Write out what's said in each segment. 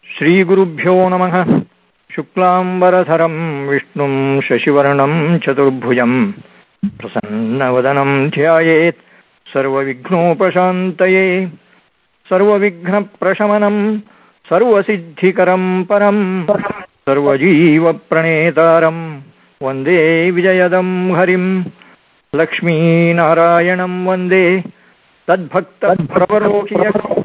ಶ್ರೀಗುರುಭ್ಯೋ ನಮಃ. ಶುಕ್ಲಾಂಬರಧರಂ ವಿಷ್ಣುಂ ಶಶಿವರ್ಣಂ ಚತುರ್ಭುಜಂ ಪ್ರಸನ್ನವದನಂ ಧ್ಯಾಯೇತ್ ಸರ್ವವಿಘ್ನೋಪಶಾಂತಯೇ. ಸರ್ವವಿಘ್ನಪ್ರಶಮನಂ ಸರ್ವಸಿದ್ಧಿಕರಂ ಪರಂ ಸರ್ವಜೀವಪ್ರಣೇತಾರಂ ವಂದೇ ವಿಜಯದಂ ಹರಿಂ. ಲಕ್ಷ್ಮೀನಾರಾಯಣಂ ವಂದೇ ತದ್ಭಕ್ತಪ್ರವರೋಕಿಯ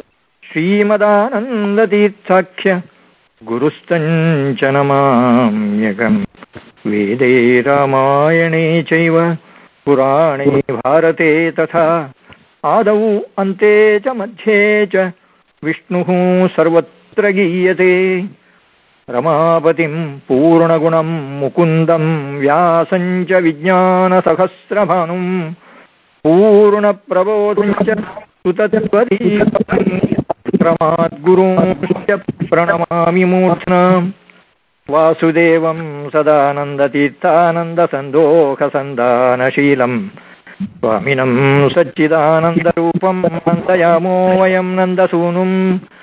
ಶ್ರೀಮದಾನಂದತೀರ್ಥಾಖ್ಯ ಗುರುಸ್ತಂಚ ನಮಾಮ್ಯಹಂ. ವೇದೇ ರಾಮಾಯಣೇ ಚೈವ ಪುರಾಣೇ ಭಾರತೆ ತಥಾ ಆದೌ ಅಂತೆ ಚ ಮಧ್ಯೆ ಚ ವಿಷ್ಣುಃ ಸರ್ವತ್ರ ಗೀಯತೆ. ರಮಾಪತಿಂ ಪೂರ್ಣಗುಣಂ ಮುಕುಂದಂ ವ್ಯಾಸಂ ಚ ವಿಜ್ಞಾನಸಹಸ್ರಭಾನುಂ ಪೂರ್ಣಪ್ರಬೋಧಂ ಚ ಸುತತ್ವದೀಪಂ ಪ್ರಮಾದ್ಗುರುಂ ಚ ಪ್ರಣಮಾಮಿ ಮೂರ್ಧ್ನಾ. ವಾಸುದೇವಂ ಸದಾನಂದತೀರ್ಥಾನಂದಸಂದೋಹಸಂಧಾನಶೀಲಂ ಸ್ವಾಮಿನಂ ಸಚ್ಚಿದಾನಂದರೂಪಂ ನಂದಯಾಮೋ ವಯಂ ನಂದಸೂನುಂ.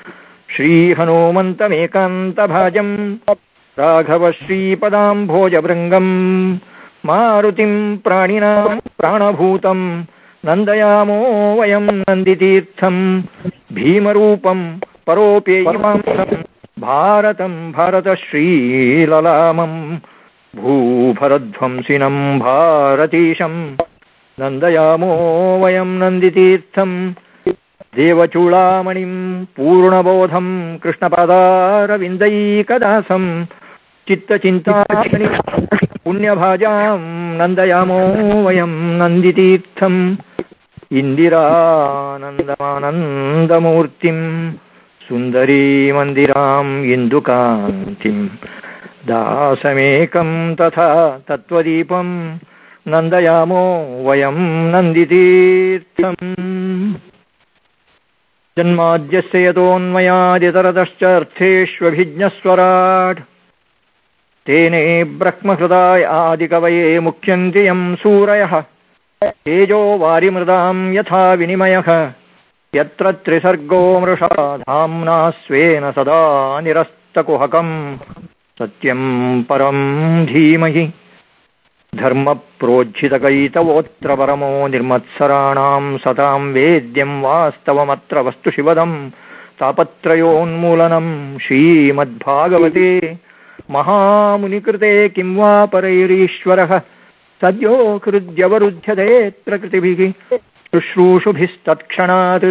ಶ್ರೀಹನುಮಂತಮೇಕಾಂತಭಾಜಂ ರಾಘವ ಶ್ರೀಪದಾಂಭೋಜಭೃಂಗಂ ಮಾರುತಿಂ ಪ್ರಾಣಿನಾಂ ಪ್ರಾಣಭೂತಂ ನಂದಯಾಮೋ ವಯಂ ನಂದಿತೀರ್ಥಂ. ಭೀಮರೂಪಂ ಪರೋಪೇಯಮಾಂಸಂ ಭಾರತಂ ಭಾರತಶ್ರೀಲಲಾಮಂ ಭೂಭರಧ್ವಂಸಿನಂ ಭಾರತೀಶಂ ನಂದಯಾಮೋ ವಯಂ ನಂದಿತೀರ್ಥಂ. ದೇವಚೂಡಾಮಣಿಂ ಪೂರ್ಣಬೋಧಂ ಕೃಷ್ಣಪಾದಾರವಿಂದೈಕದಾಸಂ ಚಿತ್ತಚಿಂತಾಮಣಿ ಪುಣ್ಯಭಾಜಾಂ ನಂದಯಾಮೋ ವಯಂ ನಂದಿತೀರ್ಥಂ. ಇಂದಿರಾನಂದಮಾನಂದಮೂರ್ತಿಂ ಸುಂದರೀಮಂದಿರಾಂ ಇಂದುಕಾಂತಿಂ ದಾಸಮೇಕಂ ತಥಾ ತತ್ವದೀಪಂ ನಂದಯಾಮೋ ವಯಂ ನಂದಿತೀರ್ಥಂ. ಜನ್ಮಾದ್ಯಸ್ಯ ಯತೋನ್ಮಯಾದಿತರತಶ್ಚಾರ್ಥೇಷ್ವಭಿಜ್ಞಸ್ವರಾಟ್ ತೇನೇ ಬ್ರಹ್ಮಹೃದಾಯ ಆದಿಕವಯೇ ಮುಖ್ಯಂತಿ ಯಂ ಸೂರಯಃ. ತೇಜೋ ವಾರಿಮೃದಾಂ ಯಥಾ ವಿನಿಮಯಃ ಯತ್ರ ತ್ರಿಸರ್ಗೋ ಮೃಷಾ ಧಾಮ್ನಾ ಸ್ವೇನ ಸದಾ ನಿರಸ್ತಕುಹಕಂ ಸತ್ಯಂ ಪರಂ ಧೀಮಹಿ. ಧರ್ಮ ಪ್ರೋಜ್ಜಿತಕೈತವೋತ್ರ ಪರಮೋ ನಿರ್ಮತ್ಸರಾಣಾಂ ಸತಾಂ ವೇದ್ಯಂ ವಾಸ್ತವಮತ್ರ ವಸ್ತು ಶಿವದಂ ತಾಪತ್ರಯೋನ್ಮೂಲನಂ. ಶ್ರೀಮದ್ಭಾಗವತೆ ಮಹಾಮುನಿಕೃತೆ ಕಿಂ ವಾ ಪರೈರೀಶ್ವರಃ ಸದ್ಯೋ ಹೃದ್ಯವರುಧ್ಯತೆऽತ್ರ ಕೃತಿಭಿಃ ಶುಶ್ರೂಷುಭಿಸ್ತತ್ಕ್ಷಣಾತ್.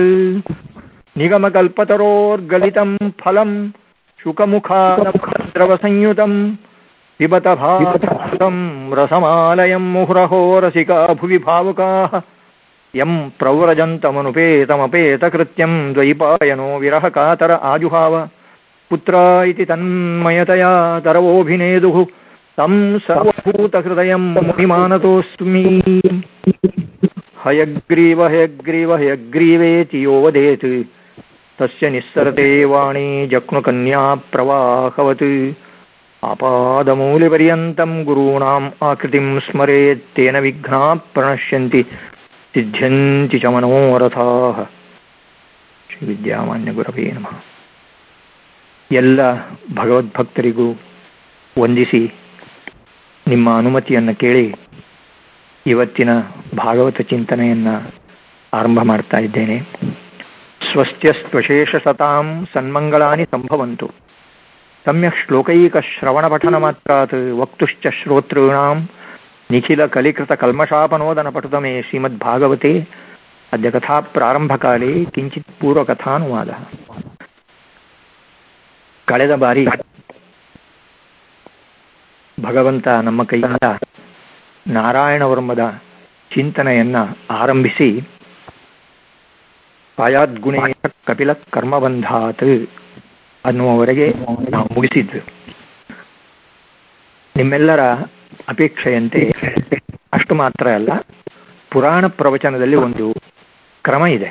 ನಿಗಮಕಲ್ಪತರೋರ್ಗಲಿತಂ ಫಲಂ ಶುಕಮುಖಾದ್ರವಸಂಯುತಂ ಪಿಬತ ಭಾತಂ ರಸಮಾಲಯಂ ಮುಹುರಹೋ ರಸಿಕಾ ಭುವಿ ಭಾವುಕಾಃ. ಯಂ ಪ್ರವ್ರಜಂತಮನುಪೇತಮಪೇತಕೃತ್ಯಂ ದ್ವೈಪಾಯನೋ ವಿರಹ ಕಾತರ ಆಜುಹಾವ. ಪುತ್ರಾ ಇತಿ ತನ್ಮಯತಯಾ ತರವೋಭಿನೇದುಃ ತಂ ಸರ್ವಭೂತಹೃದಯಂ ಮುನಿಮಾನತೋಸ್ಮಿ. ಹಯಗ್ರೀವ ಹಯಗ್ರೀವ ಹಯಗ್ರೀವೇತಿ ಯೋ ವದೇತ್ ತಸ್ಯ ನಿಸ್ಸರತೆ ವಾಣಿ ಜಕ್ನುಕನ್ಯಾ ಪ್ರವಾಹವತ್. ಆಪಾದಮೂಲಿಪರ್ಯಂತಂ ಗುರೂಣಾಂ ಆಕೃತಿಂ ಸ್ಮರೇತ್ ತೇನ ವಿಘ್ನಾಃ ಪ್ರಣಶ್ಯಂತಿ ಸಿದ್ಧ್ಯಂತಿ ಚ ಮನೋರಥಾಃ. ಶ್ರೀ ವಿದ್ಯಾಮಾನ್ಯ ಗುರವೇ ನಮಃ. ಎಲ್ಲ ಭಗವದ್ಭಕ್ತರಿಗೂ ವಂದಿಸಿ ನಿಮ್ಮ ಅನುಮತಿಯನ್ನು ಕೇಳಿ ಇವತ್ತಿನ ಭಾಗವತ ಚಿಂತನೆಯನ್ನ ಆರಂಭ ಮಾಡ್ತಾ ಇದ್ದೇನೆ. ಸ್ವಸ್ತ್ಯಸ್ತ್ವಶೇಷ ಸತಾಂ ಸನ್ಮಂಗಳಾನಿ ಸಂಭವಂತು. ಸಮ್ಯಕ್ ಶ್ಲೋಕೈಕ ಶ್ರವಣ ಪಠನ ಮಾತ್ರಾತ್ ವಕ್ತುಶ್ಚ ಶ್ರೋತॄಣಾಂ ನಿಖಿಲ ಕಲಿಕೃತ ಕಲ್ಮಷಾಪನೋದನ ಪಟುತಮೇ. ಶ್ರೀಮದ್ಭಾಗವತೆ ಅದ್ಯ ಕಥಾ ಪ್ರಾರಂಭಕಾಲೇ ಕಿಂಚಿತ್ ಪೂರ್ವಕಥಾನುವಾದ. ಕಳೆದ ಬಾರಿ ಭಗವಂತ ನಮ್ಮ ಕೈಯಿಂದ ನಾರಾಯಣ ವರ್ಮದ ಚಿಂತನೆಯನ್ನ ಆರಂಭಿಸಿ ಪಾಯಾದ್ಗುಣೇ ಕಪಿಲ ಕರ್ಮಬಂಧಾತ್ ಅನ್ನುವವರೆಗೆ ನಾವು ಮುಗಿಸಿದ್ವಿ. ನಿಮ್ಮೆಲ್ಲರ ಅಪೇಕ್ಷೆಯಂತೆ ಅಷ್ಟು ಮಾತ್ರ ಅಲ್ಲ, ಪುರಾಣ ಪ್ರವಚನದಲ್ಲಿ ಒಂದು ಕ್ರಮ ಇದೆ.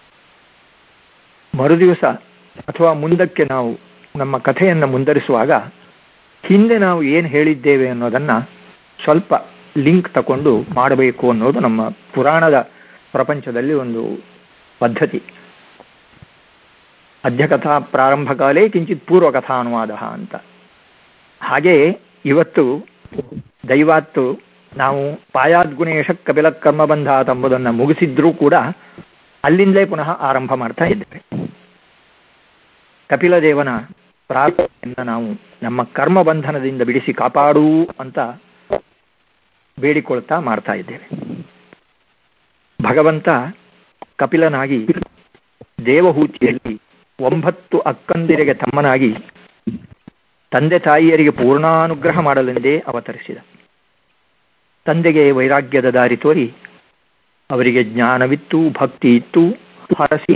ಮರುದಿವಸ ಅಥವಾ ಮುಂದಕ್ಕೆ ನಾವು ನಮ್ಮ ಕಥೆಯನ್ನು ಮುಂದರಿಸುವಾಗ ಹಿಂದೆ ನಾವು ಏನು ಹೇಳಿದ್ದೇವೆ ಅನ್ನೋದನ್ನ ಸ್ವಲ್ಪ ಲಿಂಕ್ ತಕೊಂಡು ಮಾಡಬೇಕು ಅನ್ನೋದು ನಮ್ಮ ಪುರಾಣದ ಪ್ರಪಂಚದಲ್ಲಿ ಒಂದು ಪದ್ಧತಿ. ಅಧ್ಯಕಥಾ ಪ್ರಾರಂಭಕಾಲೇ ಕಿಂಚಿತ್ ಪೂರ್ವಕಥಾನುವಾದ ಅಂತ. ಹಾಗೆ ಇವತ್ತು ದೈವಾತ್ತು ನಾವು ಪಾಯಾದ್ಗುಣೇಶ ಕಪಿಲ ಕರ್ಮಬಂಧಾತ್ ಎಂಬುದನ್ನು ಮುಗಿಸಿದ್ರೂ ಕೂಡ ಅಲ್ಲಿಂದಲೇ ಪುನಃ ಆರಂಭ ಮಾಡ್ತಾ ಇದ್ದೇವೆ. ಕಪಿಲದೇವನ ಪ್ರಾರ್ಥನೆಯನ್ನು ನಾವು ನಮ್ಮ ಕರ್ಮಬಂಧನದಿಂದ ಬಿಡಿಸಿ ಕಾಪಾಡು ಅಂತ ಬೇಡಿಕೊಳ್ತಾ ಮಾಡ್ತಾ ಇದ್ದೇವೆ. ಭಗವಂತ ಕಪಿಲನಾಗಿ ದೇವಹೂತಿಯಲ್ಲಿ 9 ಅಕ್ಕಂದಿರಿಗೆ ತಮ್ಮನಾಗಿ ತಂದೆ ತಾಯಿಯರಿಗೆ ಪೂರ್ಣಾನುಗ್ರಹ ಮಾಡಲೆಂದೇ ಅವತರಿಸಿದ. ತಂದೆಗೆ ವೈರಾಗ್ಯದ ದಾರಿ ತೋರಿ ಅವರಿಗೆ ಜ್ಞಾನವಿತ್ತು, ಭಕ್ತಿ ಇತ್ತು, ಹರಸಿ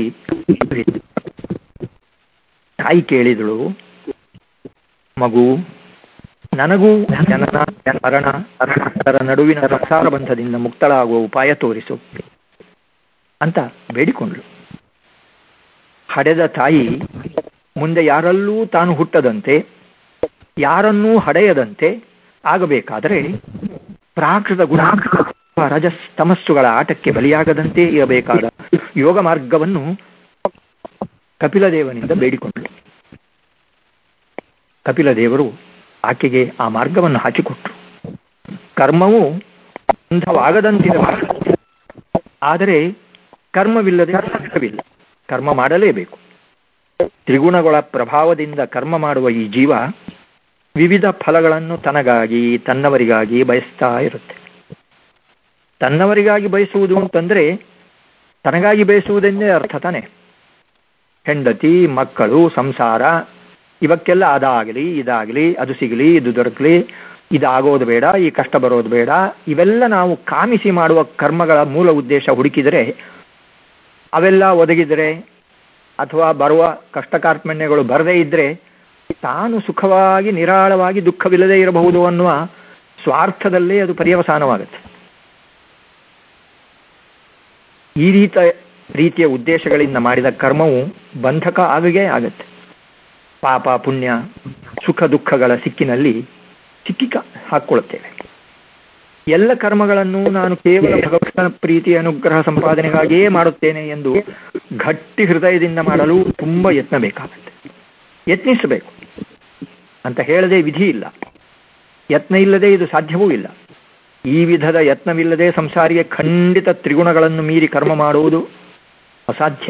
ತಾಯಿ ಕೇಳಿದಳು, ಮಗು, ನನಗೂ ಜನನ ಮರಣ ಅದರ ನಡುವಿನ ಸಂಸಾರ ಬಂಧದಿಂದ ಮುಕ್ತಳಾಗುವ ಉಪಾಯ ತೋರಿಸು ಅಂತ ಬೇಡಿಕೊಂಡಳು. ಹಡೆದ ತಾಯಿ ಮುಂದೆ ಯಾರಲ್ಲೂ ತಾನು ಹುಟ್ಟದಂತೆ, ಯಾರನ್ನೂ ಹಡೆಯದಂತೆ ಆಗಬೇಕಾದರೆ ಪ್ರಾಕೃತ ಗುಣ ರಜಸ್ ತಮಸ್ಸುಗಳ ಆಟಕ್ಕೆ ಬಲಿಯಾಗದಂತೆ ಇರಬೇಕಾದ ಯೋಗ ಮಾರ್ಗವನ್ನು ಕಪಿಲದೇವನಿಂದ ಬೇಡಿಕೊಂಡಳು. ಕಪಿಲದೇವರು ಆಕೆಗೆ ಆ ಮಾರ್ಗವನ್ನು ಹಾಕಿಕೊಟ್ರು. ಕರ್ಮವು ಬಂಧವಾಗದಂತಿರಬೇಕು, ಆದರೆ ಕರ್ಮವಿಲ್ಲದೆ ಅರ್ಥವಿಲ್ಲ. ಕರ್ಮ ಮಾಡಲೇಬೇಕು. ತ್ರಿಗುಣಗಳ ಪ್ರಭಾವದಿಂದ ಕರ್ಮ ಮಾಡುವ ಈ ಜೀವ ವಿವಿಧ ಫಲಗಳನ್ನು ತನಗಾಗಿ ತನ್ನವರಿಗಾಗಿ ಬಯಸ್ತಾ ಇರುತ್ತೆ. ತನ್ನವರಿಗಾಗಿ ಬಯಸುವುದು ಅಂತಂದ್ರೆ ತನಗಾಗಿ ಬಯಸುವುದೆಂದೇ ಅರ್ಥ ತಾನೆ. ಹೆಂಡತಿ, ಮಕ್ಕಳು, ಸಂಸಾರ ಇವಕ್ಕೆಲ್ಲ ಅದಾಗಲಿ ಇದಾಗಲಿ, ಅದು ಸಿಗಲಿ ಇದು ದೊರಕಲಿ, ಇದಾಗೋದು ಬೇಡ, ಈ ಕಷ್ಟ ಬರೋದು ಬೇಡ, ಇವೆಲ್ಲ ನಾವು ಕಾಮಿಸಿ ಮಾಡುವ ಕರ್ಮಗಳ ಮೂಲ ಉದ್ದೇಶ ಹುಡುಕಿದರೆ, ಅವೆಲ್ಲ ಒದಗಿದರೆ ಅಥವಾ ಬರುವ ಕಷ್ಟ ಕಾರ್ಪಣ್ಯಗಳು ಬರದೇ ಇದ್ರೆ ತಾನು ಸುಖವಾಗಿ ನಿರಾಳವಾಗಿ ದುಃಖವಿಲ್ಲದೆ ಇರಬಹುದು ಅನ್ನುವ ಸ್ವಾರ್ಥದಲ್ಲೇ ಅದು ಪರ್ಯವಸಾನವಾಗುತ್ತೆ. ಈ ರೀತಿಯ ಉದ್ದೇಶಗಳಿಂದ ಮಾಡಿದ ಕರ್ಮವು ಬಂಧಕ ಆಗೇ ಆಗತ್ತೆ. ಪಾಪ ಪುಣ್ಯ ಸುಖ ದುಃಖಗಳ ಸಿಕ್ಕಿನಲ್ಲಿ ಹಾಕ್ಕೊಳ್ಳುತ್ತೇವೆ. ಎಲ್ಲ ಕರ್ಮಗಳನ್ನು ನಾನು ಕೇವಲ ಭಗವಂತನ ಪ್ರೀತಿ ಅನುಗ್ರಹ ಸಂಪಾದನೆಗಾಗಿಯೇ ಮಾಡುತ್ತೇನೆ ಎಂದು ಗಟ್ಟಿ ಹೃದಯದಿಂದ ಮಾಡಲು ತುಂಬಾ ಯತ್ನ ಬೇಕಾಗುತ್ತೆ. ಯತ್ನಿಸಬೇಕು ಅಂತ ಹೇಳದೆ ವಿಧಿ ಇಲ್ಲ. ಯತ್ನ ಇಲ್ಲದೆ ಇದು ಸಾಧ್ಯವೂ ಇಲ್ಲ. ಈ ವಿಧದ ಯತ್ನವಿಲ್ಲದೆ ಸಂಸಾರಿಗೆ ಖಂಡಿತ ತ್ರಿಗುಣಗಳನ್ನು ಮೀರಿ ಕರ್ಮ ಮಾಡುವುದು ಅಸಾಧ್ಯ.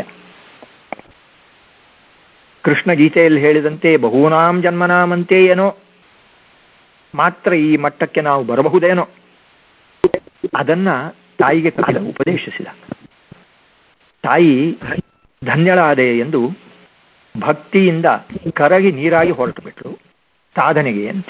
ಕೃಷ್ಣ ಗೀತೆಯಲ್ಲಿ ಹೇಳಿದಂತೆ ಬಹೂನಾಂ ಜನ್ಮನಾಮಂತೆ ಏನೋ, ಮಾತ್ರ ಈ ಮಟ್ಟಕ್ಕೆ ನಾವು ಬರಬಹುದೇನೋ, ಅದನ್ನ ತಾಯಿಗೆ ಕಪಿಲ ಉಪದೇಶಿಸಿದ. ತಾಯಿ ಧನ್ಯಳಾದೆ ಎಂದು ಭಕ್ತಿಯಿಂದ ಕರಗಿ ನೀರಾಗಿ ಹೊರಟು ಬಿಟ್ರು ಸಾಧನೆಗೆ ಅಂತ.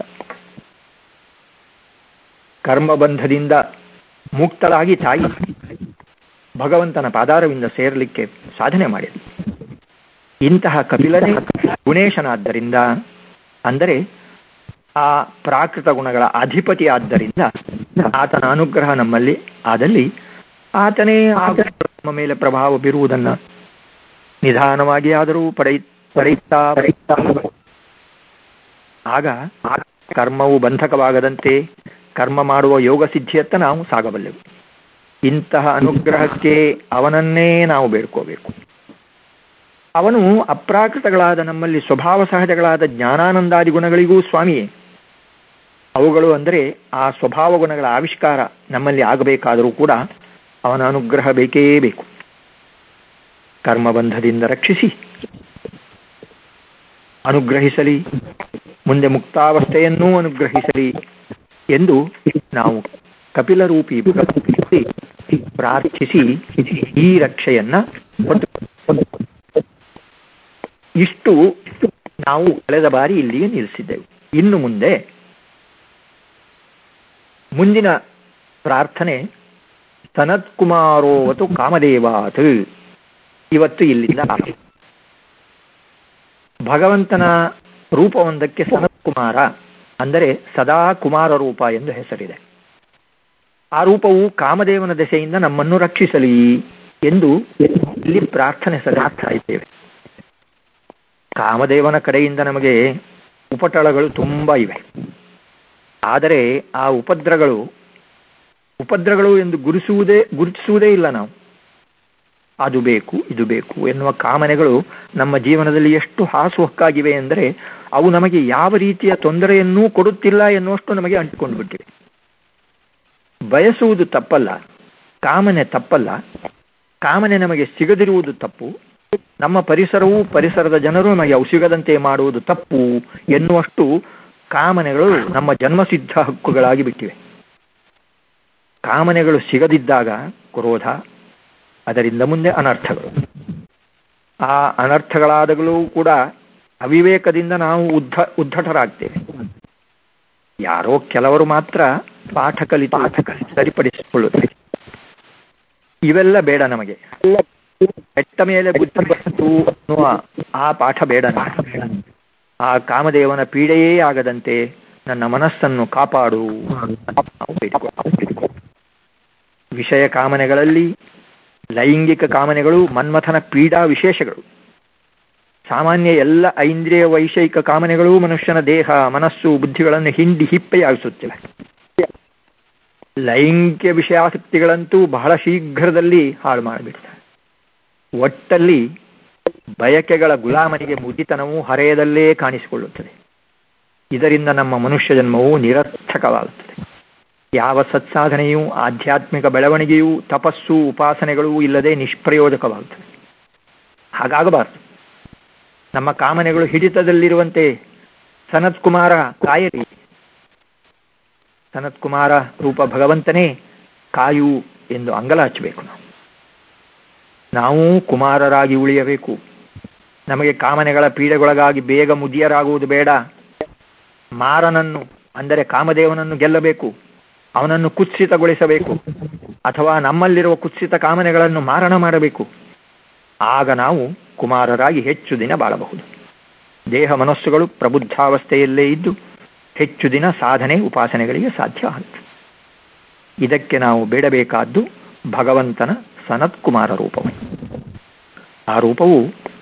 ಕರ್ಮಬಂಧದಿಂದ ಮುಕ್ತಳಾಗಿ ತಾಯಿ ಭಗವಂತನ ಪಾದಾರವಿಂದ ಸೇರಲಿಕ್ಕೆ ಸಾಧನೆ ಮಾಡಿದ. ಇಂತಹ ಕಪಿಲನೇ ಗುಣೇಶನಾದ್ದರಿಂದ, ಅಂದರೆ ಆ ಪ್ರಾಕೃತ ಗುಣಗಳ ಅಧಿಪತಿ ಆದ್ದರಿಂದ ಆತನ ಅನುಗ್ರಹ ನಮ್ಮಲ್ಲಿ ಆದಲ್ಲಿ ಆತನೇ ನಮ್ಮ ಮೇಲೆ ಪ್ರಭಾವ ಬೀರುವುದನ್ನ ನಿಧಾನವಾಗಿ ಆದರೂ ಪಡೆಯುತ್ತಾ ಆಗ ಕರ್ಮವು ಬಂಧಕವಾಗದಂತೆ ಕರ್ಮ ಮಾಡುವ ಯೋಗ ಸಿದ್ಧಿಯತ್ತ ನಾವು ಸಾಗಬಲ್ಲೆವು. ಇಂತಹ ಅನುಗ್ರಹಕ್ಕೆ ಅವನನ್ನೇ ನಾವು ಬೇಡ್ಕೋಬೇಕು. ಅವನು ಅಪ್ರಾಕೃತಗಳಾದ ನಮ್ಮಲ್ಲಿ ಸ್ವಭಾವ ಸಹಜಗಳಾದ ಜ್ಞಾನಾನಂದಾದಿ ಗುಣಗಳಿಗೂ ಸ್ವಾಮಿಯೇ. ಅವುಗಳು ಅಂದರೆ ಆ ಸ್ವಭಾವ ಗುಣಗಳ ಆವಿಷ್ಕಾರ ನಮ್ಮಲ್ಲಿ ಆಗಬೇಕಾದರೂ ಕೂಡ ಅವನ ಅನುಗ್ರಹ ಬೇಕೇ ಬೇಕು. ಕರ್ಮಬಂಧದಿಂದ ರಕ್ಷಿಸಿ ಅನುಗ್ರಹಿಸಲಿ, ಮುಂದೆ ಮುಕ್ತಾವಸ್ಥೆಯನ್ನೂ ಅನುಗ್ರಹಿಸಲಿ ಎಂದು ನಾವು ಕಪಿಲರೂಪಿ ಪ್ರಾರ್ಥಿಸಿ ಈ ರಕ್ಷೆಯನ್ನ ಇಷ್ಟು ನಾವು ಕಳೆದ ಬಾರಿ ಇಲ್ಲಿಗೆ ನಿಲ್ಲಿಸಿದ್ದೆವು. ಇನ್ನು ಮುಂದಿನ ಪ್ರಾರ್ಥನೆ ಸನತ್ಕುಮಾರೋವತು ಕಾಮದೇವಾತ್. ಇವತ್ತು ಇಲ್ಲಿಂದ ಭಗವಂತನ ರೂಪವೊಂದಕ್ಕೆ ಸನತ್ಕುಮಾರ ಅಂದರೆ ಸದಾ ಕುಮಾರ ರೂಪ ಎಂದು ಹೆಸರಿದೆ. ಆ ರೂಪವು ಕಾಮದೇವನ ದೆಸೆಯಿಂದ ನಮ್ಮನ್ನು ರಕ್ಷಿಸಲಿ ಎಂದು ಇಲ್ಲಿ ಪ್ರಾರ್ಥನೆ ಸಲ್ಲಿಸ್ತಾ ಇದ್ದೇವೆ. ಕಾಮದೇವನ ಕಡೆಯಿಂದ ನಮಗೆ ಉಪಟಳಗಳು ತುಂಬಾ ಇವೆ. ಆದರೆ ಆ ಉಪದ್ರಗಳು ಎಂದು ಗುರುತಿಸುವುದೇ ಇಲ್ಲ ನಾವು. ಅದು ಬೇಕು ಇದು ಬೇಕು ಎನ್ನುವ ಕಾಮನೆಗಳು ನಮ್ಮ ಜೀವನದಲ್ಲಿ ಎಷ್ಟು ಹಾಸುಹೊಕ್ಕಾಗಿವೆ ಎಂದರೆ ಅವು ನಮಗೆ ಯಾವ ರೀತಿಯ ತೊಂದರೆಯನ್ನೂ ಕೊಡುತ್ತಿಲ್ಲ ಎನ್ನುವಷ್ಟು ನಮಗೆ ಅಂಟಿಕೊಂಡು ಬಿಟ್ಟಿವೆ. ಬಯಸುವುದು ತಪ್ಪಲ್ಲ, ಕಾಮನೆ ತಪ್ಪಲ್ಲ, ಕಾಮನೆ ನಮಗೆ ಸಿಗದಿರುವುದು ತಪ್ಪು, ನಮ್ಮ ಪರಿಸರವೂ ಪರಿಸರದ ಜನರು ನಮಗೆ ಅವು ಸಿಗದಂತೆ ಮಾಡುವುದು ತಪ್ಪು ಎನ್ನುವಷ್ಟು ಕಾಮನೆಗಳು ನಮ್ಮ ಜನ್ಮಸಿದ್ಧ ಹಕ್ಕುಗಳಾಗಿ ಬಿಟ್ಟಿವೆ. ಕಾಮನೆಗಳು ಸಿಗದಿದ್ದಾಗ ಕ್ರೋಧ, ಅದರಿಂದ ಮುಂದೆ ಅನರ್ಥಗಳು. ಆ ಅನರ್ಥಗಳಾದಗಳು ಕೂಡ ಅವಿವೇಕದಿಂದ ನಾವು ಉದ್ಧಟರಾಗ್ತೇವೆ. ಯಾರೋ ಕೆಲವರು ಮಾತ್ರ ಪಾಠ ಕಲಿತು ಸರಿಪಡಿಸಿಕೊಳ್ಳುತ್ತಾರೆ. ಇವೆಲ್ಲ ಬೇಡ ನಮಗೆ. ಬೆಟ್ಟ ಮೇಲೆ ಬುದ್ಧಿ ಬಂತು ಅನ್ನುವ ಆ ಪಾಠ ಬೇಡ ನಮಗೆ. ಆ ಕಾಮದೇವನ ಪೀಡೆಯೇ ಆಗದಂತೆ ನನ್ನ ಮನಸ್ಸನ್ನು ಕಾಪಾಡು. ವಿಷಯ ಕಾಮನೆಗಳಲ್ಲಿ ಲೈಂಗಿಕ ಕಾಮನೆಗಳು ಮನ್ಮಥನ ಪೀಡಾ ವಿಶೇಷಗಳು. ಸಾಮಾನ್ಯ ಎಲ್ಲ ಐಂದ್ರಿಯ ವೈಷಯಿಕ ಕಾಮನೆಗಳು ಮನುಷ್ಯನ ದೇಹ, ಮನಸ್ಸು, ಬುದ್ಧಿಗಳನ್ನು ಹಿಂಡಿ ಹಿಪ್ಪೆಯಾಗಿಸುತ್ತಿವೆ. ಲೈಂಗಿಕ ವಿಷಯಾಸಕ್ತಿಗಳಂತೂ ಬಹಳ ಶೀಘ್ರದಲ್ಲಿ ಹಾಳು ಮಾಡಿಬಿಡ್ತಾರೆ. ಒಟ್ಟಲ್ಲಿ ಬಯಕೆಗಳ ಗುಲಾಮನಿಗೆ ಮುದಿತನವು ಹರೆಯದಲ್ಲೇ ಕಾಣಿಸಿಕೊಳ್ಳುತ್ತದೆ. ಇದರಿಂದ ನಮ್ಮ ಮನುಷ್ಯ ಜನ್ಮವು ನಿರರ್ಥಕವಾಗುತ್ತದೆ. ಯಾವ ಸತ್ಸಾಧನೆಯೂ ಆಧ್ಯಾತ್ಮಿಕ ಬೆಳವಣಿಗೆಯೂ ತಪಸ್ಸು ಉಪಾಸನೆಗಳೂ ಇಲ್ಲದೆ ನಿಷ್ಪ್ರಯೋಜಕವಾಗುತ್ತದೆ. ಹಾಗಾಗಬಾರದು. ನಮ್ಮ ಕಾಮನೆಗಳು ಹಿಡಿತದಲ್ಲಿರುವಂತೆ ಸನತ್ಕುಮಾರ ಕಾಯಲಿ. ಸನತ್ಕುಮಾರ ರೂಪ ಭಗವಂತನೇ ಕಾಯು ಎಂದು ಅಂಗಲಾಚಬೇಕು. ನಾವು ಕುಮಾರರಾಗಿ ಉಳಿಯಬೇಕು. ನಮಗೆ ಕಾಮನೆಗಳ ಪೀಡೆಗೊಳಗಾಗಿ ಬೇಗ ಮುದಿಯರಾಗುವುದು ಬೇಡ. ಮಾರನನ್ನು ಅಂದರೆ ಕಾಮದೇವನನ್ನು ಗೆಲ್ಲಬೇಕು, ಅವನನ್ನು ಕುತ್ಸಿತಗೊಳಿಸಬೇಕು, ಅಥವಾ ನಮ್ಮಲ್ಲಿರುವ ಕುತ್ಸಿತ ಕಾಮನೆಗಳನ್ನು ಮಾರಣ ಮಾಡಬೇಕು. ಆಗ ನಾವು ಕುಮಾರರಾಗಿ ಹೆಚ್ಚು ದಿನ ಬಾಳಬಹುದು. ದೇಹ ಮನಸ್ಸುಗಳು ಪ್ರಬುದ್ಧಾವಸ್ಥೆಯಲ್ಲೇ ಇದ್ದು ಹೆಚ್ಚು ದಿನ ಸಾಧನೆ ಉಪಾಸನೆಗಳಿಗೆ ಸಾಧ್ಯ ಆಗುತ್ತದೆ. ಇದಕ್ಕೆ ನಾವು ಬೇಡಬೇಕಾದ್ದು ಭಗವಂತನ ಸನತ್ಕುಮಾರ ರೂಪವು. ಆ ರೂಪವು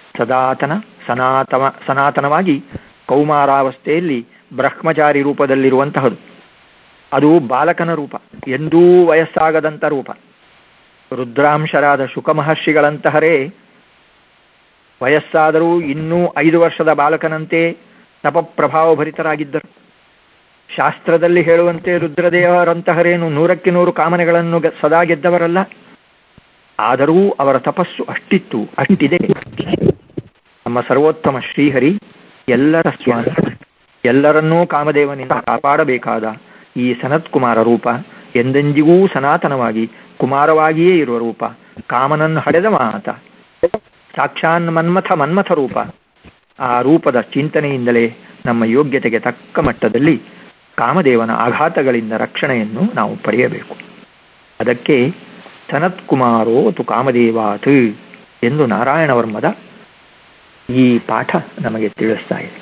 ಸನಾತನವಾಗಿ ಕೌಮಾರಾವಸ್ಥೆಯಲ್ಲಿ ಬ್ರಹ್ಮಚಾರಿ ರೂಪದಲ್ಲಿರುವಂತಹದು. ಅದು ಬಾಲಕನ ರೂಪ, ಎಂದೂ ವಯಸ್ಸಾಗದಂಥ ರೂಪ. ರುದ್ರಾಂಶರಾದ ಶುಕ ಮಹರ್ಷಿಗಳಂತಹರೇ ವಯಸ್ಸಾದರೂ ಇನ್ನೂ 5 ವರ್ಷದ ಬಾಲಕನಂತೆ ತಪಪ್ರಭಾವಭರಿತರಾಗಿದ್ದರು. ಶಾಸ್ತ್ರದಲ್ಲಿ ಹೇಳುವಂತೆ ರುದ್ರದೇವರಂತಹರೇನು 100ಕ್ಕೆ 100 ಕಾಮನೆಗಳನ್ನು ಸದಾ ಗೆದ್ದವರಲ್ಲ. ಆದರೂ ಅವರ ತಪಸ್ಸು ಅಷ್ಟಿದೆ. ನಮ್ಮ ಸರ್ವೋತ್ತಮ ಶ್ರೀಹರಿ ಎಲ್ಲರ ಸ್ವಾಮಿ, ಎಲ್ಲರನ್ನೂ ಕಾಮದೇವನಿಂದ ಕಾಪಾಡಬೇಕಾದ ಈ ಸನತ್ಕುಮಾರ ರೂಪ ಎಂದೆಂದಿಗೂ ಸನಾತನವಾಗಿ ಕುಮಾರವಾಗಿಯೇ ಇರುವ ರೂಪ. ಕಾಮನನ್ನು ಹಡೆದ ಮಾತ ಸಾಕ್ಷಾನ್ ಮನ್ಮಥ ರೂಪ. ಆ ರೂಪದ ಚಿಂತನೆಯಿಂದಲೇ ನಮ್ಮ ಯೋಗ್ಯತೆಗೆ ತಕ್ಕ ಮಟ್ಟದಲ್ಲಿ ಕಾಮದೇವನ ಆಘಾತಗಳಿಂದ ರಕ್ಷಣೆಯನ್ನು ನಾವು ಪಡೆಯಬೇಕು. ಅದಕ್ಕೆ ಸನತ್ಕುಮಾರೋ ತು ಕಾಮದೇವಾತ್ ಎಂದು ನಾರಾಯಣ ವರ್ಮದ ಈ ಪಾಠ ನಮಗೆ ತಿಳಿಸ್ತಾ ಇದೆ.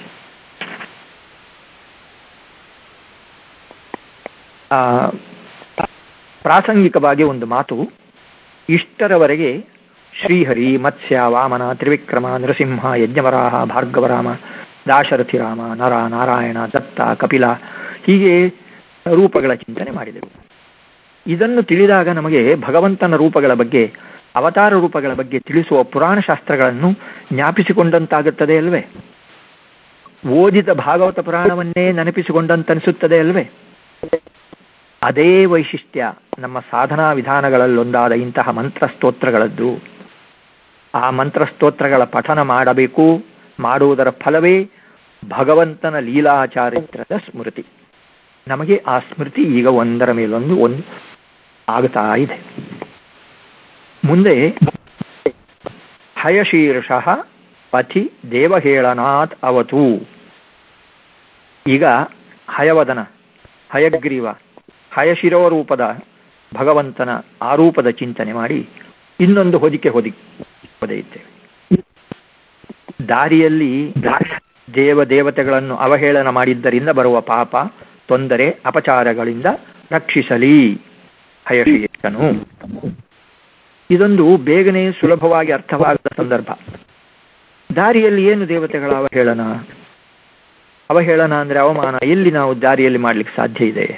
ಪ್ರಾಸಂಗಿಕವಾಗಿ ಒಂದು ಮಾತು. ಇಷ್ಟರವರೆಗೆ ಶ್ರೀಹರಿ, ಮತ್ಸ್ಯ, ವಾಮನ, ತ್ರಿವಿಕ್ರಮ, ನರಸಿಂಹ, ಯಜ್ಞವರಾಹ, ಭಾರ್ಗವರಾಮ, ದಾಶರಥಿರಾಮ, ನರ, ನಾರಾಯಣ, ದತ್ತ, ಕಪಿಲ ಹೀಗೆ ರೂಪಗಳ ಚಿಂತನೆ ಮಾಡಿದೆವು. ಇದನ್ನು ತಿಳಿದಾಗ ನಮಗೆ ಭಗವಂತನ ರೂಪಗಳ ಬಗ್ಗೆ, ಅವತಾರ ರೂಪಗಳ ಬಗ್ಗೆ ತಿಳಿಸುವ ಪುರಾಣ ಶಾಸ್ತ್ರಗಳನ್ನು ಜ್ಞಾಪಿಸಿಕೊಂಡಂತಾಗುತ್ತದೆ ಅಲ್ವೇ? ಓದಿದ ಭಾಗವತ ಪುರಾಣವನ್ನೇ ನೆನಪಿಸಿಕೊಂಡಂತನಿಸುತ್ತದೆ ಅಲ್ವೇ? ಅದೇ ವೈಶಿಷ್ಟ್ಯ ನಮ್ಮ ಸಾಧನಾ ವಿಧಾನಗಳಲ್ಲೊಂದಾದ ಇಂತಹ ಮಂತ್ರಸ್ತೋತ್ರಗಳದ್ದು. ಆ ಮಂತ್ರಸ್ತೋತ್ರಗಳ ಪಠನ ಮಾಡಬೇಕು. ಮಾಡುವುದರ ಫಲವೇ ಭಗವಂತನ ಲೀಲಾಚಾರಿತ್ರದ ಸ್ಮೃತಿ. ನಮಗೆ ಆ ಸ್ಮೃತಿ ಈಗ ಒಂದರ ಮೇಲೊಂದು ಆಗುತ್ತಾ ಇದೆ. ಮುಂದೆ ಹಯಶೀರ್ಷಃ ಪಥಿ ದೇವಹೇಳನಾಥ್ ಅವತು. ಈಗ ಹಯವದನ, ಹಯಗ್ರೀವ, ಹಯಶಿರೋ ರೂಪದ ಭಗವಂತನ ಆರೂಪದ ಚಿಂತನೆ ಮಾಡಿ ಇನ್ನೊಂದು ಹೊದೆಯುತ್ತೇವೆ. ದಾರಿಯಲ್ಲಿ ದೇವತೆಗಳನ್ನು ಅವಹೇಳನ ಮಾಡಿದ್ದರಿಂದ ಬರುವ ಪಾಪ, ತೊಂದರೆ, ಅಪಚಾರಗಳಿಂದ ರಕ್ಷಿಸಲಿ ಹಯಶೀರ್ಷನು. ಇದೊಂದು ಬೇಗನೆ ಸುಲಭವಾಗಿ ಅರ್ಥವಾಗದ ಸಂದರ್ಭ. ದಾರಿಯಲ್ಲಿ ಏನು ದೇವತೆಗಳ ಅವಹೇಳನ? ಅವಹೇಳನ ಅಂದ್ರೆ ಅವಮಾನ. ಎಲ್ಲಿ ನಾವು ದಾರಿಯಲ್ಲಿ ಮಾಡ್ಲಿಕ್ಕೆ ಸಾಧ್ಯ ಇದೆ?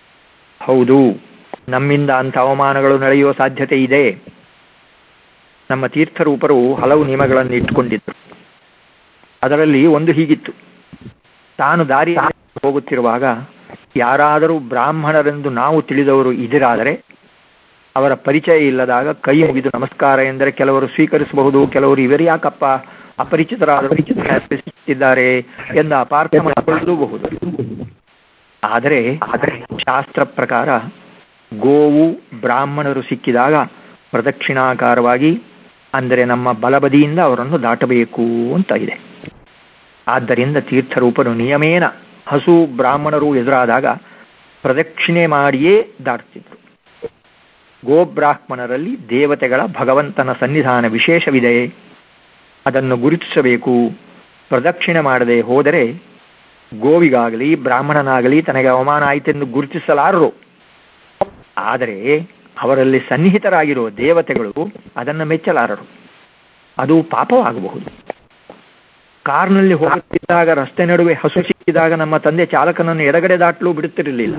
ಹೌದು, ನಮ್ಮಿಂದ ಅಂಥ ಅವಮಾನಗಳು ನಡೆಯುವ ಸಾಧ್ಯತೆ ಇದೆ. ನಮ್ಮ ತೀರ್ಥರೂಪರು ಹಲವು ನಿಯಮಗಳನ್ನು ಇಟ್ಟುಕೊಂಡಿದ್ದರು. ಅದರಲ್ಲಿ ಒಂದು ಹೀಗಿತ್ತು: ತಾನು ದಾರಿಯಲ್ಲಿ ಹೋಗುತ್ತಿರುವಾಗ ಯಾರಾದರೂ ಬ್ರಾಹ್ಮಣರೆಂದು ನಾವು ತಿಳಿದವರು ಇದಿರಾದರೆ ಅವರ ಪರಿಚಯ ಇಲ್ಲದಾಗ ಕೈ ಮುಗಿದು ನಮಸ್ಕಾರ ಎಂದರೆ ಕೆಲವರು ಸ್ವೀಕರಿಸಬಹುದು, ಕೆಲವರು ಇವರು ಯಾಕಪ್ಪ ಅಪರಿಚಿತರಾದರೂ ಇದ್ದಾರೆ ಎಂದು ಅಪಾರ್ಥ ಮಾಡಿಕೊಳ್ಳಬಹುದು. ಆದರೆ ಶಾಸ್ತ್ರ ಪ್ರಕಾರ ಗೋವು ಬ್ರಾಹ್ಮಣರು ಸಿಕ್ಕಿದಾಗ ಪ್ರದಕ್ಷಿಣಾಕಾರವಾಗಿ, ಅಂದರೆ ನಮ್ಮ ಬಲಬದಿಯಿಂದ ಅವರನ್ನು ದಾಟಬೇಕು ಅಂತ ಇದೆ. ಆದ್ದರಿಂದ ತೀರ್ಥರೂಪರು ನಿಯಮೇನ ಹಸು ಬ್ರಾಹ್ಮಣರು ಎದುರಾದಾಗ ಪ್ರದಕ್ಷಿಣೆ ಮಾಡಿಯೇ ದಾಟುತ್ತಿದ್ದರು. ಗೋಬ್ರಾಹ್ಮಣರಲ್ಲಿ ದೇವತೆಗಳ ಭಗವಂತನ ಸನ್ನಿಧಾನ ವಿಶೇಷವಿದೆ, ಅದನ್ನು ಗುರುತಿಸಬೇಕು. ಪ್ರದಕ್ಷಿಣೆ ಮಾಡದೆ ಹೋದರೆ ಗೋವಿಗಾಗಲಿ ಬ್ರಾಹ್ಮಣನಾಗಲಿ ತನಗೆ ಅವಮಾನ ಆಯಿತೆಂದು ಗುರುತಿಸಲಾರರು. ಆದರೆ ಅವರಲ್ಲಿ ಸನ್ನಿಹಿತರಾಗಿರುವ ದೇವತೆಗಳು ಅದನ್ನು ಮೆಚ್ಚಲಾರರು, ಅದು ಪಾಪವಾಗಬಹುದು. ಕಾರ್ನಲ್ಲಿ ಹೋಗುತ್ತಿದ್ದಾಗ ರಸ್ತೆ ನಡುವೆ ಹಸು ಸಿಕ್ಕಿದಾಗ ನಮ್ಮ ತಂದೆ ಚಾಲಕನನ್ನು ಎಡಗಡೆ ದಾಟಲು ಬಿಡುತ್ತಿರಲಿಲ್ಲ.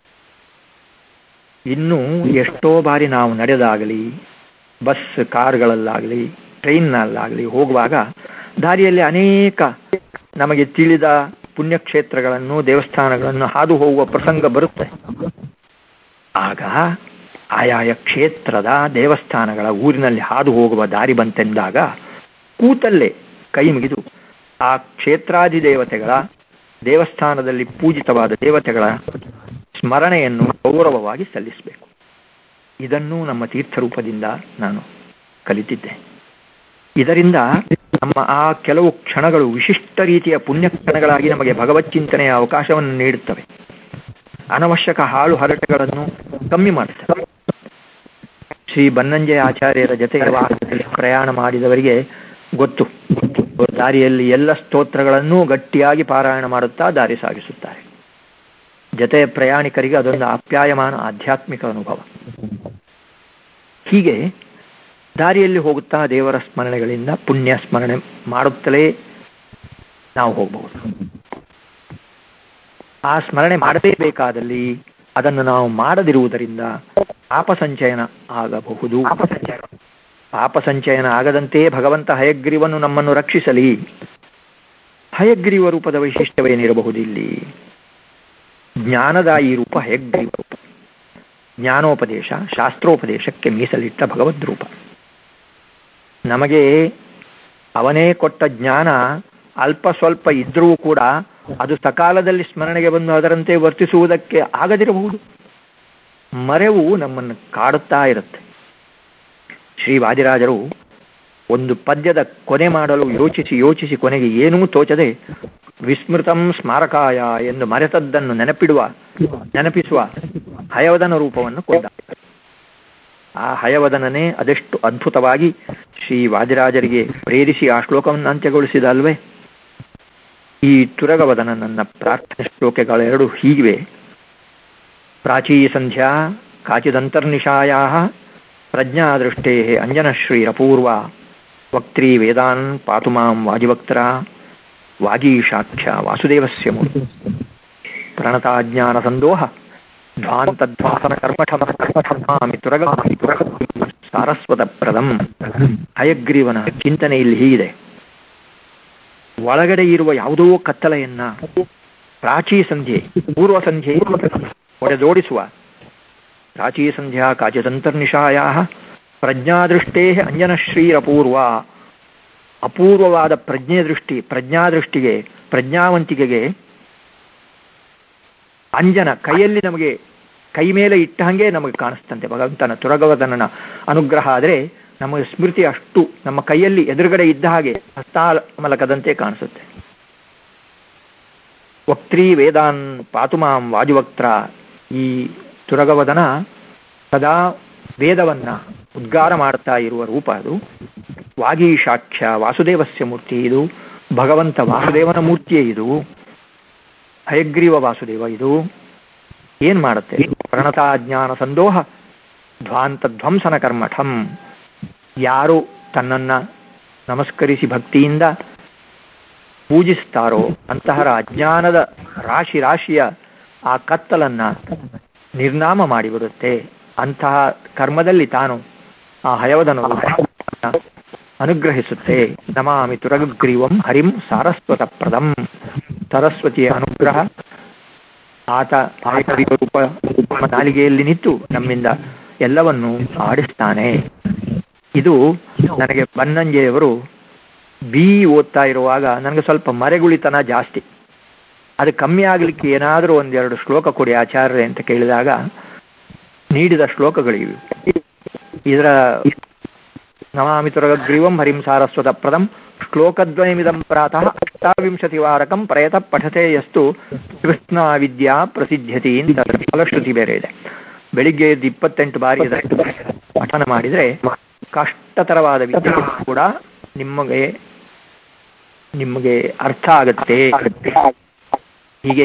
ಇನ್ನು ಎಷ್ಟೋ ಬಾರಿ ನಾವು ನಡೆದಾಗಲಿ ಬಸ್ ಕಾರುಗಳಲ್ಲಾಗಲಿ ಟ್ರೈನ್ನಲ್ಲಾಗಲಿ ಹೋಗುವಾಗ ದಾರಿಯಲ್ಲಿ ಅನೇಕ ನಮಗೆ ತಿಳಿದ ಪುಣ್ಯಕ್ಷೇತ್ರಗಳನ್ನು ದೇವಸ್ಥಾನಗಳನ್ನು ಹಾದು ಹೋಗುವ ಪ್ರಸಂಗ ಬರುತ್ತೆ. ಆಗ ಆಯಾಯ ಕ್ಷೇತ್ರದ ದೇವಸ್ಥಾನಗಳ ಊರಿನಲ್ಲಿ ಹಾದು ಹೋಗುವ ದಾರಿ ಬಂತೆಂದಾಗ ಕೂತಲ್ಲೇ ಕೈ ಮುಗಿದು ಆ ಕ್ಷೇತ್ರಾದಿ ದೇವತೆಗಳ ದೇವಸ್ಥಾನದಲ್ಲಿ ಪೂಜಿತವಾದ ದೇವತೆಗಳ ಸ್ಮರಣೆಯನ್ನು ಗೌರವವಾಗಿ ಸಲ್ಲಿಸಬೇಕು. ಇದನ್ನು ನಮ್ಮ ತೀರ್ಥರೂಪದಿಂದ ನಾನು ಕಲಿತಿದ್ದೆ. ಇದರಿಂದ ನಮ್ಮ ಆ ಕೆಲವು ಕ್ಷಣಗಳು ವಿಶಿಷ್ಟ ರೀತಿಯ ಪುಣ್ಯ ಕ್ಷಣಗಳಾಗಿ ನಮಗೆ ಭಗವತ್ ಚಿಂತನೆಯ ಅವಕಾಶವನ್ನು ನೀಡುತ್ತವೆ. ಅನವಶ್ಯಕ ಹಾಳು ಹರಟೆಗಳನ್ನು ಕಮ್ಮಿ ಮಾಡುತ್ತವೆ. ಶ್ರೀ ಬನ್ನಂಜಯ ಆಚಾರ್ಯರ ಜೊತೆ ವಾಹನದಲ್ಲಿ ಪ್ರಯಾಣ ಮಾಡಿದವರಿಗೆ ಗೊತ್ತು, ದಾರಿಯಲ್ಲಿ ಎಲ್ಲ ಸ್ತೋತ್ರಗಳನ್ನೂ ಗಟ್ಟಿಯಾಗಿ ಪಾರಾಯಣ ಮಾಡುತ್ತಾ ದಾರಿ ಸಾಗಿಸುತ್ತಾರೆ. ಜೊತೆಯ ಪ್ರಯಾಣಿಕರಿಗೆ ಅದೊಂದು ಆಪ್ಯಾಯಮಾನ ಆಧ್ಯಾತ್ಮಿಕ ಅನುಭವ. ಹೀಗೆ ದಾರಿಯಲ್ಲಿ ಹೋಗುತ್ತಾ ದೇವರ ಸ್ಮರಣೆಗಳಿಂದ ಪುಣ್ಯ ಸ್ಮರಣೆ ಮಾಡುತ್ತಲೇ ನಾವು ಹೋಗಬಹುದು. ಆ ಸ್ಮರಣೆ ಮಾಡಲೇಬೇಕಾದಲ್ಲಿ ಅದನ್ನು ನಾವು ಮಾಡದಿರುವುದರಿಂದ ಪಾಪ ಸಂಚಯನ ಆಗಬಹುದು. ಪಾಪ ಸಂಚಯನ ಆಗದಂತೆ ಭಗವಂತ ಹಯಗ್ರೀವನ್ನು ನಮ್ಮನ್ನು ರಕ್ಷಿಸಲಿ. ಹಯಗ್ರೀವ ರೂಪದ ವೈಶಿಷ್ಟ್ಯವೇನಿರಬಹುದು? ಇಲ್ಲಿ ಜ್ಞಾನದಾಯಿ ರೂಪ ಹಯಗ್ರೀವ ರೂಪ. ಜ್ಞಾನೋಪದೇಶ ಶಾಸ್ತ್ರೋಪದೇಶಕ್ಕೆ ಮೀಸಲಿಟ್ಟ ಭಗವದ್ ರೂಪ. ನಮಗೆ ಅವನೇ ಕೊಟ್ಟ ಜ್ಞಾನ ಅಲ್ಪ ಸ್ವಲ್ಪ ಇದ್ರೂ ಕೂಡ ಅದು ಸಕಾಲದಲ್ಲಿ ಸ್ಮರಣೆಗೆ ಬಂದು ಅದರಂತೆ ವರ್ತಿಸುವುದಕ್ಕೆ ಆಗದಿರಬಹುದು. ಮರೆವು ನಮ್ಮನ್ನು ಕಾಡುತ್ತಾ ಇರುತ್ತೆ. ಶ್ರೀ ವಾದಿರಾಜರು ಒಂದು ಪದ್ಯದ ಕೊನೆ ಮಾಡಲು ಯೋಚಿಸಿ ಕೊನೆಗೆ ಏನೂ ತೋಚದೆ ವಿಸ್ಮೃತಂ ಸ್ಮಾರಕಾಯ ಎಂದು ಮರೆತದ್ದನ್ನು ನೆನಪಿಸುವ ಹಯವದನ ರೂಪವನ್ನು ಕೊಂಡ. ಆ ಹಯವದನನೇ ಅದೆಷ್ಟು ಅದ್ಭುತವಾಗಿ ಶ್ರೀ ವಾದಿರಾಜರಿಗೆ ಪ್ರೇರಿಸಿ ಆ ಶ್ಲೋಕವನ್ನು ಅಂತ್ಯಗೊಳಿಸಿದ ಅಲ್ವೇ? ಈ ತುರಗವದನ ನನ್ನ ಪ್ರಾರ್ಥನೆ ಶ್ಲೋಕಗಳೆರಡು ಹೀಗಿವೆ. ಪ್ರಾಚೀ ಸಂಧ್ಯಾ ಕಾಚಿದಂತರ್ನಿಶಾಯಾ ಪ್ರಜ್ಞಾದೃಷ್ಟೇ ಅಂಜನಶ್ರೀರಪೂರ್ವ ವಕ್ತ್ರೀ ವೇದಾನ್ ಪಾತು ಮಾಂ ವಾಜಿವಕ್ತರ ವಾಗೀಶಾಖ್ಯ ವಾಸುದೇವಸ್ಯ ಮೂರ್ತಿ ಪ್ರಣತಾಜ್ಞಾನ ಸಂದೋಹ ಧ್ವಾಂತಧ್ವಾಸನ ಕರ್ಮಠಮಾಮಿ ತುರಗ ಸಾರಸ್ವತ ಪ್ರದಂ. ಹಯಗ್ರೀವನ ಚಿಂತನೆ ಇಲ್ಲಿ ಹೀಗಿದೆ: ಒಳಗಡೆ ಇರುವ ಯಾವುದೋ ಕತ್ತಲೆಯನ್ನ ಪ್ರಾಚೀ ಸಂಧ್ಯೆ ಪೂರ್ವ ಸಂಧ್ಯೆ ಒಡೆದೋಡಿಸುವ ಪ್ರಾಚೀ ಸಂಧ್ಯಾ ಕಾಚಿದಂತರ್ನಿಶಾಯಾ ಪ್ರಜ್ಞಾದೃಷ್ಟೇ ಅಂಜನಶ್ರೀರಪೂರ್ವ. ಅಪೂರ್ವವಾದ ಪ್ರಜ್ಞಾದೃಷ್ಟಿಗೆ ಪ್ರಜ್ಞಾವಂತಿಕೆಗೆ ಅಂಜನ ಕೈಯಲ್ಲಿ ನಮಗೆ ಕೈ ಮೇಲೆ ಇಟ್ಟ ಹಾಗೆ ನಮಗೆ ಕಾಣಿಸ್ತಂತೆ. ಭಗವಂತನ ತುರಗವದನನ ಅನುಗ್ರಹ ಆದರೆ ನಮಗೆ ಸ್ಮೃತಿ ಅಷ್ಟು ನಮ್ಮ ಕೈಯಲ್ಲಿ ಎದುರುಗಡೆ ಇದ್ದ ಹಾಗೆ ಹಸ್ತಾಮಲಕದಂತೆ ಕಾಣಿಸುತ್ತೆ. ವಕ್ತ್ರೀ ವೇದಾನ್ ಪಾತುಮಾಂ ವಾಜುವಕ್ತ್ರ. ಈ ತುರಗವದನ ಸದಾ ವೇದವನ್ನ ಉದ್ಗಾರ ಮಾಡ್ತಾ ಇರುವ ರೂಪ ಅದು. ವಾಗೀಶಾಖ್ಯ ವಾಸುದೇವಸ್ಯ ಮೂರ್ತಿ. ಇದು ಭಗವಂತ ವಾಸುದೇವನ ಮೂರ್ತಿಯೇ. ಇದು ಹಯಗ್ರೀವ ವಾಸುದೇವ. ಇದು ಏನ್ ಮಾಡುತ್ತೆ? ಪ್ರಣತಾಜ್ಞಾನ ಸಂದೋಹ ಧ್ವಾಂತ ಧ್ವಂಸನ ಕರ್ಮಠಂ. ಯಾರು ತನ್ನನ್ನ ನಮಸ್ಕರಿಸಿ ಭಕ್ತಿಯಿಂದ ಪೂಜಿಸ್ತಾರೋ ಅಂತಹರ ಅಜ್ಞಾನದ ರಾಶಿಯ ಆ ಕತ್ತಲನ್ನ ನಿರ್ನಾಮ ಮಾಡಿಬಿಡುತ್ತೆ. ಅಂತಹ ಕರ್ಮದಲ್ಲಿ ತಾನು ಆ ಹಯವದನು ಅನುಗ್ರಹಿಸುತ್ತೆ. ನಮಾಮಿ ತುರಗಗ್ರೀವಂ ಹರಿಂ ಸಾರಸ್ವತ ಪ್ರದಂ. ಸರಸ್ವತಿಯ ಅನುಗ್ರಹ, ಆತ ರೂಪ ನಾಲಿಗೆಯಲ್ಲಿ ನಿಂತು ನಮ್ಮಿಂದ ಎಲ್ಲವನ್ನು ಆಡಿಸ್ತಾನೆ. ಇದು ನನಗೆ ಬನ್ನಂಜೆಯವರು ಬಿ ಓದ್ತಾ ಇರುವಾಗ ನನಗೆ ಸ್ವಲ್ಪ ಮರೆಗುಳಿತನ ಜಾಸ್ತಿ. ಅದು ಕಮ್ಮಿ ಆಗಲಿಕ್ಕೆ ಏನಾದರೂ ಒಂದೆರಡು ಶ್ಲೋಕ ಕೊಡಿ ಆಚಾರ್ಯ ಅಂತ ಕೇಳಿದಾಗ ನೀಡಿದ ಶ್ಲೋಕಗಳಿವೆ. ಇದರ ನಮಾಮಿ ತುರಗಗ್ರೀವಂ ಹರಿಂ ಸಾರಸ್ವತ ಪ್ರದಂ ಶ್ಲೋಕದ್ವಯಮಿದಂ ಪ್ರಾತಃ 28 ವಾರಕಂ ಪ್ರಯತ ಪಠತೆ ಯಸ್ತು ಕೃಷ್ಣ ವಿದ್ಯಾ ಪ್ರಸಿದ್ಧತಿ ಅಂತ ಫಲಶ್ರುತಿ ಬೇರೆ ಇದೆ. ಬೆಳಿಗ್ಗೆ 28 ಬಾರಿ ಇದನ್ನು ಪಠನ ಮಾಡಿದರೆ ಕಷ್ಟತರವಾದ ವಿದ್ಯೆ ಕೂಡ ನಿಮಗೆ ಅರ್ಥ ಆಗತ್ತೆ. ಹೀಗೆ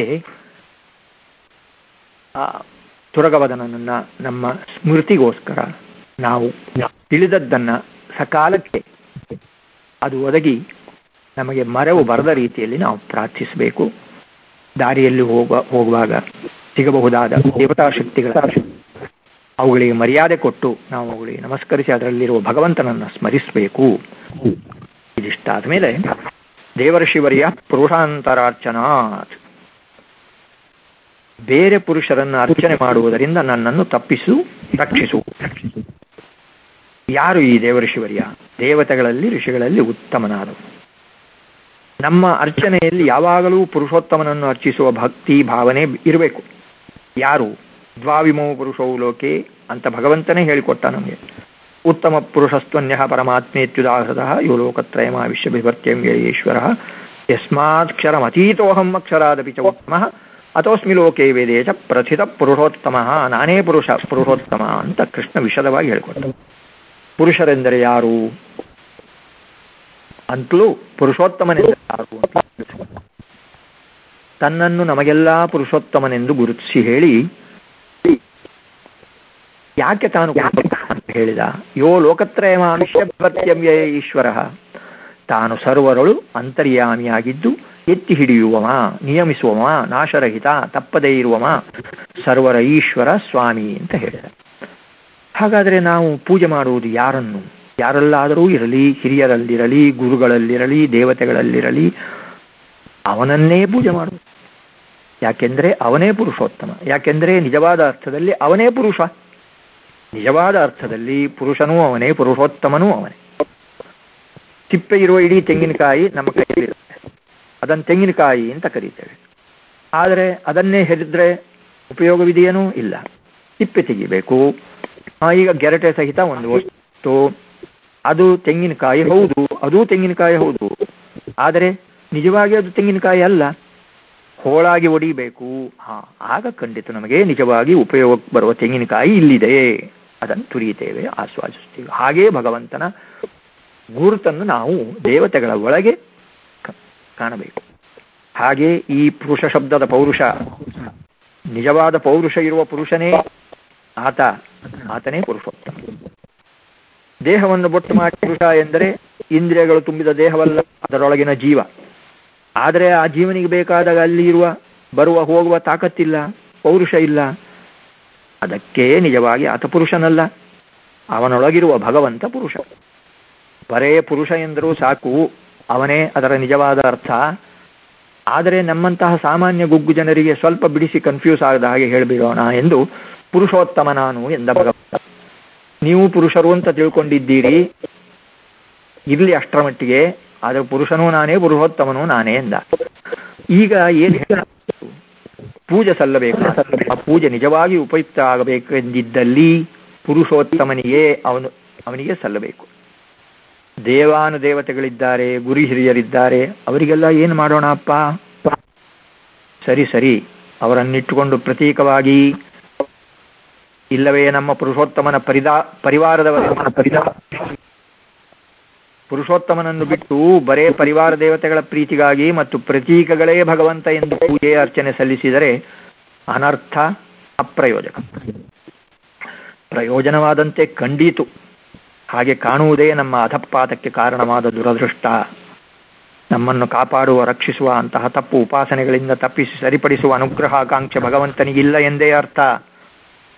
ತುರಗವದನನ್ನ ನಮ್ಮ ಸ್ಮೃತಿಗೋಸ್ಕರ ನಾವು ತಿಳಿದದ್ದನ್ನ ಸಕಾಲಕ್ಕೆ ಅದು ಒದಗಿ ನಮಗೆ ಮರೆವು ಬರದ ರೀತಿಯಲ್ಲಿ ನಾವು ಪ್ರಾರ್ಥಿಸಬೇಕು. ದಾರಿಯಲ್ಲಿ ಹೋಗುವಾಗ ಸಿಗಬಹುದಾದ ದೇವತಾ ಶಕ್ತಿಗಳ ಅವುಗಳಿಗೆ ಮರ್ಯಾದೆ ಕೊಟ್ಟು ನಾವು ಅವುಗಳಿಗೆ ನಮಸ್ಕರಿಸಿ ಅದರಲ್ಲಿರುವ ಭಗವಂತನನ್ನು ಸ್ಮರಿಸಬೇಕು. ಇದಿಷ್ಟಾದ ಮೇಲೆ ದೇವರ್ಷಿವರ್ಯ ಪುರುಷಾಂತರಾರ್ಚನಾತ್, ಬೇರೆ ಪುರುಷರನ್ನು ಅರ್ಚನೆ ಮಾಡುವುದರಿಂದ ನನ್ನನ್ನು ತಪ್ಪಿಸು, ರಕ್ಷಿಸು. ಯಾರು ಈ ದೇವರ್ಷಿವರ್ಯ? ದೇವತೆಗಳಲ್ಲಿ ಋಷಿಗಳಲ್ಲಿ ಉತ್ತಮನಾದವು. ನಮ್ಮ ಅರ್ಚನೆಯಲ್ಲಿ ಯಾವಾಗಲೂ ಪುರುಷೋತ್ತಮನನ್ನು ಅರ್ಚಿಸುವ ಭಕ್ತಿ ಭಾವನೆ ಇರಬೇಕು. ಯಾರು? ದ್ವಾವಿಮೋ ಪುರುಷೌ ಲೋಕೆ ಅಂತ ಭಗವಂತನೇ ಹೇಳಿಕೊಟ್ಟ ನಮಗೆ. ಉತ್ತಮ ಪುರುಷಸ್ತ್ವನ್ಯ ಪರಮಾತ್ಮೇತ್ಯುದಾಹೃತಃ ಯೋ ಲೋಕತ್ರಯಮಾವಿಶ್ಯ ಬಿಭರ್ತ್ಯಂ ಈಶ್ವರ ಯಸ್ಮಾಕ್ಷರಮತೀತೋಹಂ ಅಕ್ಷರಾದಪಿ ಚ ಉತ್ತಮಃ ಅಥೋಸ್ಮಿ ಲೋಕೆ ವೇದೇ ಚ ಪ್ರಥಿತ ಪುರುಷೋತ್ತಮಃ. ನಾನೇ ಪುರುಷೋತ್ತಮ ಅಂತ ಕೃಷ್ಣ ವಿಶದವಾಗಿ ಹೇಳಿಕೊಟ್ಟ. ಪುರುಷರೆಂದರೆ ಯಾರು ಅಂತಲೂ ಪುರುಷೋತ್ತಮನೆಂದರೆ ಯಾರು ಅಂತ ತನ್ನನ್ನು ನಮಗೆಲ್ಲ ಪುರುಷೋತ್ತಮನೆಂದು ಗುರುತಿಸಿ ಹೇಳಿ ಯಾಕೆ ತಾನು ಅಂತ ಹೇಳಿದ? ಯೋ ಲೋಕತ್ರಯಮಾವಿಶ್ಯ ಬಿಭರ್ತ್ಯಂ ಈಶ್ವರ, ತಾನು ಸರ್ವರಳು ಅಂತರ್ಯಾಮಿಯಾಗಿದ್ದು ಎತ್ತಿ ಹಿಡಿಯುವವ, ನಿಯಮಿಸುವವ, ನಾಶರಹಿತ, ತಪ್ಪದೇ ಇರುವವ, ಸರ್ವರ ಈಶ್ವರ ಸ್ವಾಮಿ ಅಂತ ಹೇಳಿದ. ಹಾಗಾದರೆ ನಾವು ಪೂಜೆ ಮಾಡುವುದು ಯಾರನ್ನು? ಯಾರಲ್ಲಾದರೂ ಇರಲಿ, ಹಿರಿಯರಲ್ಲಿರಲಿ, ಗುರುಗಳಲ್ಲಿರಲಿ, ದೇವತೆಗಳಲ್ಲಿರಲಿ, ಅವನನ್ನೇ ಪೂಜೆ ಮಾಡುವುದು. ಯಾಕೆಂದ್ರೆ ಅವನೇ ಪುರುಷೋತ್ತಮ. ಯಾಕೆಂದ್ರೆ ನಿಜವಾದ ಅರ್ಥದಲ್ಲಿ ಅವನೇ ಪುರುಷ. ನಿಜವಾದ ಅರ್ಥದಲ್ಲಿ ಪುರುಷನೂ ಅವನೇ, ಪುರುಷೋತ್ತಮನೂ ಅವನೇ. ತಿಪ್ಪೆ ಇರುವ ಇಡೀ ತೆಂಗಿನಕಾಯಿ ನಮ್ಮ ಕೈಯಲ್ಲಿರುತ್ತೆ, ಅದನ್ನು ತೆಂಗಿನಕಾಯಿ ಅಂತ ಕರೀತೇವೆ. ಆದರೆ ಅದನ್ನೇ ಹೆರಿದ್ರೆ ಉಪಯೋಗವಿದೆಯೇನೂ ಇಲ್ಲ, ತಿಪ್ಪೆ ತೆಗಿಬೇಕು. ಈಗ ಗೆರಟೆ ಸಹಿತ ಒಂದು ವಸ್ತು, ಅದು ತೆಂಗಿನಕಾಯಿ ಹೌದು, ಅದೂ ತೆಂಗಿನಕಾಯಿ ಹೌದು, ಆದರೆ ನಿಜವಾಗಿ ಅದು ತೆಂಗಿನಕಾಯಿ ಅಲ್ಲ, ಹೋಳಾಗಿ ಒಡಿಬೇಕು. ಆಗ ಖಂಡಿತ ನಮಗೆ ನಿಜವಾಗಿ ಉಪಯೋಗ ಬರುವ ತೆಂಗಿನಕಾಯಿ ಇಲ್ಲಿದೆ, ಅದನ್ನು ತುರಿಯುತ್ತೇವೆ, ಆಸ್ವಾದಿಸುತ್ತೇವೆ. ಹಾಗೇ ಭಗವಂತನ ಗುರುತನ್ನು ನಾವು ದೇವತೆಗಳ ಒಳಗೆ ಕಾಣಬೇಕು. ಹಾಗೆ ಈ ಪುರುಷ ಶಬ್ದದ ಪೌರುಷ, ನಿಜವಾದ ಪೌರುಷ ಇರುವ ಪುರುಷನೇ ಆತನೇ ಪುರುಷೋತ್ತಮ. ದೇಹವನ್ನು ಬೊಟ್ಟು ಮಾಡಿ ಪುರುಷ ಎಂದರೆ ಇಂದ್ರಿಯಗಳು ತುಂಬಿದ ದೇಹವಲ್ಲ, ಅದರೊಳಗಿನ ಜೀವ. ಆದರೆ ಆ ಜೀವನಿಗೆ ಬೇಕಾದಾಗ ಅಲ್ಲಿ ಬರುವ ಹೋಗುವ ತಾಕತ್ತಿಲ್ಲ, ಪೌರುಷ ಇಲ್ಲ. ಅದಕ್ಕೆ ನಿಜವಾಗಿ ಆತ ಪುರುಷನಲ್ಲ, ಅವನೊಳಗಿರುವ ಭಗವಂತ ಪುರುಷ. ಬರೇ ಪುರುಷ ಎಂದರೂ ಸಾಕು, ಅವನೇ ಅದರ ನಿಜವಾದ ಅರ್ಥ. ಆದರೆ ನಮ್ಮಂತಹ ಸಾಮಾನ್ಯ ಗುಗ್ಗು ಜನರಿಗೆ ಸ್ವಲ್ಪ ಬಿಡಿಸಿ ಕನ್ಫ್ಯೂಸ್ ಆಗದ ಹಾಗೆ ಹೇಳಿಬಿಡೋಣ ಎಂದು ಪುರುಷೋತ್ತಮ ನಾನು ಎಂದ ಭಗವಂತ. ನೀವು ಪುರುಷರು ಅಂತ ತಿಳ್ಕೊಂಡಿದ್ದೀರಿ, ಇರ್ಲಿ ಅಷ್ಟರ ಮಟ್ಟಿಗೆ, ಆದರೆ ಪುರುಷನೂ ನಾನೇ, ಪುರುಷೋತ್ತಮನೂ ನಾನೇ ಎಂದ. ಈಗ ಏನು ಹೇಳ, ಪೂಜೆ ಸಲ್ಲಬೇಕು. ಆ ಪೂಜೆ ನಿಜವಾಗಿ ಉಪಯುಕ್ತ ಆಗಬೇಕೆಂದಿದ್ದಲ್ಲಿ ಪುರುಷೋತ್ತಮನಿಗೆ ಅವನಿಗೆ ಸಲ್ಲಬೇಕು. ದೇವಾನುದೇವತೆಗಳಿದ್ದಾರೆ, ಗುರು ಹಿರಿಯರಿದ್ದಾರೆ, ಅವರಿಗೆಲ್ಲ ಏನು ಮಾಡೋಣ ಅಪ್ಪ? ಸರಿ, ಅವರನ್ನಿಟ್ಟುಕೊಂಡು ಪ್ರತೀಕವಾಗಿ, ಇಲ್ಲವೇ ನಮ್ಮ ಪುರುಷೋತ್ತಮನ ಪುರುಷೋತ್ತಮನನ್ನು ಬಿಟ್ಟು ಬರೇ ಪರಿವಾರ ದೇವತೆಗಳ ಪ್ರೀತಿಗಾಗಿ ಮತ್ತು ಪ್ರತೀಕಗಳೇ ಭಗವಂತ ಎಂದು ಪೂಜೆ ಅರ್ಚನೆ ಸಲ್ಲಿಸಿದರೆ ಅನರ್ಥ, ಅಪ್ರಯೋಜಕ. ಪ್ರಯೋಜನವಾದಂತೆ ಖಂಡಿತು. ಹಾಗೆ ಕಾಣುವುದೇ ನಮ್ಮ ಅಧಪಾತಕ್ಕೆ ಕಾರಣವಾದ ದುರದೃಷ್ಟ. ನಮ್ಮನ್ನು ಕಾಪಾಡುವ, ರಕ್ಷಿಸುವ ಅಂತಹ ತಪ್ಪು ಉಪಾಸನೆಗಳಿಂದ ತಪ್ಪಿಸಿ ಸರಿಪಡಿಸುವ ಅನುಗ್ರಹಾಕಾಂಕ್ಷೆ ಭಗವಂತನಿಗಿಲ್ಲ ಎಂದೇ ಅರ್ಥ.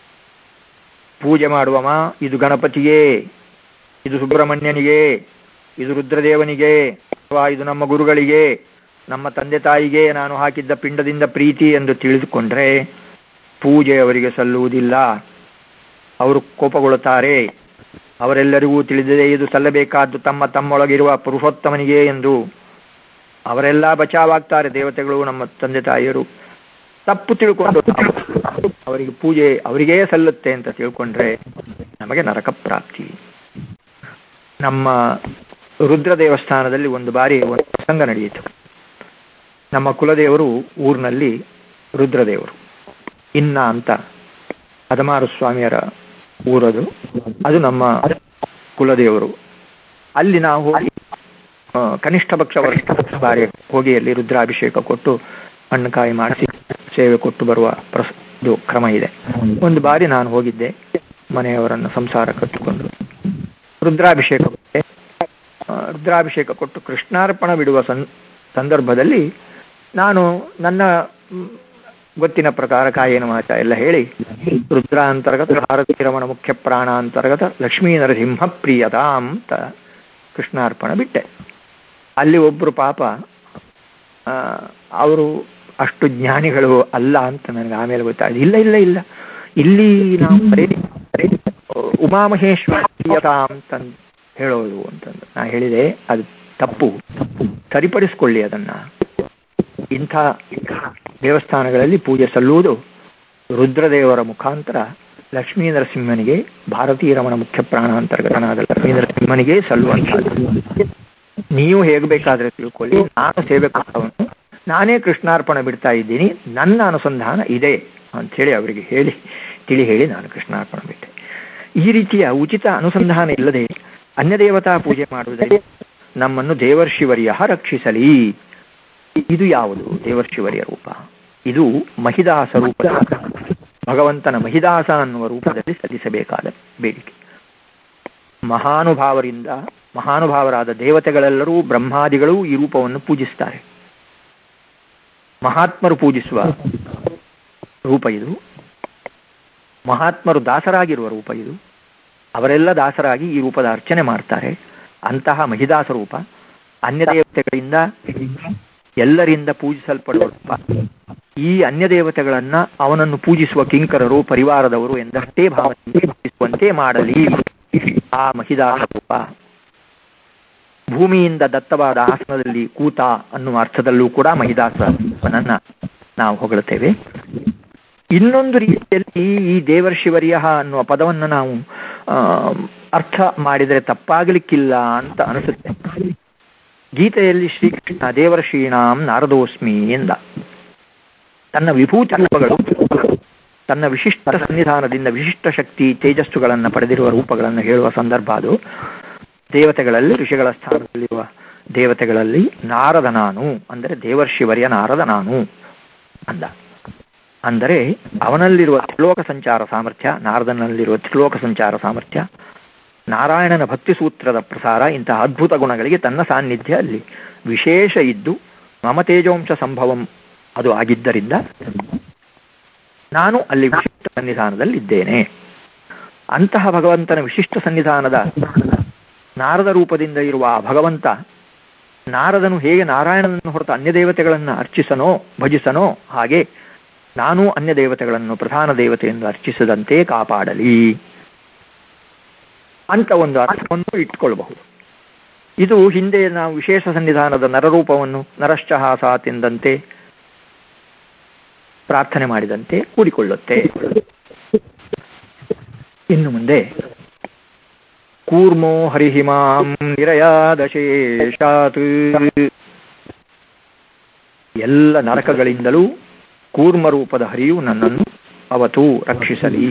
ಪೂಜೆ ಮಾಡುವವ ಇದು ಗಣಪತಿಯೇ, ಇದು ಸುಬ್ರಹ್ಮಣ್ಯನಿಗೆ, ಇದು ರುದ್ರದೇವನಿಗೆ ಅಥವಾ ಇದು ನಮ್ಮ ಗುರುಗಳಿಗೆ, ನಮ್ಮ ತಂದೆ ತಾಯಿಗೆ ನಾನು ಹಾಕಿದ್ದ ಪಿಂಡದಿಂದ ಪ್ರೀತಿ ಎಂದು ತಿಳಿದುಕೊಂಡ್ರೆ ಪೂಜೆ ಅವರಿಗೆ ಸಲ್ಲುವುದಿಲ್ಲ. ಅವರು ಕೋಪಗೊಳ್ಳುತ್ತಾರೆ. ಅವರೆಲ್ಲರಿಗೂ ತಿಳಿದಿದೆ ಇದು ಸಲ್ಲಬೇಕಾದ್ದು ತಮ್ಮೊಳಗಿರುವ ಪುರುಷೋತ್ತಮನಿಗೆ ಎಂದು. ಅವರೆಲ್ಲ ಬಚಾವಾಗ್ತಾರೆ, ದೇವತೆಗಳು, ನಮ್ಮ ತಂದೆ ತಾಯಿಯರು. ತಪ್ಪು ತಿಳ್ಕೊಂಡು ಅವರಿಗೆ ಪೂಜೆ ಅವರಿಗೇ ಸಲ್ಲುತ್ತೆ ಅಂತ ತಿಳ್ಕೊಂಡ್ರೆ ನಮಗೆ ನರಕ ಪ್ರಾಪ್ತಿ. ನಮ್ಮ ರುದ್ರ ದೇವಸ್ಥಾನದಲ್ಲಿ ಒಂದು ಬಾರಿ ಒಂದು ಪ್ರಸಂಗ ನಡೆಯಿತು. ನಮ್ಮ ಕುಲದೇವರು ಊರಿನಲ್ಲಿ ರುದ್ರದೇವರು ಇನ್ನ ಅಂತ ಹದಮಾರು ಸ್ವಾಮಿಯರ ಊರದು, ಅದು ನಮ್ಮ ಕುಲದೇವರು. ಅಲ್ಲಿ ನಾವು ಹೋಗಿ ಕನಿಷ್ಠ ಪಕ್ಷ ಬಾರಿ ಹೋಗಿ ಅಲ್ಲಿ ರುದ್ರಾಭಿಷೇಕ ಕೊಟ್ಟು ಹಣ್ಣುಕಾಯಿ ಮಾಡಿಸಿ ಸೇವೆ ಕೊಟ್ಟು ಬರುವ ಕ್ರಮ ಇದೆ. ಒಂದು ಬಾರಿ ನಾನು ಹೋಗಿದ್ದೆ, ಮನೆಯವರನ್ನು ಸಂಸಾರ ಕಟ್ಟಿಕೊಂಡು ರುದ್ರಾಭಿಷೇಕ ಕೊಟ್ಟು ಕೃಷ್ಣಾರ್ಪಣ ಬಿಡುವ ಸಂದರ್ಭದಲ್ಲಿ ನಾನು ನನ್ನ ಗೊತ್ತಿನ ಪ್ರಕಾರ ಕಾಯೇನು ಮಾತ ಎಲ್ಲ ಹೇಳಿ ರುದ್ರ ಅಂತರ್ಗತ ಭಾರತೀ ರಮಣ ಮುಖ್ಯ ಪ್ರಾಣ ಅಂತರ್ಗತ ಲಕ್ಷ್ಮೀ ನರಸಿಂಹ ಪ್ರಿಯತಾಂ ಅಂತ ಕೃಷ್ಣಾರ್ಪಣ ಬಿಟ್ಟೆ. ಅಲ್ಲಿ ಒಬ್ರು ಪಾಪ ಅವರು ಅಷ್ಟು ಜ್ಞಾನಿಗಳು ಅಲ್ಲ ಅಂತ ನನಗೆ ಆಮೇಲೆ ಗೊತ್ತಾಯ್ತು. ಇಲ್ಲ ಇಲ್ಲ ಇಲ್ಲ, ಇಲ್ಲಿ ನಾವು ಉಮಾಮಹೇಶ್ವರ ಪ್ರಿಯತಾಂ ಅಂತ ಹೇಳೋದು ಅಂತಂದು ನಾ ಹೇಳಿದೆ. ಅದು ತಪ್ಪು, ಸರಿಪಡಿಸ್ಕೊಳ್ಳಿ ಅದನ್ನ. ಇಂಥ ದೇವಸ್ಥಾನಗಳಲ್ಲಿ ಪೂಜೆ ಸಲ್ಲುವುದು ರುದ್ರದೇವರ ಮುಖಾಂತರ ಲಕ್ಷ್ಮೀ ನರಸಿಂಹನಿಗೆ, ಭಾರತೀಯ ರಮಣ ಮುಖ್ಯ ಪ್ರಾಣ ಅಂತರ್ಗತನಾದ ಲಕ್ಷ್ಮೀ ನರಸಿಂಹನಿಗೆ ಸಲ್ಲುವಂಥದ್ದು. ನೀವು ಹೇಗೆ ಬೇಕಾದ್ರೆ ತಿಳ್ಕೊಳ್ಳಿ, ನಾನು ಸೇವೆ ಕೊಟ್ಟವನು, ನಾನೇ ಕೃಷ್ಣಾರ್ಪಣ ಬಿಡ್ತಾ ಇದ್ದೀನಿ, ನನ್ನ ಅನುಸಂಧಾನ ಇದೆ ಅಂಥೇಳಿ ಅವರಿಗೆ ಹೇಳಿ ನಾನು ಕೃಷ್ಣಾರ್ಪಣ ಬಿಟ್ಟೆ. ಈ ರೀತಿಯ ಉಚಿತ ಅನುಸಂಧಾನ ಇಲ್ಲದೆ ಅನ್ಯ ದೇವತಾ ಪೂಜೆ ಮಾಡುವುದೇ ನಮ್ಮನ್ನು ದೇವರ್ಷಿವರ್ಯ ರಕ್ಷಿಸಲಿ. ಇದು ಯಾವುದು ದೇವರ್ಷಿವರ್ಯ ರೂಪ? ಇದು ಮಹಿದಾಸ ರೂಪದ, ಭಗವಂತನ ಮಹಿದಾಸ ಅನ್ನುವ ರೂಪದಲ್ಲಿ ಸಲ್ಲಿಸಬೇಕಾದ ಬೇಡಿಕೆ. ಮಹಾನುಭಾವರಾದ ದೇವತೆಗಳೆಲ್ಲರೂ, ಬ್ರಹ್ಮಾದಿಗಳು ಈ ರೂಪವನ್ನು ಪೂಜಿಸ್ತಾರೆ. ಮಹಾತ್ಮರು ಪೂಜಿಸುವ ರೂಪ ಇದು. ಮಹಾತ್ಮರು ದಾಸರಾಗಿರುವ ರೂಪ ಇದು. ಅವರೆಲ್ಲ ದಾಸರಾಗಿ ಈ ರೂಪದ ಅರ್ಚನೆ ಮಾಡ್ತಾರೆ. ಅಂತಹ ಮಹಿದಾಸ ರೂಪ ಅನ್ಯ ದೇವತೆಗಳಿಂದ ಎಲ್ಲರಿಂದ ಪೂಜಿಸಲ್ಪಡುವ ರೂಪ. ಈ ಅನ್ಯ ದೇವತೆಗಳನ್ನ ಅವನನ್ನು ಪೂಜಿಸುವ ಕಿಂಕರರು, ಪರಿವಾರದವರು ಎಂದಷ್ಟೇ ಭಾವನೆಯಿಂದ ಪೂಜಿಸುವಂತೆ ಮಾಡಲಿ ಆ ಮಹಿದಾಸ ರೂಪ. ಭೂಮಿಯಿಂದ ದತ್ತವಾದ ಆಸನದಲ್ಲಿ ಕೂತ ಅನ್ನುವ ಅರ್ಥದಲ್ಲೂ ಕೂಡ ಮಹಿದಾಸನನ್ನ ನಾವು ಹೊಗಳುತ್ತೇವೆ. ಇನ್ನೊಂದು ರೀತಿಯಲ್ಲಿ ಈ ದೇವರ್ಷಿವರ್ಯ ಅನ್ನುವ ಪದವನ್ನು ನಾವು ಅರ್ಥ ಮಾಡಿದರೆ ತಪ್ಪಾಗಲಿಕ್ಕಿಲ್ಲ ಅಂತ ಅನಿಸುತ್ತೆ. ಗೀತೆಯಲ್ಲಿ ಶ್ರೀಕೃಷ್ಣ ದೇವರ್ಷೀಣಾಂ ನಾರದೋಸ್ಮಿ ಎಂದ. ತನ್ನ ವಿಭೂತಿ ರೂಪಗಳು, ತನ್ನ ವಿಶಿಷ್ಟ ಸನ್ನಿಧಾನದಿಂದ ವಿಶಿಷ್ಟ ಶಕ್ತಿ ತೇಜಸ್ಸುಗಳನ್ನು ಪಡೆದಿರುವ ರೂಪಗಳನ್ನು ಹೇಳುವ ಸಂದರ್ಭ ಅದು. ದೇವತೆಗಳಲ್ಲಿ, ಋಷಿಗಳ ಸ್ಥಾನದಲ್ಲಿರುವ ದೇವತೆಗಳಲ್ಲಿ ನಾರದ ನಾನು ಅಂದರೆ ದೇವರ್ಷಿವರ್ಯ ನಾರದ ನಾನು ಅಂದ. ಅಂದರೆ ಅವನಲ್ಲಿರುವ ತ್ರಿಲೋಕ ಸಂಚಾರ ಸಾಮರ್ಥ್ಯ, ನಾರದನಲ್ಲಿರುವ ತ್ರಿಲೋಕ ಸಂಚಾರ ಸಾಮರ್ಥ್ಯ, ನಾರಾಯಣನ ಭಕ್ತಿ ಸೂತ್ರದ ಪ್ರಸಾರ, ಇಂತಹ ಅದ್ಭುತ ಗುಣಗಳಿಗೆ ತನ್ನ ಸಾನ್ನಿಧ್ಯ ಅಲ್ಲಿ ವಿಶೇಷ ಇದ್ದು ಮಮ ತೇಜೋಂಶ ಸಂಭವಂ ಅದು ಆಗಿದ್ದರಿಂದ ನಾನು ಅಲ್ಲಿ ವಿಶಿಷ್ಟ ಸನ್ನಿಧಾನದಲ್ಲಿದ್ದೇನೆ. ಅಂತಹ ಭಗವಂತನ ವಿಶಿಷ್ಟ ಸನ್ನಿಧಾನದ ನಾರದ ರೂಪದಿಂದ ಇರುವ ಆ ಭಗವಂತ, ನಾರದನು ಹೇಗೆ ನಾರಾಯಣನನ್ನು ಹೊರತು ಅನ್ಯ ದೇವತೆಗಳನ್ನು ಅರ್ಚಿಸನೋ ಭಜಿಸನೋ, ಹಾಗೆ ನಾನೂ ಅನ್ಯ ದೇವತೆಗಳನ್ನು ಪ್ರಧಾನ ದೇವತೆಯನ್ನು ಅರ್ಚಿಸದಂತೆ ಕಾಪಾಡಲಿ ಅಂತ ಒಂದು ಅರ್ಥವನ್ನು ಇಟ್ಕೊಳ್ಬಹುದು. ಇದು ಹಿಂದೆ ನಾವು ವಿಶೇಷ ಸನ್ನಿಧಾನದ ನರರೂಪವನ್ನು ನರಶ್ಚಹಾಸಾತ್ ಎಂದಂತೆ ಪ್ರಾರ್ಥನೆ ಮಾಡಿದಂತೆ ಕೂಡಿಕೊಳ್ಳುತ್ತೆ. ಇನ್ನು ಮುಂದೆ ಕೂರ್ಮೋ ಹರಿಹಿಮಾಂ ನಿರಯಾದಶೇಷಾತ್, ಎಲ್ಲ ನರಕಗಳಿಂದಲೂ ಕೂರ್ಮ ರೂಪದ ಹರಿಯು ನನ್ನನ್ನು ಅವತು ರಕ್ಷಿಸಲಿ.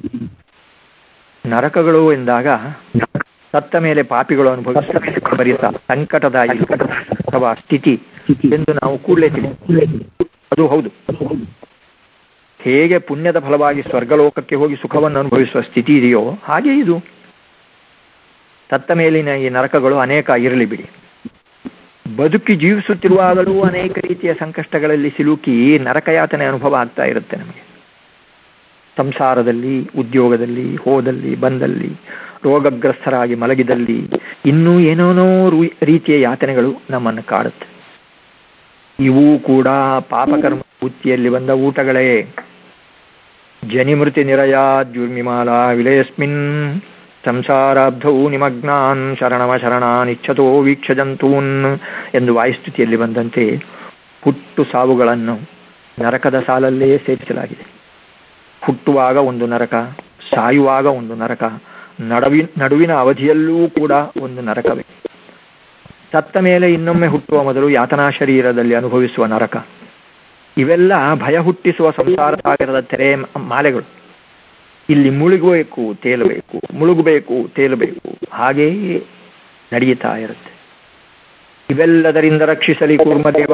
ನರಕಗಳು ಎಂದಾಗ ಸತ್ತ ಮೇಲೆ ಪಾಪಿಗಳು ಅನುಭವಿಸ ಸಂಕಟದಾಯಿ ಅಥವಾ ಸ್ಥಿತಿ ಎಂದು ನಾವು ಕೂಡಲೇ ಅದು ಹೌದು. ಹೇಗೆ ಪುಣ್ಯದ ಫಲವಾಗಿ ಸ್ವರ್ಗಲೋಕಕ್ಕೆ ಹೋಗಿ ಸುಖವನ್ನು ಅನುಭವಿಸುವ ಸ್ಥಿತಿ ಇದೆಯೋ ಹಾಗೆ ಇದು. ಸತ್ತ ಮೇಲಿನ ಈ ನರಕಗಳು ಅನೇಕ ಇರಲಿ ಬಿಡಿ, ಬದುಕಿ ಜೀವಿಸುತ್ತಿರುವಾಗಲೂ ಅನೇಕ ರೀತಿಯ ಸಂಕಷ್ಟಗಳಲ್ಲಿ ಸಿಲುಕಿ ನರಕಯಾತನೆ ಅನುಭವ ಆಗ್ತಾ ಇರುತ್ತೆ ನಮಗೆ. ಸಂಸಾರದಲ್ಲಿ, ಉದ್ಯೋಗದಲ್ಲಿ, ಹೋದಲ್ಲಿ ಬಂದಲ್ಲಿ ರೋಗಗ್ರಸ್ತರಾಗಿ ಮಲಗಿದಲ್ಲಿ ಇನ್ನೂ ಏನೇನೋ ರೀತಿಯ ಯಾತನೆಗಳು ನಮ್ಮನ್ನು ಕಾಡುತ್ತೆ. ಇವೂ ಕೂಡ ಪಾಪಕರ್ಮ ಬುತ್ತಿಯಲ್ಲಿ ಬಂದ ಊಟಗಳೇ. ಜನಿಮೃತಿ ನಿರಯಾದ್ಯುರ್ಮಿಮಾಲಾ ವಿಲಯಸ್ಮಿನ್ ಸಂಸಾರಾಬ್ಧೌ ನಿಮಗ್ನಾನ್ ಶರಣಾನಿಚ್ಛತೋ ವೀಕ್ಷಜಂತೂನ್ ಎಂದು ವಾಯುಸ್ತುತಿಯಲ್ಲಿ ಬಂದಂತೆ ಹುಟ್ಟು ಸಾವುಗಳನ್ನು ನರಕದ ಸಾಲಲ್ಲೇ ಸೇರಿಸಲಾಗಿದೆ. ಹುಟ್ಟುವಾಗ ಒಂದು ನರಕ, ಸಾಯುವಾಗ ಒಂದು ನರಕ, ನಡುವಿನ ಅವಧಿಯಲ್ಲೂ ಕೂಡ ಒಂದು ನರಕವೇ. ಸತ್ತ ಮೇಲೆ ಇನ್ನೊಮ್ಮೆ ಹುಟ್ಟುವ ಮೊದಲು ಯಾತನಾ ಶರೀರದಲ್ಲಿ ಅನುಭವಿಸುವ ನರಕ. ಇವೆಲ್ಲ ಭಯ ಹುಟ್ಟಿಸುವ ಸಂಸಾರ ಸಾಗರದ ತೆರೆ ಮಾಲೆಗಳು. ಇಲ್ಲಿ ಮುಳುಗಬೇಕು ತೇಲಬೇಕು, ಮುಳುಗಬೇಕು ತೇಲಬೇಕು, ಹಾಗೆಯೇ ನಡೆಯುತ್ತಾ ಇರುತ್ತೆ. ಇವೆಲ್ಲದರಿಂದ ರಕ್ಷಿಸಲಿ ಕೂರ್ಮದೇವ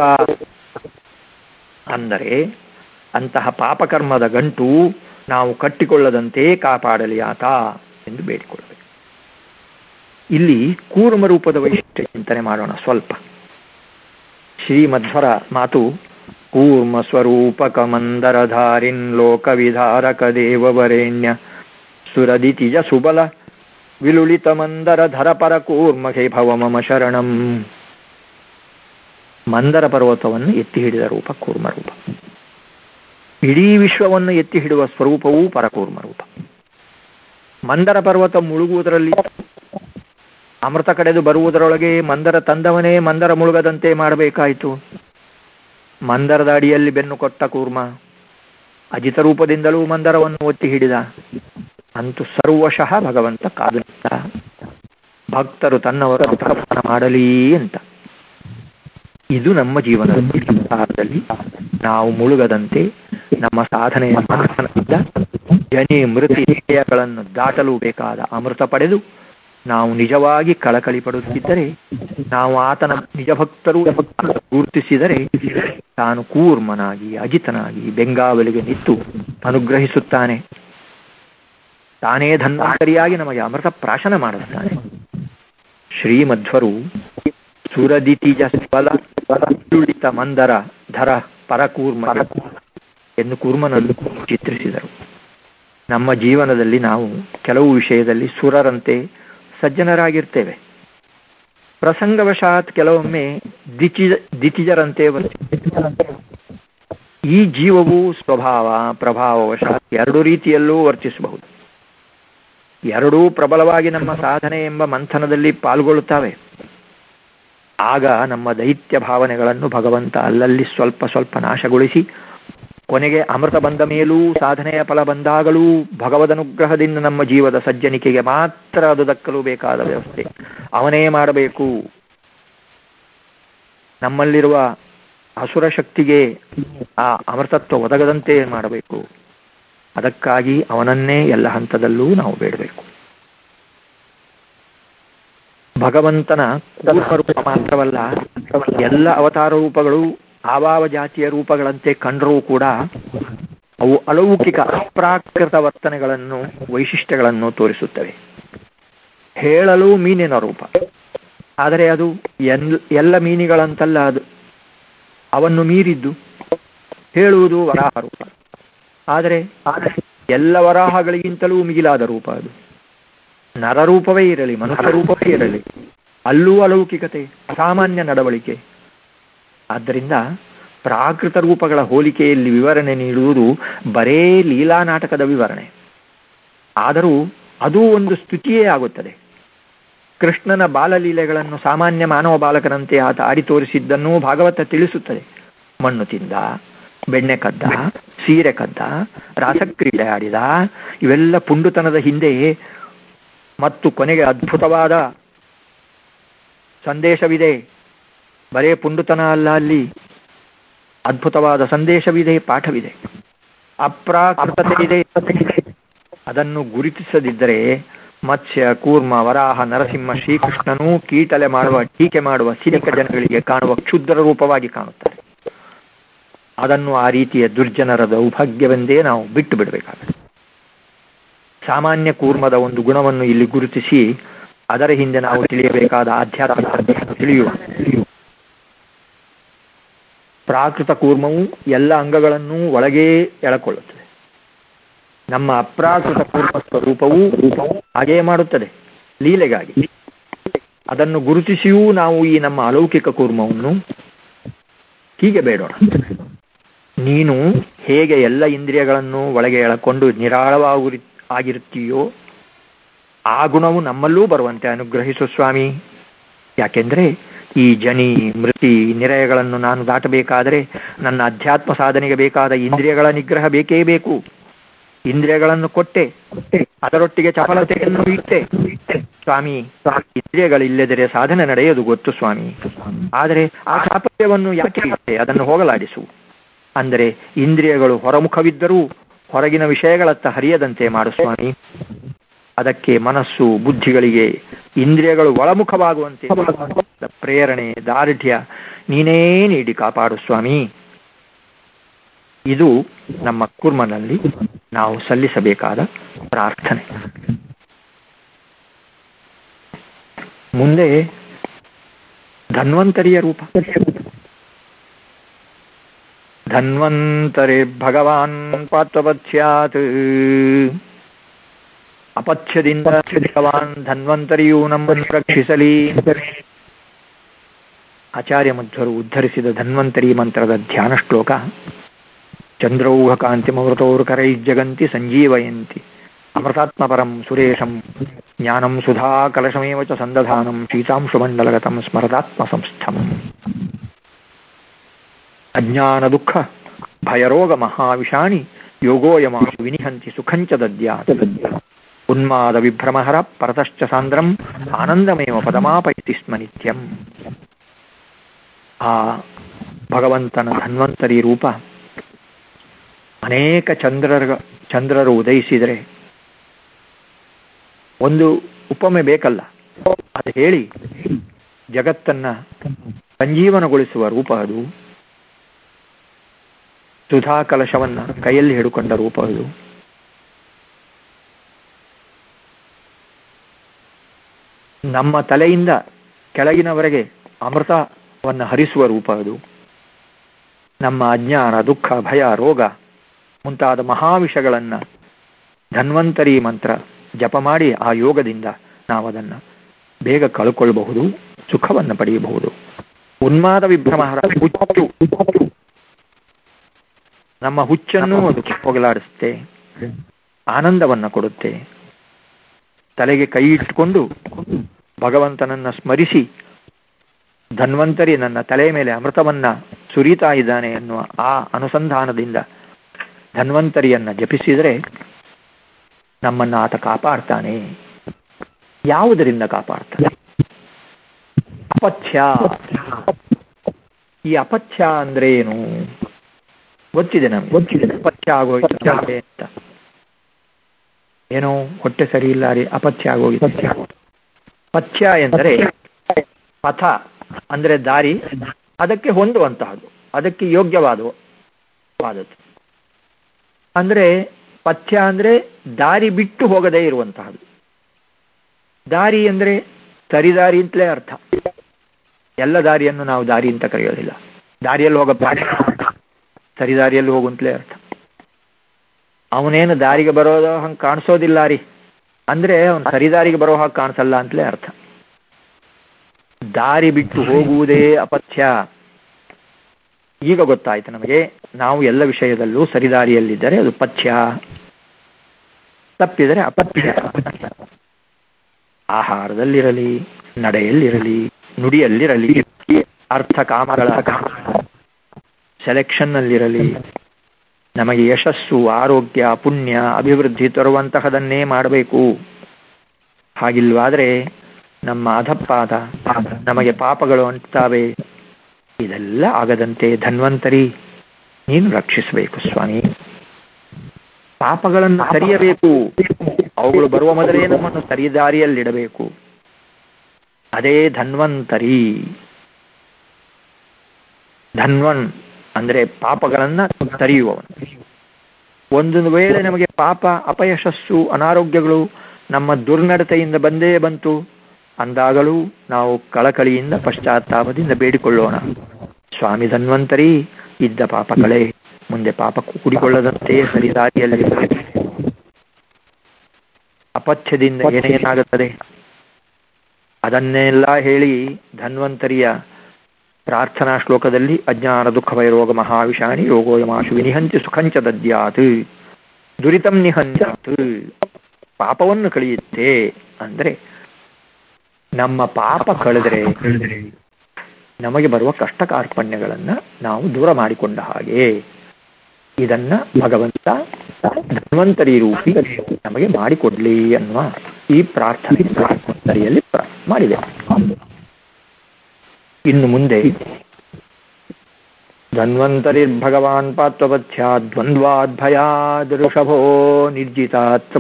ಅಂದರೆ ಅಂತಹ ಪಾಪಕರ್ಮದ ಗಂಟು ನಾವು ಕಟ್ಟಿಕೊಳ್ಳದಂತೆ ಕಾಪಾಡಲಿ ಆತ ಎಂದು ಬೇಡಿಕೊಳ್ಳಬೇಕು. ಇಲ್ಲಿ ಕೂರ್ಮ ರೂಪದ ವೈಶಿಷ್ಟ್ಯ ಚಿಂತನೆ ಮಾಡೋಣ ಸ್ವಲ್ಪ. ಶ್ರೀಮಧ್ವರ ಮಾತು: ಕೂರ್ಮ ಸ್ವರೂಪಕ ಮಂದರಧಾರಿನ್ ಲೋಕವಿಧಾರಕ ದೇವವರೇಣ್ಯ ಸುರದಿತಿಜ ಸುಬಲ ವಿಲುಳಿತ ಮಂದರ ಧರ ಪರ ಕೂರ್ಮಗೆ ಭವ ಮಮ ಶರಣಂ. ಮಂದರ ಪರ್ವತವನ್ನು ಎತ್ತಿ ಹಿಡಿದ ರೂಪ ಕೂರ್ಮ ರೂಪ. ಇಡೀ ವಿಶ್ವವನ್ನು ಎತ್ತಿ ಹಿಡುವ ಸ್ವರೂಪವೂ ಪರಕೂರ್ಮ ರೂಪ. ಮಂದರ ಪರ್ವತ ಮುಳುಗುವುದರಲ್ಲಿ, ಅಮೃತ ಕಡೆದು ಬರುವುದರೊಳಗೆ ಮಂದರ ತಂದವನೇ ಮಂದರ ಮುಳುಗದಂತೆ ಮಾಡಬೇಕಾಯಿತು. ಮಂದರದ ಅಡಿಯಲ್ಲಿ ಬೆನ್ನು ಕೊಟ್ಟ ಕೂರ್ಮ ಅಜಿತ ರೂಪದಿಂದಲೂ ಮಂದರವನ್ನು ಒತ್ತಿ ಹಿಡಿದ. ಅಂತೂ ಸರ್ವಶಃ ಭಗವಂತ ಕಾದು ನಿಂತ. ಭಕ್ತರು ತನ್ನವರು ಅನುಪಾನ ಮಾಡಲಿ ಅಂತ. ಇದು ನಮ್ಮ ಜೀವನದಲ್ಲಿ, ಸಂಸಾರದಲ್ಲಿ ನಾವು ಮುಳುಗದಂತೆ ನಮ್ಮ ಸಾಧನೆಯ ಮಾನದಿಂದ ಜನಿ ಮೃತಿ ಹೇಯಗಳನ್ನು ದಾಟಲು ಬೇಕಾದ ಅಮೃತ ಪಡೆದು ನಾವು ನಿಜವಾಗಿ ಕಳಕಳಿ ಪಡುತ್ತಿದ್ದರೆ, ನಾವು ಆತನ ನಿಜ ಭಕ್ತರು ಗುರುತಿಸಿದರೆ ತಾನು ಕೂರ್ಮನಾಗಿ ಅಜಿತನಾಗಿ ಬೆಂಗಾವಲಿಗೆ ನಿಂತು ಅನುಗ್ರಹಿಸುತ್ತಾನೆ. ತಾನೇ ಧನ್ವಂತರಿಯಾಗಿ ನಮಗೆ ಅಮೃತ ಪ್ರಾಶನ ಮಾಡುತ್ತಾನೆ. ಶ್ರೀಮಧ್ವರು ಸುರದಿತಿಜ ಫಲ ವಿಲುಳಿತ ಮಂದರ ಧರ ಪರಕೂರ್ಮ ಎಂದು ಕೂರ್ಮನನ್ನು ಚಿತ್ರಿಸಿದರು. ನಮ್ಮ ಜೀವನದಲ್ಲಿ ನಾವು ಕೆಲವು ವಿಷಯದಲ್ಲಿ ಸುರರಂತೆ ಸಜ್ಜನರಾಗಿರ್ತೇವೆ. ಪ್ರಸಂಗವಶಾತ್ ಕೆಲವೊಮ್ಮೆ ದಿತಿಜರಂತೆ ವರ್ತಿಸುತ್ತೇವೆ. ಈ ಜೀವವು ಸ್ವಭಾವ ಪ್ರಭಾವವಶಾತ್ ಎರಡು ರೀತಿಯಲ್ಲೂ ವರ್ತಿಸಬಹುದು. ಎರಡೂ ಪ್ರಬಲವಾಗಿ ನಮ್ಮ ಸಾಧನೆ ಎಂಬ ಮಂಥನದಲ್ಲಿ ಪಾಲ್ಗೊಳ್ಳುತ್ತವೆ. ಆಗ ನಮ್ಮ ದೈತ್ಯ ಭಾವನೆಗಳನ್ನು ಭಗವಂತ ಅಲ್ಲಲ್ಲಿ ಸ್ವಲ್ಪ ಸ್ವಲ್ಪ ನಾಶಗೊಳಿಸಿ, ಕೊನೆಗೆ ಅಮೃತ ಬಂದ ಮೇಲೂ ಸಾಧನೆಯ ಫಲ ಬಂದಾಗಲೂ ಭಗವದನುಗ್ರಹದಿಂದ ನಮ್ಮ ಜೀವದ ಸಜ್ಜನಿಕೆಗೆ ಮಾತ್ರ ಅದು ದಕ್ಕಲು ಬೇಕಾದ ವ್ಯವಸ್ಥೆ ಅವನೇ ಮಾಡಬೇಕು. ನಮ್ಮಲ್ಲಿರುವ ಅಸುರ ಶಕ್ತಿಗೆ ಆ ಅಮೃತತ್ವ ಒದಗದಂತೆ ಮಾಡಬೇಕು. ಅದಕ್ಕಾಗಿ ಅವನನ್ನೇ ಎಲ್ಲ ಹಂತದಲ್ಲೂ ನಾವು ಬೇಡಬೇಕು. ಭಗವಂತನ ಕೂರ್ಮ ರೂಪ ಮಾತ್ರವಲ್ಲ, ಎಲ್ಲ ಅವತಾರ ರೂಪಗಳು ಆವಾವ ಜಾತಿಯ ರೂಪಗಳಂತೆ ಕಂಡರೂ ಕೂಡ ಅವು ಅಲೌಕಿಕ ಅಪ್ರಾಕೃತ ವರ್ತನೆಗಳನ್ನು ವೈಶಿಷ್ಟ್ಯಗಳನ್ನು ತೋರಿಸುತ್ತವೆ. ಹೇಳಲು ಮೀನಿನ ರೂಪ, ಆದರೆ ಅದು ಎಲ್ಲ ಮೀನುಗಳಂತಲ್ಲ. ಅದು ಅವನ್ನು ಮೀರಿದ್ದು. ಹೇಳುವುದು ವರಾಹ ರೂಪ, ಆದರೆ ಎಲ್ಲ ವರಾಹಗಳಿಗಿಂತಲೂ ಮಿಗಿಲಾದ ರೂಪ ಅದು. ನರರೂಪವೇ ಇರಲಿ, ಮನುಷ್ಯ ರೂಪವೇ ಇರಲಿ, ಅಲ್ಲೂ ಅಲೌಕಿಕತೆ, ಅಸಾಮಾನ್ಯ ನಡವಳಿಕೆ. ಆದ್ದರಿಂದ ಪ್ರಾಕೃತ ರೂಪಗಳ ಹೋಲಿಕೆಯಲ್ಲಿ ವಿವರಣೆ ನೀಡುವುದು ಬರೇ ಲೀಲಾ ನಾಟಕದ ವಿವರಣೆ. ಆದರೂ ಅದೂ ಒಂದು ಸ್ತುತಿಯೇ ಆಗುತ್ತದೆ. ಕೃಷ್ಣನ ಬಾಲಲೀಲೆಗಳನ್ನು ಸಾಮಾನ್ಯ ಮಾನವ ಬಾಲಕನಂತೆ ಆತ ಆಡಿ ತೋರಿಸಿದ್ದನ್ನೂ ಭಾಗವತ ತಿಳಿಸುತ್ತದೆ. ಮಣ್ಣು ತಿಂದ, ಬೆಣ್ಣೆ ಕದ್ದ, ಸೀರೆ ಕದ್ದ, ರಾಸಕ್ರೀಡೆ ಆಡಿದ, ಇವೆಲ್ಲ ಪುಂಡುತನದ ಹಿಂದೆ ಮತ್ತು ಕೊನೆಗೆ ಅದ್ಭುತವಾದ ಸಂದೇಶವಿದೆ. ಬರೇ ಪುಂಡುತನ ಅಲ್ಲ, ಅಲ್ಲಿ ಅದ್ಭುತವಾದ ಸಂದೇಶವಿದೆ, ಪಾಠವಿದೆ, ಅಪ್ರಾಕೃತತೆ ಇದೆ. ಅದನ್ನು ಗುರುತಿಸದಿದ್ದರೆ ಮತ್ಸ್ಯ, ಕೂರ್ಮ, ವರಾಹ, ನರಸಿಂಹ, ಶ್ರೀಕೃಷ್ಣನೂ ಕೀಟಲೆ ಮಾಡುವ, ಟೀಕೆ ಮಾಡುವ ಸಿನಿಕ ಜನಗಳಿಗೆ ಕಾಣುವ ಕ್ಷುದ್ರ ರೂಪವಾಗಿ ಕಾಣುತ್ತಾರೆ. ಅದನ್ನು ಆ ರೀತಿಯ ದುರ್ಜನರ ದೌರ್ಭಾಗ್ಯವೆಂದೇ ನಾವು ಬಿಟ್ಟು ಬಿಡಬೇಕಾಗುತ್ತೆ. ಸಾಮಾನ್ಯ ಕೂರ್ಮದ ಒಂದು ಗುಣವನ್ನು ಇಲ್ಲಿ ಗುರುತಿಸಿ ಅದರ ಹಿಂದೆ ನಾವು ತಿಳಿಯಬೇಕಾದ ಆಧ್ಯಾತ್ಮಿಕ ತಿಳಿಯುವ. ಪ್ರಾಕೃತ ಕೂರ್ಮವು ಎಲ್ಲ ಅಂಗಗಳನ್ನೂ ಒಳಗೇ ಎಳಕೊಳ್ಳುತ್ತದೆ. ನಮ್ಮ ಅಪ್ರಾಕೃತ ಕೂರ್ಮ ಸ್ವರೂಪವೂ ಹಾಗೇ ಮಾಡುತ್ತದೆ, ಲೀಲೆಗಾಗಿ. ಅದನ್ನು ಗುರುತಿಸಿಯೂ ನಾವು ಈ ನಮ್ಮ ಅಲೌಕಿಕ ಕೂರ್ಮವನ್ನು ಹೀಗೆ ಬೇಡೋಣ. ನೀನು ಹೇಗೆ ಎಲ್ಲ ಇಂದ್ರಿಯಗಳನ್ನು ಒಳಗೆ ಎಳಕೊಂಡು ಆಗಿರುತ್ತೀಯೋ ಆ ಗುಣವು ನಮ್ಮಲ್ಲೂ ಬರುವಂತೆ ಅನುಗ್ರಹಿಸು ಸ್ವಾಮಿ. ಯಾಕೆಂದ್ರೆ ಈ ಜನಿ ಮೃತಿ ನಿರಯಗಳನ್ನು ನಾನು ದಾಟಬೇಕಾದರೆ ನನ್ನ ಅಧ್ಯಾತ್ಮ ಸಾಧನೆಗೆ ಬೇಕಾದ ಇಂದ್ರಿಯಗಳ ನಿಗ್ರಹ ಬೇಕೇ ಬೇಕು. ಇಂದ್ರಿಯಗಳನ್ನು ಕೊಟ್ಟೆ, ಅದರೊಟ್ಟಿಗೆ ಚಪಲತೆಯನ್ನು ಇಟ್ಟೆ ಸ್ವಾಮಿ. ಇಂದ್ರಿಯಗಳಿಲ್ಲದರೆ ಸಾಧನೆ ನಡೆಯೋದು ಗೊತ್ತು ಸ್ವಾಮಿ. ಆದರೆ ಆ ಚಾಪಲ್ಯವನ್ನು ಯಾಕೆ ಇಟ್ಟೆ, ಅದನ್ನು ಹೋಗಲಾಡಿಸು. ಅಂದರೆ ಇಂದ್ರಿಯಗಳು ಹೊರಮುಖವಿದ್ದರೂ ಹೊರಗಿನ ವಿಷಯಗಳತ್ತ ಹರಿಯದಂತೆ ಮಾಡು ಸ್ವಾಮಿ. ಅದಕ್ಕೆ ಮನಸ್ಸು ಬುದ್ಧಿಗಳಿಗೆ ಇಂದ್ರಿಯಗಳು ಒಳಮುಖವಾಗುವಂತೆ ಪ್ರೇರಣೆ ದಾರ್ಢ್ಯ ನೀನೇ ನೀಡಿ ಕಾಪಾಡು ಸ್ವಾಮಿ. ಇದು ನಮ್ಮ ಕೂರ್ಮನಲ್ಲಿ ನಾವು ಸಲ್ಲಿಸಬೇಕಾದ ಪ್ರಾರ್ಥನೆ. ಮುಂದೆ ಧನ್ವಂತರಿಯ ರೂಪ. ಧನ್ವಂತರಿ ಭಗವಾನ್ ಪಾತ್ವಪಥ್ಯಾತ್. ಅಪಥ್ಯದಿಂದ ಭಗವಾನ್ ಧನ್ವಂತರಿಯು ನಮ್ಮನ್ನು ರಕ್ಷಿಸಲಿ. ಆಚಾರ್ಯ ಮಧ್ವರು ಉದ್ಧರಿಸಿದ ಧನ್ವಂತರಿ ಮಂತ್ರದ ಧ್ಯಾನ ಶ್ಲೋಕ. ಚಂದ್ರೌಘ ಕಾಂತಿಮೃತೌರ್ಕರೈರ್ಜಗಂತಿ ಸಂಜೀವಯಂತಿ ಅಮೃತಾತ್ಮ ಪರಂ ಸುರೇಶಂ ಜ್ಞಾನಂ ಸುಧಾ ಕಲಶಮೇವ ಚ ಸಂದಧಾನಂ ಶೀತಾಂಶುಮಂಡಲಗತಂ ಸ್ಮರದಾತ್ಮ ಸಂಸ್ಥಂ. ಅಜ್ಞಾನ ದುಃಖ ಭಯರೋಗ ಮಹಾವಿಷಾಣಿ ಯೋಗೋಯಮಾಶು ವಿನಿಹಂತಿ ಸುಖಂಚ ದದ್ಯಾತ್. ಉನ್ಮಾದ ವಿಭ್ರಮಹರ ಪರತಶ್ಚ ಸಾಂದ್ರಂ ಆನಂದಮೇವ ಪದಮಾಪಯತಿ ಸ್ಮ ನಿತ್ಯಂ. ಆ ಭಗವಂತನ ಧನ್ವಂತರಿ ರೂಪ ಅನೇಕ ಚಂದ್ರರು ಉದಯಿಸಿದರೆ ಒಂದು ಉಪಮೆ ಬೇಕಲ್ಲ, ಅದು ಹೇಳಿ ಜಗತ್ತನ್ನ ಸಂಜೀವನಗೊಳಿಸುವ ರೂಪ ಅದು. ಸುಧಾ ಕಲಶವನ್ನ ಕೈಯಲ್ಲಿ ಹಿಡುಕೊಂಡ ರೂಪ ಅದು. ನಮ್ಮ ತಲೆಯಿಂದ ಕೆಳಗಿನವರೆಗೆ ಅಮೃತವನ್ನು ಹರಿಸುವ ರೂಪ ಅದು. ನಮ್ಮ ಅಜ್ಞಾನ ದುಃಖ ಭಯ ರೋಗ ಮುಂತಾದ ಮಹಾವಿಷಗಳನ್ನ ಧನ್ವಂತರಿ ಮಂತ್ರ ಜಪ ಮಾಡಿ ಆ ಯೋಗದಿಂದ ನಾವು ಅದನ್ನ ಬೇಗ ಕಳ್ಕೊಳ್ಬಹುದು, ಸುಖವನ್ನು ಪಡೆಯಬಹುದು. ಉನ್ಮಾದ ವಿಭ್ರಮಹರ ಹುಚ್ಚು, ನಮ್ಮ ಹುಚ್ಚನ್ನು ಅದು ಹೋಗಲಾಡಿಸುತ್ತೆ, ಆನಂದವನ್ನ ಕೊಡುತ್ತೆ. ತಲೆಗೆ ಕೈ ಇಟ್ಟುಕೊಂಡು ಭಗವಂತನನ್ನ ಸ್ಮರಿಸಿ ಧನ್ವಂತರಿ ನನ್ನ ತಲೆಯ ಮೇಲೆ ಅಮೃತವನ್ನ ಸುರಿತಾ ಇದ್ದಾನೆ ಎನ್ನುವ ಆ ಅನುಸಂಧಾನದಿಂದ ಧನ್ವಂತರಿಯನ್ನ ಜಪಿಸಿದರೆ ನಮ್ಮನ್ನ ಆತ ಕಾಪಾಡ್ತಾನೆ. ಯಾವುದರಿಂದ ಕಾಪಾಡ್ತಾನೆ? ಅಪಥ್ಯ. ಈ ಅಪಥ್ಯ ಅಂದ್ರೆ ಏನು ಗೊತ್ತಿದೆ ನಮ್ಗೆ. ಅಪಥ್ಯ ಆಗೋಯ್ತು ಅಂತ, ಏನೋ ಹೊಟ್ಟೆ ಸರಿ ಇಲ್ಲ ರೀ ಅಪಥ್ಯ ಆಗೋಗಿದೆ. ಪಥ್ಯ ಎಂದರೆ ಪಥ ಅಂದ್ರೆ ದಾರಿ, ಅದಕ್ಕೆ ಹೊಂದುವಂತಹದ್ದು, ಅದಕ್ಕೆ ಯೋಗ್ಯವಾದದ್ದು. ಅಂದ್ರೆ ಪಥ್ಯ ಅಂದ್ರೆ ದಾರಿ ಬಿಟ್ಟು ಹೋಗದೇ ಇರುವಂತಹದ್ದು. ದಾರಿ ಅಂದ್ರೆ ಸರಿದಾರಿ ಅಂತಲೇ ಅರ್ಥ. ಎಲ್ಲ ದಾರಿಯನ್ನು ನಾವು ದಾರಿ ಅಂತ ಕರೆಯೋದಿಲ್ಲ. ದಾರಿಯಲ್ಲಿ ಹೋಗ ಸರಿದಾರಿಯಲ್ಲಿ ಹೋಗುವಂತಲೇ ಅರ್ಥ. ಅವನೇನು ದಾರಿಗೆ ಬರೋದು ಹಂಗೆ ಕಾಣಿಸೋದಿಲ್ಲ ರೀ ಅಂದ್ರೆ ಅವನು ಸರಿದಾರಿಗೆ ಬರೋ ಹಾಗೆ ಕಾಣಿಸಲ್ಲ ಅಂತಲೇ ಅರ್ಥ. ದಾರಿ ಬಿಟ್ಟು ಹೋಗುವುದೇ ಅಪಥ್ಯ. ಈಗ ಗೊತ್ತಾಯ್ತು ನಮಗೆ, ನಾವು ಎಲ್ಲ ವಿಷಯದಲ್ಲೂ ಸರಿದಾರಿಯಲ್ಲಿದ್ದರೆ ಅದು ಪಥ್ಯ, ತಪ್ಪಿದರೆ ಅಪಥ್ಯ. ಆಹಾರದಲ್ಲಿರಲಿ, ನಡೆಯಲ್ಲಿರಲಿ, ನುಡಿಯಲ್ಲಿರಲಿ, ಅರ್ಥ ಕಾಮಗಳ ಸೆಲೆಕ್ಷನ್ನಲ್ಲಿರಲಿ, ನಮಗೆ ಯಶಸ್ಸು ಆರೋಗ್ಯ ಪುಣ್ಯ ಅಭಿವೃದ್ಧಿ ತರುವಂತಹದನ್ನೇ ಮಾಡಬೇಕು. ಹಾಗಿಲ್ವಾದ್ರೆ ನಮ್ಮ ಅಧಪಾದ ನಮಗೆ ಪಾಪಗಳು ಅಂಟ್ತಾವೆ. ಇದೆಲ್ಲ ಆಗದಂತೆ ಧನ್ವಂತರಿ ನೀನು ರಕ್ಷಿಸಬೇಕು ಸ್ವಾಮಿ. ಪಾಪಗಳನ್ನು ಸರಿಯಬೇಕು, ಅವುಗಳು ಬರುವ ಮೊದಲೇ ನಮ್ಮನ್ನು ಸರಿದಾರಿಯಲ್ಲಿಡಬೇಕು. ಅದೇ ಧನ್ವಂತರಿ. ಧನ್ವನ್ ಅಂದ್ರೆ ಪಾಪಗಳನ್ನ ತರೆಯುವವನು. ಒಂದು ವೇಳೆ ನಮಗೆ ಪಾಪ ಅಪಯಶಸ್ಸು ಅನಾರೋಗ್ಯಗಳು ನಮ್ಮ ದುರ್ನಡತೆಯಿಂದ ಬಂದೇ ಬಂತು ಅಂದಾಗಲೂ ನಾವು ಕಳಕಳಿಯಿಂದ ಪಶ್ಚಾತ್ತಾಪದಿಂದ ಬೇಡಿಕೊಳ್ಳೋಣ, ಸ್ವಾಮಿ ಧನ್ವಂತರಿ, ಇದ್ದ ಪಾಪ ಕಳೆ, ಮುಂದೆ ಪಾಪ ಕೂಡಿಕೊಳ್ಳದಂತೆ ಸರಿದಾರಿಯಲ್ಲಿ ಅಪಥ್ಯದಿಂದ ಏನೇನಾಗುತ್ತದೆ ಅದನ್ನೆಲ್ಲ ಹೇಳಿ ಧನ್ವಂತರಿಯ ಪ್ರಾರ್ಥನಾ ಶ್ಲೋಕದಲ್ಲಿ ಅಜ್ಞಾನ ದುಃಖ ವೈರೋಗ ಮಹಾವಿಷಾಣಿ ಯೋಗೋಯಮಾಶು ವಿನಿಹಂತಿ ಸುಖಂಚ ದದ್ಯಾತ್ ದುರಿತಂ ನಿಹಂತ್ಯಾತ್, ಪಾಪವನ್ನು ಕಳೆಯುತ್ತೆ ಅಂದ್ರೆ ನಮ್ಮ ಪಾಪ ಕಳೆದರೆ ನಮಗೆ ಬರುವ ಕಷ್ಟ ಕಾರ್ಪಣ್ಯಗಳನ್ನ ನಾವು ದೂರ ಮಾಡಿಕೊಂಡ ಹಾಗೆ. ಇದನ್ನ ಭಗವಂತ ಧನ್ವಂತರಿ ರೂಪಿ ನಮಗೆ ಮಾಡಿಕೊಡ್ಲಿ ಅನ್ನುವ ಈ ಪ್ರಾರ್ಥನೆ ಧನ್ವಂತರಿಯಲ್ಲಿ ಮಾಡಿದೆ. ಇನ್ನು ಮುಂದೆ ಧನ್ವಂತರಿರ್ಭಗವಾನ್ ಪಾತ್ವಪಥ್ಯಾದ್ ದ್ವಂದ್ವಾದ್ಭಯಾದ್ ಋಷಭೋ ನಿರ್ಜಿತಾತ್ಮ.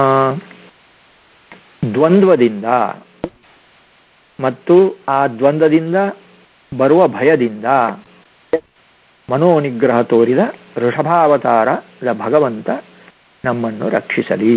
ದ್ವಂದ್ವದಿಂದ ಮತ್ತು ಆ ದ್ವಂದ್ವದಿಂದ ಬರುವ ಭಯದಿಂದ ಮನೋನಿಗ್ರಹ ತೋರಿದ ಋಷಭಾವತಾರದ ಭಗವಂತ ನಮ್ಮನ್ನು ರಕ್ಷಿಸಲಿ.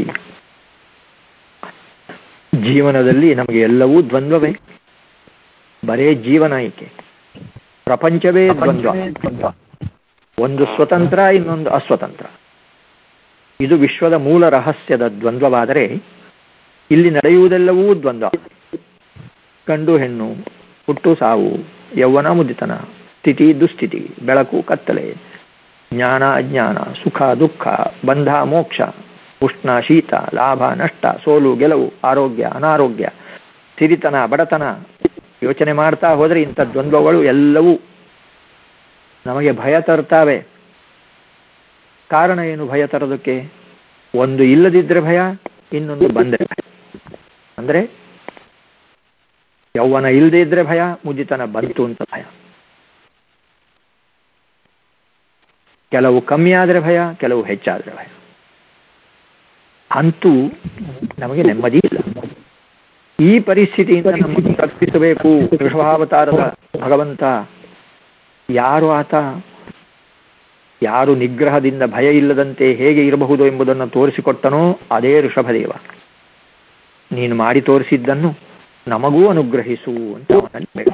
ಜೀವನದಲ್ಲಿ ನಮಗೆ ಎಲ್ಲವೂ ದ್ವಂದ್ವವೇ, ಬರೇ ಜೀವನ ಏಕೆ, ಪ್ರಪಂಚವೇ ದ್ವಂದ್ವ. ಒಂದು ಸ್ವತಂತ್ರ, ಇನ್ನೊಂದು ಅಸ್ವತಂತ್ರ. ಇದು ವಿಶ್ವದ ಮೂಲ ರಹಸ್ಯದ ದ್ವಂದ್ವವಾದರೆ ಇಲ್ಲಿ ನಡೆಯುವುದೆಲ್ಲವೂ ದ್ವಂದ್ವ. ಗಂಡು ಹೆಣ್ಣು, ಹುಟ್ಟು ಸಾವು, ಯೌವನ ಮುದಿತನ, ಸ್ಥಿತಿ ದುಸ್ಥಿತಿ, ಬೆಳಕು ಕತ್ತಲೆ, ಜ್ಞಾನ ಅಜ್ಞಾನ, ಸುಖ ದುಃಖ, ಬಂಧ ಮೋಕ್ಷ, ಉಷ್ಣ ಶೀತ, ಲಾಭ ನಷ್ಟ, ಸೋಲು ಗೆಲುವು, ಆರೋಗ್ಯ ಅನಾರೋಗ್ಯ, ಸಿರಿತನ ಬಡತನ. ಯೋಚನೆ ಮಾಡ್ತಾ ಹೋದರೆ ಇಂಥ ದ್ವಂದ್ವಗಳು ಎಲ್ಲವೂ ನಮಗೆ ಭಯ ತರ್ತಾವೆ. ಕಾರಣ ಏನು ಭಯ ತರೋದಕ್ಕೆ? ಒಂದು ಇಲ್ಲದಿದ್ರೆ ಭಯ, ಇನ್ನೊಂದು ಬಂದರೆ ಭಯ. ಅಂದ್ರೆ ಯೌವನ ಇಲ್ಲದೆ ಇದ್ರೆ ಭಯ, ಮುದಿತನ ಬಂತು ಅಂತ ಭಯ. ಕೆಲವು ಕಮ್ಮಿ ಆದ್ರೆ ಭಯ, ಕೆಲವು ಹೆಚ್ಚಾದ್ರೆ ಭಯ. ಅಂತೂ ನಮಗೆ ನೆಮ್ಮದಿ ಇಲ್ಲ. ಈ ಪರಿಸ್ಥಿತಿಯಿಂದ ನಮ್ಮನ್ನು ರಕ್ಷಿಸಬೇಕು ಋಷಭಾವತಾರದ ಭಗವಂತ. ಯಾರು ಆತ? ಯಾರು ನಿಗ್ರಹದಿಂದ ಭಯ ಇಲ್ಲದಂತೆ ಹೇಗೆ ಇರಬಹುದು ಎಂಬುದನ್ನು ತೋರಿಸಿಕೊಟ್ಟನೋ ಅದೇ ಋಷಭದೇವ. ನೀನು ಮಾಡಿ ತೋರಿಸಿದ್ದನ್ನು ನಮಗೂ ಅನುಗ್ರಹಿಸು ಅಂತ ಅವನಲ್ಲಿ ಬೇಡ.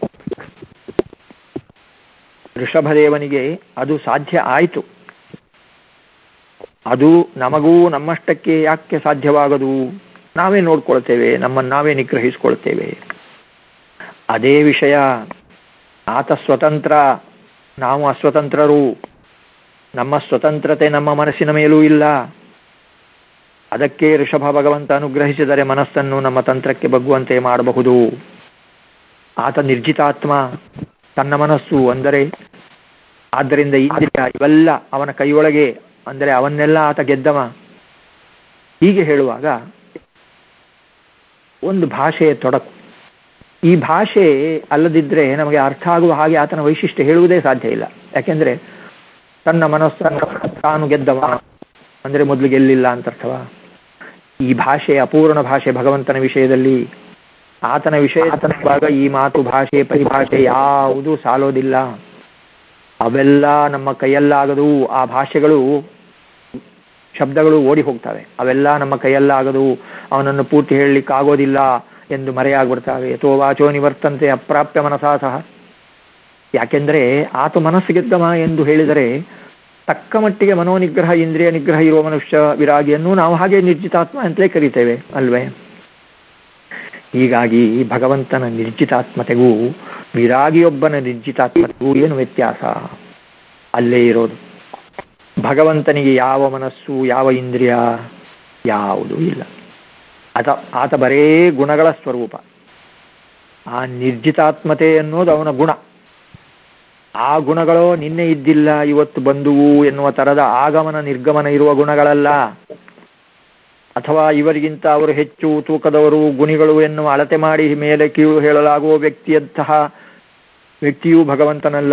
ಋಷಭದೇವನಿಗೆ ಅದು ಸಾಧ್ಯ ಆಯಿತು. ಅದು ನಮಗೂ ನಮ್ಮಷ್ಟಕ್ಕೆ ಯಾಕೆ ಸಾಧ್ಯವಾಗದು? ನಾವೇ ನೋಡ್ಕೊಳ್ತೇವೆ, ನಮ್ಮನ್ನು ನಾವೇ ನಿಗ್ರಹಿಸ್ಕೊಳ್ತೇವೆ. ಅದೇ ವಿಷಯ. ಆತ ಸ್ವತಂತ್ರ, ನಾವು ಅಸ್ವತಂತ್ರರು. ನಮ್ಮ ಸ್ವತಂತ್ರತೆ ನಮ್ಮ ಮನಸ್ಸಿನ ಮೇಲೂ ಇಲ್ಲ. ಅದಕ್ಕೆ ಋಷಭ ಭಗವಂತ ಅನುಗ್ರಹಿಸಿದರೆ ಮನಸ್ಸನ್ನು ನಮ್ಮ ತಂತ್ರಕ್ಕೆ ಬಗ್ಗುವಂತೆ ಮಾಡಬಹುದು. ಆತ ನಿರ್ಜಿತಾತ್ಮ, ತನ್ನ ಮನಸ್ಸು ಅಂದರೆ ಆದ್ದರಿಂದ ಇಂದ್ರಿಯ ಇವೆಲ್ಲ ಅವನ ಕೈಯೊಳಗೆ, ಅಂದರೆ ಅವನ್ನೆಲ್ಲ ಆತ ಗೆದ್ದವ. ಹೀಗೆ ಹೇಳುವಾಗ ಒಂದು ಭಾಷೆಯ ತೊಡಕು. ಈ ಭಾಷೆ ಅಲ್ಲದಿದ್ರೆ ನಮಗೆ ಅರ್ಥ ಆಗುವ ಹಾಗೆ ಆತನ ವೈಶಿಷ್ಟ್ಯ ಹೇಳುವುದೇ ಸಾಧ್ಯ ಇಲ್ಲ. ಯಾಕೆಂದ್ರೆ ತನ್ನ ಮನಸ್ಸನ್ನು ತಾನು ಗೆದ್ದವ ಅಂದ್ರೆ ಮೊದಲು ಗೆಲ್ಲಿಲ್ಲ ಅಂತ ಅರ್ಥವಾ? ಈ ಭಾಷೆ ಅಪೂರ್ಣ ಭಾಷೆ ಭಗವಂತನ ವಿಷಯದಲ್ಲಿ. ಆತನ ವಿಷಯವಾಗ ಈ ಮಾತು ಭಾಷೆ ಪರಿಭಾಷೆ ಯಾವುದೂ ಸಾಲೋದಿಲ್ಲ. ಅವೆಲ್ಲ ನಮ್ಮ ಕೈಯಲ್ಲಾಗದು. ಆ ಭಾಷೆಗಳು ಶಬ್ದಗಳು ಓಡಿ ಹೋಗ್ತವೆ. ಅವೆಲ್ಲ ನಮ್ಮ ಕೈಯಲ್ಲಾಗದು. ಅವನನ್ನು ಪೂರ್ತಿ ಹೇಳಲಿಕ್ಕೆ ಆಗೋದಿಲ್ಲ ಎಂದು ಮರೆಯಾಗ್ಬಿಡ್ತಾವೆ. ಯಥೋ ವಾಚೋ ನಿವರ್ತಂತೆ ಅಪ್ರಾಪ್ಯ ಮನಸಾ ಸಹ. ಯಾಕೆಂದ್ರೆ ಆತ ಮನಸ್ಸು ಗೆದ್ದಮ ಎಂದು ಹೇಳಿದರೆ ತಕ್ಕ ಮಟ್ಟಿಗೆ ಮನೋನಿಗ್ರಹ ಇಂದ್ರಿಯ ನಿಗ್ರಹ ಇರುವ ಮನುಷ್ಯ ವಿರಾಗಿಯನ್ನು ನಾವು ಹಾಗೆ ನಿರ್ಜಿತಾತ್ಮ ಅಂತಲೇ ಕರೀತೇವೆ ಅಲ್ವೇ? ಹೀಗಾಗಿ ಭಗವಂತನ ನಿರ್ಜಿತಾತ್ಮತೆಗೂ ವಿರಾಗಿಯೊಬ್ಬನ ನಿರ್ಜಿತಾತ್ಮತೆಗೂ ಏನು ವ್ಯತ್ಯಾಸ? ಅಲ್ಲೇ ಇರೋದು. ಭಗವಂತನಿಗೆ ಯಾವ ಮನಸ್ಸು, ಯಾವ ಇಂದ್ರಿಯ ಯಾವುದೂ ಇಲ್ಲ. ಆತ ಬರೇ ಗುಣಗಳ ಸ್ವರೂಪ. ಆ ನಿರ್ಜಿತಾತ್ಮತೆ ಅನ್ನೋದು ಅವನ ಗುಣ. ಆ ಗುಣಗಳು ನಿನ್ನೆ ಇದ್ದಿಲ್ಲ ಇವತ್ತು ಬಂದುವು ಎನ್ನುವ ತರದ ಆಗಮನ ನಿರ್ಗಮನ ಇರುವ ಗುಣಗಳಲ್ಲ. ಅಥವಾ ಇವರಿಗಿಂತ ಅವರು ಹೆಚ್ಚು ತೂಕದವರು ಗುಣಿಗಳು ಎನ್ನುವ ಅಳತೆ ಮಾಡಿ ಮೇಲೆ ಕೀಳು ಹೇಳಲಾಗುವ ವ್ಯಕ್ತಿಯೂ ಭಗವಂತನಲ್ಲ.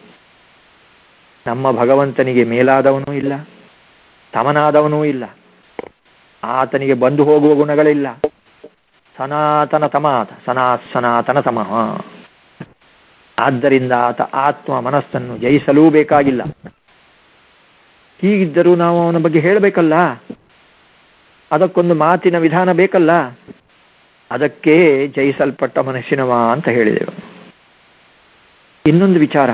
ನಮ್ಮ ಭಗವಂತನಿಗೆ ಮೇಲಾದವನೂ ಇಲ್ಲ, ಸಮನಾದವನೂ ಇಲ್ಲ. ಆತನಿಗೆ ಬಂದು ಹೋಗುವ ಗುಣಗಳಿಲ್ಲ. ಸನಾತನ ತಮಾತ ಸನಾತನ ತಮಃ. ಆದ್ದರಿಂದ ಆತ ಆತ್ಮ ಮನಸ್ಸನ್ನು ಜಯಿಸಲೂ ಬೇಕಾಗಿಲ್ಲ. ಹೀಗಿದ್ದರೂ ನಾವು ಅವನ ಬಗ್ಗೆ ಹೇಳಬೇಕಲ್ಲ, ಅದಕ್ಕೊಂದು ಮಾತಿನ ವಿಧಾನ ಬೇಕಲ್ಲ. ಅದಕ್ಕೆ ಜಯಿಸಲ್ಪಟ್ಟ ಮನಸ್ಸಿನವ ಅಂತ ಹೇಳಿದೆವು. ಇನ್ನೊಂದು ವಿಚಾರ,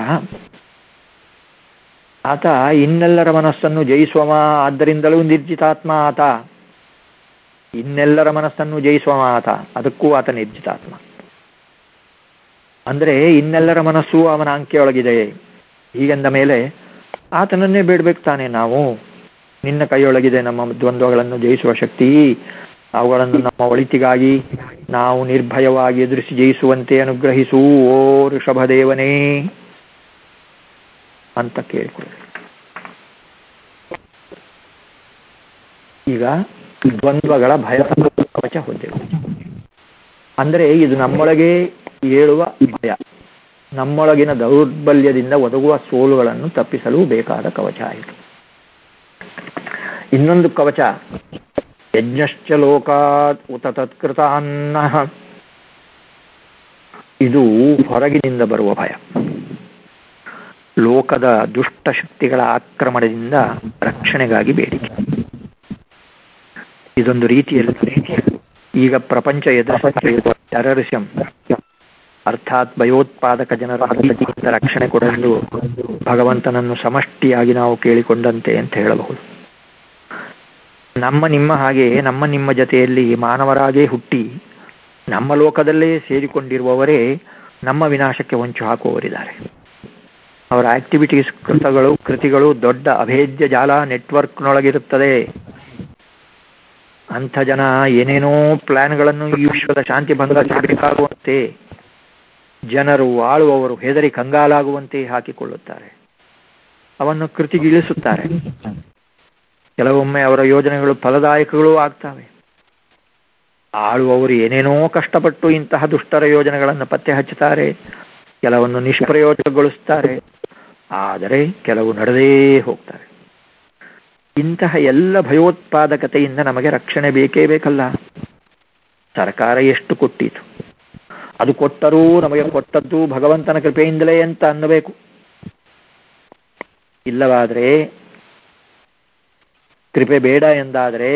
ಆತ ಇನ್ನೆಲ್ಲರ ಮನಸ್ಸನ್ನು ಜಯಿಸುವವ, ಆದ್ದರಿಂದಲೂ ನಿರ್ಜಿತಾತ್ಮ ಆತ. ಇನ್ನೆಲ್ಲರ ಮನಸ್ಸನ್ನು ಜಯಿಸುವ ಆತ, ಅದಕ್ಕೂ ಆತ ನಿರ್ಜಿತಾತ್ಮ. ಅಂದ್ರೆ ಇನ್ನೆಲ್ಲರ ಮನಸ್ಸು ಅವನ ಅಂಕೆಯೊಳಗಿದೆ. ಹೀಗೆಂದ ಮೇಲೆ ಆತನನ್ನೇ ಬೇಡ್ಬೇಕು ತಾನೆ ನಾವು. ನಿನ್ನ ಕೈಯೊಳಗಿದೆ ನಮ್ಮ ದ್ವಂದ್ವಗಳನ್ನು ಜಯಿಸುವ ಶಕ್ತಿ, ಅವುಗಳನ್ನು ನಮ್ಮ ಒಳಿತಿಗಾಗಿ ನಾವು ನಿರ್ಭಯವಾಗಿ ಎದುರಿಸಿ ಜಯಿಸುವಂತೆ ಅನುಗ್ರಹಿಸು ಓ ಋಷಭದೇವನೇ ಅಂತ ಕೇಳಿಕೊಳ್ಳಿ. ಈಗ ದ್ವಂದ್ವಗಳ ಭಯ ಕವಚ ಹೊಂದೆವು. ಅಂದರೆ ಇದು ನಮ್ಮೊಳಗೆ ಏಳುವ ಭಯ, ನಮ್ಮೊಳಗಿನ ದೌರ್ಬಲ್ಯದಿಂದ ಒದಗುವ ಸೋಲುಗಳನ್ನು ತಪ್ಪಿಸಲು ಬೇಕಾದ ಕವಚ ಆಯಿತು. ಇನ್ನೊಂದು ಕವಚ ಯಜ್ಞಶ್ಚ ಲೋಕಾತ್ ಉತ ತತ್ಕೃತಾನ್ನ, ಇದು ಹೊರಗಿನಿಂದ ಬರುವ ಭಯ. ಲೋಕದ ದುಷ್ಟ ಶಕ್ತಿಗಳ ಆಕ್ರಮಣದಿಂದ ರಕ್ಷಣೆಗಾಗಿ ಬೇಡಿಕೆ. ಇದೊಂದು ರೀತಿಯಲ್ಲಿ ಈಗ ಪ್ರಪಂಚ ಎದುರಿಸುತ್ತಿರುವ ಟೆರರಿಸಂ ಅರ್ಥಾತ್ ಭಯೋತ್ಪಾದಕ ಜನರ ರಕ್ಷಣೆ ಕೊಡಲು ಭಗವಂತನನ್ನು ಸಮಷ್ಟಿಯಾಗಿ ನಾವು ಕೇಳಿಕೊಂಡಂತೆ ಅಂತ ಹೇಳಬಹುದು. ನಮ್ಮ ನಿಮ್ಮ ಹಾಗೆ ನಮ್ಮ ನಿಮ್ಮ ಜೊತೆಯಲ್ಲಿ ಮಾನವರಾಗೇ ಹುಟ್ಟಿ ನಮ್ಮ ಲೋಕದಲ್ಲೇ ಸೇರಿಕೊಂಡಿರುವವರೇ ನಮ್ಮ ವಿನಾಶಕ್ಕೆ ಹೊಂಚು ಹಾಕುವವರಿದ್ದಾರೆ. ಅವರ ಆಕ್ಟಿವಿಟೀಸ್ ಕೃತಿಗಳು ದೊಡ್ಡ ಅಭೇದ್ಯ ಜಾಲ ನೆಟ್ವರ್ಕ್ನೊಳಗಿರುತ್ತದೆ. ಅಂಥ ಜನ ಏನೇನೋ ಪ್ಲಾನ್ಗಳನ್ನು ಈ ವಿಶ್ವದ ಶಾಂತಿ ಭಂಗ ಮಾಡಬೇಕಾಗುವಂತೆ, ಜನರು ಆಳುವವರು ಹೆದರಿ ಕಂಗಾಲಾಗುವಂತೆ ಹಾಕಿಕೊಳ್ಳುತ್ತಾರೆ. ಅವನ್ನು ಕೃತಿಗಿಳಿಸುತ್ತಾರೆ. ಕೆಲವೊಮ್ಮೆ ಅವರ ಯೋಜನೆಗಳು ಫಲದಾಯಕಗಳೂ ಆಗ್ತವೆ. ಆಳುವವರು ಏನೇನೋ ಕಷ್ಟಪಟ್ಟು ಇಂತಹ ದುಷ್ಟರ ಯೋಜನೆಗಳನ್ನು ಪತ್ತೆ ಹಚ್ಚುತ್ತಾರೆ, ಕೆಲವನ್ನು ನಿಷ್ಪ್ರಯೋಜಕಗೊಳಿಸುತ್ತಾರೆ, ಆದರೆ ಕೆಲವು ನಡೆದೇ ಹೋಗ್ತಾರೆ. ಇಂತಹ ಎಲ್ಲ ಭಯೋತ್ಪಾದಕತೆಯಿಂದ ನಮಗೆ ರಕ್ಷಣೆ ಬೇಕೇ ಬೇಕಲ್ಲ. ಸರ್ಕಾರ ಎಷ್ಟು ಕೊಟ್ಟೀತು, ಅದು ಕೊಟ್ಟರೂ ನಮಗೆ ಕೊಟ್ಟದ್ದು ಭಗವಂತನ ಕೃಪೆಯಿಂದಲೇ ಅಂತ ಅನ್ನಬೇಕು. ಇಲ್ಲವಾದರೆ, ಕೃಪೆ ಬೇಡ ಎಂದಾದರೆ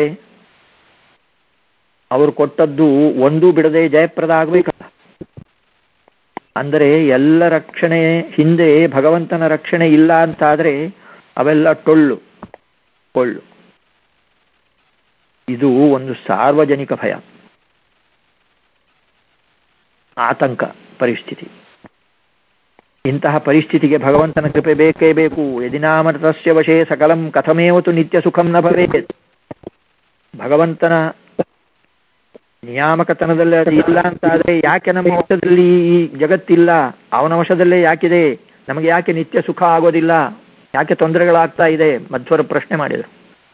ಅವರು ಕೊಟ್ಟದ್ದು ಒಂದೂ ಬಿಡದೆ ಜಯಪ್ರದ ಆಗಬೇಕಲ್ಲ. ಅಂದರೆ ಎಲ್ಲ ರಕ್ಷಣೆ ಹಿಂದೆ ಭಗವಂತನ ರಕ್ಷಣೆ ಇಲ್ಲ ಅಂತಾದರೆ ಅವೆಲ್ಲ ಟೊಳ್ಳು ಕೊಳ್ಳು. ಇದು ಒಂದು ಸಾರ್ವಜನಿಕ ಭಯ, ಆತಂಕ ಪರಿಸ್ಥಿತಿ. ಇಂತಹ ಪರಿಸ್ಥಿತಿಗೆ ಭಗವಂತನ ಕೃಪೆ ಬೇಕೇ ಬೇಕು. ಯದಿನಾಮೃತಸ್ಯ ವಶೇ ಸಕಲಂ ಕಥಮೇವತು ನಿತ್ಯ ಸುಖಂ ನ ಭವೇತ್. ಭಗವಂತನ ನಿಯಾಮಕತನದಲ್ಲಿ ಅದು ಇಲ್ಲ ಅಂತಾದ್ರೆ ಯಾಕೆ ನಮ್ಮ ವಶದಲ್ಲಿ ಈ ಜಗತ್ತಿಲ್ಲ, ಅವನ ವಶದಲ್ಲೇ ಯಾಕಿದೆ, ನಮಗೆ ಯಾಕೆ ನಿತ್ಯ ಸುಖ ಆಗೋದಿಲ್ಲ, ಯಾಕೆ ತೊಂದರೆಗಳಾಗ್ತಾ ಇದೆ? ಮಧ್ವರು ಪ್ರಶ್ನೆ ಮಾಡಿದರು.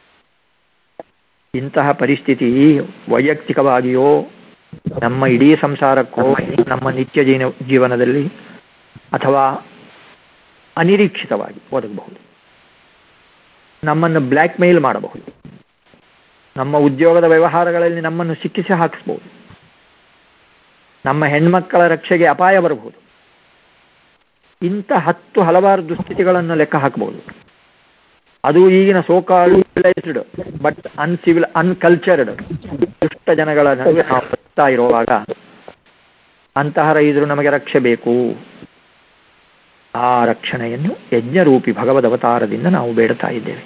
ಇಂತಹ ಪರಿಸ್ಥಿತಿ ವೈಯಕ್ತಿಕವಾಗಿಯೋ ನಮ್ಮ ಇಡೀ ಸಂಸಾರಕ್ಕೋ ನಮ್ಮ ನಿತ್ಯ ಜೀವನದಲ್ಲಿ ಅಥವಾ ಅನಿರೀಕ್ಷಿತವಾಗಿ ಒದಗಬಹುದು. ನಮ್ಮನ್ನು ಬ್ಲ್ಯಾಕ್ ಮೇಲ್ ಮಾಡಬಹುದು, ನಮ್ಮ ಉದ್ಯೋಗದ ವ್ಯವಹಾರಗಳಲ್ಲಿ ನಮ್ಮನ್ನು ಸಿಕ್ಕಿಸಿ ಹಾಕಿಸಬಹುದು, ನಮ್ಮ ಹೆಣ್ಮಕ್ಕಳ ರಕ್ಷೆಗೆ ಅಪಾಯ ಬರಬಹುದು. ಇಂಥ ಹಲವಾರು ದುಸ್ಥಿತಿಗಳನ್ನು ಲೆಕ್ಕ ಹಾಕಬಹುದು. ಅದು ಈಗಿನ ಸೋಕಾಲ್ಡ್ ಬಟ್ ಅನ್ಕಲ್ಚರ್ಡ್ ದುಷ್ಟ ಜನಗಳ ನಡುವೆ ನಾವು ಬರ್ತಾ ಇರುವಾಗ ಅಂತಹ ಇದ್ರು ನಮಗೆ ರಕ್ಷೆ ಬೇಕು. ಆ ರಕ್ಷಣೆಯನ್ನು ಯಜ್ಞರೂಪಿ ಭಗವದ್ ಅವತಾರದಿಂದ ನಾವು ಬೇಡ್ತಾ ಇದ್ದೇವೆ.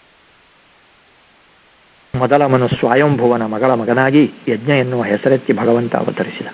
ಮೊದಲ ಮನು ಸ್ವಯಂಭುವನ ಮಗಳ ಮಗನಾಗಿ ಯಜ್ಞ ಎನ್ನುವ ಹೆಸರೆತ್ತಿ ಭಗವಂತ ಅವತರಿಸಿದ.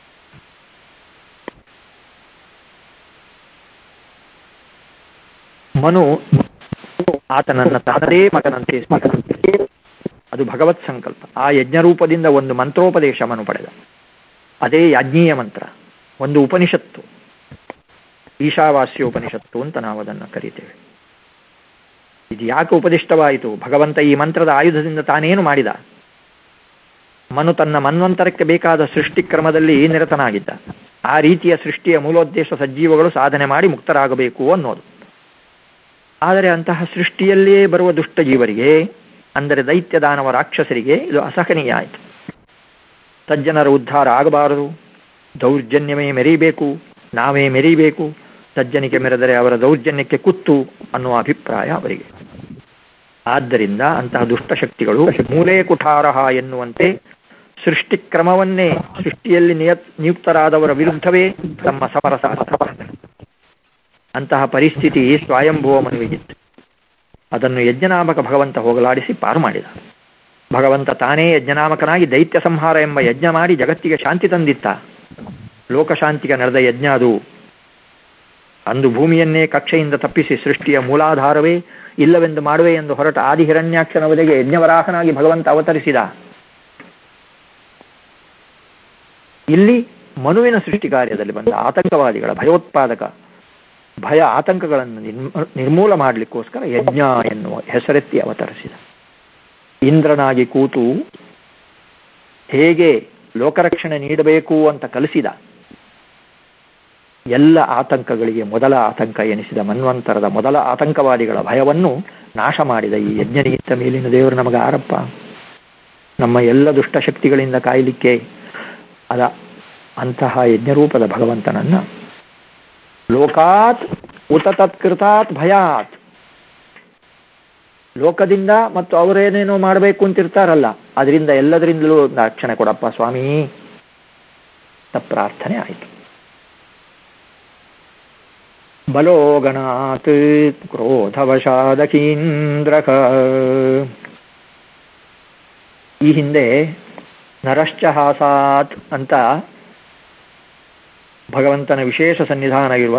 ಮನು ಆತನನ್ನ ತನ್ನದೇ ಮಗನಂತೆ, ಅದು ಭಗವತ್ ಸಂಕಲ್ಪ. ಆ ಯಜ್ಞರೂಪದಿಂದ ಒಂದು ಮಂತ್ರೋಪದೇಶ ಮನು ಪಡೆದ. ಅದೇ ಯಾಜ್ಞೀಯ ಮಂತ್ರ, ಒಂದು ಉಪನಿಷತ್ತು, ಈಶಾವಾಸ್ಯ ಉಪನಿಷತ್ತು ಅಂತ ನಾವು ಅದನ್ನು ಕರೀತೇವೆ. ಇದು ಯಾಕೆ ಉಪದಿಷ್ಟವಾಯಿತು? ಭಗವಂತ ಈ ಮಂತ್ರದ ಆಯುಧದಿಂದ ತಾನೇನು ಮಾಡಿದ? ಮನು ತನ್ನ ಮನ್ವಂತರಕ್ಕೆ ಬೇಕಾದ ಸೃಷ್ಟಿ ಕ್ರಮದಲ್ಲಿ ನಿರತನಾಗಿದ್ದ. ಆ ರೀತಿಯ ಸೃಷ್ಟಿಯ ಮೂಲೋದ್ದೇಶ ಸಜ್ಜೀವಗಳು ಸಾಧನೆ ಮಾಡಿ ಮುಕ್ತರಾಗಬೇಕು ಅನ್ನೋದು. ಆದರೆ ಅಂತಹ ಸೃಷ್ಟಿಯಲ್ಲಿಯೇ ಬರುವ ದುಷ್ಟ ಜೀವರಿಗೆ, ಅಂದರೆ ದೈತ್ಯ ದಾನವ ರಾಕ್ಷಸರಿಗೆ ಇದು ಅಸಹನೀಯ ಆಯಿತು. ಸಜ್ಜನರ ಉದ್ಧಾರ ಆಗಬಾರದು, ದೌರ್ಜನ್ಯವೇ ಮೆರೀಬೇಕು, ನಾವೇ ಮೆರೀಬೇಕು, ಸಜ್ಜನಿಕೆ ಮೆರೆದರೆ ಅವರ ದೌರ್ಜನ್ಯಕ್ಕೆ ಕುತ್ತು ಅನ್ನುವ ಅಭಿಪ್ರಾಯ ಅವರಿಗೆ. ಆದ್ದರಿಂದ ಅಂತಹ ದುಷ್ಟಶಕ್ತಿಗಳು ಮೂಲೇ ಕುಠಾರಹ ಎನ್ನುವಂತೆ ಸೃಷ್ಟಿ ಕ್ರಮವನ್ನೇ, ಸೃಷ್ಟಿಯಲ್ಲಿ ನಿಯುಕ್ತರಾದವರ ವಿರುದ್ಧವೇ ತಮ್ಮ ಸಮರ ಸಾಧಿಸಿದರು. ಅಂತಹ ಪರಿಸ್ಥಿತಿ ಸ್ವಯಂಭುವ ಮನುವಿಗಿತ್ತು. ಅದನ್ನು ಯಜ್ಞನಾಮಕ ಭಗವಂತ ಹೋಗಲಾಡಿಸಿ ಪಾರು ಮಾಡಿದ. ಭಗವಂತ ತಾನೇ ಯಜ್ಞನಾಮಕನಾಗಿ ದೈತ್ಯ ಸಂಹಾರ ಎಂಬ ಯಜ್ಞ ಮಾಡಿ ಜಗತ್ತಿಗೆ ಶಾಂತಿ ತಂದಿತ್ತ. ಲೋಕಶಾಂತಿಗೆ ನಡೆದ ಯಜ್ಞ ಅದು. ಅಂದು ಭೂಮಿಯನ್ನೇ ಕಕ್ಷೆಯಿಂದ ತಪ್ಪಿಸಿ ಸೃಷ್ಟಿಯ ಮೂಲಾಧಾರವೇ ಇಲ್ಲವೆಂದು ಮಾಡುವೆ ಎಂದು ಹೊರಟ ಆದಿಹಿರಣ್ಯಾಕ್ಷನ ವಧೆಗೆ ಯಜ್ಞವರಾಹನಾಗಿ ಭಗವಂತ ಅವತರಿಸಿದ. ಇಲ್ಲಿ ಮನುವಿನ ಸೃಷ್ಟಿ ಕಾರ್ಯದಲ್ಲಿ ಬಂದ ಆತಂಕವಾದಿಗಳ ಭಯೋತ್ಪಾದಕ ಭಯ ಆತಂಕಗಳನ್ನು ನಿರ್ಮೂಲ ಮಾಡಲಿಕ್ಕೋಸ್ಕರ ಯಜ್ಞ ಎನ್ನುವ ಹೆಸರೆತ್ತಿ ಅವತರಿಸಿದ. ಇಂದ್ರನಾಗಿ ಕೂತು ಹೇಗೆ ಲೋಕರಕ್ಷಣೆ ನೀಡಬೇಕು ಅಂತ ಕಲಿಸಿದ. ಎಲ್ಲ ಆತಂಕಗಳಿಗೆ ಮೊದಲ ಆತಂಕ ಎನಿಸಿದ ಮನ್ವಂತರದ ಮೊದಲ ಆತಂಕವಾದಿಗಳ ಭಯವನ್ನು ನಾಶ ಮಾಡಿದ ಈ ಯಜ್ಞನಿಗಿಂತ ಮೇಲಿನ ದೇವರು ನಮಗೆ ಆರಪ್ಪ. ನಮ್ಮ ಎಲ್ಲ ದುಷ್ಟಶಕ್ತಿಗಳಿಂದ ಕಾಯಲಿಕ್ಕೆ ಅದ ಅಂತಹ ಯಜ್ಞರೂಪದ ಭಗವಂತನನ್ನ ಲೋಕಾತ್ ಉತ ತತ್ಕೃತಾತ್ ಭಯಾತ್, ಲೋಕದಿಂದ ಮತ್ತು ಅವರೇನೇನೋ ಮಾಡಬೇಕು ಅಂತಿರ್ತಾರಲ್ಲ ಅದರಿಂದ ಎಲ್ಲದರಿಂದಲೂ ರಕ್ಷಣೆ ಕೊಡಪ್ಪ ಸ್ವಾಮಿ ಅಂತ ಪ್ರಾರ್ಥನೆ ಆಯಿತು. ಬಲೋಗಣಾತ್ ಕ್ರೋಧವಶಾದಕೀಂದ್ರಕ. ಈ ಹಿಂದೆ ನರಶ್ಚಹಾಸಾತ್ ಅಂತ ಭಗವಂತನ ವಿಶೇಷ ಸನ್ನಿಧಾನ ಇರುವ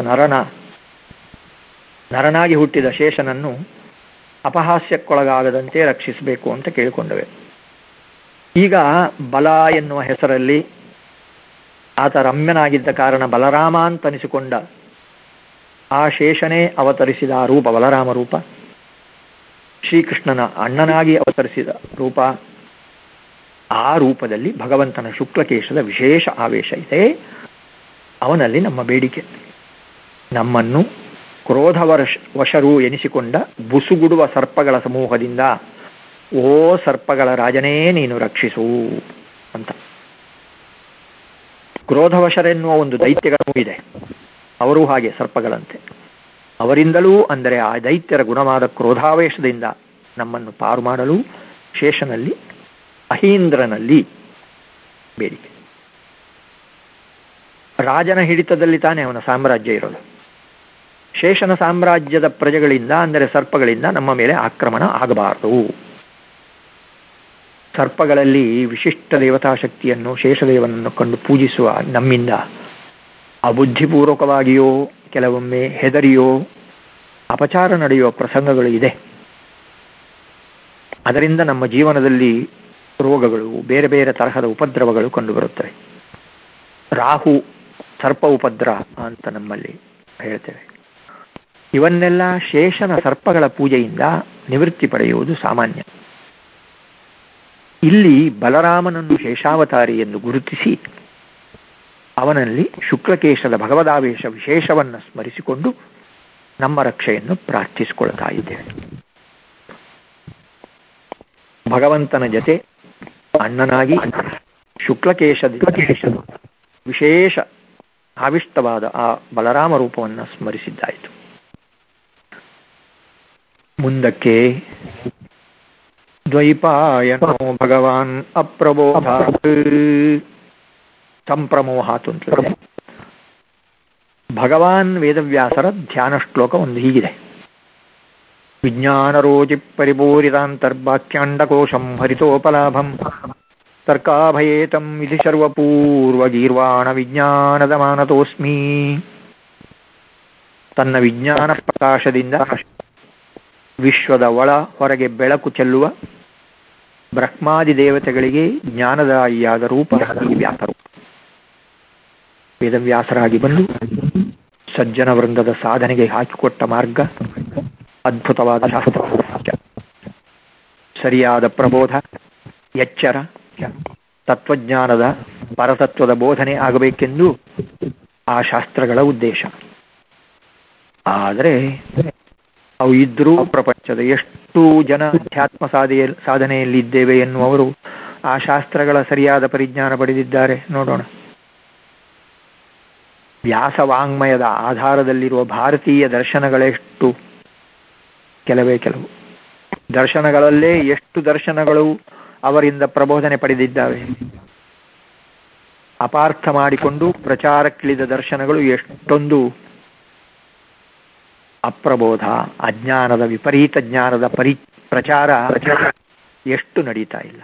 ನರನಾಗಿ ಹುಟ್ಟಿದ ಶೇಷನನ್ನು ಅಪಹಾಸ್ಯಕ್ಕೊಳಗಾಗದಂತೆ ರಕ್ಷಿಸಬೇಕು ಅಂತ ಕೇಳಿಕೊಂಡವೆ. ಈಗ ಬಲ ಎನ್ನುವ ಹೆಸರಲ್ಲಿ ಆತ ರಮ್ಯನಾಗಿದ್ದ ಕಾರಣ ಬಲರಾಮ ಅಂತನಿಸಿಕೊಂಡ ಆ ಶೇಷನೇ ಅವತರಿಸಿದ ಆ ರೂಪ ಬಲರಾಮ ರೂಪ, ಶ್ರೀಕೃಷ್ಣನ ಅಣ್ಣನಾಗಿ ಅವತರಿಸಿದ ರೂಪ. ಆ ರೂಪದಲ್ಲಿ ಭಗವಂತನ ಶುಕ್ಲಕೇಶದ ವಿಶೇಷ ಆವೇಶ ಇದೆ. ಅವನಲ್ಲಿ ನಮ್ಮ ಬೇಡಿಕೆ, ನಮ್ಮನ್ನು ಕ್ರೋಧವಶರು ಎನಿಸಿಕೊಂಡ ಬುಸುಗುಡುವ ಸರ್ಪಗಳ ಸಮೂಹದಿಂದ ಓ ಸರ್ಪಗಳ ರಾಜನೇ ನೀನು ರಕ್ಷಿಸು ಅಂತ. ಕ್ರೋಧವಶರೆನ್ನುವ ಒಂದು ದೈತ್ಯಗಳೂ ಇದೆ, ಅವರೂ ಹಾಗೆ ಸರ್ಪಗಳಂತೆ. ಅವರಿಂದಲೂ ಅಂದರೆ ಆ ದೈತ್ಯರ ಗುಣವಾದ ಕ್ರೋಧಾವೇಶದಿಂದ ನಮ್ಮನ್ನು ಪಾರು ಮಾಡಲು ಶೇಷನಲ್ಲಿ ಅಹೀಂದ್ರನಲ್ಲಿ ಬೇಡಿಕೆ. ರಾಜನ ಹಿಡಿತದಲ್ಲಿ ತಾನೇ ಅವನ ಸಾಮ್ರಾಜ್ಯ ಇರೋದು. ಶೇಷನ ಸಾಮ್ರಾಜ್ಯದ ಪ್ರಜೆಗಳಿಂದ ಅಂದರೆ ಸರ್ಪಗಳಿಂದ ನಮ್ಮ ಮೇಲೆ ಆಕ್ರಮಣ ಆಗಬಾರದು. ಸರ್ಪಗಳಲ್ಲಿ ವಿಶಿಷ್ಟ ದೇವತಾಶಕ್ತಿಯನ್ನು ಶೇಷದೇವನನ್ನು ಕಂಡು ಪೂಜಿಸುವ ನಮ್ಮಿಂದ ಅಬುದ್ಧಿಪೂರ್ವಕವಾಗಿಯೋ ಕೆಲವೊಮ್ಮೆ ಹೆದರಿಯೋ ಅಪಚಾರ ನಡೆಯುವ ಪ್ರಸಂಗಗಳು ಇದೆ. ಅದರಿಂದ ನಮ್ಮ ಜೀವನದಲ್ಲಿ ರೋಗಗಳು ಬೇರೆ ಬೇರೆ ತರಹದ ಉಪದ್ರವಗಳು ಕಂಡುಬರುತ್ತವೆ. ರಾಹು ಸರ್ಪ ಉಪದ್ರ ಅಂತ ನಮ್ಮಲ್ಲಿ ಹೇಳ್ತೇವೆ. ಇವನ್ನೆಲ್ಲ ಶೇಷನ ಸರ್ಪಗಳ ಪೂಜೆಯಿಂದ ನಿವೃತ್ತಿ ಪಡೆಯುವುದು ಸಾಮಾನ್ಯ. ಇಲ್ಲಿ ಬಲರಾಮನನ್ನು ಶೇಷಾವತಾರಿ ಎಂದು ಗುರುತಿಸಿ ಅವನಲ್ಲಿ ಶುಕ್ಲಕೇಶದ ಭಗವದಾವೇಶ ವಿಶೇಷವನ್ನು ಸ್ಮರಿಸಿಕೊಂಡು ನಮ್ಮ ರಕ್ಷೆಯನ್ನು ಪ್ರಾರ್ಥಿಸಿಕೊಳ್ತಾ ಇದ್ದೇವೆ. ಭಗವಂತನ ಜೊತೆ ಅಣ್ಣನಾಗಿ ಶುಕ್ಲಕೇಶದ ವಿಶೇಷ ಆವಿಷ್ಟವಾದ ಆ ಬಲರಾಮ ರೂಪವನ್ನು ಸ್ಮರಿಸಿದ್ದಾಯಿತು. ಮುಂದಕ್ಕೆ ದ್ವೈಪಾಯನೋ ಭಗವಾನ್ ಅಪ್ರಬೋಧಾತ್ ಸಂಪ್ರಮೋಹಾತ್ ಅಂತೇಳಿ ಭಗವಾನ್ ವೇದವ್ಯಾಸರ ಧ್ಯಾನ ಶ್ಲೋಕ ಒಂದು ಹೀಗಿದೆ. ವಿಜ್ಞಾನರೋಚಿ ಪರಿಪೂರಿತಾಂತರ್ವಾಕ್ಯಾಂಡಕೋಶಂ ಹರಿತೋಪಲಾಭಂ ತರ್ಕಾಭಯೇತಂ ವಿಧಿ ಸರ್ವಪೂರ್ವಗೀರ್ವಾಣ ವಿಜ್ಞಾನದ ಮಾನತೋಸ್ಮಿ. ತನ್ನ ವಿಜ್ಞಾನ ಪ್ರಕಾಶದಿಂದ ವಿಶ್ವದ ಒಳ ಹೊರಗೆ ಬೆಳಕು ಚೆಲ್ಲುವ ಬ್ರಹ್ಮಾದಿ ದೇವತೆಗಳಿಗೆ ಜ್ಞಾನದಾಯಿಯಾದ ರೂಪ ವ್ಯಾಸರು. ವೇದವ್ಯಾಸರಾಗಿ ಬಂದು ಸಜ್ಜನ ವೃಂದದ ಸಾಧನೆಗೆ ಹಾಕಿಕೊಟ್ಟ ಮಾರ್ಗ ಅದ್ಭುತವಾದ ಶಾಸ್ತ್ರ, ಸರಿಯಾದ ಪ್ರಬೋಧ, ಎಚ್ಚರ, ತತ್ವಜ್ಞಾನದ ಪರತತ್ವದ ಬೋಧನೆ ಆಗಬೇಕೆಂದು ಆ ಶಾಸ್ತ್ರಗಳ ಉದ್ದೇಶ. ಆದರೆ ಅವು ಇದ್ರೂ ಪ್ರಪಂಚದ ಎಷ್ಟು ಜನ ಅಧ್ಯಾತ್ಮ ಸಾಧನೆಯಲ್ಲಿದ್ದೇವೆ ಎನ್ನುವರು ಆ ಶಾಸ್ತ್ರಗಳ ಸರಿಯಾದ ಪರಿಜ್ಞಾನ ಪಡೆದಿದ್ದಾರೆ ನೋಡೋಣ. ವ್ಯಾಸ ವಾಂಗ್ಮಯದ ಆಧಾರದಲ್ಲಿರುವ ಭಾರತೀಯ ದರ್ಶನಗಳೆಷ್ಟು? ಕೆಲವೇ ಕೆಲವು. ದರ್ಶನಗಳಲ್ಲೇ ಎಷ್ಟು ದರ್ಶನಗಳು ಅವರಿಂದ ಪ್ರಬೋಧನೆ ಪಡೆದಿದ್ದಾವೆ. ಅಪಾರ್ಥ ಮಾಡಿಕೊಂಡು ಪ್ರಚಾರಕ್ಕಿಳಿದ ದರ್ಶನಗಳು ಎಷ್ಟೊಂದು ಅಪ್ರಬೋಧ, ಅಜ್ಞಾನದ ವಿಪರೀತ ಜ್ಞಾನದ ಪ್ರಚಾರ ಎಷ್ಟು ನಡೀತಾ ಇಲ್ಲ.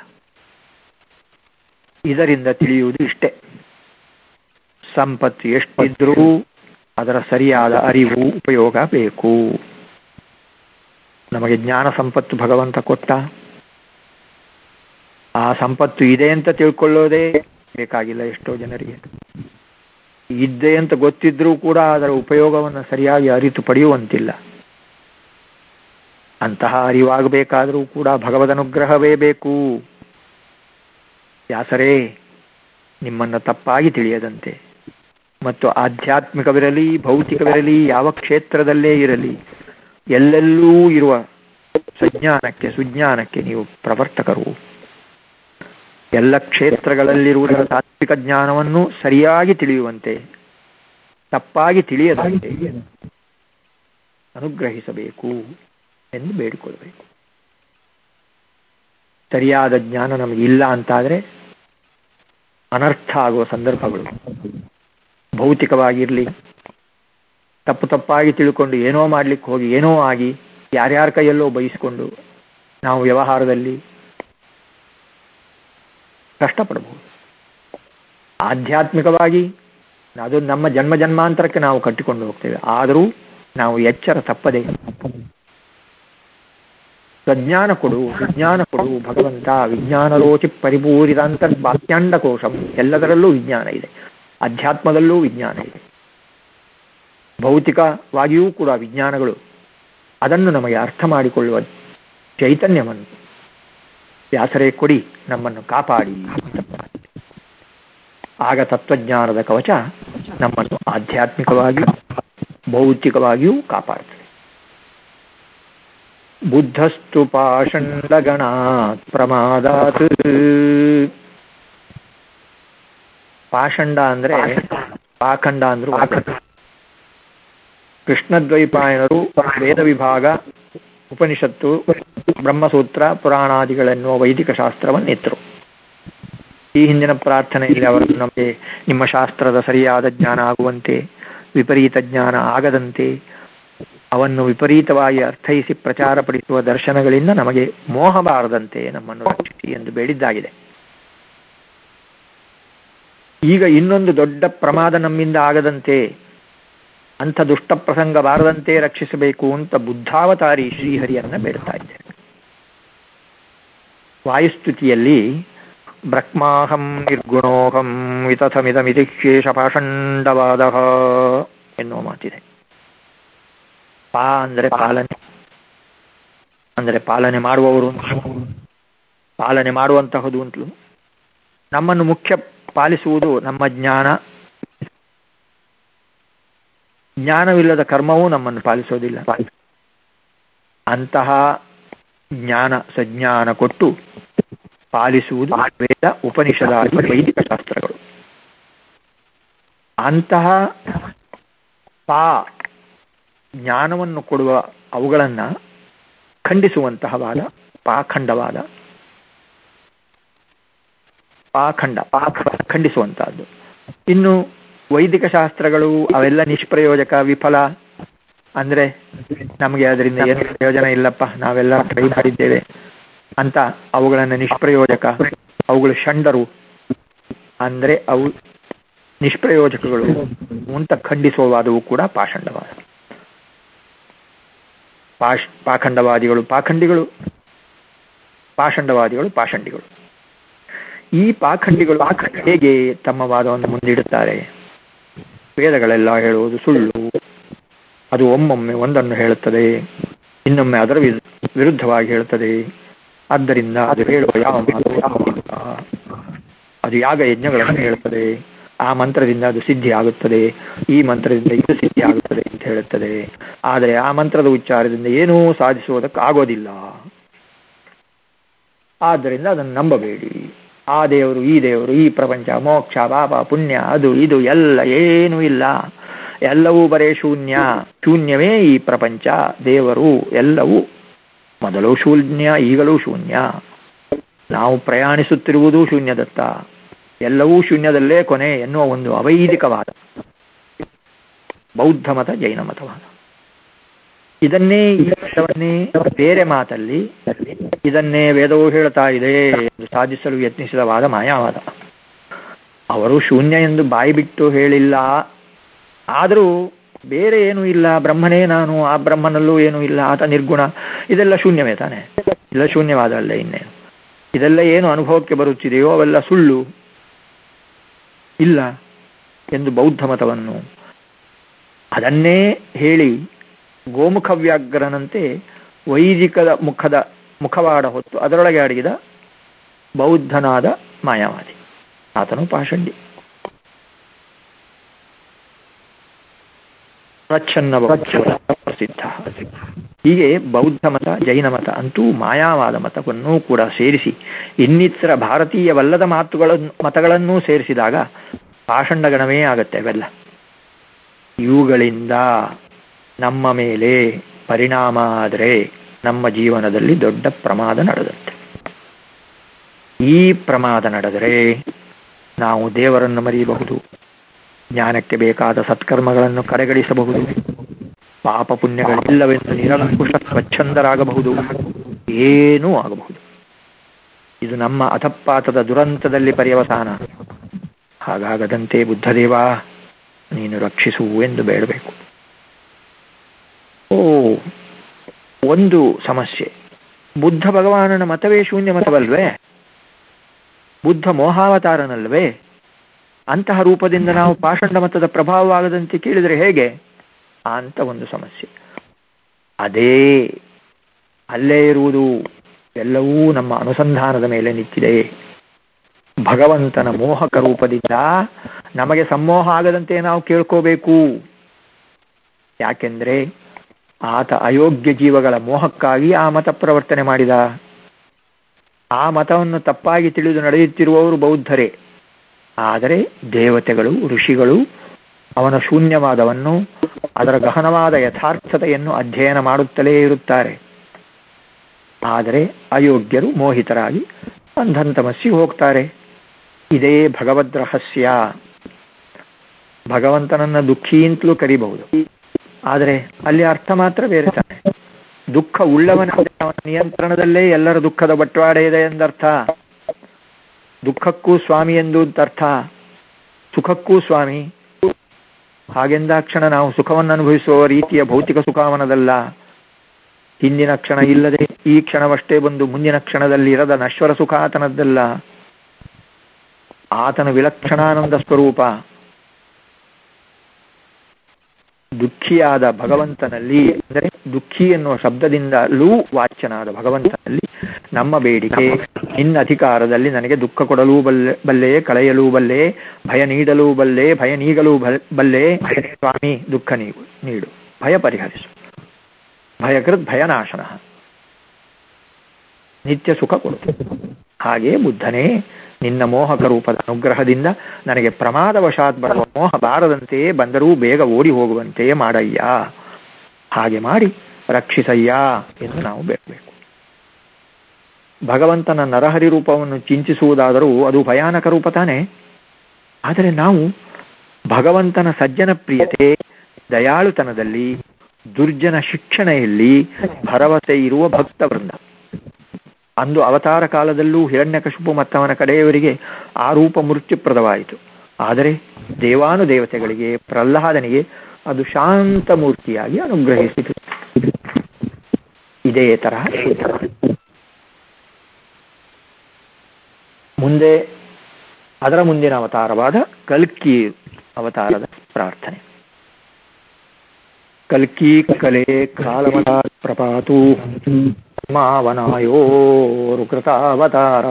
ಇದರಿಂದ ತಿಳಿಯುವುದು ಇಷ್ಟೇ, ಸಂಪತ್ತು ಎಷ್ಟಿದ್ರೂ ಅದರ ಸರಿಯಾದ ಅರಿವು ಉಪಯೋಗ ಬೇಕು. ನಮಗೆ ಜ್ಞಾನ ಸಂಪತ್ತು ಭಗವಂತ ಕೊಟ್ಟ, ಆ ಸಂಪತ್ತು ಇದೆ ಅಂತ ತಿಳ್ಕೊಳ್ಳೋದೇ ಬೇಕಾಗಿಲ್ಲ ಎಷ್ಟೋ ಜನರಿಗೆ. ಇದ್ದೆ ಅಂತ ಗೊತ್ತಿದ್ರೂ ಕೂಡ ಅದರ ಉಪಯೋಗವನ್ನು ಸರಿಯಾಗಿ ಅರಿತು ಪಡೆಯುವಂತಿಲ್ಲ. ಅಂತಹ ಅರಿವಾಗಬೇಕಾದರೂ ಕೂಡ ಭಗವದನುಗ್ರಹವೇ ಬೇಕು. ವ್ಯಾಸರೇ, ನಿಮ್ಮನ್ನು ತಪ್ಪಾಗಿ ತಿಳಿಯದಂತೆ ಮತ್ತು ಆಧ್ಯಾತ್ಮಿಕವಿರಲಿ ಭೌತಿಕವಿರಲಿ ಯಾವ ಕ್ಷೇತ್ರದಲ್ಲೇ ಇರಲಿ ಎಲ್ಲೆಲ್ಲೂ ಇರುವ ಸಜ್ಞಾನಕ್ಕೆ ಸುಜ್ಞಾನಕ್ಕೆ ನೀವು ಪ್ರವರ್ತಕರು. ಎಲ್ಲ ಕ್ಷೇತ್ರಗಳಲ್ಲಿರುವ ತಾತ್ವಿಕ ಜ್ಞಾನವನ್ನು ಸರಿಯಾಗಿ ತಿಳಿಯುವಂತೆ ತಪ್ಪಾಗಿ ತಿಳಿಯದಂತೆ ಅನುಗ್ರಹಿಸಬೇಕು ಎಂದು ಬೇಡಿಕೊಳ್ಳಬೇಕು. ಸರಿಯಾದ ಜ್ಞಾನ ನಮಗಿಲ್ಲ ಅಂತಾದರೆ ಅನರ್ಥ ಆಗುವ ಸಂದರ್ಭಗಳು ಭೌತಿಕವಾಗಿರಲಿ, ತಪ್ಪಾಗಿ ತಿಳ್ಕೊಂಡು ಏನೋ ಮಾಡ್ಲಿಕ್ಕೆ ಹೋಗಿ ಏನೋ ಆಗಿ ಯಾರ್ಯಾರ ಕೈಯಲ್ಲೋ ಬಯಸಿಕೊಂಡು ನಾವು ವ್ಯವಹಾರದಲ್ಲಿ ಕಷ್ಟಪಡಬಹುದು. ಆಧ್ಯಾತ್ಮಿಕವಾಗಿ ಅದು ನಮ್ಮ ಜನ್ಮ ಜನ್ಮಾಂತರಕ್ಕೆ ನಾವು ಕಟ್ಟಿಕೊಂಡು ಹೋಗ್ತೇವೆ. ಆದರೂ ನಾವು ಎಚ್ಚರ ತಪ್ಪದೆ ಪ್ರಜ್ಞಾನ ಕೊಡು, ವಿಜ್ಞಾನ ಕೊಡು ಭಗವಂತ. ವಿಜ್ಞಾನ ರೋಚಿ ಪರಿಪೂರಿತಾಂತರ್ಬಾಹ್ಯಾಂಡ ಕೋಶಂ. ಎಲ್ಲದರಲ್ಲೂ ವಿಜ್ಞಾನ ಇದೆ, ಅಧ್ಯಾತ್ಮದಲ್ಲೂ ವಿಜ್ಞಾನ ಇದೆ, ಭೌತಿಕವಾಗಿಯೂ ಕೂಡ ವಿಜ್ಞಾನಗಳು. ಅದನ್ನು ನಮಗೆ ಅರ್ಥ ಮಾಡಿಕೊಳ್ಳುವ ಚೈತನ್ಯವನ್ನು ವ್ಯಾಸರೇ ಕೊಡಿ, ನಮ್ಮನ್ನು ಕಾಪಾಡಿ. ಆಗ ತತ್ವಜ್ಞಾನದ ಕವಚ ನಮ್ಮನ್ನು ಆಧ್ಯಾತ್ಮಿಕವಾಗಿಯೂ ಭೌತಿಕವಾಗಿಯೂ ಕಾಪಾಡುತ್ತದೆ. ಬುದ್ಧಸ್ತು ಪಾಷಂಡಗಣಾತ್ ಪ್ರಮಾದಾತ್. ಪಾಷಂಡ ಅಂದ್ರೆ ಪಾಖಂಡ ಅಂದ್ರು. ಕೃಷ್ಣದ್ವೈಪಾಯನರು ವೇದ ವಿಭಾಗ, ಉಪನಿಷತ್ತು, ಬ್ರಹ್ಮಸೂತ್ರ, ಪುರಾಣಾದಿಗಳೆನ್ನುವ ವೈದಿಕ ಶಾಸ್ತ್ರವನ್ನಿತ್ತರು. ಈ ಹಿಂದಿನ ಪ್ರಾರ್ಥನೆಯಲ್ಲಿ ಅವರು ನಮಗೆ ನಿಮ್ಮ ಶಾಸ್ತ್ರದ ಸರಿಯಾದ ಜ್ಞಾನ ಆಗುವಂತೆ, ವಿಪರೀತ ಜ್ಞಾನ ಆಗದಂತೆ, ಅವನ್ನು ವಿಪರೀತವಾಗಿ ಅರ್ಥೈಸಿ ಪ್ರಚಾರಪಡಿಸುವ ದರ್ಶನಗಳಿಂದ ನಮಗೆ ಮೋಹ ಬಾರದಂತೆ ನಮ್ಮನ್ನು ರಕ್ಷಿಸಿ ಎಂದು ಬೇಡಿದ್ದಾಗಿದೆ. ಈಗ ಇನ್ನೊಂದು ದೊಡ್ಡ ಪ್ರಮಾದ ನಮ್ಮಿಂದ ಆಗದಂತೆ, ಅಂಥ ದುಷ್ಟ ಪ್ರಸಂಗ ಬಾರದಂತೆ ರಕ್ಷಿಸಬೇಕು ಅಂತ ಬುದ್ಧಾವತಾರಿ ಶ್ರೀಹರಿಯನ್ನ ಬೇಡ್ತಾ ಇದ್ದೇವೆ. ವಾಯುಸ್ತುತಿಯಲ್ಲಿ ಬ್ರಹ್ಮಾಹಂ ನಿರ್ಗುಣೋಹಂ ವಿತಥಮಿದಮಿತಿ ಶೇಷ ಪಾಷಂಡವಾದ ಎನ್ನುವ ಮಾತಿದೆ. ಪಾ ಅಂದರೆ ಪಾಲನೆ, ಅಂದರೆ ಪಾಲನೆ ಮಾಡುವವರು, ಪಾಲನೆ ಮಾಡುವಂತಹದು ಅಂತಲೂ. ನಮ್ಮನ್ನು ಮುಖ್ಯ ಪಾಲಿಸುವುದು ನಮ್ಮ ಜ್ಞಾನ. ಜ್ಞಾನವಿಲ್ಲದ ಕರ್ಮವೂ ನಮ್ಮನ್ನು ಪಾಲಿಸೋದಿಲ್ಲ. ಅಂತಹ ಜ್ಞಾನ ಸಜ್ಞಾನ ಕೊಟ್ಟು ಪಾಲಿಸುವುದು ವೇದ, ಉಪನಿಷದಾದಿ ವೈದಿಕ ಶಾಸ್ತ್ರಗಳು. ಅಂತಹ ಜ್ಞಾನವನ್ನು ಕೊಡುವ ಅವುಗಳನ್ನ ಖಂಡಿಸುವಂತಹ ವಾದ ಪಾಖಂಡವಾದ. ಖಂಡಿಸುವಂತಹದ್ದು. ಇನ್ನು ವೈದಿಕ ಶಾಸ್ತ್ರಗಳು ಅವೆಲ್ಲ ನಿಷ್ಪ್ರಯೋಜಕ, ವಿಫಲ, ಅಂದ್ರೆ ನಮಗೆ ಅದರಿಂದ ಏನು ಪ್ರಯೋಜನ ಇಲ್ಲಪ್ಪ, ನಾವೆಲ್ಲ ಟ್ರೈ ಮಾಡಿದ್ದೇವೆ ಅಂತ ಅವುಗಳನ್ನ ನಿಷ್ಪ್ರಯೋಜಕ, ಅವುಗಳು ಷಂಡರು, ಅಂದ್ರೆ ಅವು ನಿಷ್ಪ್ರಯೋಜಕಗಳು ಅಂತ ಖಂಡಿಸುವಾದವು ಕೂಡ ಪಾಷಂಡವಾದ. ಪಾಖಂಡವಾದಿಗಳು ಪಾಖಂಡಿಗಳು, ಪಾಷಂಡವಾದಿಗಳು ಪಾಷಂಡಿಗಳು. ಈ ಪಾಖಂಡಿಗಳು ಹೇಗೆ ತಮ್ಮ ವಾದವನ್ನು ಮುಂದಿಡುತ್ತಾರೆ? ವೇದಗಳೆಲ್ಲ ಹೇಳುವುದು ಸುಳ್ಳು, ಅದು ಒಮ್ಮೊಮ್ಮೆ ಒಂದನ್ನು ಹೇಳುತ್ತದೆ, ಇನ್ನೊಮ್ಮೆ ಅದರ ವಿರುದ್ಧವಾಗಿ ಹೇಳುತ್ತದೆ. ಆದ್ದರಿಂದ ಅದು ಹೇಳುವ ಯಾವ ಮಾತು, ಅದು ಯಾಗ ಯಜ್ಞಗಳನ್ನು ಹೇಳುತ್ತದೆ. ಆ ಮಂತ್ರದಿಂದ ಅದು ಸಿದ್ಧಿ ಆಗುತ್ತದೆ, ಈ ಮಂತ್ರದಿಂದ ಇದು ಸಿದ್ಧಿ ಆಗುತ್ತದೆ ಅಂತ ಹೇಳುತ್ತದೆ. ಆದರೆ ಆ ಮಂತ್ರದ ಉಚ್ಚಾರದಿಂದ ಏನೂ ಸಾಧಿಸುವುದಕ್ಕೆ ಆಗೋದಿಲ್ಲ. ಆದ್ದರಿಂದ ಅದನ್ನು ನಂಬಬೇಡಿ. ಆ ದೇವರು, ಈ ದೇವರು, ಈ ಪ್ರಪಂಚ, ಮೋಕ್ಷ, ಪಾಪ, ಪುಣ್ಯ, ಅದು ಇದು ಎಲ್ಲ ಏನೂ ಇಲ್ಲ, ಎಲ್ಲವೂ ಬರೇ ಶೂನ್ಯ. ಶೂನ್ಯವೇ ಈ ಪ್ರಪಂಚ, ದೇವರು ಎಲ್ಲವೂ ಮೊದಲು ಶೂನ್ಯ, ಈಗಲೂ ಶೂನ್ಯ. ನಾವು ಪ್ರಯಾಣಿಸುತ್ತಿರುವುದು ಶೂನ್ಯದತ್ತ, ಎಲ್ಲವೂ ಶೂನ್ಯದಲ್ಲೇ ಕೊನೆ ಎನ್ನುವ ಒಂದು ಅವೈದಿಕವಾದ ಬೌದ್ಧ ಮತ, ಜೈನ ಮತವಾದ. ಇದನ್ನೇ ಈ ಮತವನ್ನೇ ಬೇರೆ ಮಾತಲ್ಲಿ ಇದನ್ನೇ ವೇದವು ಹೇಳ್ತಾ ಇದೆ ಎಂದು ಸಾಧಿಸಲು ಯತ್ನಿಸಿದ ವಾದ ಮಾಯಾವಾದ. ಅವರು ಶೂನ್ಯ ಎಂದು ಬಾಯಿ ಬಿಟ್ಟು ಹೇಳಿಲ್ಲ, ಆದರೂ ಬೇರೆ ಏನೂ ಇಲ್ಲ, ಬ್ರಹ್ಮನೇ ನಾನು, ಆ ಬ್ರಹ್ಮನಲ್ಲೂ ಏನೂ ಇಲ್ಲ, ಆತ ನಿರ್ಗುಣ, ಇದೆಲ್ಲ ಶೂನ್ಯವೇ ತಾನೆ, ಇಲ್ಲ ಶೂನ್ಯವಾದ ಅಲ್ಲ ಇನ್ನೇನು. ಇದೆಲ್ಲ ಏನು ಅನುಭವಕ್ಕೆ ಬರುತ್ತಿದೆಯೋ ಅವೆಲ್ಲ ಸುಳ್ಳು ಇಲ್ಲ ಎಂದು ಬೌದ್ಧ ಮತವನ್ನು ಅದನ್ನೇ ಹೇಳಿ ಗೋಮುಖ ವ್ಯಾಘ್ರನಂತೆ ವೈದಿಕದ ಮುಖವಾಡ ಹೊತ್ತು ಅದರೊಳಗೆ ಅಡಗಿದ ಬೌದ್ಧನಾದ ಮಾಯಾವಾದಿ. ಆತನು ಪಾಷಂಡಿ. ಪ್ರಚ್ಛನ್ನ ಪ್ರಸಿದ್ಧ. ಹೀಗೆ ಬೌದ್ಧ ಮತ, ಜೈನ ಮತ ಅಂತೂ ಮಾಯಾವಾದ ಮತವನ್ನೂ ಕೂಡ ಸೇರಿಸಿ ಇನ್ನಿತರ ಭಾರತೀಯವಲ್ಲದ ಮತಗಳನ್ನೂ ಸೇರಿಸಿದಾಗ ಪಾಷಂಡ ಗಣವೇ ಆಗತ್ತೆ ಅವೆಲ್ಲ. ಇವುಗಳಿಂದ ನಮ್ಮ ಮೇಲೆ ಪರಿಣಾಮ ಆದರೆ ನಮ್ಮ ಜೀವನದಲ್ಲಿ ದೊಡ್ಡ ಪ್ರಮಾದ ನಡೆದತ್ತೆ. ಈ ಪ್ರಮಾದ ನಡೆದರೆ ನಾವು ದೇವರನ್ನು ಮರೆಯಬಹುದು, ಜ್ಞಾನಕ್ಕೆ ಬೇಕಾದ ಸತ್ಕರ್ಮಗಳನ್ನು ಕಡೆಗಣಿಸಬಹುದು, ಪಾಪ ಪುಣ್ಯಗಳಿಲ್ಲವೆಂದು ನಿರಂಕುಶ ಸ್ವಚ್ಛಂದರಾಗಬಹುದು, ಏನೂ ಆಗಬಹುದು. ಇದು ನಮ್ಮ ಅಧಪಾತದ ದುರಂತದಲ್ಲಿ ಪರ್ಯವಸಾನ. ಹಾಗಾಗದಂತೆ ಬುದ್ಧದೇವ ನೀನು ರಕ್ಷಿಸು ಎಂದು ಬೇಡಬೇಕು. ಒಂದು ಸಮಸ್ಯೆ, ಬುದ್ಧ ಭಗವಾನನ ಮತವೇ ಶೂನ್ಯ ಮತವಲ್ವೇ? ಬುದ್ಧ ಮೋಹಾವತಾರನಲ್ವೇ? ಅಂತಹ ರೂಪದಿಂದ ನಾವು ಪಾಷಂಡ ಮತದ ಪ್ರಭಾವವಾಗದಂತೆ ಕೇಳಿದರೆ ಹೇಗೆ ಅಂತ ಒಂದು ಸಮಸ್ಯೆ. ಅಲ್ಲೇ ಇರುವುದು. ಎಲ್ಲವೂ ನಮ್ಮ ಅನುಸಂಧಾನದ ಮೇಲೆ ನಿಂತಿದೆ. ಭಗವಂತನ ಮೋಹಕ ರೂಪದಿಂದ ನಮಗೆ ಸಮ್ಮೋಹ ಆಗದಂತೆ ನಾವು ಕೇಳ್ಕೋಬೇಕು. ಯಾಕೆಂದ್ರೆ ಆತ ಅಯೋಗ್ಯ ಜೀವಗಳ ಮೋಹಕ್ಕಾಗಿ ಆ ಮತ ಪ್ರವರ್ತನೆ ಮಾಡಿದ. ಆ ಮತವನ್ನು ತಪ್ಪಾಗಿ ತಿಳಿದು ನಡೆಯುತ್ತಿರುವವರು ಬೌದ್ಧರೇ. ಆದರೆ ದೇವತೆಗಳು, ಋಷಿಗಳು ಅವನ ಶೂನ್ಯವಾದವನ್ನು, ಅದರ ಗಹನವಾದ ಯಥಾರ್ಥತೆಯನ್ನು ಅಧ್ಯಯನ ಮಾಡುತ್ತಲೇ ಇರುತ್ತಾರೆ. ಆದರೆ ಅಯೋಗ್ಯರು ಮೋಹಿತರಾಗಿ ಅಂಧಂತಮಸ್ಸಿಗೆ ಹೋಗ್ತಾರೆ. ಇದೇ ಭಗವದ್ ರಹಸ್ಯ. ಭಗವಂತನನ್ನ ದುಃಖಿ ಅಂತಲೂ ಕರೀಬಹುದು, ಆದರೆ ಅಲ್ಲಿ ಅರ್ಥ ಮಾತ್ರ ಬೇರೆ ತಾನೆ. ದುಃಖ ಉಳ್ಳವನ ನಿಯಂತ್ರಣದಲ್ಲೇ ಎಲ್ಲರ ದುಃಖದ ಬಟ್ವಾಡ ಇದೆ ಎಂದರ್ಥ. ದುಃಖಕ್ಕೂ ಸ್ವಾಮಿ ಎಂದು ಅರ್ಥ, ಸುಖಕ್ಕೂ ಸ್ವಾಮಿ. ಹಾಗೆಂದಾಕ್ಷಣ ನಾವು ಸುಖವನ್ನು ಅನುಭವಿಸುವ ರೀತಿಯ ಭೌತಿಕ ಸುಖಾವನದಲ್ಲ. ಹಿಂದಿನ ಕ್ಷಣ ಇಲ್ಲದೆ ಈ ಕ್ಷಣವಷ್ಟೇ ಬಂದು ಮುಂದಿನ ಕ್ಷಣದಲ್ಲಿ ಇರದ ನಶ್ವರ ಸುಖ ಆತನದ್ದಲ್ಲ. ಆತನ ವಿಲಕ್ಷಣಾನಂದ ಸ್ವರೂಪ. ದುಃಖಿಯಾದ ಭಗವಂತನಲ್ಲಿ, ಅಂದರೆ ದುಃಖಿ ಎನ್ನುವ ಶಬ್ದದಿಂದಲೂ ವಾಚ್ಯನಾದ ಭಗವಂತನಲ್ಲಿ ನಮ್ಮ ಬೇಡಿಕೆ, ನಿನ್ನ ಅಧಿಕಾರದಲ್ಲಿ ನನಗೆ ದುಃಖ ಕೊಡಲೂ ಬಲ್ಲೆ, ಕಳೆಯಲೂ ಬಲ್ಲೆ, ಭಯ ನೀಡಲೂ ಬಲ್ಲೆ, ಭಯ ನೀಗಲೂ ಬಲ್ಲೆ. ಸ್ವಾಮಿ ದುಃಖ ನೀಡು, ಭಯ ಪರಿಹರಿಸು, ಭಯಕೃತ್ ಭಯನಾಶನ, ನಿತ್ಯ ಸುಖ ಕೊಡು. ಹಾಗೆ ಬುದ್ಧನೇ ನಿನ್ನ ಮೋಹಕ ರೂಪದ ಅನುಗ್ರಹದಿಂದ ನನಗೆ ಪ್ರಮಾದವಶಾತ್ ಬರುವ ಮೋಹ ಬಾರದಂತೆ, ಬಂದರೂ ಬೇಗ ಓಡಿ ಹೋಗುವಂತೆ ಮಾಡಯ್ಯ, ಹಾಗೆ ಮಾಡಿ ರಕ್ಷಿಸಯ್ಯ ಎಂದು ನಾವು ಬೇಡಬೇಕು. ಭಗವಂತನ ನರಹರಿ ರೂಪವನ್ನು ಚಿಂತಿಸುವುದಾದರೂ ಅದು ಭಯಾನಕ ರೂಪ ತಾನೆ. ಆದರೆ ನಾವು ಭಗವಂತನ ಸಜ್ಜನ ಪ್ರಿಯತೆ, ದಯಾಳುತನದಲ್ಲಿ, ದುರ್ಜನ ಶಿಕ್ಷಣೆಯಲ್ಲಿ ಭರವಸೆ ಇರುವ ಭಕ್ತವೃಂದ. ಅಂದು ಅವತಾರ ಕಾಲದಲ್ಲೂ ಹಿರಣ್ಯಕಶಿಪು ಮತ್ತವನ ಕಡೆಯವರಿಗೆ ಆ ರೂಪ ಮೃತ್ಯುಪ್ರದವಾಯಿತು. ಆದರೆ ದೇವಾನುದೇವತೆಗಳಿಗೆ, ಪ್ರಹ್ಲಾದನಿಗೆ ಅದು ಶಾಂತ ಮೂರ್ತಿಯಾಗಿ ಅನುಗ್ರಹಿಸಿತು. ಇದೇ ತರಹ ಮುಂದೆ ಅದರ ಮುಂದಿನ ಅವತಾರವಾದ ಕಲ್ಕಿ ಅವತಾರದ ಪ್ರಾರ್ಥನೆ. ಕಲ್ಕಿ ಕಲೆ ಕಾಲಮದ ಪ್ರಪಾತು ಮಾವನಾಯೋರುಕೃತಾವತಾರ.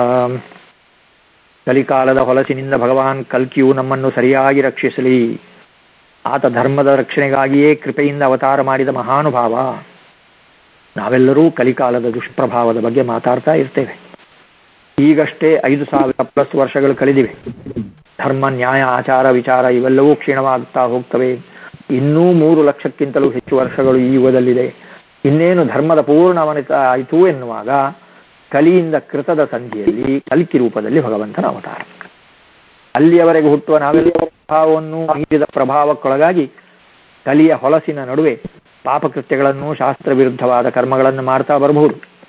ಕಲಿಕಾಲದ ಹೊಲಸಿನಿಂದ ಭಗವಾನ್ ಕಲ್ಕಿಯು ನಮ್ಮನ್ನು ಸರಿಯಾಗಿ ರಕ್ಷಿಸಲಿ. ಆತ ಧರ್ಮದ ರಕ್ಷಣೆಗಾಗಿಯೇ ಕೃಪೆಯಿಂದ ಅವತಾರ ಮಾಡಿದ ಮಹಾನುಭಾವ. ನಾವೆಲ್ಲರೂ ಕಲಿಕಾಲದ ದುಷ್ಪ್ರಭಾವದ ಬಗ್ಗೆ ಮಾತಾಡ್ತಾ ಇರ್ತೇವೆ. ಈಗಷ್ಟೇ 5,000+ ವರ್ಷಗಳು ಕಳೆದಿವೆ. ಧರ್ಮ, ನ್ಯಾಯ, ಆಚಾರ, ವಿಚಾರ ಇವೆಲ್ಲವೂ ಕ್ಷೀಣವಾಗ್ತಾ ಹೋಗ್ತವೆ. ಇನ್ನೂ 3 ಲಕ್ಷಕ್ಕಿಂತಲೂ ಹೆಚ್ಚು ವರ್ಷಗಳು ಈ ಯುಗದಲ್ಲಿದೆ. ಇನ್ನೇನು ಧರ್ಮದ ಪೂರ್ಣ ಅವನತ ಆಯಿತು ಎನ್ನುವಾಗ ಕಲಿಯಿಂದ ಕೃತದ ಸಂಧಿಯಲ್ಲಿ ಕಲ್ಕಿ ರೂಪದಲ್ಲಿ ಭಗವಂತನ ಅವತಾರ. ಅಲ್ಲಿಯವರೆಗೆ ಹುಟ್ಟುವ ನಾವೆಲ್ಲ ಪ್ರಭಾವವನ್ನು ಮೀರಿದ ಪ್ರಭಾವಕ್ಕೊಳಗಾಗಿ ಕಲಿಯ ಹೊಲಸಿನ ನಡುವೆ ಪಾಪಕೃತ್ಯಗಳನ್ನು, ಶಾಸ್ತ್ರ ವಿರುದ್ಧವಾದ ಕರ್ಮಗಳನ್ನು ಮಾಡ್ತಾ ಬರಬಹುದು.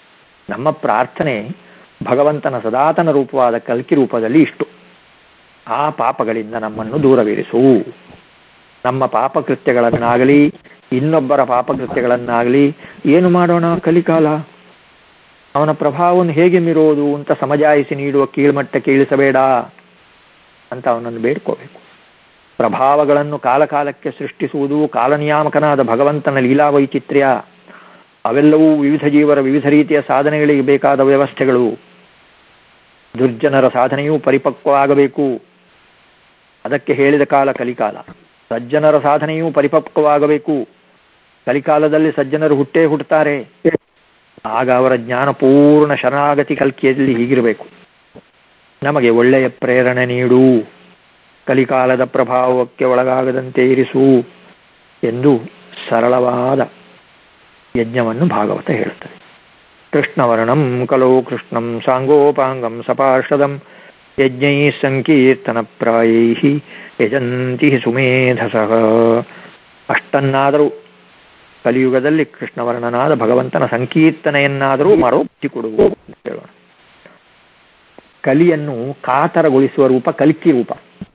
ನಮ್ಮ ಪ್ರಾರ್ಥನೆ ಭಗವಂತನ ಸದಾತನ ರೂಪವಾದ ಕಲ್ಕಿ ರೂಪದಲ್ಲಿ ಇಷ್ಟು: ಆ ಪಾಪಗಳಿಂದ ನಮ್ಮನ್ನು ದೂರವಿರಿಸು. ನಮ್ಮ ಪಾಪಕೃತ್ಯಗಳನ್ನಾಗಲಿ ಇನ್ನೊಬ್ಬರ ಪಾಪಕೃತ್ಯಗಳನ್ನಾಗಲಿ ಏನು ಮಾಡೋಣ, ಕಲಿಕಾಲ, ಅವನ ಪ್ರಭಾವವನ್ನು ಹೇಗೆ ಮೀರೋದು ಅಂತ ಸಮಜಾಯಿಸಿ ನೀಡುವ ಕೀಳ್ಮಟ್ಟಕ್ಕೆ ಇಳಿಸಬೇಡ ಅಂತ ಅವನನ್ನು ಬೇಡ್ಕೋಬೇಕು. ಪ್ರಭಾವಗಳನ್ನು ಕಾಲಕಾಲಕ್ಕೆ ಸೃಷ್ಟಿಸುವುದು ಕಾಲನಿಯಾಮಕನಾದ ಭಗವಂತನ ಲೀಲಾ ವೈಚಿತ್ರ್ಯ. ಅವೆಲ್ಲವೂ ವಿವಿಧ ಜೀವರ ವಿವಿಧ ರೀತಿಯ ಸಾಧನೆಗಳಿಗೆ ಬೇಕಾದ ವ್ಯವಸ್ಥೆಗಳು. ದುರ್ಜನರ ಸಾಧನೆಯೂ ಪರಿಪಕ್ವವಾಗಬೇಕು, ಅದಕ್ಕೆ ಹೇಳಿದ ಕಾಲ ಕಲಿಕಾಲ. ಸಜ್ಜನರ ಸಾಧನೆಯೂ ಪರಿಪಕ್ವವಾಗಬೇಕು, ಕಲಿಕಾಲದಲ್ಲಿ ಸಜ್ಜನರು ಹುಟ್ಟೇ ಹುಟ್ಟುತ್ತಾರೆ. ಆಗ ಅವರ ಜ್ಞಾನಪೂರ್ಣ ಶರಣಾಗತಿ ಕಲ್ಕಿಯಲ್ಲಿ ಹೀಗಿರಬೇಕು: ನಮಗೆ ಒಳ್ಳೆಯ ಪ್ರೇರಣೆ ನೀಡು, ಕಲಿಕಾಲದ ಪ್ರಭಾವಕ್ಕೆ ಒಳಗಾಗದಂತೆ ಇರಿಸು ಎಂದು ಸರಳವಾದ ಯಜ್ಞವನ್ನು ಭಾಗವತ ಹೇಳುತ್ತದೆ. ಕೃಷ್ಣವರ್ಣಂ ಕಲೋ ಕೃಷ್ಣಂ ಸಾಂಗೋಪಾಂಗಂ ಸಪಾರ್ಷದಂ ಯಜ್ಞೈ ಸಂಕೀರ್ತನ ಪ್ರಾಯೈ ಯಜಂತಿ ಸುಮೇಧಸಃ. ಅಷ್ಟನ್ನಾದರೂ ಕಲಿಯುಗದಲ್ಲಿ ಕೃಷ್ಣವರ್ಣನಾದ ಭಗವಂತನ ಸಂಕೀರ್ತನೆಯನ್ನಾದರೂ ಮಾಡೋ ಬುದ್ಧಿ ಕೊಡುವು ಅಂತ ಹೇಳೋಣ. ಕಲಿಯನ್ನು ಕಾತರಗೊಳಿಸುವ ರೂಪ ಕಲ್ಕಿ ರೂಪ.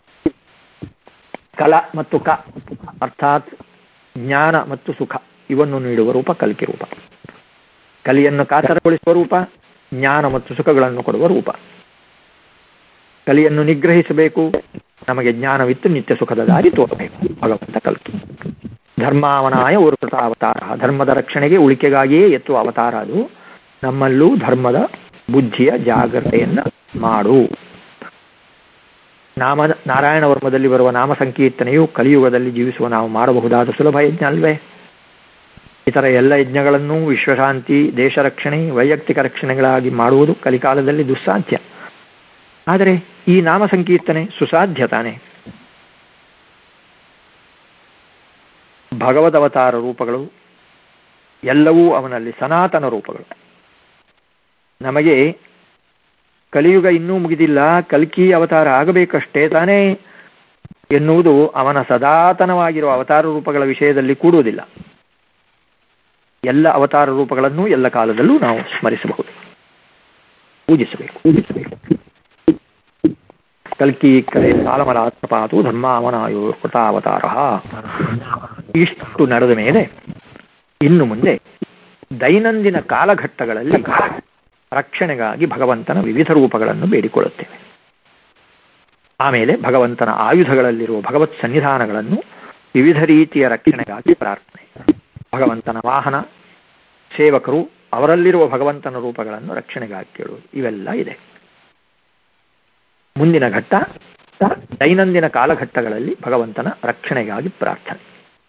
ಕಲ ಮತ್ತು ಕ ಅರ್ಥಾತ್ ಜ್ಞಾನ ಮತ್ತು ಸುಖ ಇವನ್ನು ನೀಡುವ ರೂಪ ಕಲ್ಕಿ ರೂಪ. ಕಲಿಯನ್ನು ಕಾತರಗೊಳಿಸುವ ರೂಪ, ಜ್ಞಾನ ಮತ್ತು ಸುಖಗಳನ್ನು ಕೊಡುವ ರೂಪ. ಕಲಿಯನ್ನು ನಿಗ್ರಹಿಸಬೇಕು, ನಮಗೆ ಜ್ಞಾನವಿತ್ತು ನಿತ್ಯ ಸುಖದ ದಾರಿ ತೋರಬೇಕು. ಭಗವಂತ ಕಲ್ಕಿ ಧರ್ಮಾವನಾಯ ಉರುಕೃತ ಅವತಾರ. ಧರ್ಮದ ರಕ್ಷಣೆಗೆ ಉಳಿಕೆಗಾಗಿಯೇ ಎತ್ತುವ ಅವತಾರ ಅದು. ನಮ್ಮಲ್ಲೂ ಧರ್ಮದ ಬುದ್ಧಿಯ ಜಾಗ್ರತೆಯನ್ನ ಮಾಡು. ನಾರಾಯಣ ವರ್ಮದಲ್ಲಿ ಬರುವ ನಾಮ ಸಂಕೀರ್ತನೆಯು ಕಲಿಯುಗದಲ್ಲಿ ಜೀವಿಸುವ ನಾವು ಮಾಡಬಹುದಾದ ಸುಲಭ ಯಜ್ಞ ಅಲ್ವೇ? ಇತರ ಎಲ್ಲ ಯಜ್ಞಗಳನ್ನೂ ವಿಶ್ವಶಾಂತಿ, ದೇಶ ರಕ್ಷಣೆ, ವೈಯಕ್ತಿಕ ರಕ್ಷಣೆಗಳಾಗಿ ಮಾಡುವುದು ಕಲಿಕಾಲದಲ್ಲಿ ದುಸ್ಸಾಧ್ಯ. ಆದರೆ ಈ ನಾಮ ಸಂಕೀರ್ತನೆ ಸುಸಾಧ್ಯ ತಾನೆ. ಭಗವದವತಾರ ರೂಪಗಳು ಎಲ್ಲವೂ ಅವನಲ್ಲಿ ಸನಾತನ ರೂಪಗಳು. ನಮಗೆ ಕಲಿಯುಗ ಇನ್ನೂ ಮುಗಿದಿಲ್ಲ, ಕಲ್ಕಿ ಅವತಾರ ಆಗಬೇಕಷ್ಟೇ ತಾನೇ ಎನ್ನುವುದು ಅವನ ಸದಾತನವಾಗಿರುವ ಅವತಾರ ರೂಪಗಳ ವಿಷಯದಲ್ಲಿ ಕೂಡುವುದಿಲ್ಲ. ಎಲ್ಲ ಅವತಾರ ರೂಪಗಳನ್ನು ಎಲ್ಲ ಕಾಲದಲ್ಲೂ ನಾವು ಸ್ಮರಿಸಬಹುದು, ಪೂಜಿಸಬೇಕು. ಕಲ್ಕಿ ಕಲೆ ಕಾಲಮಲಾತ್ಮಪಾತು ಧರ್ಮಾವನಾಯೋ ಕೃತಾವತಾರ. ಇಷ್ಟು ನಡೆದ ಮೇಲೆ ಇನ್ನು ಮುಂದೆ ದೈನಂದಿನ ಕಾಲಘಟ್ಟಗಳಲ್ಲಿ ರಕ್ಷಣೆಗಾಗಿ ಭಗವಂತನ ವಿವಿಧ ರೂಪಗಳನ್ನು ಬೇಡಿಕೊಳ್ಳುತ್ತೇವೆ. ಆಮೇಲೆ ಭಗವಂತನ ಆಯುಧಗಳಲ್ಲಿರುವ ಭಗವತ್ ಸನ್ನಿಧಾನಗಳನ್ನು ವಿವಿಧ ರೀತಿಯ ರಕ್ಷಣೆಗಾಗಿ ಪ್ರಾರ್ಥನೆ. ಭಗವಂತನ ವಾಹನ, ಸೇವಕರು, ಅವರಲ್ಲಿರುವ ಭಗವಂತನ ರೂಪಗಳನ್ನು ರಕ್ಷಣೆಗಾಗಿ ಕೇಳುವುದು, ಇವೆಲ್ಲ ಇದೆ. ಮುಂದಿನ ಘಟ್ಟ ದೈನಂದಿನ ಕಾಲಘಟ್ಟಗಳಲ್ಲಿ ಭಗವಂತನ ರಕ್ಷಣೆಗಾಗಿ ಪ್ರಾರ್ಥನೆ.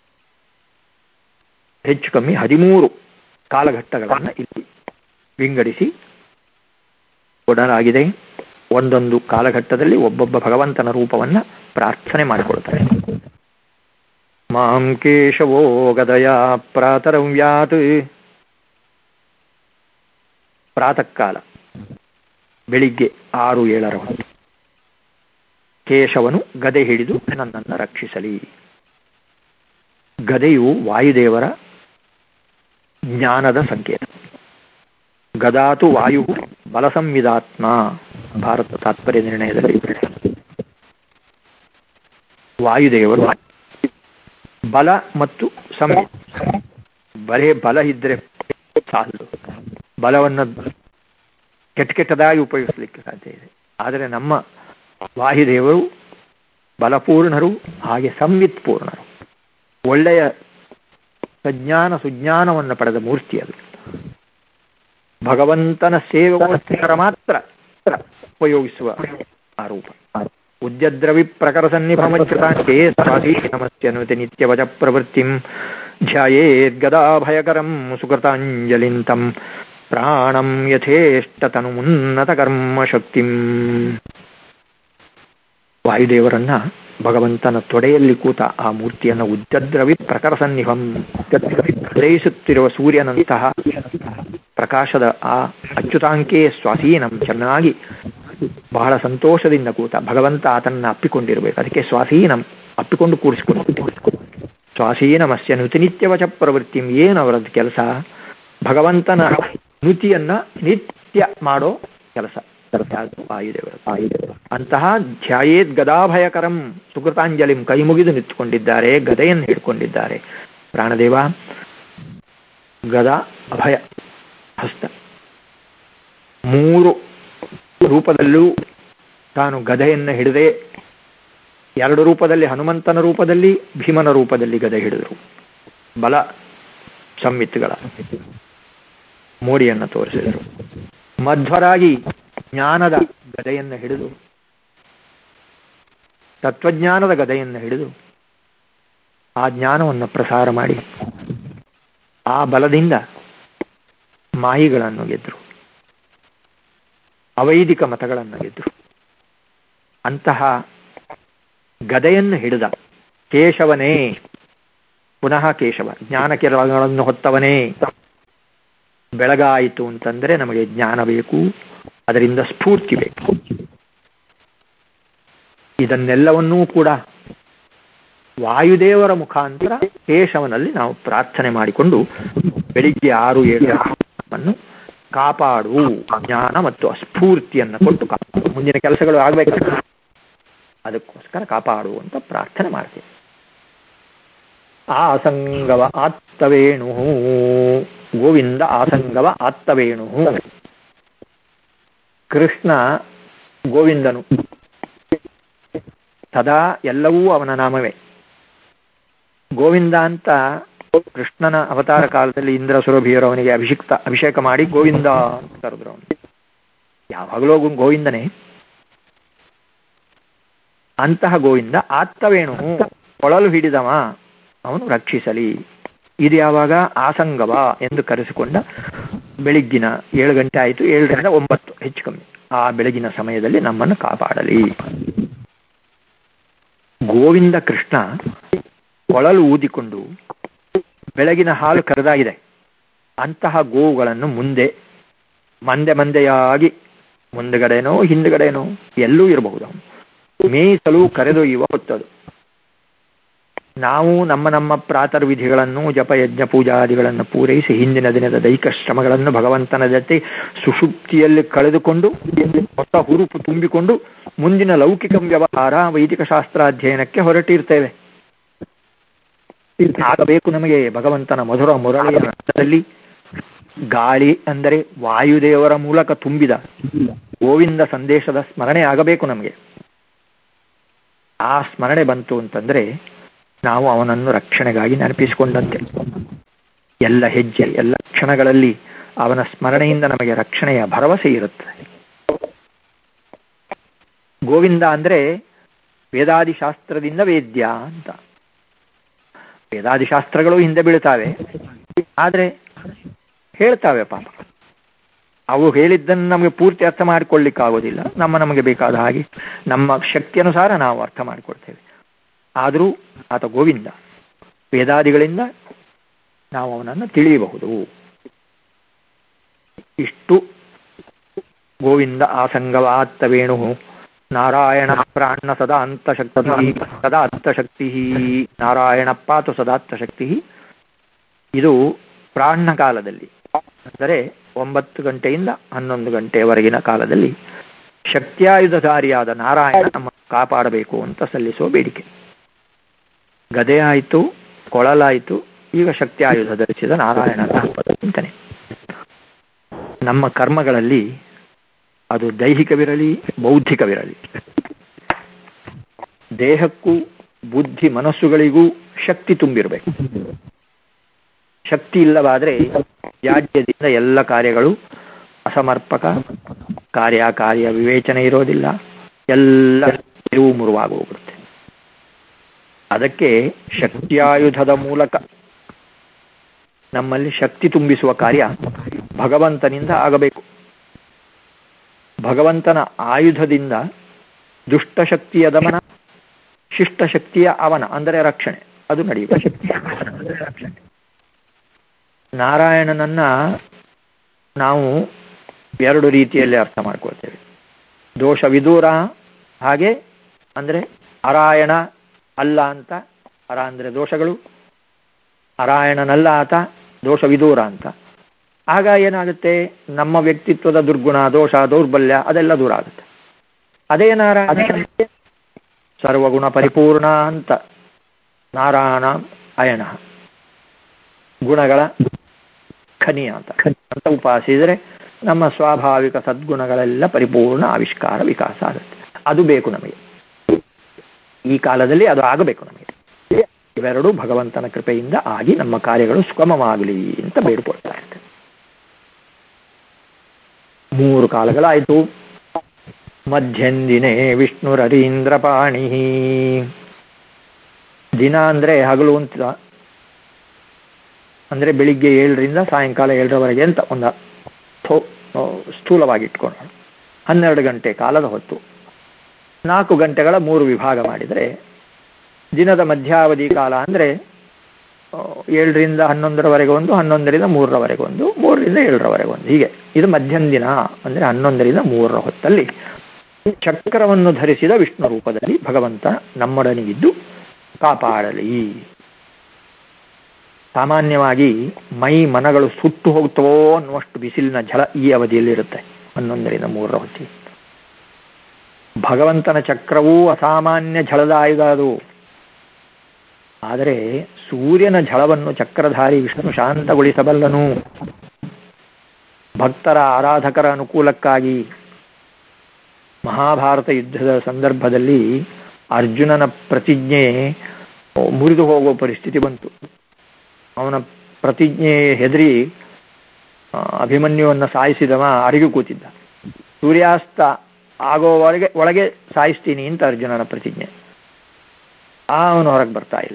ಹೆಚ್ಚು ಕಮ್ಮಿ 13 ಕಾಲಘಟ್ಟಗಳನ್ನು ಇಲ್ಲಿ ವಿಂಗಡಿಸಿ ಕೊಡಲಾಗಿದೆ. ಒಂದೊಂದು ಕಾಲಘಟ್ಟದಲ್ಲಿ ಒಬ್ಬೊಬ್ಬ ಭಗವಂತನ ರೂಪವನ್ನ ಪ್ರಾರ್ಥನೆ ಮಾಡಿಕೊಳ್ತಾರೆ. ಮಾಂ ಕೇಶವೋ ಗದಯ ಪ್ರಾತರವ್ಯಾತ್. ಪ್ರಾತಃ ಕಾಲ ಬೆಳಿಗ್ಗೆ 6-7 ಹೊತ್ತು ಕೇಶವನು ಗದೆ ಹಿಡಿದು ನನ್ನನ್ನು ರಕ್ಷಿಸಲಿ. ಗದೆಯು ವಾಯುದೇವರ ಜ್ಞಾನದ ಸಂಕೇತ. ಗದಾತು ವಾಯು ಬಲ ಸಂವಿಧಾತ್ಮ. ಭಾರತ ತಾತ್ಪರ್ಯ ನಿರ್ಣಯದಲ್ಲಿ ವಾಯುದೇವರು ಬಲ ಮತ್ತು ಬಲ ಇದ್ರೆ ಸಾಲದು, ಬಲವನ್ನು ಕೆಟ್ಟದಾಗಿ ಉಪಯೋಗಿಸಲಿಕ್ಕೆ ಸಾಧ್ಯ ಇದೆ. ಆದರೆ ನಮ್ಮ ವಾಯುದೇವರು ಬಲಪೂರ್ಣರು, ಹಾಗೆ ಸಂವಿತ್ ಪೂರ್ಣರು. ಒಳ್ಳೆಯ ಸಜ್ಞಾನ ಸುಜ್ಞಾನವನ್ನು ಪಡೆದ ಮೂರ್ತಿ ಅದು. ಭಗವಂತನ ಸೇವೆಗೋಸ್ಕರ ಮಾತ್ರ ಉಪಯೋಗಿಸುವ ಆ ರೂಪ. ಉದ್ಯದ್ರವಿ ಪ್ರಕರ ಸನ್ನಿಭಮಚ್ಯುತಾಂಕೆ ಸ್ವಾಧೀನಮಸ್ಯನುತೆ ನಿತ್ಯವಜ ಪ್ರವೃತ್ತಿಂ ಧ್ಯಾಯೇದ್ಗದಾಭಯಕರಂ ಸುಕೃತಾಂಜಲಿಂತಂ ಪ್ರಾಣಂ ಯಥೇಷ್ಟತನುಮುನ್ನತ ಕರ್ಮ ಶಕ್ತಿಂ. ವಾಯುದೇವರನ್ನ ಭಗವಂತನ ತೊಡೆಯಲ್ಲಿ ಕೂತ ಆ ಮೂರ್ತಿಯನ್ನು ಉದ್ಯದ್ರವಿ ಪ್ರಕರ ಸನ್ನಿಭಂ, ಉದಯಿಸುತ್ತಿರುವ ಸೂರ್ಯನಂತಹ ಪ್ರಕಾಶದ ಆ ಅಚ್ಯುತಾಂಕೆ ಸ್ವಾಸೀನಂ, ಚೆನ್ನಾಗಿ ಬಹಳ ಸಂತೋಷದಿಂದ ಕೂತ ಭಗವಂತ ಆತನನ್ನ ಅಪ್ಪಿಕೊಂಡಿರಬೇಕು. ಅದಕ್ಕೆ ಸ್ವಾಸೀನಂ, ಅಪ್ಪಿಕೊಂಡು ಕೂರಿಸಿಕೊಂಡು. ಸ್ವಾಸೀನಮಸ್ಯ ನಿತ್ಯವಚ ಪ್ರವೃತ್ತಿಂ, ಏನು ಅವರದ್ದು ಕೆಲಸ? ಭಗವಂತನ ನುತಿಯನ್ನ ನಿತ್ಯ ಮಾಡೋ ಕೆಲಸ ವಾಯುದೇವರು. ಅಂತಹ ಧ್ಯಾಯೇದ್ ಗದಾಭಯಕರಂ ಸುಕೃತಾಂಜಲಿಂ, ಕೈ ಮುಗಿದು ನಿಂತುಕೊಂಡಿದ್ದಾರೆ, ಗದೆಯನ್ನು ಹಿಡ್ಕೊಂಡಿದ್ದಾರೆ ಪ್ರಾಣದೇವ. ಗದಾ ಅಭಯ ಹಸ್ತ, ಮೂರು ರೂಪದಲ್ಲೂ ತಾನು ಗದೆಯನ್ನು ಹಿಡದೆ, ಎರಡು ರೂಪದಲ್ಲಿ, ಹನುಮಂತನ ರೂಪದಲ್ಲಿ, ಭೀಮನ ರೂಪದಲ್ಲಿ ಗದೆ ಹಿಡಿದರು. ಬಲ ಸಂವಿತ್ಗಳ ಮೋಡಿಯನ್ನು ತೋರಿಸಿದರು. ಮಧ್ವರಾಗಿ ಜ್ಞಾನದ ಗದೆಯನ್ನು ಹಿಡಿದು, ತತ್ವಜ್ಞಾನದ ಗದೆಯನ್ನು ಹಿಡಿದು ಆ ಜ್ಞಾನವನ್ನು ಪ್ರಸಾರ ಮಾಡಿ ಆ ಬಲದಿಂದ ಮಾಯಿಗಳನ್ನು ಗೆದ್ರು, ಅವೈದಿಕ ಮತಗಳನ್ನು ಗೆದ್ರು. ಅಂತಹ ಗದೆಯನ್ನು ಹಿಡಿದ ಕೇಶವನೇ, ಪುನಃ ಕೇಶವ, ಜ್ಞಾನ ಕಿರಣಗಳನ್ನು ಹೊತ್ತವನೇ. ಬೆಳಗಾಯಿತು ಅಂತಂದ್ರೆ ನಮಗೆ ಜ್ಞಾನ ಬೇಕು, ಅದರಿಂದ ಸ್ಫೂರ್ತಿ ಬೇಕು. ಇದನ್ನೆಲ್ಲವನ್ನೂ ಕೂಡ ವಾಯುದೇವರ ಮುಖಾಂತರ ಕೇಶವನಲ್ಲಿ ನಾವು ಪ್ರಾರ್ಥನೆ ಮಾಡಿಕೊಂಡು ಬೆಳಿಗ್ಗೆ 6-7 ಕಾಪಾಡು, ಜ್ಞಾನ ಮತ್ತು ಸ್ಫೂರ್ತಿಯನ್ನು ಕೊಟ್ಟು ಕಾಪಾಡು, ಮುಂದಿನ ಕೆಲಸಗಳು ಆಗ್ಬೇಕು, ಅದಕ್ಕೋಸ್ಕರ ಕಾಪಾಡು ಅಂತ ಪ್ರಾರ್ಥನೆ ಮಾಡ್ತೀವಿ. ಆಸಂಗವ ಆತ್ತವೇಣು, ಗೋವಿಂದ ಆಸಂಗವ ಆತ್ತವೇಣು. ಕೃಷ್ಣ ಗೋವಿಂದನು, ಸದಾ ಎಲ್ಲವೂ ಅವನ ನಾಮವೇ. ಗೋವಿಂದ ಅಂತ ಕೃಷ್ಣನ ಅವತಾರ ಕಾಲದಲ್ಲಿ ಇಂದ್ರ ಸುರಭಿಯರು ಅವನಿಗೆ ಅಭಿಷೇಕ ಮಾಡಿ ಗೋವಿಂದ ಅಂತ ಕರೆದ್ರು. ಅವನು ಯಾವಾಗಲೂ ಗೋವಿಂದನೇ. ಅಂತಹ ಗೋವಿಂದ ಆತ್ತವೇಣು, ಕೊಳಲು ಹಿಡಿದವ, ಅವನು ರಕ್ಷಿಸಲಿ. ಇದು ಯಾವಾಗ? ಆಸಂಗವ ಎಂದು ಕರೆಸಿಕೊಂಡ ಬೆಳಿಗ್ಗಿನ 7 ಗಂಟೆ ಆಯಿತು, 7ರಿಂದ 9 ಹೆಚ್ಚು ಕಮ್ಮಿ, ಆ ಬೆಳಗಿನ ಸಮಯದಲ್ಲಿ ನಮ್ಮನ್ನು ಕಾಪಾಡಲಿ. ಗೋವಿಂದ ಕೃಷ್ಣ ಕೊಳಲು ಊದಿಕೊಂಡು ಬೆಳಗಿನ ಹಾಲು ಕರೆದಾಗಿದೆ. ಅಂತಹ ಗೋವುಗಳನ್ನು ಮಂದೆಯಾಗಿ ಮುಂದಗಡೆನೋ ಹಿಂದುಗಡೆನೋ ಎಲ್ಲೂ ಇರಬಹುದು, ಅವನು ಮೇಯಿಸಲು ಕರೆದೊಯ್ಯುವ ಹೊತ್ತದು. ನಾವು ನಮ್ಮ ಪ್ರಾತರ್ವಿಧಿಗಳನ್ನು, ಜಪಯಜ್ಞ ಪೂಜಾದಿಗಳನ್ನು ಪೂರೈಸಿ ಹಿಂದಿನ ದಿನದ ದೈಹಿಕ ಶ್ರಮಗಳನ್ನು ಭಗವಂತನ ಜೊತೆ ಸುಷುಪ್ತಿಯಲ್ಲಿ ಕಳೆದುಕೊಂಡು ಹೊಸ ಹುರುಪು ತುಂಬಿಕೊಂಡು ಮುಂದಿನ ಲೌಕಿಕ ವ್ಯವಹಾರ, ವೈದಿಕ ಶಾಸ್ತ್ರಾಧ್ಯಯನಕ್ಕೆ ಹೊರಟಿರ್ತೇವೆ. ಆಗಬೇಕು ನಮಗೆ ಭಗವಂತನ ಮಧುರ ಮುರಳಿಯ ರಥದಲ್ಲಿ ಗಾಳಿ ಅಂದರೆ ವಾಯುದೇವರ ಮೂಲಕ ತುಂಬಿದ ಗೋವಿಂದ ಸಂದೇಶದ ಸ್ಮರಣೆ ಆಗಬೇಕು ನಮಗೆ. ಆ ಸ್ಮರಣೆ ಬಂತು ಅಂತಂದ್ರೆ ನಾವು ಅವನನ್ನು ರಕ್ಷಣೆಗಾಗಿ ನೆನಪಿಸಿಕೊಂಡಂತೆ. ಎಲ್ಲ ಹೆಜ್ಜೆ, ಎಲ್ಲ ಕ್ಷಣಗಳಲ್ಲಿ ಅವನ ಸ್ಮರಣೆಯಿಂದ ನಮಗೆ ರಕ್ಷಣೆಯ ಭರವಸೆ ಇರುತ್ತದೆ. ಗೋವಿಂದ ಅಂದ್ರೆ ವೇದಾದಿಶಾಸ್ತ್ರದಿಂದ ವೇದ್ಯ ಅಂತ. ವೇದಾದಿಶಾಸ್ತ್ರಗಳು ಹಿಂದೆ ಬೀಳ್ತಾವೆ, ಆದ್ರೆ ಹೇಳ್ತಾವೆ ಪಾಪ. ಅವು ಹೇಳಿದ್ದನ್ನು ನಮಗೆ ಪೂರ್ತಿ ಅರ್ಥ ಮಾಡಿಕೊಳ್ಳಿಕ್ಕಾಗೋದಿಲ್ಲ. ನಮಗೆ ಬೇಕಾದ ಹಾಗೆ ನಮ್ಮ ಶಕ್ತಿ ಅನುಸಾರ ನಾವು ಅರ್ಥ ಮಾಡಿಕೊಳ್ತೇವೆ. ಆದರೂ ಆತ ಗೋವಿಂದ, ವೇದಾದಿಗಳಿಂದ ನಾವು ಅವನನ್ನು ತಿಳಿಯಬಹುದು. ಇಷ್ಟು ಗೋವಿಂದ ಆಸಂಗವಾತ್ತವೇಣು ನಾರಾಯಣ ಪ್ರಾಣ ಸದಾ ಅಂತಶಕ್ತಿ ನಾರಾಯಣ ಪಾತು ಸದಾತ್ತಶಕ್ತಿ. ಇದು ಪ್ರಾಣ ಕಾಲದಲ್ಲಿ, ಅಂದರೆ 9 ಗಂಟೆಯಿಂದ 11 ಗಂಟೆಯವರೆಗಿನ ಕಾಲದಲ್ಲಿ ಶಕ್ತ್ಯಾಯುಧಧಾರಿಯಾದ ನಾರಾಯಣ ನಮ್ಮನ್ನು ಕಾಪಾಡಬೇಕು ಅಂತ ಸಲ್ಲಿಸುವ ಬೇಡಿಕೆ. ಗದೆ ಆಯಿತು, ಕೊಳಲಾಯಿತು, ಈಗ ಶಕ್ತ್ಯಾಯುಧ ಧರಿಸಿದ ನಾರಾಯಣನ ಚಿಂತನೆ. ನಮ್ಮ ಕರ್ಮಗಳಲ್ಲಿ ಅದು ದೈಹಿಕವಿರಲಿ ಬೌದ್ಧಿಕವಿರಲಿ, ದೇಹಕ್ಕೂ ಬುದ್ಧಿ ಮನಸ್ಸುಗಳಿಗೂ ಶಕ್ತಿ ತುಂಬಿರಬೇಕು. ಶಕ್ತಿ ಇಲ್ಲವಾದರೆ ತ್ಯಾಜ್ಯದಿಂದ ಎಲ್ಲ ಕಾರ್ಯಗಳು ಅಸಮರ್ಪಕ, ಕಾರ್ಯ ವಿವೇಚನೆ ಇರೋದಿಲ್ಲ, ಎಲ್ಲ ತಿರುವು ಮುರುವಾಗಿ ಹೋಗ್ಬಿಡುತ್ತೆ. ಅದಕ್ಕೆ ಶಕ್ತಿಯಾಯುಧದ ಮೂಲಕ ನಮ್ಮಲ್ಲಿ ಶಕ್ತಿ ತುಂಬಿಸುವ ಕಾರ್ಯ ಭಗವಂತನಿಂದ ಆಗಬೇಕು. ಭಗವಂತನ ಆಯುಧದಿಂದ ದುಷ್ಟಶಕ್ತಿಯ ದಮನ, ಶಿಷ್ಟಶಕ್ತಿಯ ಅವನ ಅಂದರೆ ರಕ್ಷಣೆ, ಅದು ನಡೆಯುವ. ನಾರಾಯಣನನ್ನ ನಾವು 2 ರೀತಿಯಲ್ಲಿ ಅರ್ಥ ಮಾಡ್ಕೊಳ್ತೇವೆ. ದೋಷ ವಿದೂರ, ಹಾಗೆ ಅಂದ್ರೆ ಅರಾಯಣ ಅಲ್ಲ ಅಂತ. ಅರ ಅಂದ್ರೆ ದೋಷಗಳು, ಅರಾಯಣನಲ್ಲ ಆತ, ದೋಷ ವಿದೂರ ಅಂತ. ಆಗ ಏನಾಗುತ್ತೆ, ನಮ್ಮ ವ್ಯಕ್ತಿತ್ವದ ದುರ್ಗುಣ, ದೋಷ, ದೌರ್ಬಲ್ಯ ಅದೆಲ್ಲ ದೂರ ಆಗುತ್ತೆ. ಅದೇ ನಾರಾಯಣ ಸರ್ವಗುಣ ಪರಿಪೂರ್ಣ ಅಂತ ನಾರಾಯಣ ಅಯನ ಗುಣಗಳ ಖನಿ ಅಂತ ಉಪಾಸಿದರೆ ನಮ್ಮ ಸ್ವಾಭಾವಿಕ ಸದ್ಗುಣಗಳೆಲ್ಲ ಪರಿಪೂರ್ಣ ಆವಿಷ್ಕಾರ ವಿಕಾಸ ಆಗುತ್ತೆ. ಅದು ಬೇಕು ನಮಗೆ, ಈ ಕಾಲದಲ್ಲಿ ಅದು ಆಗಬೇಕು ನಮಗೆ. ಇವೆರಡೂ ಭಗವಂತನ ಕೃಪೆಯಿಂದ ಆಗಿ ನಮ್ಮ ಕಾರ್ಯಗಳು ಸುಗಮವಾಗಲಿ ಅಂತ ಬೇಡಿಕೊಳ್ತಾ ಇರ್ತೇವೆ. 3 ಕಾಲಗಳಾಯಿತು. ಮಧ್ಯಂದಿನೇ ವಿಷ್ಣುರರೀಂದ್ರ ಪಾಣಿ. ದಿನ ಅಂದ್ರೆ ಹಗಲು ಅಂತ, ಅಂದ್ರೆ ಬೆಳಿಗ್ಗೆ 7ರಿಂದ ಸಾಯಂಕಾಲ 7ರವರೆಗೆ ಅಂತ ಒಂದು ಸ್ಥೂಲವಾಗಿ ಇಟ್ಕೊಂಡು 12 ಗಂಟೆ ಕಾಲದ ಹೊತ್ತು 4 ಗಂಟೆಗಳ 3 ವಿಭಾಗ ಮಾಡಿದರೆ ದಿನದ ಮಧ್ಯಾವಧಿ ಕಾಲ ಅಂದ್ರೆ 7ರಿಂದ 11ರವರೆಗೆ ಒಂದು, 11ರಿಂದ 3ರವರೆಗೆ ಒಂದು, 3ರಿಂದ 7ರವರೆಗೆ ಒಂದು, ಹೀಗೆ ಇದು ಮಧ್ಯಮ ದಿನ ಅಂದ್ರೆ 11ರಿಂದ 3ರ ಹೊತ್ತಲ್ಲಿ ಚಕ್ರವನ್ನು ಧರಿಸಿದ ವಿಷ್ಣು ರೂಪದಲ್ಲಿ ಭಗವಂತ ನಮ್ಮೊಡನಿಗಿದ್ದು ಕಾಪಾಡಲಿ. ಸಾಮಾನ್ಯವಾಗಿ ಮೈ ಮನಗಳು ಸುಟ್ಟು ಹೋಗ್ತವೋ ಅನ್ನುವಷ್ಟು ಬಿಸಿಲಿನ ಝಳ ಈ ಅವಧಿಯಲ್ಲಿರುತ್ತೆ 11ರಿಂದ 3ರ ಹೊತ್ತಿ. ಭಗವಂತನ ಚಕ್ರವೂ ಅಸಾಮಾನ್ಯ ಝಳದಾಯುಧ ಅದು. ಆದರೆ ಸೂರ್ಯನ ಝಳವನ್ನು ಚಕ್ರಧಾರಿ ವಿಷ್ಣು ಶಾಂತಗೊಳಿಸಬಲ್ಲನು. ಭಕ್ತರ ಆರಾಧಕರ ಅನುಕೂಲಕ್ಕಾಗಿ ಮಹಾಭಾರತ ಯುದ್ಧದ ಸಂದರ್ಭದಲ್ಲಿ ಅರ್ಜುನನ ಪ್ರತಿಜ್ಞೆ ಮುರಿದು ಹೋಗುವ ಪರಿಸ್ಥಿತಿ ಬಂತು. ಅವನ ಪ್ರತಿಜ್ಞೆ ಹೆದರಿ ಅಭಿಮನ್ಯುವನ್ನು ಸಾಯಿಸಿದವ ಅರಿಗೂ ಕೂತಿದ್ದ. ಸೂರ್ಯಾಸ್ತ ಆಗೋವರೆಗೆ ಒಳಗೆ ಸಾಯಿಸ್ತೀನಿ ಅಂತ ಅರ್ಜುನನ ಪ್ರತಿಜ್ಞೆ. ಅವನು ಹೊರಗೆ ಬರ್ತಾ ಇಲ್ಲ.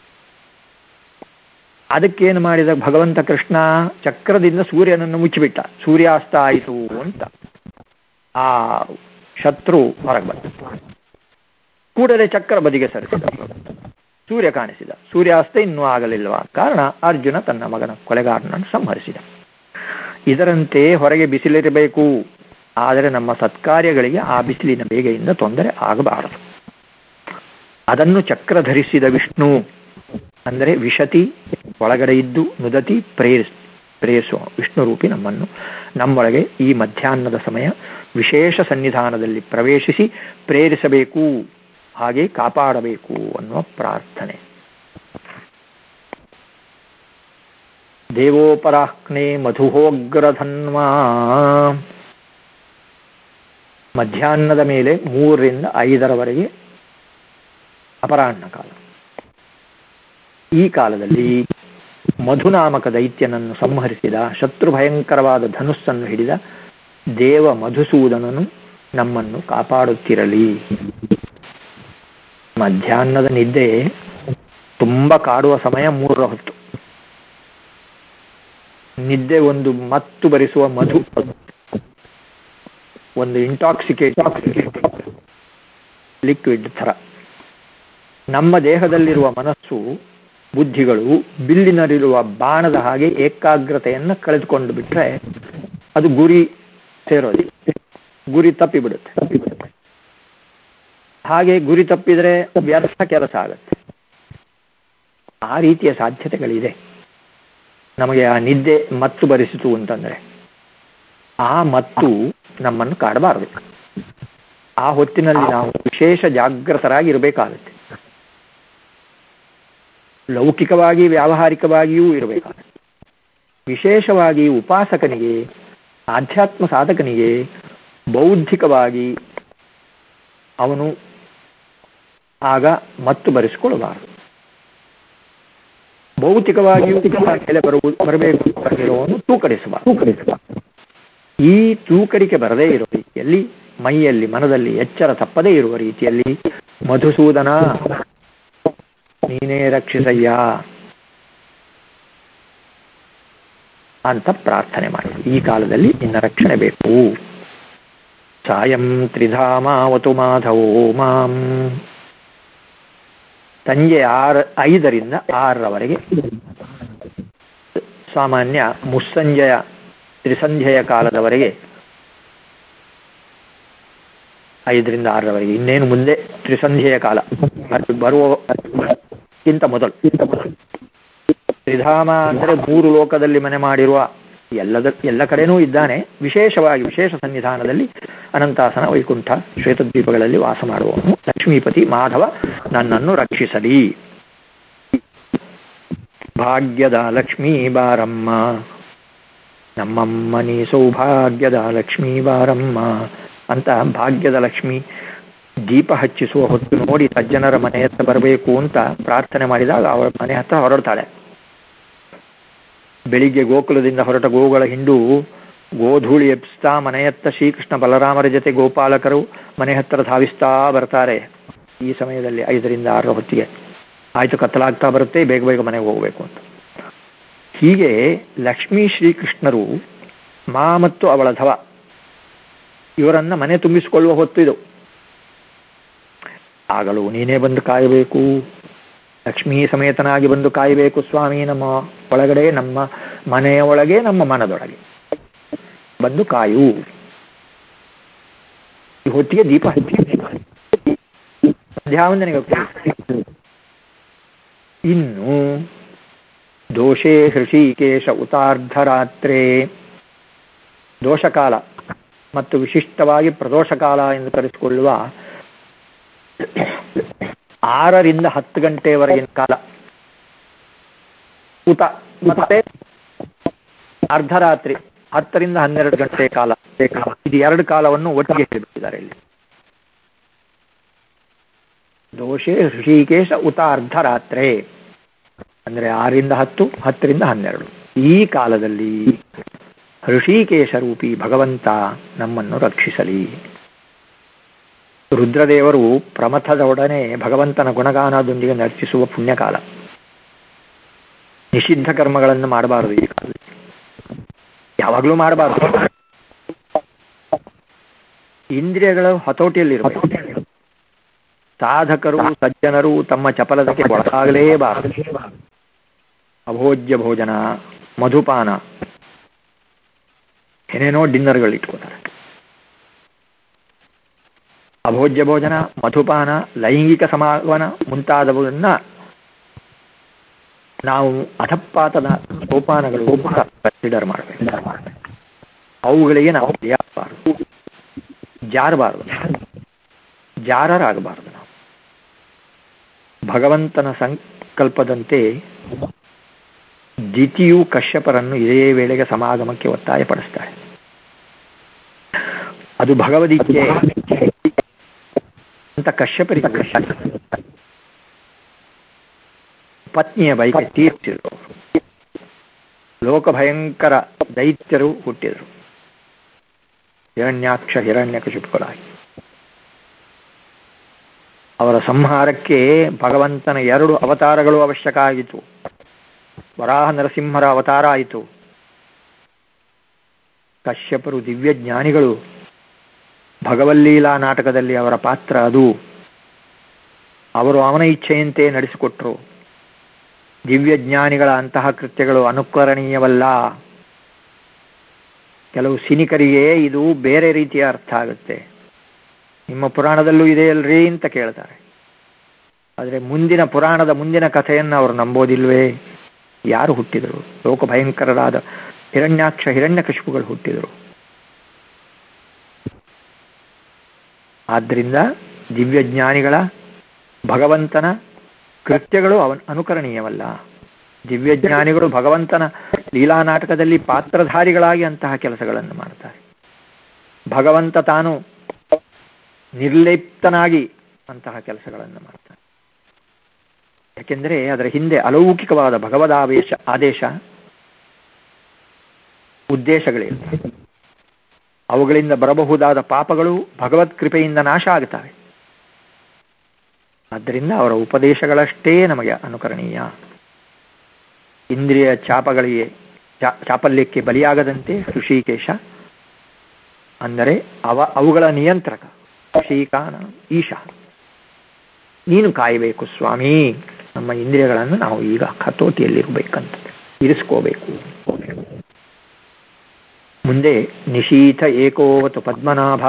ಅದಕ್ಕೇನು ಮಾಡಿದ ಭಗವಂತ ಕೃಷ್ಣ, ಚಕ್ರದಿಂದ ಸೂರ್ಯನನ್ನು ಮುಚ್ಚಿಬಿಟ್ಟ. ಸೂರ್ಯಾಸ್ತ ಆಯಿತು ಅಂತ ಆ ಶತ್ರು ಹೊರಗೆ ಬಂದ. ಕೂಡಲೇ ಚಕ್ರ ಬದಿಗೆ ಸರಿಸಿದ, ಸೂರ್ಯ ಕಾಣಿಸಿದ. ಸೂರ್ಯಾಸ್ತ ಇನ್ನೂ ಆಗಲಿಲ್ವಾ ಕಾರಣ ಅರ್ಜುನ ತನ್ನ ಮಗನ ಕೊಲೆಗಾರನನ್ನು ಸಂಹರಿಸಿದ. ಇದರಂತೆ ಹೊರಗೆ ಬಿಸಿಲಿರಬೇಕು, ಆದರೆ ನಮ್ಮ ಸತ್ಕಾರ್ಯಗಳಿಗೆ ಆ ಬಿಸಿಲಿನ ಬೇಗೆಯಿಂದ ತೊಂದರೆ ಆಗಬಾರದು. ಅದನ್ನು ಚಕ್ರ ಧರಿಸಿದ ವಿಷ್ಣು ಅಂದರೆ ವಿಶತಿ, ಒಳಗಡೆ ಇದ್ದು ನುದತಿ ಪ್ರೇರಿಸುವ ವಿಷ್ಣು ರೂಪಿ ನಮ್ಮೊಳಗೆ ಈ ಮಧ್ಯಾಹ್ನದ ಸಮಯ ವಿಶೇಷ ಸನ್ನಿಧಾನದಲ್ಲಿ ಪ್ರವೇಶಿಸಿ ಪ್ರೇರಿಸಬೇಕು, ಹಾಗೆ ಕಾಪಾಡಬೇಕು ಅನ್ನುವ ಪ್ರಾರ್ಥನೆ. ದೇವೋಪರಾಹ್ನೆ ಮಧುಹೋಗ್ರಧನ್ವಾ. ಮಧ್ಯಾಹ್ನದ ಮೇಲೆ 3ರಿಂದ 5ರವರೆಗೆ ಅಪರಾಹ್ನ ಕಾಲ. ಈ ಕಾಲದಲ್ಲಿ ಮಧುನಾಮಕ ದೈತ್ಯನನ್ನು ಸಂಹರಿಸಿದ, ಶತ್ರು ಭಯಂಕರವಾದ ಧನುಸ್ಸನ್ನು ಹಿಡಿದ ದೇವ ಮಧುಸೂದನನು ನಮ್ಮನ್ನು ಕಾಪಾಡುತ್ತಿರಲಿ. ಮಧ್ಯಾಹ್ನದ ನಿದ್ದೆ ತುಂಬಾ ಕಾಡುವ ಸಮಯ 3ರ ಹೊತ್ತು. ನಿದ್ದೆ ಒಂದು ಮತ್ತು ಬರಿಸುವ ಮಧು, ಒಂದು ಇಂಟಾಕ್ಸಿಕೇಟ್ ಲಿಕ್ವಿಡ್ ಥರ. ನಮ್ಮ ದೇಹದಲ್ಲಿರುವ ಮನಸ್ಸು ಬುದ್ಧಿಗಳು ಬಿಲ್ಲಿನಲ್ಲಿರುವ ಬಾಣದ ಹಾಗೆ ಏಕಾಗ್ರತೆಯನ್ನು ಕಳೆದುಕೊಂಡು ಬಿಟ್ರೆ ಅದು ಗುರಿ ಸೇರೋದಿಲ್ಲ, ಗುರಿ ತಪ್ಪಿಬಿಡುತ್ತೆ. ಹಾಗೆ ಗುರಿ ತಪ್ಪಿದ್ರೆ ವ್ಯರ್ಥ ಕೆಲಸ ಆಗತ್ತೆ. ಆ ರೀತಿಯ ಸಾಧ್ಯತೆಗಳಿದೆ. ನಮಗೆ ಆ ನಿದ್ದೆ ಮತ್ತು ಬರಿಸಿತು ಅಂತಂದ್ರೆ ಆ ಮತ್ತು ನಮ್ಮನ್ನು ಕಾಡಬಾರದು. ಆ ಹೊತ್ತಿನಲ್ಲಿ ನಾವು ವಿಶೇಷ ಜಾಗೃತರಾಗಿರಬೇಕಾಗುತ್ತೆ. ಲೌಕಿಕವಾಗಿ ವ್ಯಾವಹಾರಿಕವಾಗಿಯೂ ಇರಬೇಕಾಗುತ್ತೆ. ವಿಶೇಷವಾಗಿ ಉಪಾಸಕನಿಗೆ, ಆಧ್ಯಾತ್ಮ ಸಾಧಕನಿಗೆ ಬೌದ್ಧಿಕವಾಗಿ ಅವನು ಆಗ ಮತ್ತು ಬರೆಸಿಕೊಳ್ಳಬಾರದು. ಭೌತಿಕವಾಗಿಯೂ ಮೇಲೆ ಬರಬೇಕು ಬರದಿರುವವನು ತೂಕಡಿಸಬಾರದು. ಈ ತೂಕಡಿಕೆ ಬರದೇ ಇರುವ ರೀತಿಯಲ್ಲಿ, ಮೈಯಲ್ಲಿ ಮನದಲ್ಲಿ ಎಚ್ಚರ ತಪ್ಪದೇ ಇರುವ ರೀತಿಯಲ್ಲಿ ಮಧುಸೂದನ ನೀನೇ ರಕ್ಷಿಸಯ್ಯ ಅಂತ ಪ್ರಾರ್ಥನೆ ಮಾಡಿ. ಈ ಕಾಲದಲ್ಲಿ ನಿನ್ನ ರಕ್ಷಣೆ ಬೇಕು. ಸಾಯಂ ತ್ರಿಧಾಮಾವತು ಮಾಧವೋ ಮಾಂ. ಸಂಜೆ 5ರಿಂದ 6ರವರೆಗೆ ಸಾಮಾನ್ಯ ಮುಸ್ಸಂಜೆಯ ತ್ರಿಸಂಧ್ಯೆಯ ಕಾಲದವರೆಗೆ 5ರಿಂದ 6ರವರೆಗೆ. ಇನ್ನೇನು ಮುಂದೆ ತ್ರಿಸಂಧ್ಯೆಯ ಕಾಲ ಬರುವಕ್ಕಿಂತ ಮೊದಲು. ತ್ರಿಧಾಮ ಅಂದರೆ 3 ಲೋಕದಲ್ಲಿ ಮನೆ ಮಾಡಿರುವ ಎಲ್ಲ ಕಡೆನೂ ಇದ್ದಾನೆ. ವಿಶೇಷವಾಗಿ ವಿಶೇಷ ಸನ್ನಿಧಾನದಲ್ಲಿ ಅನಂತಾಸನ, ವೈಕುಂಠ, ಶ್ವೇತದ್ವೀಪಗಳಲ್ಲಿ ವಾಸ ಮಾಡುವವನು ಲಕ್ಷ್ಮೀಪತಿ ಮಾಧವ ನನ್ನನ್ನು ರಕ್ಷಿಸಲಿ. ಭಾಗ್ಯದ ಲಕ್ಷ್ಮೀ ಬಾರಮ್ಮ, ನಮ್ಮಮ್ಮನಿ ಸೌಭಾಗ್ಯದ ಲಕ್ಷ್ಮೀ ಬಾರಮ್ಮ ಅಂತ ಭಾಗ್ಯದ ಲಕ್ಷ್ಮಿ ದೀಪ ಹಚ್ಚಿಸುವ ಹೊತ್ತು ನೋಡಿ ಸಜ್ಜನರ ಮನೆ ಹತ್ರ ಬರಬೇಕು ಅಂತ ಪ್ರಾರ್ಥನೆ ಮಾಡಿದಾಗ ಅವರ ಮನೆ ಹತ್ರ ಹೊರಡ್ತಾಳೆ. ಬೆಳಿಗ್ಗೆ ಗೋಕುಲದಿಂದ ಹೊರಟ ಗೋಗಳ ಹಿಂಡು ಗೋಧೂಳಿ ಎಬ್ಸ್ತಾ ಮನೆಯತ್ತ ಶ್ರೀಕೃಷ್ಣ ಬಲರಾಮರ ಜೊತೆ ಗೋಪಾಲಕರು ಮನೆ ಹತ್ರ ಧಾವಿಸ್ತಾ ಬರ್ತಾರೆ. ಈ ಸಮಯದಲ್ಲಿ 5ರಿಂದ 6 ಹೊತ್ತಿಗೆ ಆಯ್ತು, ಕತ್ತಲಾಗ್ತಾ ಬರುತ್ತೆ, ಬೇಗ ಬೇಗ ಮನೆಗೆ ಹೋಗಬೇಕು ಅಂತ. ಹೀಗೆ ಲಕ್ಷ್ಮೀ ಶ್ರೀಕೃಷ್ಣರು ಮಾ ಮತ್ತು ಅವಳ ಧವ ಇವರನ್ನ ಮನೆ ತುಂಬಿಸಿಕೊಳ್ಳುವ ಹೊತ್ತು ಇದು. ಆಗಲೂ ನೀನೇ ಬಂದು ಕಾಯಬೇಕು, ಲಕ್ಷ್ಮೀ ಸಮೇತನಾಗಿ ಬಂದು ಕಾಯಬೇಕು ಸ್ವಾಮಿ, ನಮ್ಮ ಒಳಗಡೆ, ನಮ್ಮ ಮನೆಯ ಒಳಗೆ, ನಮ್ಮ ಮನದೊಳಗೆ ಬಂದು ಕಾಯು. ಈ ಹೊತ್ತಿಗೆ ದೀಪ ಸಂಧ್ಯಾವಂದನೆಗೆ ಇನ್ನು ದೋಷೇ ಹೃಷಿಕೇಶ ಉತಾರ್ಧರಾತ್ರೇ, ದೋಷಕಾಲ ಮತ್ತು ವಿಶಿಷ್ಟವಾಗಿ ಪ್ರದೋಷಕಾಲ ಎಂದು ಕರೆಸಿಕೊಳ್ಳುವ 6ರಿಂದ 10 ಗಂಟೆವರೆಗಿನ ಕಾಲ, ಉತ ಮತ್ತೆ ಅರ್ಧರಾತ್ರಿ 10ರಿಂದ 12 ಗಂಟೆ ಕಾಲ, ಇದು 2 ಕಾಲವನ್ನು ಒಟ್ಟಿಗೆ ಹೇಳಿದ್ದಾರೆ ಇಲ್ಲಿ. ದೋಷೇ ಹೃಷಿಕೇಶ ಉತ ಅರ್ಧರಾತ್ರೆ ಅಂದ್ರೆ 6ರಿಂದ 10, 10ರಿಂದ 12. ಈ ಕಾಲದಲ್ಲಿ ಹೃಷಿಕೇಶ ರೂಪಿ ಭಗವಂತ ನಮ್ಮನ್ನು ರಕ್ಷಿಸಲಿ. ರುದ್ರದೇವರು ಪ್ರಮಥದೊಡನೆ ಭಗವಂತನ ಗುಣಗಾನದೊಂದಿಗೆ ನರ್ಚಿಸುವ ಪುಣ್ಯಕಾಲ. ನಿಷಿದ್ಧ ಕರ್ಮಗಳನ್ನು ಮಾಡಬಾರದು. ಈ ಕಾಲದಲ್ಲಿ ಯಾವಾಗಲೂ ಮಾಡಬಾರದು. ಇಂದ್ರಿಯಗಳು ಹತೋಟಿಯಲ್ಲಿರಬೇಕು. ಸಾಧಕರು ಸಜ್ಜನರು ತಮ್ಮ ಚಪಲದಕ್ಕೆ ಒಳಗಾಗಲೇಬಾರದು. ಅಭೋಜ್ಯ ಭೋಜನ, ಮಧುಪಾನ, ಏನೇನೋ ಡಿನ್ನರ್ಗಳು ಇಟ್ಕೋತಾರೆ. ಅಭೋಜ್ಯ ಭೋಜನ, ಮಧುಪಾನ, ಲೈಂಗಿಕ ಸಮಾಗಮನ ಮುಂತಾದವುಗಳನ್ನ ನಾವು ಅಧಪಾತದ ಸೋಪಾನಗಳು ಕನ್ಸಿಡರ್ ಮಾಡಬೇಕು. ಅವುಗಳಿಗೆ ನಾವು ಜಾರಬಾರದು, ಜಾರರಾಗಬಾರದು. ನಾವು ಭಗವಂತನ ಸಂಕಲ್ಪದಂತೆ ದಿತಿಯು ಕಶ್ಯಪರನ್ನು ಇದೇ ವೇಳೆಗೆ ಸಮಾಗಮಕ್ಕೆ ಒತ್ತಾಯಪಡಿಸ್ತಾಳೆ. ಅದು ಭಗವದಿಕ್ಕೆ ಅಂತ ಕಶ್ಯಪರಿಗೆ ಪತ್ನಿಯ ಬೈಕೆ ತೀರ್ಚಿದರು. ಲೋಕ ಭಯಂಕರ ದೈತ್ಯರು ಹುಟ್ಟಿದರು, ಹಿರಣ್ಯಾಕ್ಷ ಹಿರಣ್ಯಕಶಿಪುಗಳಾಗಿ. ಅವರ ಸಂಹಾರಕ್ಕೆ ಭಗವಂತನ 2 ಅವತಾರಗಳು ಅವಶ್ಯಕ ಆಗಿತ್ತು. ವರಾಹ ನರಸಿಂಹರ ಅವತಾರ ಆಯಿತು. ಕಶ್ಯಪರು ದಿವ್ಯ ಜ್ಞಾನಿಗಳು. ಭಗವಲ್ಲೀಲಾ ನಾಟಕದಲ್ಲಿ ಅವರ ಪಾತ್ರ ಅದು. ಅವರು ಅವನ ಇಚ್ಛೆಯಂತೆ ನಡೆಸಿಕೊಟ್ರು. ದಿವ್ಯ ಜ್ಞಾನಿಗಳ ಅಂತಹ ಕೃತ್ಯಗಳು ಅನುಕರಣೀಯವಲ್ಲ. ಕೆಲವು ಸಿನಿಕರಿಗೆ ಇದು ಬೇರೆ ರೀತಿಯ ಅರ್ಥ ಆಗುತ್ತೆ. ನಿಮ್ಮ ಪುರಾಣದಲ್ಲೂ ಇದೆ ಅಲ್ರಿ ಅಂತ ಕೇಳ್ತಾರೆ. ಆದರೆ ಮುಂದಿನ ಪುರಾಣದ ಮುಂದಿನ ಕಥೆಯನ್ನು ಅವರು ನಂಬೋದಿಲ್ವೇ? ಯಾರು ಹುಟ್ಟಿದರು? ಲೋಕ ಭಯಂಕರರಾದ ಹಿರಣ್ಯಾಕ್ಷ ಹಿರಣ್ಯಕಶಿಪುಗಳು ಹುಟ್ಟಿದರು. ಆದ್ದರಿಂದ ದಿವ್ಯಜ್ಞಾನಿಗಳ ಭಗವಂತನ ಕೃತ್ಯಗಳು ಅನುಕರಣೀಯವಲ್ಲ. ದಿವ್ಯಜ್ಞಾನಿಗಳು ಭಗವಂತನ ಲೀಲಾ ನಾಟಕದಲ್ಲಿ ಪಾತ್ರಧಾರಿಗಳಾಗಿ ಅಂತಹ ಕೆಲಸಗಳನ್ನು ಮಾಡ್ತಾರೆ. ಭಗವಂತ ತಾನು ನಿರ್ಲಿಪ್ತನಾಗಿ ಅಂತಹ ಕೆಲಸಗಳನ್ನು ಮಾಡ್ತಾನೆ. ಯಾಕೆಂದರೆ ಅದರ ಹಿಂದೆ ಅಲೌಕಿಕವಾದ ಆದೇಶ ಉದ್ದೇಶಗಳಿರ್ತವೆ. ಅವುಗಳಿಂದ ಬರಬಹುದಾದ ಪಾಪಗಳು ಭಗವತ್ ಕೃಪೆಯಿಂದ ನಾಶ ಆಗುತ್ತವೆ. ಆದ್ದರಿಂದ ಅವರ ಉಪದೇಶಗಳಷ್ಟೇ ನಮಗೆ ಅನುಕರಣೀಯ. ಇಂದ್ರಿಯ ಚಾಪಲ್ಯಕ್ಕೆ ಬಲಿಯಾಗದಂತೆ ಹೃಷಿಕೇಶ ಅಂದರೆ ಅವುಗಳ ನಿಯಂತ್ರಕ ಶ್ರೀಕಾನ ಈಶ ನೀನು ಕಾಯಬೇಕು ಸ್ವಾಮಿ. ನಮ್ಮ ಇಂದ್ರಿಯಗಳನ್ನು ನಾವು ಈಗ ಹತೋಟಿಯಲ್ಲಿರಬೇಕಂತ ಇರಿಸ್ಕೋಬೇಕು. ಮುಂದೆ ನಿಶೀಥ ಏಕೋವತು ಪದ್ಮನಾಭ,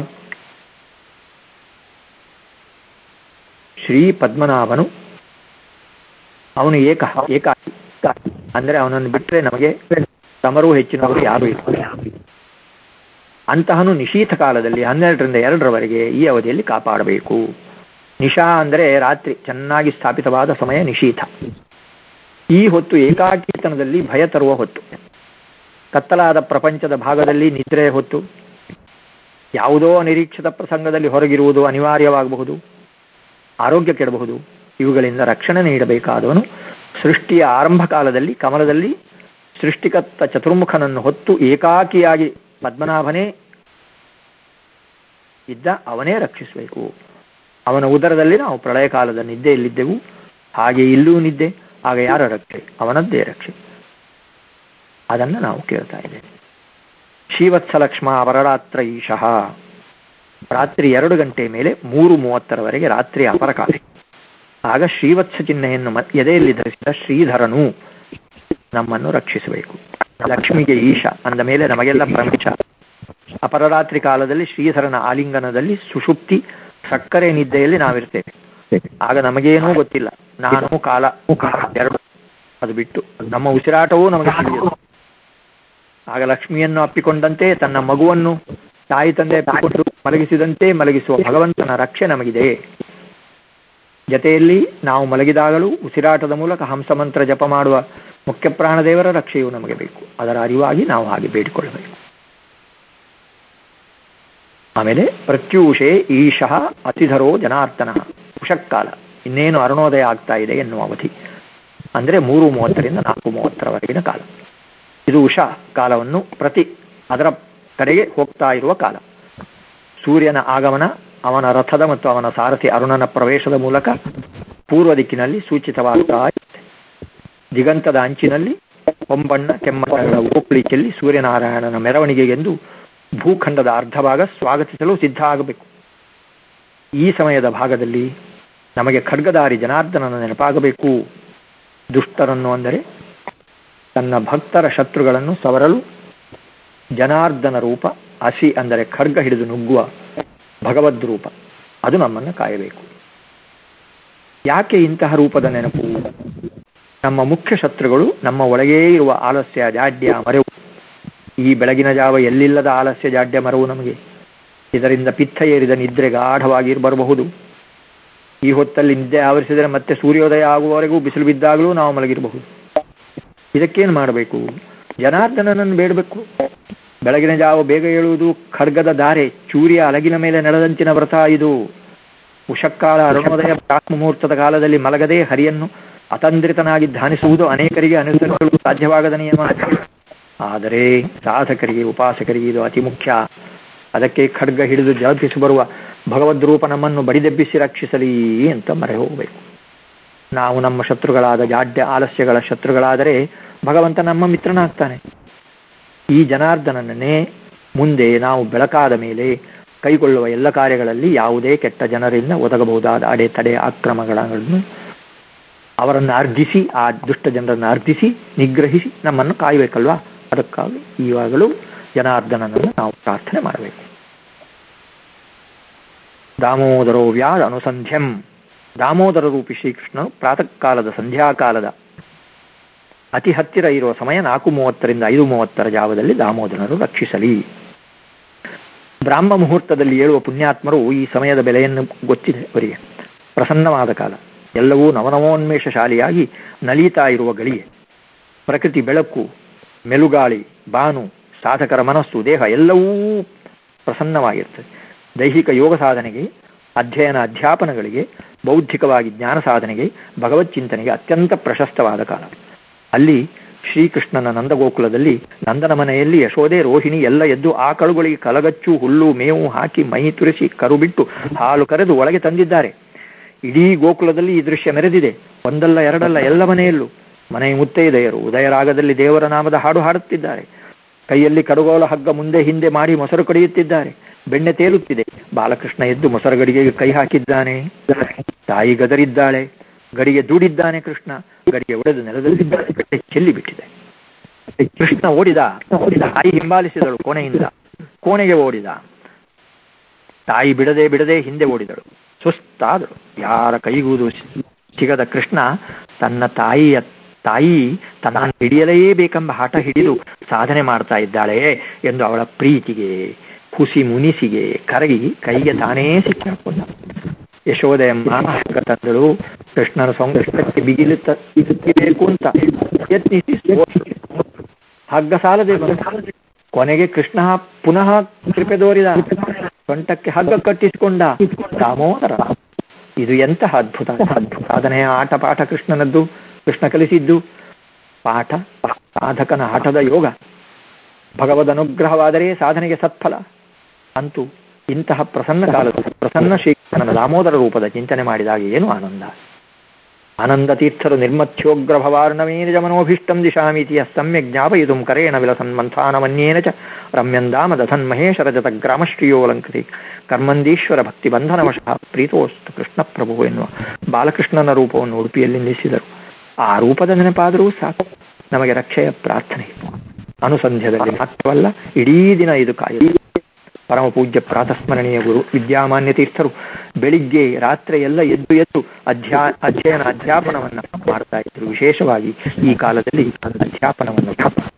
ಶ್ರೀ ಪದ್ಮನಾಭನು ಅವನು ಏಕ ಅಂದರೆ ಅವನನ್ನು ಬಿಟ್ಟರೆ ನಮಗೆ ತಮರೂ ಹೆಚ್ಚಿನವರು ಯಾರೂ ಇಲ್ಲ. ಅಂತಹನು ನಿಶೀಥ ಕಾಲದಲ್ಲಿ 12ರಿಂದ 2ರವರೆಗೆ ಈ ಅವಧಿಯಲ್ಲಿ ಕಾಪಾಡಬೇಕು. ನಿಶಾ ಅಂದರೆ ರಾತ್ರಿ, ಚೆನ್ನಾಗಿ ಸ್ಥಾಪಿತವಾದ ಸಮಯ ನಿಶೀಥ. ಈ ಹೊತ್ತು ಏಕಾಕೀರ್ತನದಲ್ಲಿ ಭಯ ತರುವ ಹೊತ್ತು, ಕತ್ತಲಾದ ಪ್ರಪಂಚದ ಭಾಗದಲ್ಲಿ ನಿದ್ರೆಯ ಹೊತ್ತು, ಯಾವುದೋ ಅನಿರೀಕ್ಷಿತ ಪ್ರಸಂಗದಲ್ಲಿ ಹೊರಗಿರುವುದು ಅನಿವಾರ್ಯವಾಗಬಹುದು, ಆರೋಗ್ಯ ಕೆಡಬಹುದು. ಇವುಗಳಿಂದ ರಕ್ಷಣೆ ನೀಡಬೇಕಾದವನು ಸೃಷ್ಟಿಯ ಆರಂಭ ಕಾಲದಲ್ಲಿ ಕಮಲದಲ್ಲಿ ಸೃಷ್ಟಿಕರ್ತ ಚತುರ್ಮುಖನನ್ನು ಹೊತ್ತು ಏಕಾಕಿಯಾಗಿ ಪದ್ಮನಾಭನೇ ಇದ್ದ ಅವನೇ ರಕ್ಷಿಸಬೇಕು. ಅವನ ಉದರದಲ್ಲಿ ನಾವು ಪ್ರಳಯ ಕಾಲದ ನಿದ್ದೆಯಲ್ಲಿದ್ದೆವು, ಹಾಗೆ ಇಲ್ಲೂ ನಿದ್ದೆ. ಆಗ ಯಾರ ರಕ್ಷೆ? ಅವನದ್ದೇ ರಕ್ಷೆ. ಅದನ್ನು ನಾವು ಕೇಳ್ತಾ ಇದ್ದೇವೆ. ಶ್ರೀವತ್ಸಲಕ್ಷ್ಮ ಅಪರರಾತ್ರ ಈಶಃ. ರಾತ್ರಿ 2 ಗಂಟೆ ಮೇಲೆ 3:30ರವರೆಗೆ ರಾತ್ರಿ ಅಪರಕಾಲ. ಆಗ ಶ್ರೀವತ್ಸ ಚಿಹ್ನೆಯನ್ನು ಎದೆಯಲ್ಲಿ ಧರಿಸಿದ ಶ್ರೀಧರನು ನಮ್ಮನ್ನು ರಕ್ಷಿಸಬೇಕು. ಲಕ್ಷ್ಮಿಗೆ ಈಶ ಅಂದ ಮೇಲೆ ನಮಗೆಲ್ಲ ಪ್ರವೇಶ. ಅಪರರಾತ್ರಿ ಕಾಲದಲ್ಲಿ ಶ್ರೀಧರನ ಆಲಿಂಗನದಲ್ಲಿ ಸುಷುಪ್ತಿ ಸಕ್ಕರೆ ನಿದ್ದೆಯಲ್ಲಿ ನಾವಿರ್ತೇವೆ. ಆಗ ನಮಗೇನೂ ಗೊತ್ತಿಲ್ಲ. ನಾನು ಕಾಲ ಎರಡು ಅದು ಬಿಟ್ಟು ನಮ್ಮ ಉಸಿರಾಟವೂ ನಮಗೆ ತಿಳಿಯುವುದು. ಆಗ ಲಕ್ಷ್ಮಿಯನ್ನು ಅಪ್ಪಿಕೊಂಡಂತೆ ತನ್ನ ಮಗುವನ್ನು ತಾಯಿ ತಂದೆ ಅಪ್ಪಿಕೊಂಡು ಮಲಗಿಸಿದಂತೆ ಮಲಗಿಸುವ ಭಗವಂತನ ರಕ್ಷೆ ನಮಗಿದೆ. ಜತೆಯಲ್ಲಿ ನಾವು ಮಲಗಿದಾಗಲೂ ಉಸಿರಾಟದ ಮೂಲಕ ಹಂಸಮಂತ್ರ ಜಪ ಮಾಡುವ ಮುಖ್ಯ ಪ್ರಾಣದೇವರ ರಕ್ಷೆಯೂ ನಮಗೆ ಬೇಕು. ಅದರ ಅರಿವಾಗಿ ನಾವು ಹಾಗೆ ಬೇಡಿಕೊಳ್ಳಬೇಕು. ಆಮೇಲೆ ಪ್ರತ್ಯೂಷೆ ಈಶಃ ಅತಿಧರೋ ಜನಾರ್ದನ. ಉಷಕ್ಕಾಲ, ಇನ್ನೇನು ಅರುಣೋದಯ ಆಗ್ತಾ ಇದೆ ಎನ್ನುವ ಅವಧಿ. ಅಂದರೆ 3:30ರಿಂದ 4:30ರವರೆಗಿನ ಕಾಲ. ಇದು ಉಷಾ ಕಾಲವನ್ನು ಅದರ ಕಡೆಗೆ ಹೋಗ್ತಾ ಇರುವ ಕಾಲ. ಸೂರ್ಯನ ಆಗಮನ, ಅವನ ರಥದ ಮತ್ತು ಅವನ ಸಾರಥಿ ಅರುಣನ ಪ್ರವೇಶದ ಮೂಲಕ ಪೂರ್ವ ದಿಕ್ಕಿನಲ್ಲಿ ಸೂಚಿತವಾಗ್ತಾ ಇರುತ್ತೆ. ದಿಗಂತದ ಅಂಚಿನಲ್ಲಿ ಹೊಂಬಣ್ಣ ಕೆಮ್ಮಣ್ಣಗಳ ಓಕಳಿ ಚೆಲ್ಲಿ ಸೂರ್ಯನಾರಾಯಣನ ಮೆರವಣಿಗೆಗೆಂದು ಭೂಖಂಡದ ಅರ್ಧ ಭಾಗ ಸ್ವಾಗತಿಸಲು ಸಿದ್ಧ ಆಗಬೇಕು. ಈ ಸಮಯದ ಭಾಗದಲ್ಲಿ ನಮಗೆ ಖಡ್ಗಧಾರಿ ಜನಾರ್ದನನ ನೆನಪಾಗಬೇಕು. ದುಷ್ಟರನ್ನು ಅಂದರೆ ತನ್ನ ಭಕ್ತರ ಶತ್ರುಗಳನ್ನು ಸವರಲು ಜನಾರ್ದನ ರೂಪ, ಹಸಿ ಅಂದರೆ ಖಡ್ಗ ಹಿಡಿದು ನುಗ್ಗುವ ಭಗವದ್ ರೂಪ, ಅದು ನಮ್ಮನ್ನು ಕಾಯಬೇಕು. ಯಾಕೆ ಇಂತಹ ರೂಪದ ನೆನಪು? ನಮ್ಮ ಮುಖ್ಯ ಶತ್ರುಗಳು ನಮ್ಮ ಒಳಗೇ ಇರುವ ಆಲಸ್ಯ, ಜಾಡ್ಯ, ಮರೆವು. ಈ ಬೆಳಗಿನ ಜಾವ ಎಲ್ಲಿಲ್ಲದ ಆಲಸ್ಯ, ಜಾಡ್ಯ, ಮರೆವು ನಮಗೆ. ಇದರಿಂದ ಪಿತ್ತ ಏರಿದ ನಿದ್ರೆ ಗಾಢವಾಗಿ ಬರಬಹುದು. ಈ ಹೊತ್ತಲ್ಲಿ ನಿದ್ದೆ ಆವರಿಸಿದರೆ ಮತ್ತೆ ಸೂರ್ಯೋದಯ ಆಗುವವರೆಗೂ ಬಿಸಿಲು ಬಿದ್ದಾಗಲೂ ನಾವು ಮಲಗಿರಬಹುದು. ಇದಕ್ಕೇನು ಮಾಡಬೇಕು? ಜನಾರ್ದನನನ್ನು ಬೇಡಬೇಕು. ಬೆಳಗಿನ ಜಾವ ಬೇಗ ಏಳುವುದು ಖಡ್ಗದ ಧಾರೆ, ಚೂರಿಯ ಅಲಗಿನ ಮೇಲೆ ನೆಲದಂಚಿನ ವ್ರತ ಇದು. ಉಷಕ್ಕಾಲ, ಅರುಣೋದಯ, ಪ್ರಾಕ್ ಮುಹೂರ್ತದ ಕಾಲದಲ್ಲಿ ಮಲಗದೆ ಹರಿಯನ್ನು ಅತಂದ್ರಿತನಾಗಿ ಧ್ಯಾನಿಸುವುದು ಅನೇಕರಿಗೆ ಅನುಸರಿಸಲು ಸಾಧ್ಯವಾಗದ ನಿಯಮ. ಆದರೆ ಸಾಧಕರಿಗೆ, ಉಪಾಸಕರಿಗೆ ಇದು ಅತಿ ಮುಖ್ಯ. ಅದಕ್ಕೆ ಖಡ್ಗ ಹಿಡಿದು ಜಪಿಸಿ ಬರುವ ಭಗವದ್ರೂಪ ನಮ್ಮನ್ನು ಬಡಿದೆಬ್ಬಿಸಿ ರಕ್ಷಿಸಲಿ ಅಂತ ಮರೆ ಹೋಗಬೇಕು. ನಾವು ನಮ್ಮ ಶತ್ರುಗಳಾದ ಜಾಡ್ಯ ಆಲಸ್ಯಗಳ ಶತ್ರುಗಳಾದರೆ ಭಗವಂತ ನಮ್ಮ ಮಿತ್ರನಾಗ್ತಾನೆ. ಈ ಜನಾರ್ದನನ್ನೇ ಮುಂದೆ ನಾವು ಬೆಳಕಾದ ಮೇಲೆ ಕೈಗೊಳ್ಳುವ ಎಲ್ಲ ಕಾರ್ಯಗಳಲ್ಲಿ ಯಾವುದೇ ಕೆಟ್ಟ ಜನರಿಂದ ಒದಗಬಹುದಾದ ಅಡೆತಡೆ ಅಕ್ರಮಗಳನ್ನು ಅವರನ್ನು ಅರ್ಧಿಸಿ, ಆ ದುಷ್ಟ ಜನರನ್ನು ಅರ್ಧಿಸಿ ನಿಗ್ರಹಿಸಿ ನಮ್ಮನ್ನು ಕಾಯಬೇಕಲ್ವಾ? ಅದಕ್ಕಾಗಿ ಈವಾಗಲೂ ಜನಾರ್ದನನನ್ನು ನಾವು ಪ್ರಾರ್ಥನೆ ಮಾಡಬೇಕು. ದಾಮೋದರೋ ವ್ಯಾದ ಅನುಸಂಧ್ಯಂ. ದಾಮೋದರ ರೂಪಿ ಶ್ರೀಕೃಷ್ಣನು ಪ್ರಾತಃ ಕಾಲದ ಸಂಧ್ಯಾಕಾಲದ ಅತಿ ಹತ್ತಿರ ಇರುವ ಸಮಯ 4:30ರಿಂದ 5:30ರ ಜಾವದಲ್ಲಿ ದಾಮೋದರನು ರಕ್ಷಿಸಲಿ. ಬ್ರಾಹ್ಮ ಮುಹೂರ್ತದಲ್ಲಿ ಏಳುವ ಪುಣ್ಯಾತ್ಮರು ಈ ಸಮಯದ ಬೆಲೆಯನ್ನು ಗೊತ್ತಿದೆ ಅವರಿಗೆ. ಪ್ರಸನ್ನವಾದ ಕಾಲ, ಎಲ್ಲವೂ ನವನವೋನ್ಮೇಷಶಾಲಿಯಾಗಿ ನಲೀತಾ ಇರುವ ಗಳಿಗೆ. ಪ್ರಕೃತಿ ಬೆಳಕು, ಮೆಲುಗಾಳಿ, ಬಾನು, ಸಾಧಕರ ಮನಸ್ಸು, ದೇಹ ಎಲ್ಲವೂ ಪ್ರಸನ್ನವಾಗಿರ್ತದೆ. ದೈಹಿಕ ಯೋಗ ಸಾಧನೆಗೆ, ಅಧ್ಯಯನ ಅಧ್ಯಾಪನಗಳಿಗೆ, ಬೌದ್ಧಿಕವಾಗಿ ಜ್ಞಾನ ಸಾಧನೆಗೆ, ಭಗವತ್ ಚಿಂತನೆಗೆ ಅತ್ಯಂತ ಪ್ರಶಸ್ತವಾದ ಕಾಲ. ಅಲ್ಲಿ ಶ್ರೀಕೃಷ್ಣನ ನಂದಗೋಕುಲದಲ್ಲಿ ನಂದನ ಮನೆಯಲ್ಲಿ ಯಶೋದೆ, ರೋಹಿಣಿ ಎಲ್ಲ ಎದ್ದು ಆಕಳುಗಳಿಗೆ ಕಲಗಚ್ಚು, ಹುಲ್ಲು, ಮೇವು ಹಾಕಿ ಮೈ ತುರಿಸಿ ಕರು ಬಿಟ್ಟು ಹಾಲು ಕರೆದು ಒಳಗೆ ತಂದಿದ್ದಾರೆ. ಇಡೀ ಗೋಕುಲದಲ್ಲಿ ಈ ದೃಶ್ಯ ಮೆರೆದಿದೆ. ಒಂದಲ್ಲ ಎರಡಲ್ಲ, ಎಲ್ಲ ಮನೆಯಲ್ಲೂ. ಮನೆ ಮುತ್ತೈದೆಯರು ಉದಯರಾಗದಲ್ಲಿ ದೇವರ ನಾಮದ ಹಾಡು ಹಾಡುತ್ತಿದ್ದಾರೆ. ಕೈಯಲ್ಲಿ ಕಡುಗೋಲ ಹಗ್ಗ ಮುಂದೆ ಹಿಂದೆ ಮಾಡಿ ಮೊಸರು ಕಡಿಯುತ್ತಿದ್ದಾರೆ. ಬೆಣ್ಣೆ ತೇಲುತ್ತಿದೆ. ಬಾಲಕೃಷ್ಣ ಎದ್ದು ಮೊಸರು ಗಡಿಗೆಗೆ ಕೈ ಹಾಕಿದ್ದಾನೆ. ತಾಯಿ ಗದರಿದ್ದಾಳೆ. ಗಡಿಗೆ ದೂಡಿದ್ದಾನೆ ಕೃಷ್ಣ. ಗಡಿಗೆ ಒಡೆದು ನೆಲದಲ್ಲಿದ್ದಾನೆ. ಬೆಟ್ಟೆ ಚೆಲ್ಲಿ ಬಿಟ್ಟಿದೆ. ಕೃಷ್ಣ ಓಡಿದ. ತಾಯಿ ಹಿಂಬಾಲಿಸಿದಳು ಕೋಣೆಯಿಂದ. ಕೋಣೆಗೆ ಓಡಿದ. ತಾಯಿ ಬಿಡದೆ ಹಿಂದೆ ಓಡಿದಳು. ಸುಸ್ತಾದಳು. ಯಾರ ಕೈಗೂದು ಸಿಗದ ಕೃಷ್ಣ ತನ್ನ ತಾಯಿಯ ತಾಯಿ ತನ್ನನ್ನು ಹಿಡಿಯಲೇಬೇಕೆಂಬ ಹಠ ಹಿಡಿದು ಸಾಧನೆ ಮಾಡ್ತಾ ಇದ್ದಾಳೆ ಎಂದು ಅವಳ ಪ್ರೀತಿಗೆ ಹುಸಿ ಮುನಿಸಿಗೆ ಕರಗಿ ಕೈಗೆ ತಾನೇ ಸಿಕ್ಕಾಕೊಂಡ. ಯಶೋದೆಯಮ್ಮ ಹಗ್ಗ ತಂದಳು. ಕೃಷ್ಣನ ಸಂಕಷ್ಟಕ್ಕೆ ಬಿಗಿಬೇಕು ಅಂತ ಯತ್ನಿಸಿ ಹಗ್ಗ ಸಾಲದೆ ಕೊನೆಗೆ ಕೃಷ್ಣ ಪುನಃ ಕೃಪೆ ತೋರಿದ. ಸೊಂಟಕ್ಕೆ ಹಗ್ಗ ಕಟ್ಟಿಸಿಕೊಂಡ. ದಾಮೋದರ, ಇದು ಎಂತಹ ಅದ್ಭುತ ಸಾಧನೆಯ ಆಟ ಪಾಠ ಕೃಷ್ಣನದ್ದು. ಕೃಷ್ಣ ಕಲಿಸಿದ್ದು ಪಾಠ, ಸಾಧಕನ ಆಟದ ಯೋಗ. ಭಗವದ್ ಅನುಗ್ರಹವಾದರೆ ಸಾಧನೆಗೆ ಸತ್ಫಲ. ಅಂತೂ ಇಂತಹ ಪ್ರಸನ್ನ ಕಾಲದ ಪ್ರಸನ್ನ ಶ್ರೀಕೃಷ್ಣನ ದಾಮೋದರ ರೂಪದ ಚಿಂತನೆ ಮಾಡಿದಾಗ ಏನು ಆನಂದ. ಆನಂದ ತೀರ್ಥರು ನಿರ್ಮಥ್ಯೋಗ್ರ ಭವಾರ್ಣವೇನ ಜಮನೋಭೀಷ್ಟಂ ದಿಶಾಮೀತಿ ಸಮ್ಯಕ್ ಜ್ಞಾಪಯಿತು ಕರೇಣ ವಿಲಸನ್ಮಂಥಾನಮನ್ಯೇನ ಚ ರಮ್ಯಂದಾಮ ದಧನ್ ಮಹೇಶ ರಜತ ಗ್ರಾಮಶ್ರೀಯೋಲಂಕೃತಿ ಕರ್ಮಂದೀಶ್ವರ ಭಕ್ತಿ ಬಂಧನವಶಃ ಪ್ರೀತೋಸ್ತು ಕೃಷ್ಣ ಪ್ರಭು ಎನ್ನುವ ಬಾಲಕೃಷ್ಣನ ರೂಪವನ್ನು ಉಡುಪಿಯಲ್ಲಿ ನಿಲ್ಲಿಸಿದರು. ಆ ರೂಪದ ನೆನಪಾದರೂ ಸಾಕು, ನಮಗೆ ರಕ್ಷೆಯ ಪ್ರಾರ್ಥನೆ. ಅನುಸಂಧ್ಯದಲ್ಲಿ ಮಾತ್ರವಲ್ಲ, ಇಡೀ ದಿನ ಇದು ಕಾಯಿದೆ. ಪರಮ ಪೂಜ್ಯ ಪ್ರಾತಸ್ಮರಣೀಯ ಗುರು ವಿದ್ಯಾಮಾನ್ಯ ತೀರ್ಥರು ಬೆಳಿಗ್ಗೆ ರಾತ್ರಿ ಎಲ್ಲ ಎದ್ದು ಅಧ್ಯಯನ ಅಧ್ಯಾಪನವನ್ನ ಮಾಡ್ತಾ ಇದ್ರು. ವಿಶೇಷವಾಗಿ ಈ ಕಾಲದಲ್ಲಿ ಅಧ್ಯಾಪನವನ್ನು.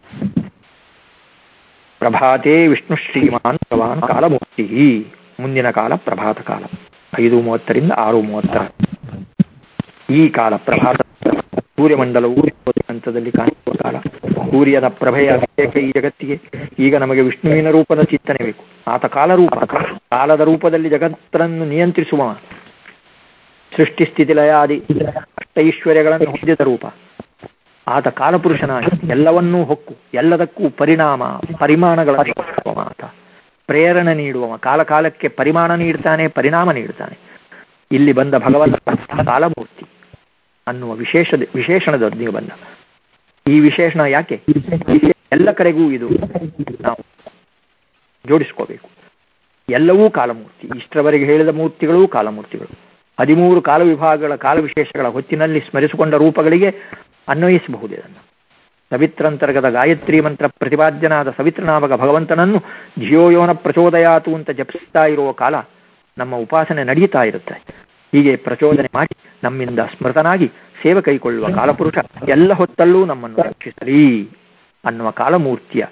ಪ್ರಭಾತೇ ವಿಷ್ಣು ಶ್ರೀಮಾನ್ ಭಗವಾನ್ ಕಾಲಮೂರ್ತಿ. ಮುಂದಿನ ಕಾಲ ಪ್ರಭಾತ ಕಾಲ 5:30 ರಿಂದ 6:30. ಈ ಕಾಲ ಪ್ರಭಾತ ಸೂರ್ಯಮಂಡಲವು ಹಂತದಲ್ಲಿ ಕಾಣುವ ಕಾಲ. ಸೂರ್ಯನ ಪ್ರಭೆಯ ಅಭಿಷೇಕ ಈ ಜಗತ್ತಿಗೆ. ಈಗ ನಮಗೆ ವಿಷ್ಣುವಿನ ರೂಪದ ಚಿಂತನೆ ಬೇಕು. ಆತ ಕಾಲದ ರೂಪದಲ್ಲಿ ಜಗತ್ತನ್ನು ನಿಯಂತ್ರಿಸುವ, ಸೃಷ್ಟಿ ಸ್ಥಿತಿ ಲಯಾದಿ ಅಷ್ಟೈಶ್ವರ್ಯಗಳನ್ನು ಹೊಂದಿದ ರೂಪ. ಆತ ಕಾಲಪುರುಷನಾಗಿ ಎಲ್ಲವನ್ನೂ ಹೊಕ್ಕು ಎಲ್ಲದಕ್ಕೂ ಪರಿಮಾಣಗಳ ಆತ ಪ್ರೇರಣೆ ನೀಡುವ, ಕಾಲಕ್ಕೆ ಪರಿಮಾಣ ನೀಡ್ತಾನೆ, ಪರಿಣಾಮ ನೀಡ್ತಾನೆ. ಇಲ್ಲಿ ಬಂದ ಭಗವಂತ ಕಾಲಮೂರ್ತಿ ಅನ್ನುವ ವಿಶೇಷಣದೊಂದಿಗೆ ಬಂದ. ಈ ವಿಶೇಷಣ ಯಾಕೆ? ಎಲ್ಲ ಕಡೆಗೂ ಇದು ನಾವು ಜೋಡಿಸ್ಕೋಬೇಕು. ಎಲ್ಲವೂ ಕಾಲಮೂರ್ತಿ. ಇಷ್ಟರವರೆಗೆ ಹೇಳಿದ ಮೂರ್ತಿಗಳೂ ಕಾಲಮೂರ್ತಿಗಳು. 13 ಕಾಲ ವಿಭಾಗಗಳ ಕಾಲ ವಿಶೇಷಗಳ ಹೊತ್ತಿನಲ್ಲಿ ಸ್ಮರಿಸಿಕೊಂಡ ರೂಪಗಳಿಗೆ ಅನ್ವಯಿಸಬಹುದು. ಇದನ್ನು ಸವಿತ್ರಂತರ್ಗತ ಗಾಯತ್ರಿ ಮಂತ್ರ ಪ್ರತಿಪಾದ್ಯನಾದ ಸವಿತ್ರನಾಮಕ ಭಗವಂತನನ್ನು ಧಿಯೋಯೋನ ಪ್ರಚೋದಯಾತು ಅಂತ ಜಪಿಸ್ತಾ ಇರುವ ಕಾಲ ನಮ್ಮ ಉಪಾಸನೆ ನಡೀತಾ ಇರುತ್ತೆ. ಹೀಗೆ ಪ್ರಚೋದನೆ ಮಾಡಿ ನಮ್ಮಿಂದ ಸ್ಮೃತನಾಗಿ ಸೇವೆ ಕೈಗೊಳ್ಳುವ ಕಾಲಪುರುಷ ಎಲ್ಲ ಹೊತ್ತಲ್ಲೂ ನಮ್ಮನ್ನು ರಕ್ಷಿಸಲಿ ಅನ್ನುವ ಕಾಲಮೂರ್ತಿಯ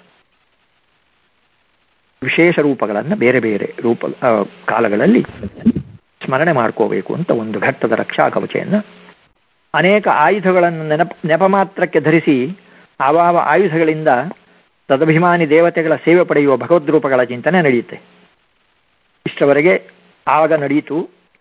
ವಿಶೇಷ ರೂಪಗಳನ್ನು ಬೇರೆ ಬೇರೆ ಕಾಲಗಳಲ್ಲಿ ಸ್ಮರಣೆ ಮಾಡ್ಕೋಬೇಕು ಅಂತ ಒಂದು ಘಟ್ಟದ ರಕ್ಷಾ ಕವಚೆಯನ್ನ ಅನೇಕ ಆಯುಧಗಳನ್ನು ನೆಪ ಮಾತ್ರಕ್ಕೆ ಧರಿಸಿ ಆವಾವ ಆಯುಧಗಳಿಂದ ತದಭಿಮಾನಿ ದೇವತೆಗಳ ಸೇವೆ ಪಡೆಯುವ ಭಗವದ್ರೂಪಗಳ ಚಿಂತನೆ ನಡೆಯುತ್ತೆ. ಇಷ್ಟವರೆಗೆ ಆಗ ನಡೆಯಿತು.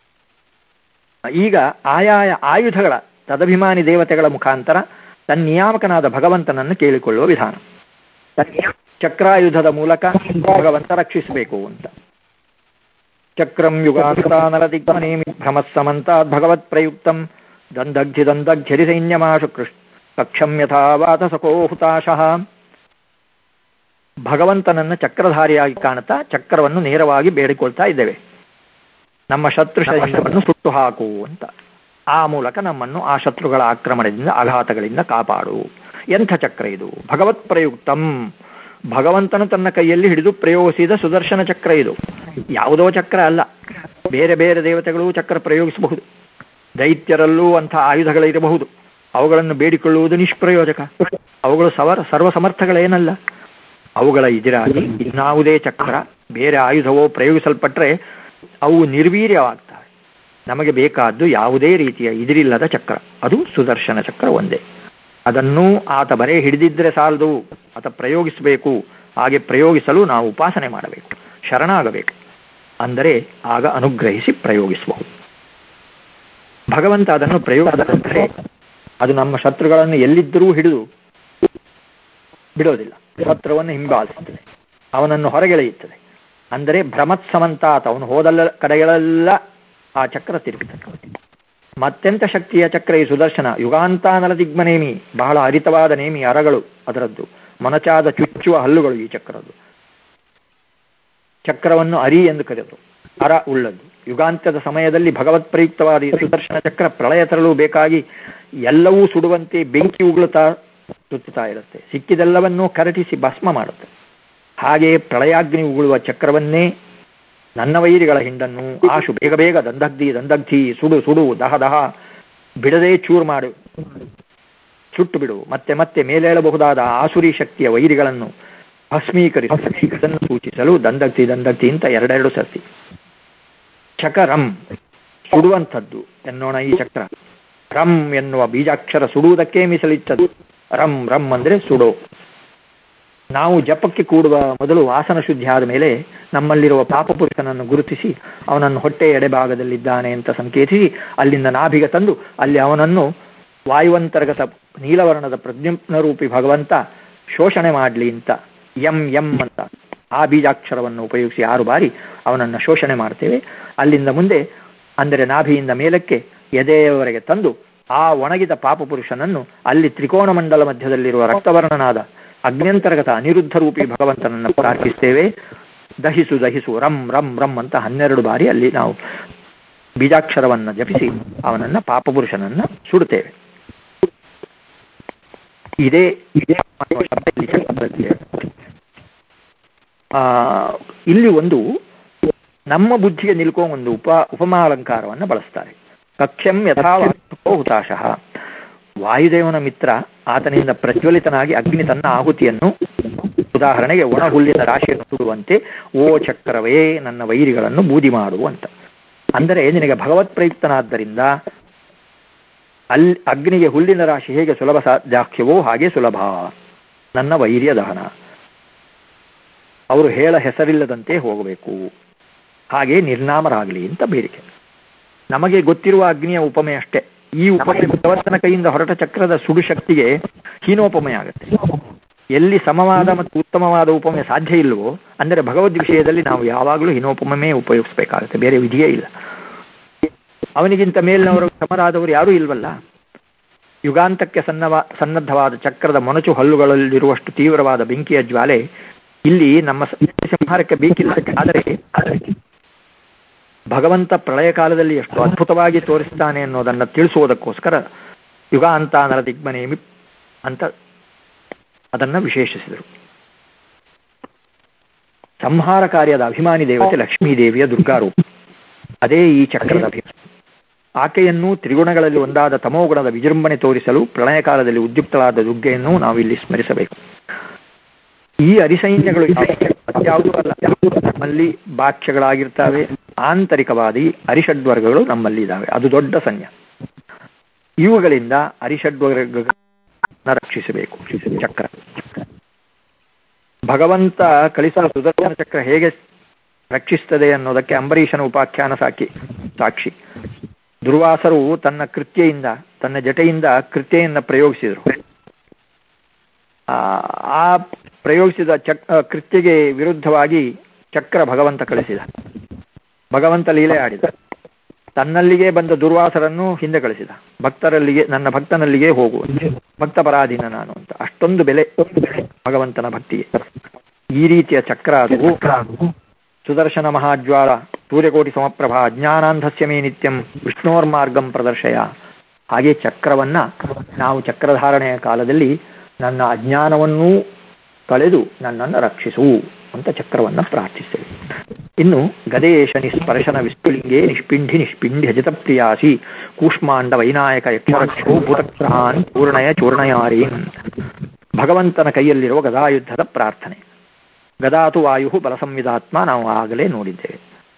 ಈಗ ಆಯಾಯ ಆಯುಧಗಳ ತದಭಿಮಾನಿ ದೇವತೆಗಳ ಮುಖಾಂತರ ತನ್ನಿಯಾಮಕನಾದ ಭಗವಂತನನ್ನು ಕೇಳಿಕೊಳ್ಳುವ ವಿಧಾನ. ಚಕ್ರಾಯುಧದ ಮೂಲಕ ಭಗವಂತ ರಕ್ಷಿಸಬೇಕು ಅಂತ. ಚಕ್ರಂ ಯುಗಾನರದಿಗ್ನೇಮಿ ಭ್ರಮತ್ಸಮಂತಾದ್ ಭಗವತ್ ಪ್ರಯುಕ್ತಂ ದಂದಗ್ಧಿ ಸೈನ್ಯಮಾಶು ಕಕ್ಷಂ ಯಥಾವಾತ ಸಕೋಹುತಾಶಃ. ಭಗವಂತನನ್ನು ಚಕ್ರಧಾರಿಯಾಗಿ ಕಾಣುತ್ತಾ ಚಕ್ರವನ್ನು ನೇರವಾಗಿ ಬೇಡಿಕೊಳ್ತಾ ಇದ್ದೇವೆ. ನಮ್ಮ ಶತ್ರು ಸೈನ್ಯವನ್ನು ಸುಟ್ಟು ಹಾಕು ಅಂತ. ಆ ಮೂಲಕ ನಮ್ಮನ್ನು ಆ ಶತ್ರುಗಳ ಆಕ್ರಮಣದಿಂದ ಆಘಾತಗಳಿಂದ ಕಾಪಾಡು. ಎಂಥ ಚಕ್ರ ಇದು? ಭಗವತ್ ಪ್ರಯುಕ್ತಂ. ಭಗವಂತನು ತನ್ನ ಕೈಯಲ್ಲಿ ಹಿಡಿದು ಪ್ರಯೋಗಿಸಿದ ಸುದರ್ಶನ ಚಕ್ರ ಇದು. ಯಾವುದೋ ಚಕ್ರ ಅಲ್ಲ. ಬೇರೆ ಬೇರೆ ದೇವತೆಗಳು ಚಕ್ರ ಪ್ರಯೋಗಿಸಬಹುದು. ದೈತ್ಯರಲ್ಲೂ ಅಂಥ ಆಯುಧಗಳಿರಬಹುದು. ಅವುಗಳನ್ನು ಬೇಡಿಕೊಳ್ಳುವುದು ನಿಷ್ಪ್ರಯೋಜಕ. ಅವುಗಳು ಸರ್ವಸಮರ್ಥಗಳೇನಲ್ಲ. ಅವುಗಳ ಎದುರಾಗಿ ಇನ್ನಾವುದೇ ಚಕ್ರ ಬೇರೆ ಆಯುಧವೋ ಪ್ರಯೋಗಿಸಲ್ಪಟ್ರೆ ಅವು ನಿರ್ವೀರ್ಯವಾಗ್ತವೆ. ನಮಗೆ ಬೇಕಾದ್ದು ಯಾವುದೇ ರೀತಿಯ ಇದಿರಿಲ್ಲದ ಚಕ್ರ, ಅದು ಸುದರ್ಶನ ಚಕ್ರ ಒಂದೇ. ಅದನ್ನು ಆತ ಬರೇ ಹಿಡಿದಿದ್ರೆ ಸಾಲದು, ಆತ ಪ್ರಯೋಗಿಸಬೇಕು. ಹಾಗೆ ಪ್ರಯೋಗಿಸಲು ನಾವು ಉಪಾಸನೆ ಮಾಡಬೇಕು, ಶರಣಾಗಬೇಕು. ಅಂದರೆ ಆಗ ಅನುಗ್ರಹಿಸಿ ಪ್ರಯೋಗಿಸಬಹುದು. ಭಗವಂತ ಅದನ್ನು ಪ್ರಯೋಗಿಸಿದರೆ ಅದು ನಮ್ಮ ಶತ್ರುಗಳನ್ನು ಎಲ್ಲಿದ್ದರೂ ಹಿಡಿದು ಬಿಡೋದಿಲ್ಲ. ಶತ್ರುವನ್ನು ಹಿಂಬಾಲಿಸುತ್ತದೆ, ಅವನನ್ನು ಹೊರಗೆಳೆಯುತ್ತದೆ. ಅಂದರೆ ಭ್ರಮತ್ ಸಮಂತಾತ, ಅವನು ಹೋದಲ್ಲ ಕಡೆಗಳೆಲ್ಲ ಆ ಚಕ್ರ ತಿರುಗುತ್ತದೆ. ಮತ್ತೆಂಥ ಶಕ್ತಿಯ ಚಕ್ರ ಈ ಸುದರ್ಶನ. ಯುಗಾಂತಾನಲ ದಿಗ್ಮನೇಮಿ, ಬಹಳ ಹರಿತವಾದ ನೇಮಿ ಅರಗಳು ಅದರದ್ದು, ಮೊನಚಾದ ಚುಚ್ಚುವ ಹಲ್ಲುಗಳು ಈ ಚಕ್ರದ್ದು. ಚಕ್ರವನ್ನು ಅರಿ ಎಂದು ಕರೆದು ಅರ ಉಳ್ಳದ್ದು. ಯುಗಾಂತ್ಯದ ಸಮಯದಲ್ಲಿ ಭಗವತ್ ಪ್ರಯುಕ್ತವಾದ ಈ ಸುದರ್ಶನ ಚಕ್ರ ಪ್ರಳಯ ತರಲು ಬೇಕಾಗಿ ಎಲ್ಲವೂ ಸುಡುವಂತೆ ಬೆಂಕಿ ಉಗುಳುತ್ತಾ ಸುತ್ತುತ್ತಾ ಇರುತ್ತೆ. ಸಿಕ್ಕಿದೆಲ್ಲವನ್ನೂ ಕರಟಿಸಿ ಭಸ್ಮ ಮಾಡುತ್ತೆ. ಹಾಗೆಯೇ ಪ್ರಳಯಾಗ್ನಿ ಉಗುಳುವ ಚಕ್ರವನ್ನೇ ನನ್ನ ವೈರಿಗಳ ಹಿಂಡನ್ನು ಆಶು ಬೇಗ ಬೇಗ ದಂದಗ್ಧಿ ಸುಡು ದಹ ಬಿಡದೆ ಚೂರು ಮಾಡು ಸುಟ್ಟು ಬಿಡು, ಮತ್ತೆ ಮತ್ತೆ ಮೇಲೇಳಬಹುದಾದ ಆಸುರಿ ಶಕ್ತಿಯ ವೈರಿಗಳನ್ನು ಭಸ್ಮೀಕರಿಸು ಇದನ್ನು ಸೂಚಿಸಲು ದಂದಕ್ತಿ ದಂದಕ್ತಿ ಅಂತ ಎರಡೆರಡು ಸರ್ತಿ. ಚಕರಂ ಸುಡುವಂಥದ್ದು ಎನ್ನೋಣ. ಈ ಚಕ್ರ ರಂ ಎನ್ನುವ ಬೀಜಾಕ್ಷರ ಸುಡುವುದಕ್ಕೆ ಮೀಸಲಿಟ್ಟದ್ದು. ರಂ ರಂ ಅಂದ್ರೆ ಸುಡೋ. ನಾವು ಜಪಕ್ಕೆ ಕೂಡುವ ಮೊದಲು ವಾಸನ ಶುದ್ಧಿ ಆದ ಮೇಲೆ ನಮ್ಮಲ್ಲಿರುವ ಪಾಪಪುರುಷನನ್ನು ಗುರುತಿಸಿ ಅವನನ್ನು ಹೊಟ್ಟೆ ಎಡೆಭಾಗದಲ್ಲಿದ್ದಾನೆ ಅಂತ ಸಂಕೇತಿಸಿ ಅಲ್ಲಿಂದ ನಾಭಿಗೆ ತಂದು ಅಲ್ಲಿ ಅವನನ್ನು ವಾಯುವಂತರ್ಗತ ನೀಲವರ್ಣದ ಪ್ರದ್ಯುಮ್ನ ರೂಪಿ ಭಗವಂತ ಶೋಷಣೆ ಮಾಡಲಿ ಅಂತ ಎಂ ಎಂ ಅಂತ ಆ ಬೀಜಾಕ್ಷರವನ್ನು ಉಪಯೋಗಿಸಿ 6 ಬಾರಿ ಅವನನ್ನು ಶೋಷಣೆ ಮಾಡ್ತೇವೆ. ಅಲ್ಲಿಂದ ಮುಂದೆ ಅಂದರೆ ನಾಭಿಯಿಂದ ಮೇಲಕ್ಕೆ ಎದೆಯವರೆಗೆ ತಂದು ಆ ಒಣಗಿದ ಪಾಪಪುರುಷನನ್ನು ಅಲ್ಲಿ ತ್ರಿಕೋಣ ಮಂಡಲ ಮಧ್ಯದಲ್ಲಿರುವ ರಕ್ತವರ್ಣನಾದ ಅಗ್ನ್ಯಂತರ್ಗತ ಅನಿರುದ್ಧ ರೂಪಿ ಭಗವಂತನನ್ನು ಪ್ರಾರ್ಥಿಸ್ತೇವೆ. ದಹಿಸು ದಹಿಸು ರಂ ರಂ ರಂ ಅಂತ 12 ಬಾರಿ ಅಲ್ಲಿ ನಾವು ಬೀಜಾಕ್ಷರವನ್ನು ಜಪಿಸಿ ಅವನನ್ನ ಪಾಪಪುರುಷನನ್ನ ಸುಡುತ್ತೇವೆ. ಇದೇ ಇಲ್ಲಿ ಒಂದು ನಮ್ಮ ಬುದ್ಧಿಗೆ ನಿಲ್ಕೋ ಒಂದು ಉಪಮಾಲಂಕಾರವನ್ನು ಬಳಸ್ತಾರೆ. ಕಕ್ಷ್ಯಂ ಯಥಾವಾಸ್ತೋ ಹುತಾಶಃ. ವಾಯುದೇವನ ಮಿತ್ರ ಆತನಿಂದ ಪ್ರಜ್ವಲಿತನಾಗಿ ಅಗ್ನಿ ತನ್ನ ಆಹುತಿಯನ್ನು, ಉದಾಹರಣೆಗೆ ಒಣ ಹುಲ್ಲಿನ ರಾಶಿಯನ್ನು ಸುಡುವಂತೆ, ಓ ಚಕ್ರವೇ ನನ್ನ ವೈರಿಗಳನ್ನು ಬೂದಿ ಮಾಡುವಂತ. ಅಂದರೆ ನಿನಗೆ ಭಗವತ್ ಪ್ರಯುಕ್ತನಾದ್ದರಿಂದ ಅಗ್ನಿಗೆ ಹುಲ್ಲಿನ ರಾಶಿ ಹೇಗೆ ಸುಲಭ ಸಾಧ್ಯಾಖ್ಯವೋ ಹಾಗೆ ಸುಲಭ ನನ್ನ ವೈರ್ಯ ದಹನ. ಅವರು ಹೇಳ ಹೆಸರಿಲ್ಲದಂತೆ ಹೋಗಬೇಕು, ಹಾಗೆ ನಿರ್ನಾಮರಾಗಲಿ ಅಂತ ಬೇಡಿಕೆ. ನಮಗೆ ಗೊತ್ತಿರುವ ಅಗ್ನಿಯ ಉಪಮೆ ಅಷ್ಟೇ. ಈ ಉಪಮೆ ಭಗವಂತನ ಕೈಯಿಂದ ಹೊರಟ ಚಕ್ರದ ಸುಡು ಶಕ್ತಿಗೆ ಹೀನೋಪಮೆ ಆಗುತ್ತೆ. ಎಲ್ಲಿ ಸಮವಾದ ಮತ್ತು ಉತ್ತಮವಾದ ಉಪಮೆ ಸಾಧ್ಯ ಇಲ್ಲವೋ ಅಂದರೆ ಭಗವದ್ ವಿಷಯದಲ್ಲಿ ನಾವು ಯಾವಾಗಲೂ ಹೀನೋಪಮೆ ಉಪಯೋಗಿಸಬೇಕಾಗುತ್ತೆ, ಬೇರೆ ವಿಧಿಯೇ ಇಲ್ಲ. ಅವನಿಗಿಂತ ಮೇಲಿನವರು ಸಮರಾದವರು ಯಾರೂ ಇಲ್ವಲ್ಲ. ಯುಗಾಂತಕ್ಕೆ ಸನ್ನದ್ಧವಾದ ಚಕ್ರದ ಮೊನಚು ಹಲ್ಲುಗಳಲ್ಲಿರುವಷ್ಟು ತೀವ್ರವಾದ ಬೆಂಕಿಯ ಜ್ವಾಲೆ ಇಲ್ಲಿ ನಮ್ಮ ಸಂಹಾರಕ್ಕೆ ಬೇಕಿಲ್ಲ. ಆದರೆ ಭಗವಂತ ಪ್ರಳಯ ಕಾಲದಲ್ಲಿ ಎಷ್ಟು ಅದ್ಭುತವಾಗಿ ತೋರಿಸ್ತಾನೆ ಅನ್ನೋದನ್ನು ತಿಳಿಸುವುದಕ್ಕೋಸ್ಕರ ಯುಗಾಂತ ನರದಿಗ್ಮನೇಮಿ ಅಂತ ಅದನ್ನು ವಿಶೇಷಿಸಿದರು. ಸಂಹಾರ ಕಾರ್ಯದ ಅಭಿಮಾನಿ ದೇವತೆ ಲಕ್ಷ್ಮೀದೇವಿಯ ದುರ್ಗಾರೂಪ, ಅದೇ ಈ ಚಕ್ರದ ಅಭಿಮಾನಿ. ಆಕೆಯನ್ನು ತ್ರಿಗುಣಗಳಲ್ಲಿ ಒಂದಾದ ತಮೋಗುಣದ ವಿಜೃಂಭಣೆ ತೋರಿಸಲು ಪ್ರಳಯ ಕಾಲದಲ್ಲಿ ಉದ್ಯುಕ್ತಳಾದ ದುರ್ಗೆಯನ್ನು ನಾವು ಇಲ್ಲಿ ಸ್ಮರಿಸಬೇಕು. ಈ ಅರಿಸೈನ್ಯಗಳು ಯಾವುದೂ ಅಲ್ಲ, ನಮ್ಮಲ್ಲಿ ಬಾಕ್ಯಗಳಾಗಿರ್ತವೆ. ಆಂತರಿಕವಾದಿ ಅರಿಷಡ್ವರ್ಗಗಳು ನಮ್ಮಲ್ಲಿ ಇದ್ದಾವೆ, ಅದು ದೊಡ್ಡ ಸೈನ್ಯ. ಇವುಗಳಿಂದ ಅರಿಷಡ್ವರ್ಗಗಳನ್ನು ರಕ್ಷಿಸಬೇಕು. ಚಕ್ರ ಭಗವಂತ ಕಳಿಸುವ ಸುದರ್ಶನ ಚಕ್ರ ಹೇಗೆ ರಕ್ಷಿಸ್ತದೆ ಅನ್ನೋದಕ್ಕೆ ಅಂಬರೀಷನ ಉಪಾಖ್ಯಾನ ಸಾಕ್ಷಿ. ದುರ್ವಾಸರು ತನ್ನ ಕೃತ್ಯೆಯಿಂದ, ತನ್ನ ಜಟೆಯಿಂದ ಕೃತ್ಯೆಯನ್ನು ಪ್ರಯೋಗಿಸಿದರು. ಆ ಪ್ರಯೋಗಿಸಿದ ಕೃತ್ಯೆಗೆ ವಿರುದ್ಧವಾಗಿ ಚಕ್ರ ಭಗವಂತ ಕಳಿಸಿದ. ಭಗವಂತ ಲೀಲೆ ಆಡಿದ. ತನ್ನಲ್ಲಿಗೆ ಬಂದ ದುರ್ವಾಸರನ್ನು ಹಿಂದೆ ಕಳಿಸಿದ. ನನ್ನ ಭಕ್ತನಲ್ಲಿಗೆ ಹೋಗು, ಭಕ್ತ ಪರಾಧೀನ ನಾನು ಅಂತ. ಅಷ್ಟೊಂದು ಬೆಲೆ ಭಗವಂತನ ಭಕ್ತಿಗೆ. ಈ ರೀತಿಯ ಚಕ್ರ ಅದು. ಸುದರ್ಶನ ಮಹಾಜ್ವಾಲ ಸೂರ್ಯಕೋಟಿ ಸಮಪ್ರಭಾ ಜ್ಞಾನಾಂಧಸ್ಯ ಮೇ ನಿತ್ಯಂ ವಿಷ್ಣೋರ್ಮಾರ್ಗಂ ಪ್ರದರ್ಶಯ. ಹಾಗೆ ಚಕ್ರವನ್ನ ನಾವು ಚಕ್ರಧಾರಣೆಯ ಕಾಲದಲ್ಲಿ ನನ್ನ ಅಜ್ಞಾನವನ್ನೂ ಕಳೆದು ನನ್ನನ್ನು ರಕ್ಷಿಸು ಅಂತ ಚಕ್ರವನ್ನ ಪ್ರಾರ್ಥಿಸ್ತೇವೆ. ಇನ್ನು ಗದೇಶ ನಿಸ್ಪರ್ಶನ ವಿಸ್ಫುಲಿಂಗೇ ನಿಷ್ಪಿಂಢಿ ನಿಷ್ಪಿಂಢಿ ಹಜಿತ ಪ್ರಿಯಾಸಿ ಕೂಷ್ಮಾಂಡ ವೈನಾಯಕ ಯಕ್ಷರಕ್ಷೋ ಭೂತಗ್ರಹಾನ್ ಚೂರ್ಣಯ ಚೂರ್ಣಯಾರೀನ್. ಭಗವಂತನ ಕೈಯಲ್ಲಿರುವ ಗದಾಯುದ್ಧದ ಪ್ರಾರ್ಥನೆ. ಗದಾತು ವಾಯು ಬಲಸಂವಿಧಾತ್ಮ ನಾವು ಆಗಲೇ ನೋಡಿದ್ದೇವೆ.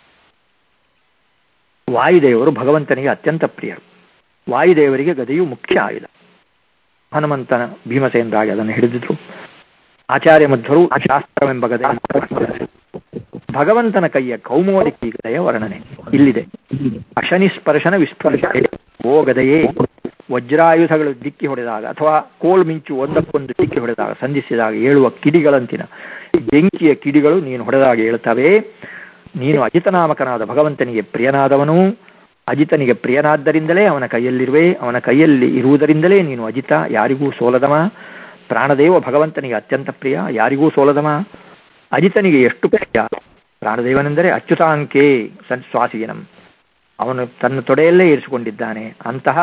ವಾಯುದೇವರು ಭಗವಂತನಿಗೆ ಅತ್ಯಂತ ಪ್ರಿಯರು. ವಾಯುದೇವರಿಗೆ ಗದೆಯು ಮುಖ್ಯ ಆಯುಧ. ಹನುಮಂತನ ಭೀಮಸೇನರಾಗಿ ಅದನ್ನು ಹಿಡಿದಿದ್ರು. ಆಚಾರ್ಯ ಮಧ್ವರು ಶಾಸ್ತ್ರವೆಂಬ ಗದೆ. ಭಗವಂತನ ಕೈಯ ಕೌಮೋದಿಕಿ ಗದೆಯ ವರ್ಣನೆ ಇಲ್ಲಿದೆ. ಅಶನಿಸ್ಪರ್ಶನ ವಿಸ್ಫುಲಿತ. ಓ ಗದೆಯೇ, ವಜ್ರಾಯುಧಗಳು ದಿಕ್ಕಿ ಹೊಡೆದಾಗ ಅಥವಾ ಕೋಲ್ಮಿಂಚು ಒಂದಕ್ಕೊಂದು ದಿಕ್ಕಿ ಹೊಡೆದಾಗ, ಸಂಧಿಸಿದಾಗ ಏಳುವ ಕಿಡಿಗಳಂತಿನ ಬೆಂಕಿಯ ಕಿಡಿಗಳು ನೀನು ಹೊಡೆದಾಗ ಏಳುತ್ತವೆ. ನೀನು ಅಜಿತನಾಮಕನಾದ ಭಗವಂತನಿಗೆ ಪ್ರಿಯನಾದವನು. ಅಜಿತನಿಗೆ ಪ್ರಿಯನಾದ್ದರಿಂದಲೇ ಅವನ ಕೈಯಲ್ಲಿರುವೆ. ಅವನ ಕೈಯಲ್ಲಿ ಇರುವುದರಿಂದಲೇ ನೀನು ಅಜಿತ, ಯಾರಿಗೂ ಸೋಲದವ. ಪ್ರಾಣದೇವ ಭಗವಂತನಿಗೆ ಅತ್ಯಂತ ಪ್ರಿಯ, ಯಾರಿಗೂ ಸೋಲದವ. ಅಜಿತನಿಗೆ ಎಷ್ಟು ಪ್ರಿಯ? ಪ್ರಾಣದೇವನೆಂದರೆ ಅಚ್ಯುತಾಂಕೆ ಸ್ವಾಸೀನಂ, ಅವನು ತನ್ನ ತೊಡೆಯಲ್ಲೇ ಇರಿಸಿಕೊಂಡಿದ್ದಾನೆ. ಅಂತಹ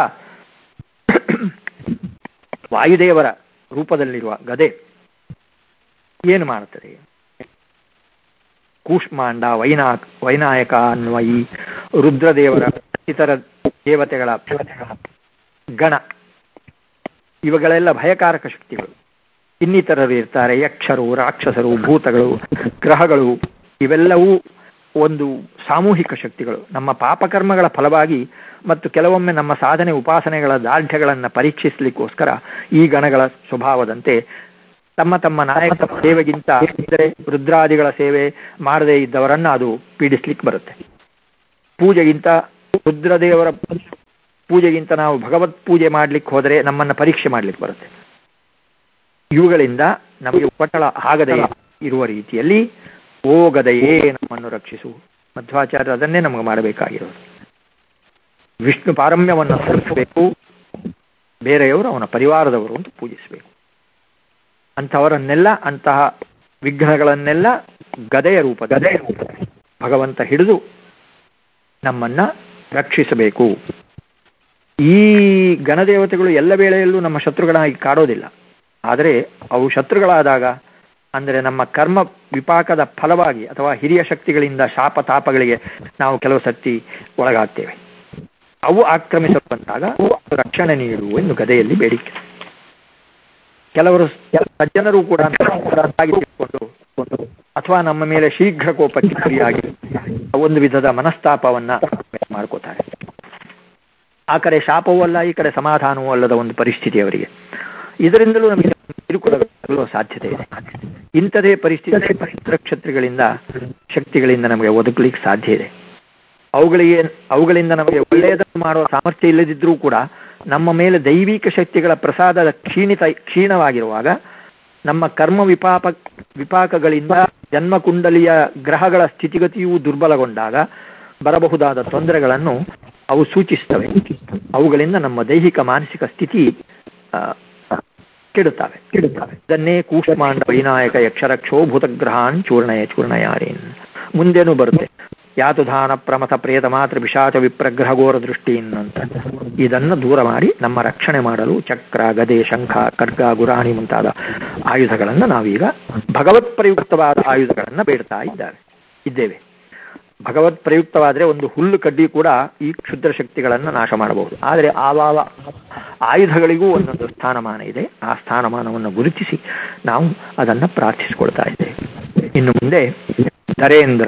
ವಾಯುದೇವರ ರೂಪದಲ್ಲಿರುವ ಗದೆ ಏನು ಮಾಡುತ್ತದೆ? ಕೂಷ್ಮಾಂಡ ವೈನಾಯಕ ಅನ್ನುವ ಈ ರುದ್ರದೇವರ ಇತರ ದೇವತೆಗಳ ಗಣ ಇವುಗಳೆಲ್ಲ ಭಯಕಾರಕ ಶಕ್ತಿಗಳು. ಇನ್ನಿತರರು ಇರ್ತಾರೆ, ಯಕ್ಷರು, ರಾಕ್ಷಸರು, ಭೂತಗಳು, ಗ್ರಹಗಳು, ಇವೆಲ್ಲವೂ ಒಂದು ಸಾಮೂಹಿಕ ಶಕ್ತಿಗಳು. ನಮ್ಮ ಪಾಪಕರ್ಮಗಳ ಫಲವಾಗಿ ಮತ್ತು ಕೆಲವೊಮ್ಮೆ ನಮ್ಮ ಸಾಧನೆ ಉಪಾಸನೆಗಳ ದಾರ್ಢ್ಯಗಳನ್ನು ಪರೀಕ್ಷಿಸಲಿಕ್ಕೋಸ್ಕರ ಈ ಗಣಗಳ ಸ್ವಭಾವದಂತೆ ತಮ್ಮ ತಮ್ಮ ನಾಯಕ ಸೇವೆಗಿಂತ ಇದ್ದರೆ ರುದ್ರಾದಿಗಳ ಸೇವೆ ಮಾಡದೇ ಇದ್ದವರನ್ನ ಅದು ಪೀಡಿಸ್ಲಿಕ್ಕೆ ಬರುತ್ತೆ. ಪೂಜೆಗಿಂತ ರುದ್ರದೇವರ ಪೂಜೆಗಿಂತ ನಾವು ಭಗವತ್ ಪೂಜೆ ಮಾಡ್ಲಿಕ್ಕೆ ಹೋದರೆ ನಮ್ಮನ್ನ ಪರೀಕ್ಷೆ ಮಾಡ್ಲಿಕ್ಕೆ ಬರುತ್ತೆ. ಇವುಗಳಿಂದ ನಮಗೆ ಉಪಟಳ ಆಗದೆ ಇರುವ ರೀತಿಯಲ್ಲಿ ಓ ಗದೆಯೇ ನಮ್ಮನ್ನು ರಕ್ಷಿಸು. ಮಧ್ವಾಚಾರ್ಯರು ಅದನ್ನೇ ನಮಗೆ ಮಾಡಬೇಕಾಗಿರೋದು. ವಿಷ್ಣು ಪಾರಮ್ಯವನ್ನು ಸಲ್ಲಿಸಬೇಕು, ಬೇರೆಯವರು ಅವನ ಪರಿವಾರದವರು ಅಂತ ಪೂಜಿಸಬೇಕು. ಅಂಥವರನ್ನೆಲ್ಲ, ಅಂತಹ ವಿಘ್ನಗಳನ್ನೆಲ್ಲ ಗದೆಯ ರೂಪ ಭಗವಂತ ಹಿಡಿದು ನಮ್ಮನ್ನ ರಕ್ಷಿಸಬೇಕು. ಈ ಗಣದೇವತೆಗಳು ಎಲ್ಲ ವೇಳೆಯಲ್ಲೂ ನಮ್ಮ ಶತ್ರುಗಳಾಗಿ ಕಾಡೋದಿಲ್ಲ. ಆದರೆ ಅವು ಶತ್ರುಗಳಾದಾಗ, ಅಂದರೆ ನಮ್ಮ ಕರ್ಮ ವಿಪಾಕದ ಫಲವಾಗಿ ಅಥವಾ ಹಿರಿಯ ಶಕ್ತಿಗಳಿಂದ ಶಾಪ ತಾಪಗಳಿಗೆ ನಾವು ಕೆಲವು ಸತಿ ಒಳಗಾಗ್ತೇವೆ. ಅವು ಆಕ್ರಮಿಸಲು ಬಂದಾಗ ರಕ್ಷಣೆ ನೀಡು ಎಂದು ಗದೆಯಲ್ಲಿ ಬೇಡಿಕೆ. ಕೆಲವರು ಸಜ್ಜನರು ಕೂಡ ತಿಳ್ಕೊಂಡು ಅಥವಾ ನಮ್ಮ ಮೇಲೆ ಶೀಘ್ರ ಕೋಪಕ್ಕೆ ಗುರಿಯಾಗಿ ಒಂದು ವಿಧದ ಮನಸ್ತಾಪವನ್ನ ಮಾಡ್ಕೋತಾರೆ. ಆ ಕಡೆ ಶಾಪವೂ ಅಲ್ಲ, ಈ ಕಡೆ ಸಮಾಧಾನವೂ ಅಲ್ಲದ ಒಂದು ಪರಿಸ್ಥಿತಿ ಅವರಿಗೆ. ಇದರಿಂದಲೂ ನಮಗೆ ಕಿರುಕುಳ ಸಾಧ್ಯತೆ ಇದೆ. ಇಂಥದೇ ಪರಿಸ್ಥಿತಿ ಕ್ಷತ್ರಿಗಳಿಂದ ಶಕ್ತಿಗಳಿಂದ ನಮಗೆ ಒದಗಲಿಕ್ಕೆ ಸಾಧ್ಯ ಇದೆ. ಅವುಗಳಿಂದ ನಮಗೆ ಒಳ್ಳೆಯದನ್ನು ಮಾಡುವ ಸಾಮರ್ಥ್ಯ ಇಲ್ಲದಿದ್ರೂ ಕೂಡ ನಮ್ಮ ಮೇಲೆ ದೈವಿಕ ಶಕ್ತಿಗಳ ಪ್ರಸಾದದ ಕ್ಷೀಣವಾಗಿರುವಾಗ, ನಮ್ಮ ಕರ್ಮ ವಿಪಾಕಗಳಿಂದ ಜನ್ಮಕುಂಡಲಿಯ ಗ್ರಹಗಳ ಸ್ಥಿತಿಗತಿಯೂ ದುರ್ಬಲಗೊಂಡಾಗ ಬರಬಹುದಾದ ತೊಂದರೆಗಳನ್ನು ಅವು ಸೂಚಿಸ್ತವೆ. ಅವುಗಳಿಂದ ನಮ್ಮ ದೈಹಿಕ ಮಾನಸಿಕ ಸ್ಥಿತಿ ಕೆಡುತ್ತವೆ. ಇದನ್ನೇ ಕೂಷ್ಮಾಂಡ ವೈನಾಯಕ ಯಕ್ಷರಕ್ಷೋ ಭೂತಗ್ರಹಾನ್ ಚೂರ್ಣಯಾರೇನ್ ಮುಂದೇನೂ ಬರುತ್ತೆ. ಯಾತುಧಾನ ಪ್ರಮಥ ಪ್ರೇತ ಮಾತ್ರ ಪಿಶಾಚ ವಿಪ್ರಗ್ರಹಗೋರ ದೃಷ್ಟಿಯಿಂದ ಇದನ್ನು ದೂರ ಮಾಡಿ ನಮ್ಮ ರಕ್ಷಣೆ ಮಾಡಲು ಚಕ್ರ, ಗದೆ, ಶಂಖ, ಖಡ್ಗ, ಗುರಾಣಿ ಮುಂತಾದ ಆಯುಧಗಳನ್ನು ನಾವೀಗ ಭಗವತ್ ಪ್ರಯುಕ್ತವಾದ ಆಯುಧಗಳನ್ನು ಬೇಡ್ತಾ ಇದ್ದೇವೆ. ಭಗವತ್ ಪ್ರಯುಕ್ತವಾದರೆ ಒಂದು ಹುಲ್ಲು ಕಡ್ಡಿ ಕೂಡ ಈ ಕ್ಷುದ್ರ ಶಕ್ತಿಗಳನ್ನು ನಾಶ ಮಾಡಬಹುದು. ಆದರೆ ಆವಾವ ಆಯುಧಗಳಿಗೂ ಒಂದೊಂದು ಸ್ಥಾನಮಾನ ಇದೆ. ಆ ಸ್ಥಾನಮಾನವನ್ನು ಗುರುತಿಸಿ ನಾವು ಅದನ್ನು ಪ್ರಾರ್ಥಿಸಿಕೊಳ್ತಾ ಇದ್ದೇವೆ. ಇನ್ನು ಮುಂದೆ ಧರೇಂದ್ರ,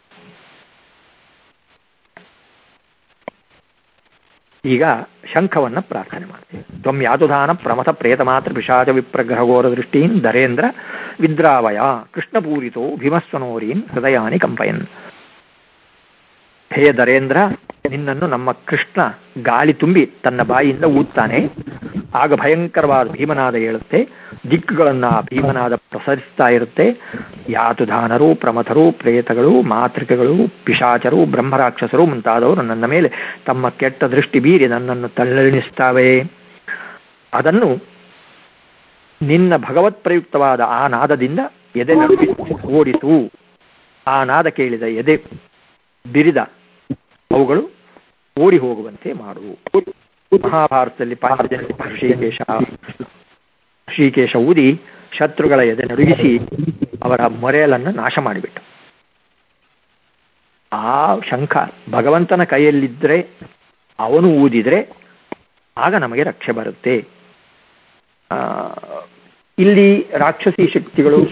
ಈಗ ಶಂಖವನ್ನ ಪ್ರಾರ್ಥನೆ ಮಾಡ್ತೇವೆ. ತ್ವಂ ಯಾತುಧಾನ ಪ್ರಮಥ ಪ್ರೇತ ಮಾತ್ರ ಪಿಶಾಚ ವಿಪ್ರಗ್ರಹಗೋರ ದೃಷ್ಟೀನ್ ಧರೇಂದ್ರ ವಿದ್ರಾವಯ ಕೃಷ್ಣಪೂರಿತೋ ಭೀಮಸ್ವನೋರೀನ್ ಹೃದಯಾನಿ ಕಂಪಯನ್. ಹೇ ಧರೇಂದ್ರ, ನಿನ್ನನ್ನು ನಮ್ಮ ಕೃಷ್ಣ ಗಾಳಿ ತುಂಬಿ ತನ್ನ ಬಾಯಿಯಿಂದ ಊದ್ತಾನೆ. ಆಗ ಭಯಂಕರವಾದ ಭೀಮನಾದ ಹೇಳುತ್ತೆ. ದಿಕ್ಕುಗಳನ್ನ ಭೀಮನಾದ ಪ್ರಸರಿಸ್ತಾ ಇರುತ್ತೆ. ಯಾತುಧಾನರು, ಪ್ರಮಥರು, ಪ್ರೇತಗಳು, ಮಾತೃಕೆಗಳು, ಪಿಶಾಚರು, ಬ್ರಹ್ಮರಾಕ್ಷಸರು ಮುಂತಾದವರು ನನ್ನ ಮೇಲೆ ತಮ್ಮ ಕೆಟ್ಟ ದೃಷ್ಟಿ ಬೀರಿ ನನ್ನನ್ನು ತಲ್ಲಣಿಸ್ತಾವೆ. ಅದನ್ನು ನಿನ್ನ ಭಗವತ್ ಪ್ರಯುಕ್ತವಾದ ಆ ನಾದದಿಂದ ಎದೆ ಓಡಿಸು. ಆ ನಾದ ಕೇಳಿದ ಎದೆ ಬಿರಿದ ಅವುಗಳು ಓಡಿ ಹೋಗುವಂತೆ ಮಾಡು. ಮಹಾಭಾರತದಲ್ಲಿ ಪಾಂಚಜನ್ಯ ಶ್ರೀಕೇಶ ಊದಿ ಶತ್ರುಗಳ ಎದೆ ನಡುಗಿಸಿ ಅವರ ಮೊರೆಯಲನ್ನು ನಾಶ ಮಾಡಿಬಿಟ್ಟ. ಆ ಶಂಖ ಭಗವಂತನ ಕೈಯಲ್ಲಿದ್ದರೆ, ಅವನು ಊದಿದ್ರೆ ಆಗ ನಮಗೆ ರಕ್ಷೆ ಬರುತ್ತೆ. ಇಲ್ಲಿ ರಾಕ್ಷಸಿ ಶಕ್ತಿಗಳು,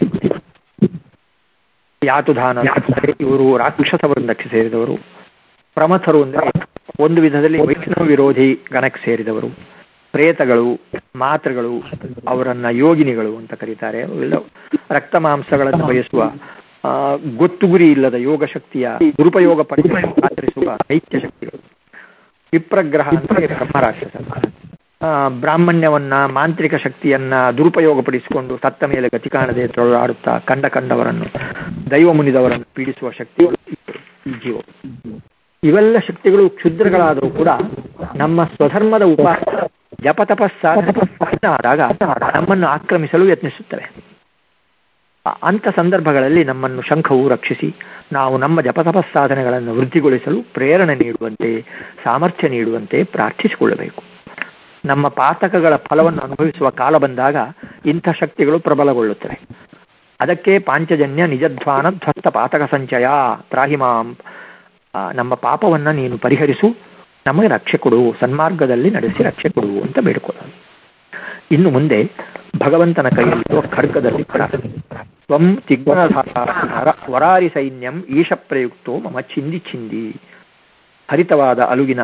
ಯಾತುಧಾನ ಇವರು ರಾಕ್ಷಸ ವೃಂದಕ್ಕೆ ಸೇರಿದವರು. ಪ್ರಮಥರು ಅಂದರೆ ಒಂದು ವಿಧದಲ್ಲಿ ವೈಷ್ಣವ ವಿರೋಧಿ ಗಣಕ್ಕೆ ಸೇರಿದವರು. ಪ್ರೇತಗಳು, ಮಾತೃಗಳು, ಅವರನ್ನ ಯೋಗಿನಿಗಳು ಅಂತ ಕರೀತಾರೆ. ಅವೆಲ್ಲ ರಕ್ತ ಮಾಂಸಗಳನ್ನು ಬಯಸುವ ಗೊತ್ತು ಗುರಿ ಇಲ್ಲದ ಯೋಗ ಶಕ್ತಿಯ ದುರುಪಯೋಗ ಆಚರಿಸುವ ದೈತ್ಯ ಶಕ್ತಿಗಳು. ವಿಪ್ರಗ್ರಹ ಅಂದರೆ ಬ್ರಹ್ಮರಾಕ್ಷಸ. ಬ್ರಾಹ್ಮಣ್ಯವನ್ನ, ಮಾಂತ್ರಿಕ ಶಕ್ತಿಯನ್ನ ದುರುಪಯೋಗಪಡಿಸಿಕೊಂಡು ಸತ್ತ ಮೇಲೆ ಗತಿ ಕಾಣದೆ ತೊಳಲಾಡುತ್ತಾ ಕಂಡವರನ್ನು, ದೈವ ಮುನಿದವರನ್ನು ಪೀಡಿಸುವ ಶಕ್ತಿಗಳು ಈ ಜೀವ. ಇವೆಲ್ಲ ಶಕ್ತಿಗಳು ಕ್ಷುದ್ರಗಳಾದರೂ ಕೂಡ ನಮ್ಮ ಸ್ವಧರ್ಮದ ಜಪತಪಸ್ಸಾಧನೆ ಆದಾಗ ನಮ್ಮನ್ನು ಆಕ್ರಮಿಸಲು ಯತ್ನಿಸುತ್ತವೆ. ಅಂಥ ಸಂದರ್ಭಗಳಲ್ಲಿ ನಮ್ಮನ್ನು ಶಂಖವು ರಕ್ಷಿಸಿ ನಾವು ನಮ್ಮ ಜಪತಪಸ್ಸಾಧನೆಗಳನ್ನು ವೃದ್ಧಿಗೊಳಿಸಲು ಪ್ರೇರಣೆ ನೀಡುವಂತೆ, ಸಾಮರ್ಥ್ಯ ನೀಡುವಂತೆ ಪ್ರಾರ್ಥಿಸಿಕೊಳ್ಳಬೇಕು. ನಮ್ಮ ಪಾತಕಗಳ ಫಲವನ್ನು ಅನುಭವಿಸುವ ಕಾಲ ಬಂದಾಗ ಇಂಥ ಶಕ್ತಿಗಳು ಪ್ರಬಲಗೊಳ್ಳುತ್ತವೆ. ಅದಕ್ಕೆ ಪಾಂಚಜನ್ಯ ನಿಜಧ್ವಾನ ಧ್ವಸ್ತ ಪಾತಕ ಸಂಚಯ ತ್ರಾಹಿಮಾಂ, ನಮ್ಮ ಪಾಪವನ್ನ ನೀನು ಪರಿಹರಿಸು, ನಮಗೆ ರಕ್ಷೆ ಕೊಡು, ಸನ್ಮಾರ್ಗದಲ್ಲಿ ನಡೆಸಿ ರಕ್ಷೆ ಕೊಡು ಅಂತ ಬೇಡ್ಕೊಳ್ಳೋದು. ಇನ್ನು ಮುಂದೆ ಭಗವಂತನ ಕೈಯಲ್ಲಿರುವ ಖಡ್ಗದಲ್ಲಿ ತ್ವಂ ತಿಗ್ಮಧಾರ ವರಾರಿ ಸೈನ್ಯಂ ಈಶ ಪ್ರಯುಕ್ತೋ ಮಮ ಚಿಂದಿ ಚಿಂದಿ. ಹರಿತವಾದ ಅಲುಗಿನ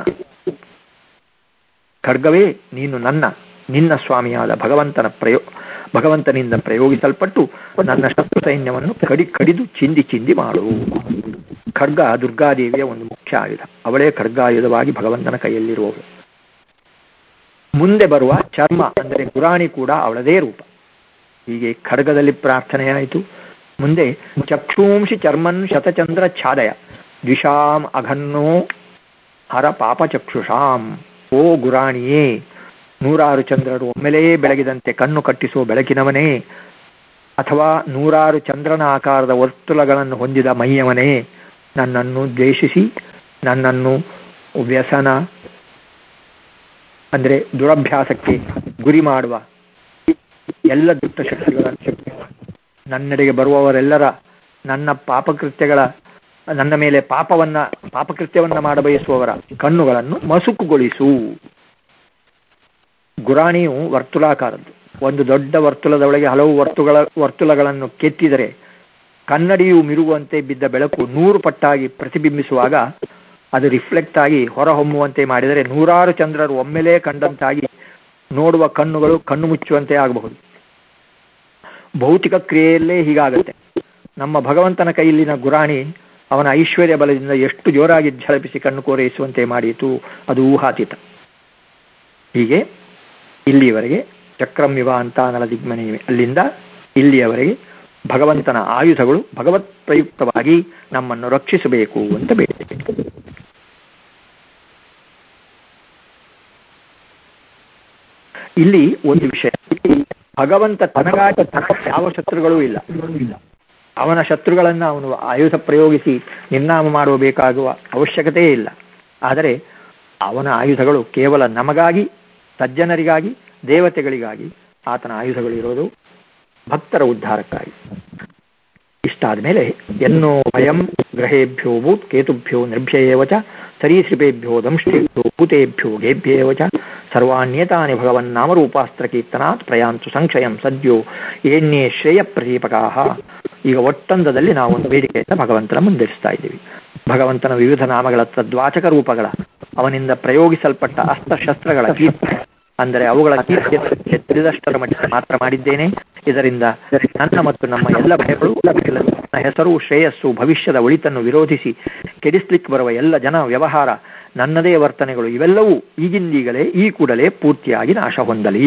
ಖಡ್ಗವೇ ನೀನು ನಿನ್ನ ಸ್ವಾಮಿಯಾದ ಭಗವಂತನಿಂದ ಪ್ರಯೋಗಿಸಲ್ಪಟ್ಟು ನನ್ನ ಶತ್ರು ಸೈನ್ಯವನ್ನು ಕಡಿದು ಚಿಂದಿ ಮಾಡು. ಖಡ್ಗ ದುರ್ಗಾದೇವಿಯ ಒಂದು ಮುಖ್ಯ ಆಯುಧ. ಅವಳೇ ಖಡ್ಗಾಯುಧವಾಗಿ ಭಗವಂತನ ಕೈಯಲ್ಲಿರುವವಳು. ಮುಂದೆ ಬರುವ ಚರ್ಮ ಅಂದರೆ ಗುರಾಣಿ ಕೂಡ ಅವಳದೇ ರೂಪ. ಹೀಗೆ ಖಡ್ಗದಲ್ಲಿ ಪ್ರಾರ್ಥನೆಯಾಯಿತು. ಮುಂದೆ ಚಕ್ಷೂಂಷಿ ಚರ್ಮನ್ ಶತಚಂದ್ರ ಛಾದಯ ದ್ವಿಷಾಂ ಅಘನ್ನೋ ಹರ ಪಾಪ ಚಕ್ಷುಷಾಂ. ಓ ಗುರಾಣಿಯೇ, 100 ಚಂದ್ರರು ಒಮ್ಮೆಲೇ ಬೆಳಗಿದಂತೆ ಕಣ್ಣು ಕಟ್ಟಿಸುವ ಬೆಳಕಿನವನೇ, ಅಥವಾ 100 ಚಂದ್ರನ ಆಕಾರದ ವರ್ತುಲಗಳನ್ನು ಹೊಂದಿದ ಮೈಯವನೇ, ನನ್ನನ್ನು ದ್ವೇಷಿಸಿ ನನ್ನನ್ನು ವ್ಯಸನ ಅಂದರೆ ದುರಭ್ಯಾಸಕ್ಕೆ ಗುರಿ ಮಾಡುವ ಎಲ್ಲ ದುಷ್ಟಶಕ್ತಿಗಳನ್ನು, ನನ್ನೆಡೆಗೆ ಬರುವವರೆಲ್ಲರ ನನ್ನ ಮೇಲೆ ಪಾಪಕೃತ್ಯವನ್ನ ಮಾಡಬಯಸುವವರ ಕಣ್ಣುಗಳನ್ನು ಮಸುಕುಗೊಳಿಸು. ಗುರಾಣಿಯು ವರ್ತುಲಾಕಾರದ್ದು. ಒಂದು ದೊಡ್ಡ ವರ್ತುಲದೊಳಗೆ ಹಲವು ವರ್ತುಲಗಳನ್ನು ಕೆತ್ತಿದರೆ ಕನ್ನಡಿಯು ಮಿರುಗುವಂತೆ ಬಿದ್ದ ಬೆಳಕು 100 ಪಟ್ಟಾಗಿ ಪ್ರತಿಬಿಂಬಿಸುವಾಗ ಅದು ರಿಫ್ಲೆಕ್ಟ್ ಆಗಿ ಹೊರಹೊಮ್ಮುವಂತೆ ಮಾಡಿದರೆ 100 ಚಂದ್ರರು ಒಮ್ಮೆಲೇ ಕಂಡಂತಾಗಿ ನೋಡುವ ಕಣ್ಣುಗಳು ಕಣ್ಣು ಮುಚ್ಚುವಂತೆ ಆಗಬಹುದು. ಭೌತಿಕ ಕ್ರಿಯೆಯಲ್ಲೇ ಹೀಗಾಗತ್ತೆ. ನಮ್ಮ ಭಗವಂತನ ಕೈಯಲ್ಲಿನ ಗುರಾಣಿ ಅವನ ಐಶ್ವರ್ಯ ಬಲದಿಂದ ಎಷ್ಟು ಜೋರಾಗಿ ಝಳಪಿಸಿ ಕಣ್ಣು ಕೋರೈಸುವಂತೆ ಮಾಡಿತು, ಅದು ಊಹಾತೀತ. ಹೀಗೆ ಇಲ್ಲಿಯವರೆಗೆ ಚಕ್ರಮಿವ ಅಂತ ನಲದಿಗ್ಮನೆ, ಅಲ್ಲಿಂದ ಇಲ್ಲಿಯವರೆಗೆ ಭಗವಂತನ ಆಯುಧಗಳು ಭಗವತ್ ಪ್ರಯುಕ್ತವಾಗಿ ನಮ್ಮನ್ನು ರಕ್ಷಿಸಬೇಕು ಅಂತ ಬೇಡಿದೆ. ಇಲ್ಲಿ ಒಂದು ವಿಷಯ, ಭಗವಂತ ತನಗಾಗಿ ಯಾವ ಶತ್ರುಗಳೂ ಇಲ್ಲ. ಅವನ ಶತ್ರುಗಳನ್ನ ಅವನು ಆಯುಧ ಪ್ರಯೋಗಿಸಿ ನಿರ್ನಾಮ ಮಾಡಬೇಕಾಗುವ ಅವಶ್ಯಕತೆಯೇ ಇಲ್ಲ. ಆದರೆ ಅವನ ಆಯುಧಗಳು ಕೇವಲ ನಮಗಾಗಿ, ಸಜ್ಜನರಿಗಾಗಿ, ದೇವತೆಗಳಿಗಾಗಿ ಆತನ ಆಯುಧಗಳು ಇರೋದು ಭಕ್ತರ ಉದ್ಧಾರಕ್ಕಾಗಿ. ಇಷ್ಟಾದ ಮೇಲೆ ಎನ್ನೋ ಭಯಂ ಗ್ರಹೇಭ್ಯೋ ಭೂತ್ ಕೇತುಭ್ಯೋ ನಿರ್ಭ್ಯೇವಚ ಸರೀಸೃಪೇಭ್ಯೋ ದಂಷ್ಟೇಭ್ಯೋ ಭೂತೇಭ್ಯೋ ಗೇಭ್ಯೇವಚ ಸರ್ವಾಣ್ಯೇತಾನಿ ಭಗವನ್ ನಾಮರೂಪಾಸ್ತ್ರ ಕೀರ್ತನಾತ್ ಪ್ರಯಾಂತು ಸಂಕ್ಷಯಂ ಸದ್ಯೋ ಏನ್ಯೇ ಶ್ರೇಯ ಪ್ರದೀಪಕಾಹ. ಈಗ ಒಟ್ಟಂದದಲ್ಲಿ ನಾವು ಒಂದು ಬೇಡಿಕೆಯನ್ನು ಭಗವಂತನ ಮುಂದಿರಿಸ್ತಾ ಇದ್ದೀವಿ. ಭಗವಂತನ ವಿವಿಧ ನಾಮಗಳ ತದ್ವಾಚಕ ರೂಪಗಳ, ಅವನಿಂದ ಪ್ರಯೋಗಿಸಲ್ಪಟ್ಟ ಅಸ್ತ್ರಶಸ್ತ್ರಗಳ ಕೀರ್ತಿ, ಅಂದರೆ ಅವುಗಳ ಕೀರ್ತಿಯನ್ನು ತಿಳಿದಷ್ಟರ ಮಟ್ಟಿಗೆ ಮಾತ್ರ ಮಾಡಿದ್ದೇನೆ. ಇದರಿಂದ ನನ್ನ ಮತ್ತು ನಮ್ಮ ಎಲ್ಲ ಭಯಗಳು, ನನ್ನ ಹೆಸರು, ಶ್ರೇಯಸ್ಸು, ಭವಿಷ್ಯದ ಒಳಿತನ್ನು ವಿರೋಧಿಸಿ ಕೆಡಿಸ್ಲಿಕ್ಕೆ ಬರುವ ಎಲ್ಲ ಜನ, ವ್ಯವಹಾರ, ನನ್ನದೇ ವರ್ತನೆಗಳು ಇವೆಲ್ಲವೂ ಈಗಿಂದೀಗಲೇ ಈ ಕೂಡಲೇ ಪೂರ್ತಿಯಾಗಿ ನಾಶ ಹೊಂದಲಿ.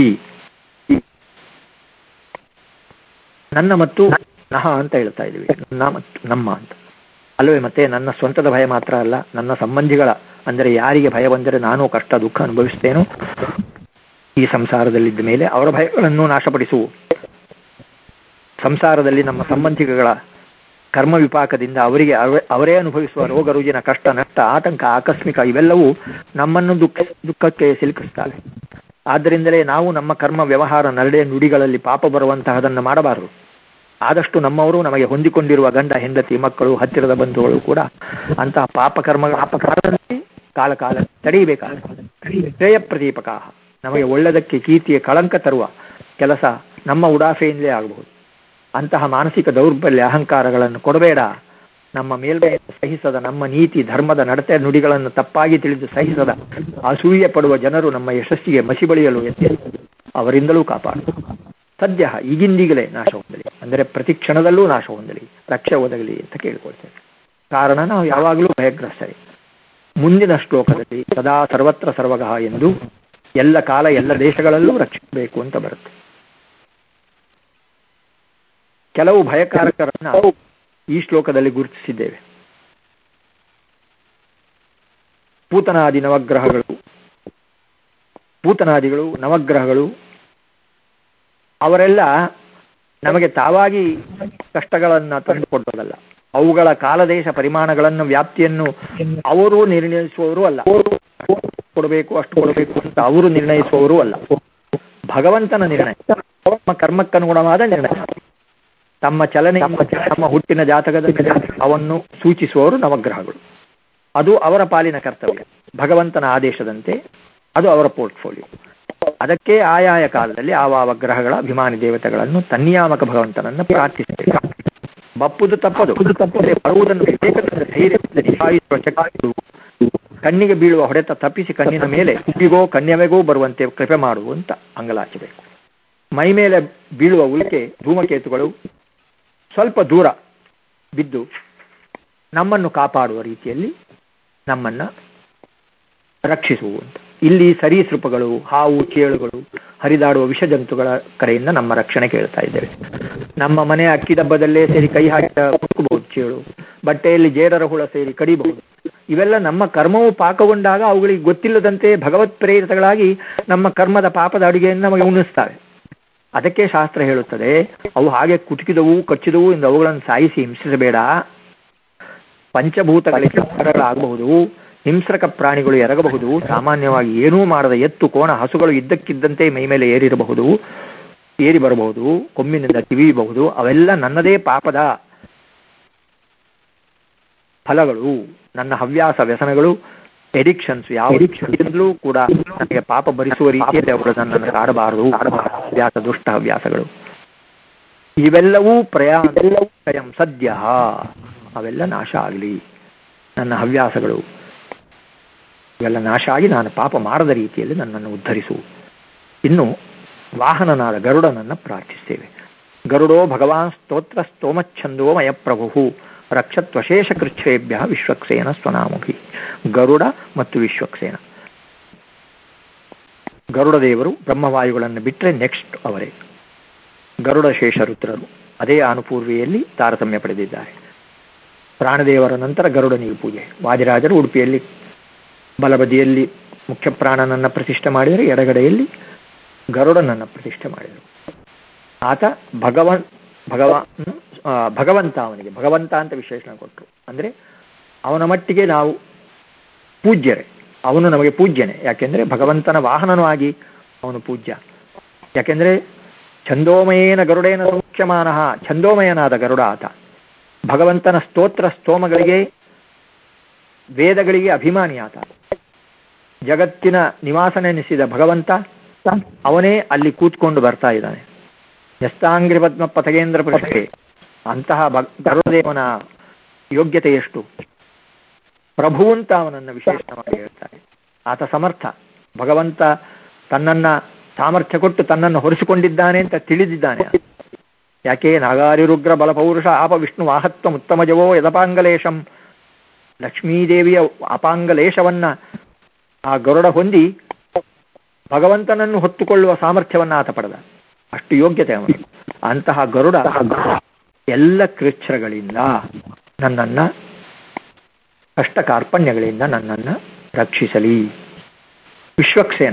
ನನ್ನ ಮತ್ತು ನಹ ಅಂತ ಹೇಳ್ತಾ ಇದ್ದೀವಿ, ನನ್ನ ಮತ್ತು ನಮ್ಮ ಅಂತ ಅಲ್ಲವೇ. ಮತ್ತೆ ನನ್ನ ಸ್ವಂತದ ಭಯ ಮಾತ್ರ ಅಲ್ಲ, ನನ್ನ ಸಂಬಂಧಿಗಳ, ಅಂದರೆ ಯಾರಿಗೆ ಭಯ ಬಂದರೆ ನಾನು ಕಷ್ಟ ದುಃಖ ಅನುಭವಿಸ್ತೇನೋ ಈ ಸಂಸಾರದಲ್ಲಿದ್ದ ಮೇಲೆ ಅವರ ಭಯಗಳನ್ನು ನಾಶಪಡಿಸುವು. ಸಂಸಾರದಲ್ಲಿ ನಮ್ಮ ಸಂಬಂಧಿಗಳ ಕರ್ಮ ವಿಪಾಕದಿಂದ ಅವರೇ ಅನುಭವಿಸುವ ರೋಗ ರುಜಿನ, ಕಷ್ಟ ನಷ್ಟ, ಆತಂಕ, ಆಕಸ್ಮಿಕ ಇವೆಲ್ಲವೂ ನಮ್ಮನ್ನು ದುಃಖಕ್ಕೆ ಸಿಲುಕಿಸ್ತಾರೆ. ಆದ್ದರಿಂದಲೇ ನಾವು ನಮ್ಮ ಕರ್ಮ, ವ್ಯವಹಾರ, ನಡೆ, ನುಡಿಗಳಲ್ಲಿ ಪಾಪ ಬರುವಂತಹದನ್ನು ಮಾಡಬಾರದು. ಆದಷ್ಟು ನಮ್ಮವರು, ನಮಗೆ ಹೊಂದಿಕೊಂಡಿರುವ ಗಂಡ, ಹೆಂಡತಿ, ಮಕ್ಕಳು, ಹತ್ತಿರದ ಬಂಧುಗಳು ಕೂಡ ಅಂತಹ ಪಾಪಕರ್ಮಗಳ ಕಾಲ ತಡೆಯಬೇಕಾದ ಶ್ರೇಯ ಪ್ರದೀಪಕ, ನಮಗೆ ಒಳ್ಳೆದಕ್ಕೆ ಕೀರ್ತಿಯ ಕಳಂಕ ತರುವ ಕೆಲಸ ನಮ್ಮ ಉಡಾಫೆಯಿಂದಲೇ ಆಗಬಹುದು. ಅಂತಹ ಮಾನಸಿಕ ದೌರ್ಬಲ್ಯ, ಅಹಂಕಾರಗಳನ್ನು ಕೊಡಬೇಡ. ನಮ್ಮ ಮೇಲ್ಮೈ ಸಹಿಸದ, ನಮ್ಮ ನೀತಿ ಧರ್ಮದ ನಡತೆ ನುಡಿಗಳನ್ನು ತಪ್ಪಾಗಿ ತಿಳಿದು ಸಹಿಸದ, ಅಸೂಯೆ ಪಡುವ ಜನರು ನಮ್ಮ ಯಶಸ್ಸಿಗೆ ಮಸಿಬಳಿಯಲು ಅವರಿಂದಲೂ ಕಾಪಾಡು. ಸದ್ಯ ಈಗಿಂದೀಗಲೇ ನಾಶ ಹೊಂದಲಿ, ಅಂದರೆ ಪ್ರತಿ ಕ್ಷಣದಲ್ಲೂ ನಾಶ ಹೊಂದಲಿ, ರಕ್ಷೆ ಒದಗಲಿ ಅಂತ ಕೇಳಿಕೊಳ್ತೇವೆ. ಕಾರಣ ನಾವು ಯಾವಾಗಲೂ ಭಯಗ್ರಸ್ತರೇ. ಮುಂದಿನ ಶ್ಲೋಕದಲ್ಲಿ ಸದಾ ಸರ್ವತ್ರ ಸರ್ವಗಃ ಎಂದು ಎಲ್ಲ ಕಾಲ ಎಲ್ಲ ದೇಶಗಳಲ್ಲೂ ರಕ್ಷಿಸಬೇಕು ಅಂತ ಬರುತ್ತೆ. ಕೆಲವು ಭಯಕಾರಕರನ್ನ ಈ ಶ್ಲೋಕದಲ್ಲಿ ಗುರುತಿಸಿದ್ದೇವೆ. ಪೂತನಾದಿಗಳು ನವಗ್ರಹಗಳು ಅವರೆಲ್ಲ ನಮಗೆ ತಾವಾಗಿ ಕಷ್ಟಗಳನ್ನ ತಂದುಕೊಡೋದಲ್ಲ. ಅವುಗಳ ಕಾಲದೇಶ ಪರಿಮಾಣಗಳನ್ನು, ವ್ಯಾಪ್ತಿಯನ್ನು ಅವರು ನಿರ್ಣಯಿಸುವವರು ಅಲ್ಲ. ಕೊಡಬೇಕು, ಅಷ್ಟು ಕೊಡಬೇಕು ಅಂತ ಅವರು ನಿರ್ಣಯಿಸುವವರು ಅಲ್ಲ. ಭಗವಂತನ ನಿರ್ಣಯ, ತಮ್ಮ ಕರ್ಮಕ್ಕನುಗುಣವಾದ ನಿರ್ಣಯ. ತಮ್ಮ ಚಲನೆ, ತಮ್ಮ ಹುಟ್ಟಿನ ಜಾತಕದ ಅವನ್ನು ಸೂಚಿಸುವವರು ನವಗ್ರಹಗಳು. ಅದು ಅವರ ಪಾಲಿನ ಕರ್ತವ್ಯ. ಭಗವಂತನ ಆದೇಶದಂತೆ ಅದು ಅವರ ಪೋರ್ಟ್ಫೋಲಿಯೋ. ಅದಕ್ಕೆ ಆಯಾಯ ಕಾಲದಲ್ಲಿ ಆವಾವ ಗ್ರಹಗಳ ಅಭಿಮಾನಿ ದೇವತೆಗಳನ್ನು ತನ್ನಿಯಾಮಕ ಭಗವಂತನನ್ನು ಪ್ರಾರ್ಥಿಸಬೇಕು. ಬಪ್ಪುದು ತಪ್ಪದು ಬರುವುದನ್ನು ವಿವೇಕದಿಂದ ಧೈರ್ಯದಿಂದ ನಿಭಾಯಿಸುವ ಶಕ್ತಿಗಳು ಕಣ್ಣಿಗೆ ಬೀಳುವ ಹೊಡೆತ ತಪ್ಪಿಸಿ ಕಣ್ಣಿನ ಮೇಲೆ ಹುಟ್ಟಿಗೋ ಕನ್ಯವೆಗೂ ಬರುವಂತೆ ಕೃಪೆ ಮಾಡುವಂತ ಅಂಗಲಾಚಬೇಕು. ಮೈ ಮೇಲೆ ಬೀಳುವ ಉಲ್ಕೆ ಧೂಮಕೇತುಗಳು ಸ್ವಲ್ಪ ದೂರ ಬಿದ್ದು ನಮ್ಮನ್ನು ಕಾಪಾಡುವ ರೀತಿಯಲ್ಲಿ ನಮ್ಮನ್ನ ರಕ್ಷಿಸುವಂತ. ಇಲ್ಲಿ ಸರೀಸೃಪಗಳು, ಹಾವು, ಚೇಳುಗಳು, ಹರಿದಾಡುವ ವಿಷಜಂತುಗಳ ಕಡೆಯಿಂದ ನಮ್ಮ ರಕ್ಷಣೆ ಕೇಳ್ತಾ ಇದ್ದೇವೆ. ನಮ್ಮ ಮನೆ ಅಕ್ಕಿ ಡಬ್ಬದಲ್ಲೇ ಸೇರಿ ಕೈ ಹಾಕಿ ಕುಕ್ಕಬಹುದು ಚೇಳು, ಬಟ್ಟೆಯಲ್ಲಿ ಜೇಡರ ಹುಳ ಸೇರಿ ಕಡಿಬಹುದು. ಇವೆಲ್ಲ ನಮ್ಮ ಕರ್ಮವು ಪಾಕಗೊಂಡಾಗ ಅವುಗಳಿಗೆ ಗೊತ್ತಿಲ್ಲದಂತೆ ಭಗವತ್ ಪ್ರೇರಿತಗಳಾಗಿ ನಮ್ಮ ಕರ್ಮದ ಪಾಪದ ಅಡುಗೆಯನ್ನು ನಮಗೆ ಉಣಿಸ್ತವೆ. ಅದಕ್ಕೆ ಶಾಸ್ತ್ರ ಹೇಳುತ್ತದೆ, ಅವು ಹಾಗೆ ಕುಟುಕಿದವು ಕಚ್ಚಿದವು ಎಂದು ಅವುಗಳನ್ನು ಸಾಯಿಸಿ ಹಿಂಸಿಸಬೇಡ. ಪಂಚಭೂತಗಳಿಗೆ ಆಗಬಹುದು, ಹಿಂಸ್ರಕ ಪ್ರಾಣಿಗಳು ಎರಗಬಹುದು, ಸಾಮಾನ್ಯವಾಗಿ ಏನೂ ಮಾಡದ ಎತ್ತು, ಕೋಣ, ಹಸುಗಳು ಇದ್ದಕ್ಕಿದ್ದಂತೆ ಮೈ ಮೇಲೆ ಏರಿ ಬರಬಹುದು, ಕೊಮ್ಮಿನಿಂದ ಕಿವಿಯಬಹುದು. ಅವೆಲ್ಲ ನನ್ನದೇ ಪಾಪದ ಫಲಗಳು, ನನ್ನ ಹವ್ಯಾಸ ವ್ಯಸನಗಳು, ಎಡಿಕ್ಷನ್ಸ್. ಯಾವುದಿಂದಲೂ ಕೂಡ ನನಗೆ ಪಾಪ ಭರಿಸುವ ರೀತಿಯಲ್ಲಿ ಅವರು ನನ್ನನ್ನು ಕಾಡಬಾರದು. ಹವ್ಯಾಸ, ದುಷ್ಟ ಹವ್ಯಾಸಗಳು ಇವೆಲ್ಲವೂ ಪ್ರಯಂ ಸದ್ಯ, ಅವೆಲ್ಲ ನಾಶ ಆಗಲಿ. ನನ್ನ ಹವ್ಯಾಸಗಳು ಇವೆಲ್ಲ ನಾಶ ಆಗಿ ನಾನು ಪಾಪ ಮಾಡದ ರೀತಿಯಲ್ಲಿ ನನ್ನನ್ನು ಉದ್ಧರಿಸು. ಇನ್ನು ವಾಹನನಾದ ಗರುಡನನ್ನು ಪ್ರಾರ್ಥಿಸ್ತೇವೆ. ಗರುಡೋ ಭಗವಾನ್ ಸ್ತೋತ್ರ ಸ್ತೋಮಚ್ಛಂದೋ ಮಯ ಪ್ರಭು ರಕ್ಷತ್ವಶೇಷ ಕೃಚ್ಛೇಭ್ಯ ವಿಶ್ವಕ್ಸೇನ ಸ್ವನಾಮುಖಿ. ಗರುಡ ಮತ್ತು ವಿಶ್ವಕ್ಸೇನ, ಗರುಡ ದೇವರು ಬ್ರಹ್ಮವಾಯುಗಳನ್ನು ಬಿಟ್ಟರೆ ನೆಕ್ಸ್ಟ್ ಅವರೇ. ಗರುಡ ಶೇಷ ರುದ್ರರು ಅದೇ ಅನುಪೂರ್ವಿಯಲ್ಲಿ ತಾರತಮ್ಯ ಪಡೆದಿದ್ದಾರೆ. ಪ್ರಾಣದೇವರ ನಂತರ ಗರುಡನಿಗೆ ಪೂಜೆ. ವಾದಿರಾಜರು ಉಡುಪಿಯಲ್ಲಿ ಬಲಬದಿಯಲ್ಲಿ ಮುಖ್ಯ ಪ್ರಾಣನನ್ನ ಪ್ರತಿಷ್ಠೆ ಮಾಡಿದರೆ, ಎಡಗಡೆಯಲ್ಲಿ ಗರುಡನನ್ನ ಪ್ರತಿಷ್ಠೆ ಮಾಡಿದರು. ಆತ ಭಗವಂತ, ಅವನಿಗೆ ಭಗವಂತ ಅಂತ ವಿಶೇಷಣ ಕೊಟ್ಟರು. ಅಂದ್ರೆ ಅವನ ಮಟ್ಟಿಗೆ ನಾವು ಪೂಜ್ಯರೇ, ಅವನು ನಮಗೆ ಪೂಜ್ಯನೇ. ಯಾಕೆಂದ್ರೆ ಭಗವಂತನ ವಾಹನನೂ ಆಗಿ ಅವನು ಪೂಜ್ಯ. ಯಾಕೆಂದ್ರೆ ಛಂದೋಮಯೇನ ಗರುಡೇನ ಸೌಖ್ಯಮಾನಃ, ಛಂದೋಮಯನಾದ ಗರುಡ ಆತ. ಭಗವಂತನ ಸ್ತೋತ್ರ ಸ್ತೋಮಗಳಿಗೆ, ವೇದಗಳಿಗೆ ಅಭಿಮಾನಿ ಆತ. ಜಗತ್ತಿನ ನಿವಾಸನೆನಿಸಿದ ಭಗವಂತ ಅವನೇ ಅಲ್ಲಿ ಕೂತ್ಕೊಂಡು ಬರ್ತಾ ಇದ್ದಾನೆ. ನ್ಯಸ್ತಾಂಗ್ರಿ ಪದ್ಮ ಪಥಗೇಂದ್ರ ಪೃಷ್ಠೆ. ಅಂತಹ ಗರುಡದೇವನ ಯೋಗ್ಯತೆ ಎಷ್ಟು! ಪ್ರಭು ಅಂತ ಅವನನ್ನು ವಿಶೇಷವಾಗಿ ಹೇಳ್ತಾರೆ. ಆತ ಸಮರ್ಥ. ಭಗವಂತ ತನ್ನನ್ನ ಸಾಮರ್ಥ್ಯ ಕೊಟ್ಟು ತನ್ನನ್ನು ಹೊರಿಸಿಕೊಂಡಿದ್ದಾನೆ ಅಂತ ತಿಳಿದಿದ್ದಾನೆ. ಯಾಕೆ ನಾಗಾರಿರುಗ್ರ ಬಲಪೌರುಷ ಆಪ ವಿಷ್ಣು ವಾಹತ್ವ ಉತ್ತಮಜವೋ ಯದಪಾಂಗಲೇಶಂ. ಲಕ್ಷ್ಮೀದೇವಿಯ ಅಪಾಂಗಲೇಶವನ್ನ ಆ ಗರುಡ ಹೊಂದಿ ಭಗವಂತನನ್ನು ಹೊತ್ತುಕೊಳ್ಳುವ ಸಾಮರ್ಥ್ಯವನ್ನ ಆತ ಪಡೆದ. ಅಷ್ಟು ಯೋಗ್ಯತೆ ಅವನು. ಅಂತಹ ಗರುಡ ಎಲ್ಲ ಕೃಚ್ಛ್ರಗಳಿಂದ ನನ್ನನ್ನ, ಕಷ್ಟ ಕಾರ್ಪಣ್ಯಗಳಿಂದ ನನ್ನನ್ನ ರಕ್ಷಿಸಲಿ. ವಿಶ್ವಕ್ಸೇನ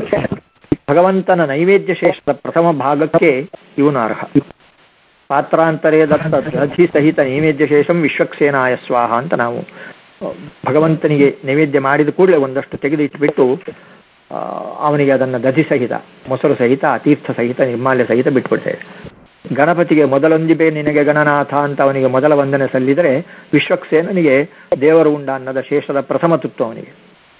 ಭಗವಂತನ ನೈವೇದ್ಯ ಶೇಷದ ಪ್ರಥಮ ಭಾಗಕ್ಕೆ ಇವನು ಅರ್ಹ. ಪಾತ್ರಾಂತರೇ ದತ್ತ ದಧಿ ಸಹಿತ ನೈವೇದ್ಯ ಶೇಷಂ ವಿಶ್ವಕ್ಸೇನಾಯ ಸ್ವಾಹ ಅಂತ ನಾವು ಭಗವಂತನಿಗೆ ನೈವೇದ್ಯ ಮಾಡಿದ ಕೂಡಲೇ ಒಂದಷ್ಟು ತೆಗೆದು ಇಟ್ಬಿಟ್ಟು ಅವನಿಗೆ ಅದನ್ನು ದಧಿ ಸಹಿತ, ಮೊಸರು ಸಹಿತ, ತೀರ್ಥ ಸಹಿತ, ನಿರ್ಮಾಲ್ಯ ಸಹಿತ ಬಿಟ್ಬಿಡ್ತೇವೆ. ಗಣಪತಿಗೆ ಮೊದಲೊಂದಿಬೆ ನಿನಗೆ ಗಣನಾಥ ಅಂತ ಅವನಿಗೆ ಮೊದಲ ವಂದನೆ ಸಲ್ಲಿದರೆ, ವಿಶ್ವಕ್ಸೇನನಿಗೆ ದೇವರು ಉಂಡ ಅನ್ನದ ಶೇಷದ ಪ್ರಥಮ ತುತ್ತು ಅವನಿಗೆ.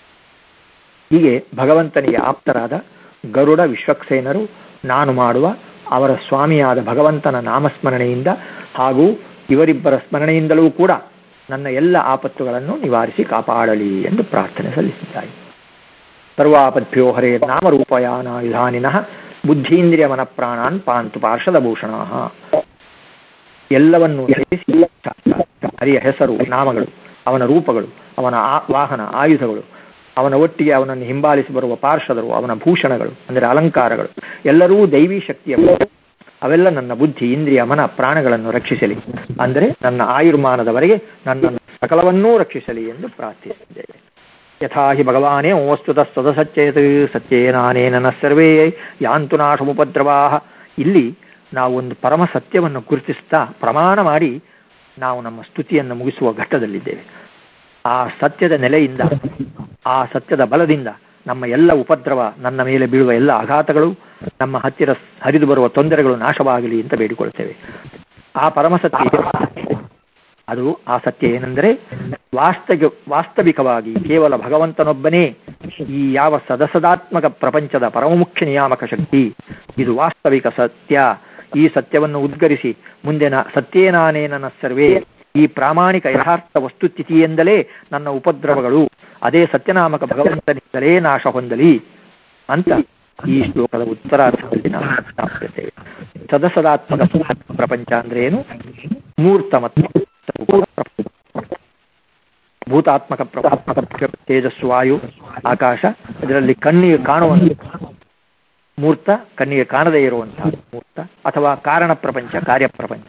ಹೀಗೆ ಭಗವಂತನಿಗೆ ಆಪ್ತರಾದ ಗರುಡ, ವಿಶ್ವಕ್ಸೇನರು ನಾನು ಮಾಡುವ ಅವರ ಸ್ವಾಮಿಯಾದ ಭಗವಂತನ ನಾಮಸ್ಮರಣೆಯಿಂದ ಹಾಗೂ ಇವರಿಬ್ಬರ ಸ್ಮರಣೆಯಿಂದಲೂ ಕೂಡ ನನ್ನ ಎಲ್ಲ ಆಪತ್ತುಗಳನ್ನು ನಿವಾರಿಸಿ ಕಾಪಾಡಲಿ ಎಂದು ಪ್ರಾರ್ಥನೆ ಸಲ್ಲಿಸಿದ್ದಾರೆ. ಸರ್ವಾಪದ್ಭ್ಯೋ ಹರೇ ನಾಮರೂಪಯಾನಾಯುಧಾನಿನಃ ಬುದ್ಧೀಂದ್ರಿಯ ಮನ ಪ್ರಾಣಾನ್ ಪಾಂತು ಪಾರ್ಷದ ಭೂಷಣ. ಎಲ್ಲವನ್ನೂ ಸೇರಿಸಿ ಹರಿಯ ಹೆಸರು, ನಾಮಗಳು, ಅವನ ರೂಪಗಳು, ಅವನ ವಾಹನ, ಆಯುಧಗಳು, ಅವನ ಒಟ್ಟಿಗೆ ಅವನನ್ನು ಹಿಂಬಾಲಿಸಿ ಬರುವ ಪಾರ್ಷದರು, ಅವನ ಭೂಷಣಗಳು ಅಂದರೆ ಅಲಂಕಾರಗಳು ಎಲ್ಲರೂ ದೈವೀ ಶಕ್ತಿಯ. ಅವೆಲ್ಲ ನನ್ನ ಬುದ್ಧಿ, ಇಂದ್ರಿಯ, ಮನ, ಪ್ರಾಣಗಳನ್ನು ರಕ್ಷಿಸಲಿ. ಅಂದರೆ ನನ್ನ ಆಯುರ್ಮಾನದವರೆಗೆ ನನ್ನನ್ನು ಸಕಲವನ್ನೂ ರಕ್ಷಿಸಲಿ ಎಂದು ಪ್ರಾರ್ಥಿಸಿದ್ದೇವೆ. ಯಥಾ ಹಿ ಭಗವಾನೇ ಓಸ್ತುತ ಸದಸಚ್ಚೇತ ಸತ್ಯೇನಾನೇನ ಸರ್ವೇ ಯಾಂತು ನಾಶಮುಪದ್ರವಾಹ. ಇಲ್ಲಿ ನಾವು ಒಂದು ಪರಮ ಸತ್ಯವನ್ನು ಗುರುತಿಸ್ತಾ ಪ್ರಮಾಣ ಮಾಡಿ ನಾವು ನಮ್ಮ ಸ್ತುತಿಯನ್ನು ಮುಗಿಸುವ ಘಟ್ಟದಲ್ಲಿದ್ದೇವೆ. ಆ ಸತ್ಯದ ನೆಲೆಯಿಂದ, ಆ ಸತ್ಯದ ಬಲದಿಂದ ನಮ್ಮ ಎಲ್ಲ ಉಪದ್ರವ, ನನ್ನ ಮೇಲೆ ಬೀಳುವ ಎಲ್ಲ ಆಘಾತಗಳು, ನಮ್ಮ ಹತ್ತಿರ ಹರಿದು ಬರುವ ತೊಂದರೆಗಳು ನಾಶವಾಗಲಿ ಅಂತ ಬೇಡಿಕೊಳ್ತೇವೆ. ಆ ಪರಮ ಸತ್ಯ ಅದು, ಆ ಸತ್ಯ ಏನೆಂದರೆ ವಾಸ್ತವಿಕವಾಗಿ ಕೇವಲ ಭಗವಂತನೊಬ್ಬನೇ ಈ ಯಾವ ಸದಸದಾತ್ಮಕ ಪ್ರಪಂಚದ ಪರಮಮುಖ್ಯ ನಿಯಾಮಕ ಶಕ್ತಿ ಇದು ವಾಸ್ತವಿಕ ಸತ್ಯ. ಈ ಸತ್ಯವನ್ನು ಉದ್ಗರಿಸಿ ಮುಂದೆ ಸತ್ಯೇ ನಾನೇ ನನ್ನ ಸರ್ವೇ, ಈ ಪ್ರಾಮಾಣಿಕ ಯಥಾರ್ಥ ವಸ್ತುಸ್ಥಿತಿಯಿಂದಲೇ ನನ್ನ ಉಪದ್ರವಗಳು ಅದೇ ಸತ್ಯನಾಮಕ ಭಗವಂತನಿಂದಲೇ ನಾಶ ಹೊಂದಲಿ ಅಂತ ಈ ಶ್ಲೋಕದ ಉತ್ತರಾರ್ಥದಲ್ಲಿ ನಾವು ಮಾತನಾಡುತ್ತೇವೆ. ಸದಸದಾತ್ಮಕ ಪ್ರಪಂಚ ಅಂದ್ರೆ ಏನು? ಮೂರ್ತ ಮತ್ತು ಭೂತಾತ್ಮಕ ಪ್ರಪಂಚ, ತೇಜಸ್ಸು, ವಾಯು, ಆಕಾಶ, ಇದರಲ್ಲಿ ಕಣ್ಣಿಗೆ ಕಾಣುವಂತ ಮೂರ್ತ, ಕಣ್ಣಿಗೆ ಕಾಣದೇ ಇರುವಂತಹ ಮೂರ್ತ ಅಥವಾ ಕಾರಣ ಪ್ರಪಂಚ, ಕಾರ್ಯಪ್ರಪಂಚ.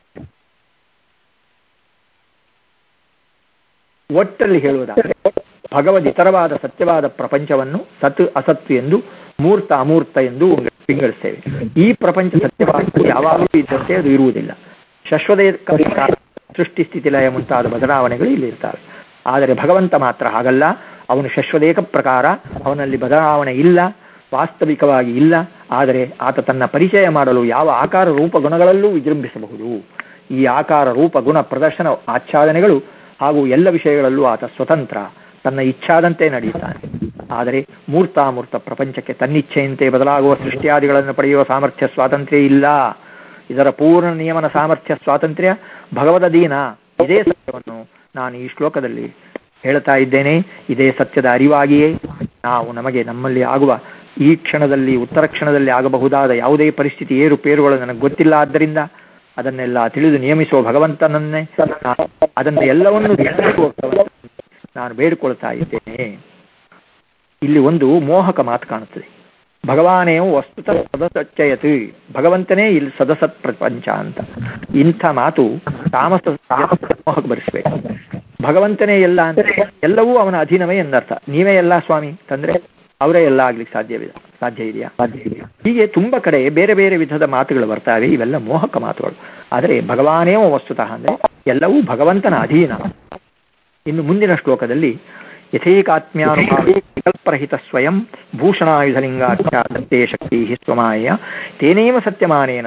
ಒಟ್ಟಲ್ಲಿ ಹೇಳುವುದಾದರೆ ಭಗವದಿತರವಾದ ಸತ್ಯವಾದ ಪ್ರಪಂಚವನ್ನು ಸತ್ ಅಸತ್ತು ಎಂದು, ಮೂರ್ತ ಅಮೂರ್ತ ಎಂದು ವಿಂಗಡಿಸ್ತೇವೆ. ಈ ಪ್ರಪಂಚ ಸತ್ಯವಾದ ಯಾವಾಗಲೂ ಇದ್ದಂತೆ ಅದು ಇರುವುದಿಲ್ಲ. ಶಾಶ್ವತ ಸೃಷ್ಟಿ ಸ್ಥಿತಿ ಲಯ ಮುಂತಾದ ಬದಲಾವಣೆಗಳು ಇಲ್ಲಿರ್ತವೆ. ಆದರೆ ಭಗವಂತ ಮಾತ್ರ ಹಾಗಲ್ಲ. ಅವನು ಶಾಶ್ವತೇಕ ಪ್ರಕಾರ, ಅವನಲ್ಲಿ ಬದಲಾವಣೆ ಇಲ್ಲ, ವಾಸ್ತವಿಕವಾಗಿ ಇಲ್ಲ. ಆದರೆ ಆತ ತನ್ನ ಪರಿಚಯ ಮಾಡಲು ಯಾವ ಆಕಾರ ರೂಪ ಗುಣಗಳಲ್ಲೂ ವಿಜೃಂಭಿಸಬಹುದು. ಈ ಆಕಾರ ರೂಪ ಗುಣ ಪ್ರದರ್ಶನ ಆಚ್ಛಾದನೆಗಳು ಹಾಗೂ ಎಲ್ಲ ವಿಷಯಗಳಲ್ಲೂ ಆತ ಸ್ವತಂತ್ರ, ತನ್ನ ಇಚ್ಛಾದಂತೆ ನಡೆಯುತ್ತಾನೆ. ಆದರೆ ಮೂರ್ತಾಮೂರ್ತ ಪ್ರಪಂಚಕ್ಕೆ ತನ್ನಿಚ್ಛೆಯಂತೆ ಬದಲಾಗುವ ಸೃಷ್ಟಿಯಾದಿಗಳನ್ನು ಪಡೆಯುವ ಸಾಮರ್ಥ್ಯ ಸ್ವಾತಂತ್ರ್ಯ ಇಲ್ಲ. ಇದರ ಪೂರ್ಣ ನಿಯಮನ ಸಾಮರ್ಥ್ಯ ಸ್ವಾತಂತ್ರ್ಯ ಭಗವದಧೀನ. ಇದೇ ಸತ್ಯವನ್ನು ನಾನು ಈ ಶ್ಲೋಕದಲ್ಲಿ ಹೇಳ್ತಾ ಇದ್ದೇನೆ. ಇದೇ ಸತ್ಯದ ಅರಿವಾಗಿಯೇ ನಾವು ನಮ್ಮಲ್ಲಿ ಆಗುವ ಈ ಕ್ಷಣದಲ್ಲಿ, ಉತ್ತರ ಕ್ಷಣದಲ್ಲಿ ಆಗಬಹುದಾದ ಯಾವುದೇ ಪರಿಸ್ಥಿತಿ ಏರುಪೇರುಗಳು ನನಗೆ ಗೊತ್ತಿಲ್ಲ. ಆದ್ದರಿಂದ ಅದನ್ನೆಲ್ಲ ತಿಳಿದು ನಿಯಮಿಸುವ ಭಗವಂತನನ್ನೇ, ಅದನ್ನ ಎಲ್ಲವನ್ನೂ ನಾನು ಬೇಡಿಕೊಳ್ತಾ ಇದ್ದೇನೆ. ಇಲ್ಲಿ ಒಂದು ಮೋಹಕ ಮಾತು ಕಾಣುತ್ತದೆ. ಭಗವಾನೇವ ವಸ್ತುತ ಸದಸಚ್ಚಯತ್, ಭಗವಂತನೇ ಇಲ್ಲಿ ಸದಸತ್ ಪ್ರಪಂಚ ಅಂತ. ಇಂಥ ಮಾತು ತಾಮಸ ಮೋಹಕ ಬರಿಸಬೇಕು. ಭಗವಂತನೇ ಎಲ್ಲ ಅಂದ್ರೆ ಎಲ್ಲವೂ ಅವನ ಅಧೀನವೇ ಎಂದರ್ಥ. ನೀವೇ ಎಲ್ಲ ಸ್ವಾಮಿ ತಂದ್ರೆ ಅವರೇ ಎಲ್ಲ ಆಗ್ಲಿಕ್ಕೆ ಸಾಧ್ಯ ಇದೆಯಾ? ಹೀಗೆ ತುಂಬಾ ಕಡೆ ಬೇರೆ ಬೇರೆ ವಿಧದ ಮಾತುಗಳು ಬರ್ತಾವೆ. ಇವೆಲ್ಲ ಮೋಹಕ ಮಾತುಗಳು. ಆದರೆ ಭಗವಾನೇವ ವಸ್ತುತಃ ಅಂದ್ರೆ ಎಲ್ಲವೂ ಭಗವಂತನ ಅಧೀನ. ಇನ್ನು ಮುಂದಿನ ಶ್ಲೋಕದಲ್ಲಿ ಯಥೇಕಾತ್ಮ್ಯಾನುಭಾವ ವಿಕಲ್ಪರಹಿತ ಸ್ವಯಂ ಭೂಷಣಾಯುಧಲಿಂಗಾಖ್ಯಾ ದತ್ತೇ ಶಕ್ತಿ ಸ್ವಮಾಯ ತೇನೇವ ಸತ್ಯಮಾನೇನ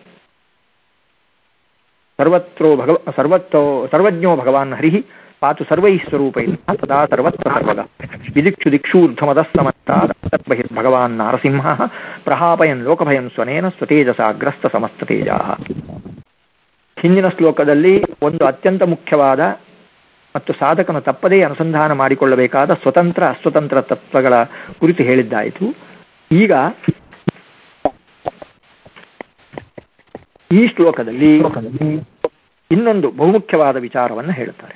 ಸರ್ವಜ್ಞೋ ಭಗವಾನ್ ಹರಿ ಪಾತು ಸರ್ವೈ ಸ್ವರೂಪೈ ಸದಾ ಸರ್ವತ್ರ ಸರ್ವಗ ವಿದಿಕ್ಷು ದಿಕ್ಷೂರ್ಧ್ವಮದಸ್ತಮತ್ತಾದರ್ಬಹಿರ್ ಭಗವಾನ್ ನಾರಸಿಂಹ ಪ್ರಹಾಪಯನ್ ಲೋಕಭಯಂ ಸ್ವನೇನ ಸ್ವತೇಜಸಾಗ್ರಸ್ತ ಸಮಸ್ತ ತೇಜಾ. ಹಿಂದಿನ ಶ್ಲೋಕದಲ್ಲಿ ಒಂದು ಅತ್ಯಂತ ಮುಖ್ಯವಾದ ಮತ್ತು ಸಾಧಕನು ತಪ್ಪದೇ ಅನುಸಂಧಾನ ಮಾಡಿಕೊಳ್ಳಬೇಕಾದ ಸ್ವತಂತ್ರ ಅಸ್ವತಂತ್ರ ತತ್ವಗಳ ಕುರಿತು ಹೇಳಿದ್ದಾಯಿತು. ಈಗ ಈ ಶ್ಲೋಕದಲ್ಲಿ ಇನ್ನೊಂದು ಬಹುಮುಖ್ಯವಾದ ವಿಚಾರವನ್ನು ಹೇಳುತ್ತಾರೆ.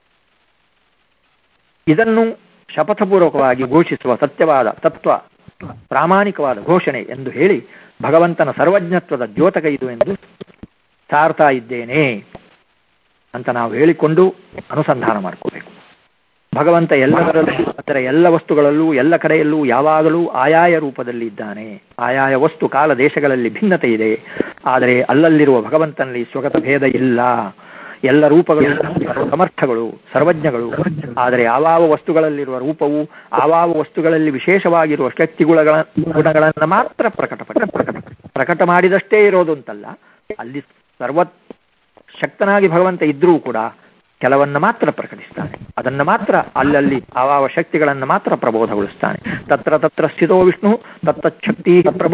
ಇದನ್ನು ಶಪಥಪೂರ್ವಕವಾಗಿ ಘೋಷಿಸುವ ಸತ್ಯವಾದ ತತ್ವ, ಪ್ರಾಮಾಣಿಕವಾದ ಘೋಷಣೆ ಎಂದು ಹೇಳಿ ಭಗವಂತನ ಸರ್ವಜ್ಞತ್ವದ ದ್ಯೋತಕ ಇದು ಎಂದು ಸಾರ್ತಾ ಇದ್ದೇನೆ ಅಂತ ನಾವು ಹೇಳಿಕೊಂಡು ಅನುಸಂಧಾನ ಮಾಡಿಕೋಬೇಕು. ಭಗವಂತ ಎಲ್ಲದರಲ್ಲೂ, ಅದರ ಎಲ್ಲ ವಸ್ತುಗಳಲ್ಲೂ, ಎಲ್ಲ ಕಡೆಯಲ್ಲೂ, ಯಾವಾಗಲೂ ಆಯಾಯ ರೂಪದಲ್ಲಿ ಇದ್ದಾನೆ. ಆಯಾಯ ವಸ್ತು ಕಾಲ ದೇಶಗಳಲ್ಲಿ ಭಿನ್ನತೆ ಇದೆ. ಆದರೆ ಅಲ್ಲಲ್ಲಿರುವ ಭಗವಂತನಲ್ಲಿ ಸ್ವಗತ ಭೇದ ಇಲ್ಲ. ಎಲ್ಲ ರೂಪಗಳು ಸಮರ್ಥಗಳು, ಸರ್ವಜ್ಞಗಳು. ಆದರೆ ಆವಾವ ವಸ್ತುಗಳಲ್ಲಿರುವ ರೂಪವು ಆವಾವ ವಸ್ತುಗಳಲ್ಲಿ ವಿಶೇಷವಾಗಿರುವ ಶಕ್ತಿ ಗುಣಗಳನ್ನು ಮಾತ್ರ ಪ್ರಕಟ ಮಾಡಿದಷ್ಟೇ ಇರೋದು ಅಂತಲ್ಲ. ಅಲ್ಲಿ ಶಕ್ತನಾಗಿ ಭಗವಂತ ಇದ್ರೂ ಕೂಡ ಕೆಲವನ್ನ ಮಾತ್ರ ಪ್ರಕಟಿಸ್ತಾನೆ. ಅದನ್ನ ಮಾತ್ರ ಅಲ್ಲಲ್ಲಿ ಆವಾವ ಶಕ್ತಿಗಳನ್ನು ಮಾತ್ರ ಪ್ರಬೋಧಗೊಳಿಸ್ತಾನೆ. ತತ್ರ ತತ್ರ ಸ್ಥಿತೋ ವಿಷ್ಣು ತತ್ತಚ್ಛಕ್ತಿ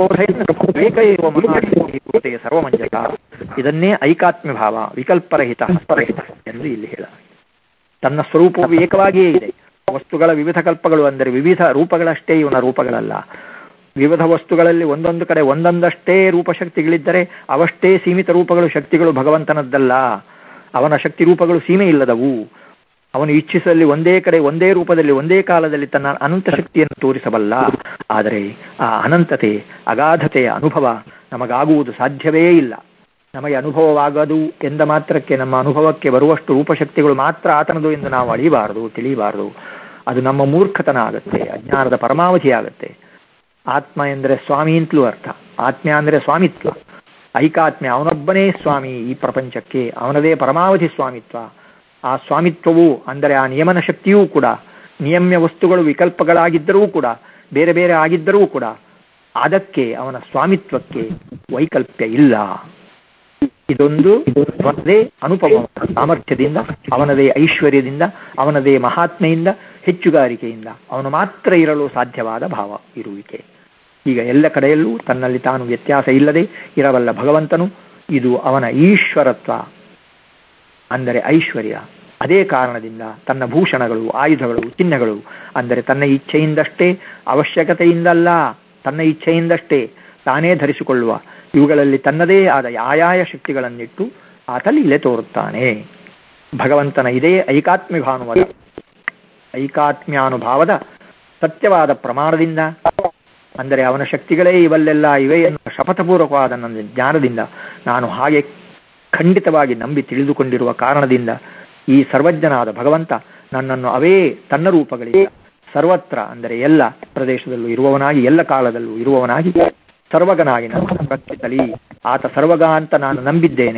ಪ್ರಬೋಧಯ ಸರ್ವಮಂಜಕ. ಇದನ್ನೇ ಐಕಾತ್ಮ್ಯ ಭಾವ, ವಿಕಲ್ಪರಹಿತ ಎಂದು ಇಲ್ಲಿ ಹೇಳ. ತನ್ನ ಸ್ವರೂಪವು ಏಕವಾಗಿಯೇ ಇದೆ. ವಸ್ತುಗಳ ವಿವಿಧ ಕಲ್ಪಗಳು ಅಂದರೆ ವಿವಿಧ ರೂಪಗಳಷ್ಟೇ ಇವನ ರೂಪಗಳಲ್ಲ. ವಿವಿಧ ವಸ್ತುಗಳಲ್ಲಿ ಒಂದೊಂದು ಕಡೆ ಒಂದೊಂದಷ್ಟೇ ರೂಪಶಕ್ತಿಗಳಿದ್ದರೆ ಅವಷ್ಟೇ ಸೀಮಿತ ರೂಪಗಳು, ಶಕ್ತಿಗಳು ಭಗವಂತನದ್ದಲ್ಲ. ಅವನ ಶಕ್ತಿ ರೂಪಗಳು ಸೀಮೆ ಇಲ್ಲದವು. ಅವನು ಇಚ್ಛಿಸಲಿ ಒಂದೇ ಕಡೆ ಒಂದೇ ರೂಪದಲ್ಲಿ ಒಂದೇ ಕಾಲದಲ್ಲಿ ತನ್ನ ಅನಂತ ಶಕ್ತಿಯನ್ನು ತೋರಿಸಬಲ್ಲ. ಆದರೆ ಆ ಅನಂತತೆ, ಅಗಾಧತೆಯ ಅನುಭವ ನಮಗಾಗುವುದು ಸಾಧ್ಯವೇ ಇಲ್ಲ. ನಮಗೆ ಅನುಭವವಾಗದು ಎಂದ ಮಾತ್ರಕ್ಕೆ ನಮ್ಮ ಅನುಭವಕ್ಕೆ ಬರುವಷ್ಟು ರೂಪಶಕ್ತಿಗಳು ಮಾತ್ರ ಆತನದು ಎಂದು ನಾವು ಅಳಿಬಾರದು, ತಿಳಿಬಾರದು. ಅದು ನಮ್ಮ ಮೂರ್ಖತನ ಆಗತ್ತೆ, ಅಜ್ಞಾನದ ಪರಮಾವಧಿ ಆಗತ್ತೆ. ಆತ್ಮ ಎಂದರೆ ಸ್ವಾಮಿ ಅಂತಲೂ ಅರ್ಥ. ಆತ್ಮ್ಯ ಅಂದರೆ ಸ್ವಾಮಿತ್ವ, ಐಕಾತ್ಮ್ಯ. ಅವನೊಬ್ಬನೇ ಸ್ವಾಮಿ ಈ ಪ್ರಪಂಚಕ್ಕೆ, ಅವನದೇ ಪರಮಾವಧಿ ಸ್ವಾಮಿತ್ವ. ಆ ಸ್ವಾಮಿತ್ವವು ಅಂದರೆ ಆ ನಿಯಮನ ಶಕ್ತಿಯೂ ಕೂಡ, ನಿಯಮ್ಯ ವಸ್ತುಗಳು ವಿಕಲ್ಪಗಳಾಗಿದ್ದರೂ ಕೂಡ, ಬೇರೆ ಬೇರೆ ಆಗಿದ್ದರೂ ಕೂಡ ಅದಕ್ಕೆ, ಅವನ ಸ್ವಾಮಿತ್ವಕ್ಕೆ ವೈಕಲ್ಪ್ಯ ಇಲ್ಲ. ಇದೊಂದು ಅವನದೇ ಅನುಪಮ ಸಾಮರ್ಥ್ಯದಿಂದ, ಅವನದೇ ಐಶ್ವರ್ಯದಿಂದ, ಅವನದೇ ಮಹಾತ್ಮೆಯಿಂದ, ಹೆಚ್ಚುಗಾರಿಕೆಯಿಂದ ಅವನು ಮಾತ್ರ ಇರಲು ಸಾಧ್ಯವಾದ ಭಾವ ಇರುವಿಕೆ. ಈಗ ಎಲ್ಲ ಕಡೆಯಲ್ಲೂ ತನ್ನಲ್ಲಿ ತಾನು ವ್ಯತ್ಯಾಸ ಇಲ್ಲದೆ ಇರಬಲ್ಲ ಭಗವಂತನು, ಇದು ಅವನ ಈಶ್ವರತ್ವ ಅಂದರೆ ಐಶ್ವರ್ಯ. ಅದೇ ಕಾರಣದಿಂದ ತನ್ನ ಭೂಷಣಗಳು, ಆಯುಧಗಳು, ಚಿಹ್ನೆಗಳು ಅಂದರೆ ತನ್ನ ಇಚ್ಛೆಯಿಂದಷ್ಟೇ, ಅವಶ್ಯಕತೆಯಿಂದಲ್ಲ, ತನ್ನ ಇಚ್ಛೆಯಿಂದಷ್ಟೇ ತಾನೇ ಧರಿಸಿಕೊಳ್ಳುವ ಇವುಗಳಲ್ಲಿ ತನ್ನದೇ ಆದ ಆಯಾಯ ಶಕ್ತಿಗಳನ್ನಿಟ್ಟು ಆತ ಲೀಲೆ ತೋರುತ್ತಾನೆ. ಭಗವಂತನ ಇದೇ ಐಕಾತ್ಮ್ಯಾನುಭಾವದ ಸತ್ಯವಾದ ಪ್ರಮಾಣದಿಂದ, ಅಂದರೆ ಅವನ ಶಕ್ತಿಗಳೇ ಇವಲ್ಲೆಲ್ಲ ಇವೆ ಎನ್ನುವ ಶಪಥಪೂರ್ವಕವಾದ ನನ್ನ ಜ್ಞಾನದಿಂದ, ನಾನು ಹಾಗೆ ಖಂಡಿತವಾಗಿ ನಂಬಿ ತಿಳಿದುಕೊಂಡಿರುವ ಕಾರಣದಿಂದ ಈ ಸರ್ವಜ್ಞನಾದ ಭಗವಂತ ನನ್ನನ್ನು ಅವೇ ತನ್ನ ರೂಪಗಳಿಂದ ಸರ್ವತ್ರ ಅಂದರೆ ಎಲ್ಲ ಪ್ರದೇಶದಲ್ಲೂ ಇರುವವನಾಗಿ, ಎಲ್ಲ ಕಾಲದಲ್ಲೂ ಇರುವವನಾಗಿ, ಸರ್ವಗನಾಗಿ ನನ್ನನ್ನು ರಕ್ಷಿಸಲಿ. ಆತ ಸರ್ವಗ ಅಂತ ನಾನು ನಂಬಿದ್ದೇನೆ.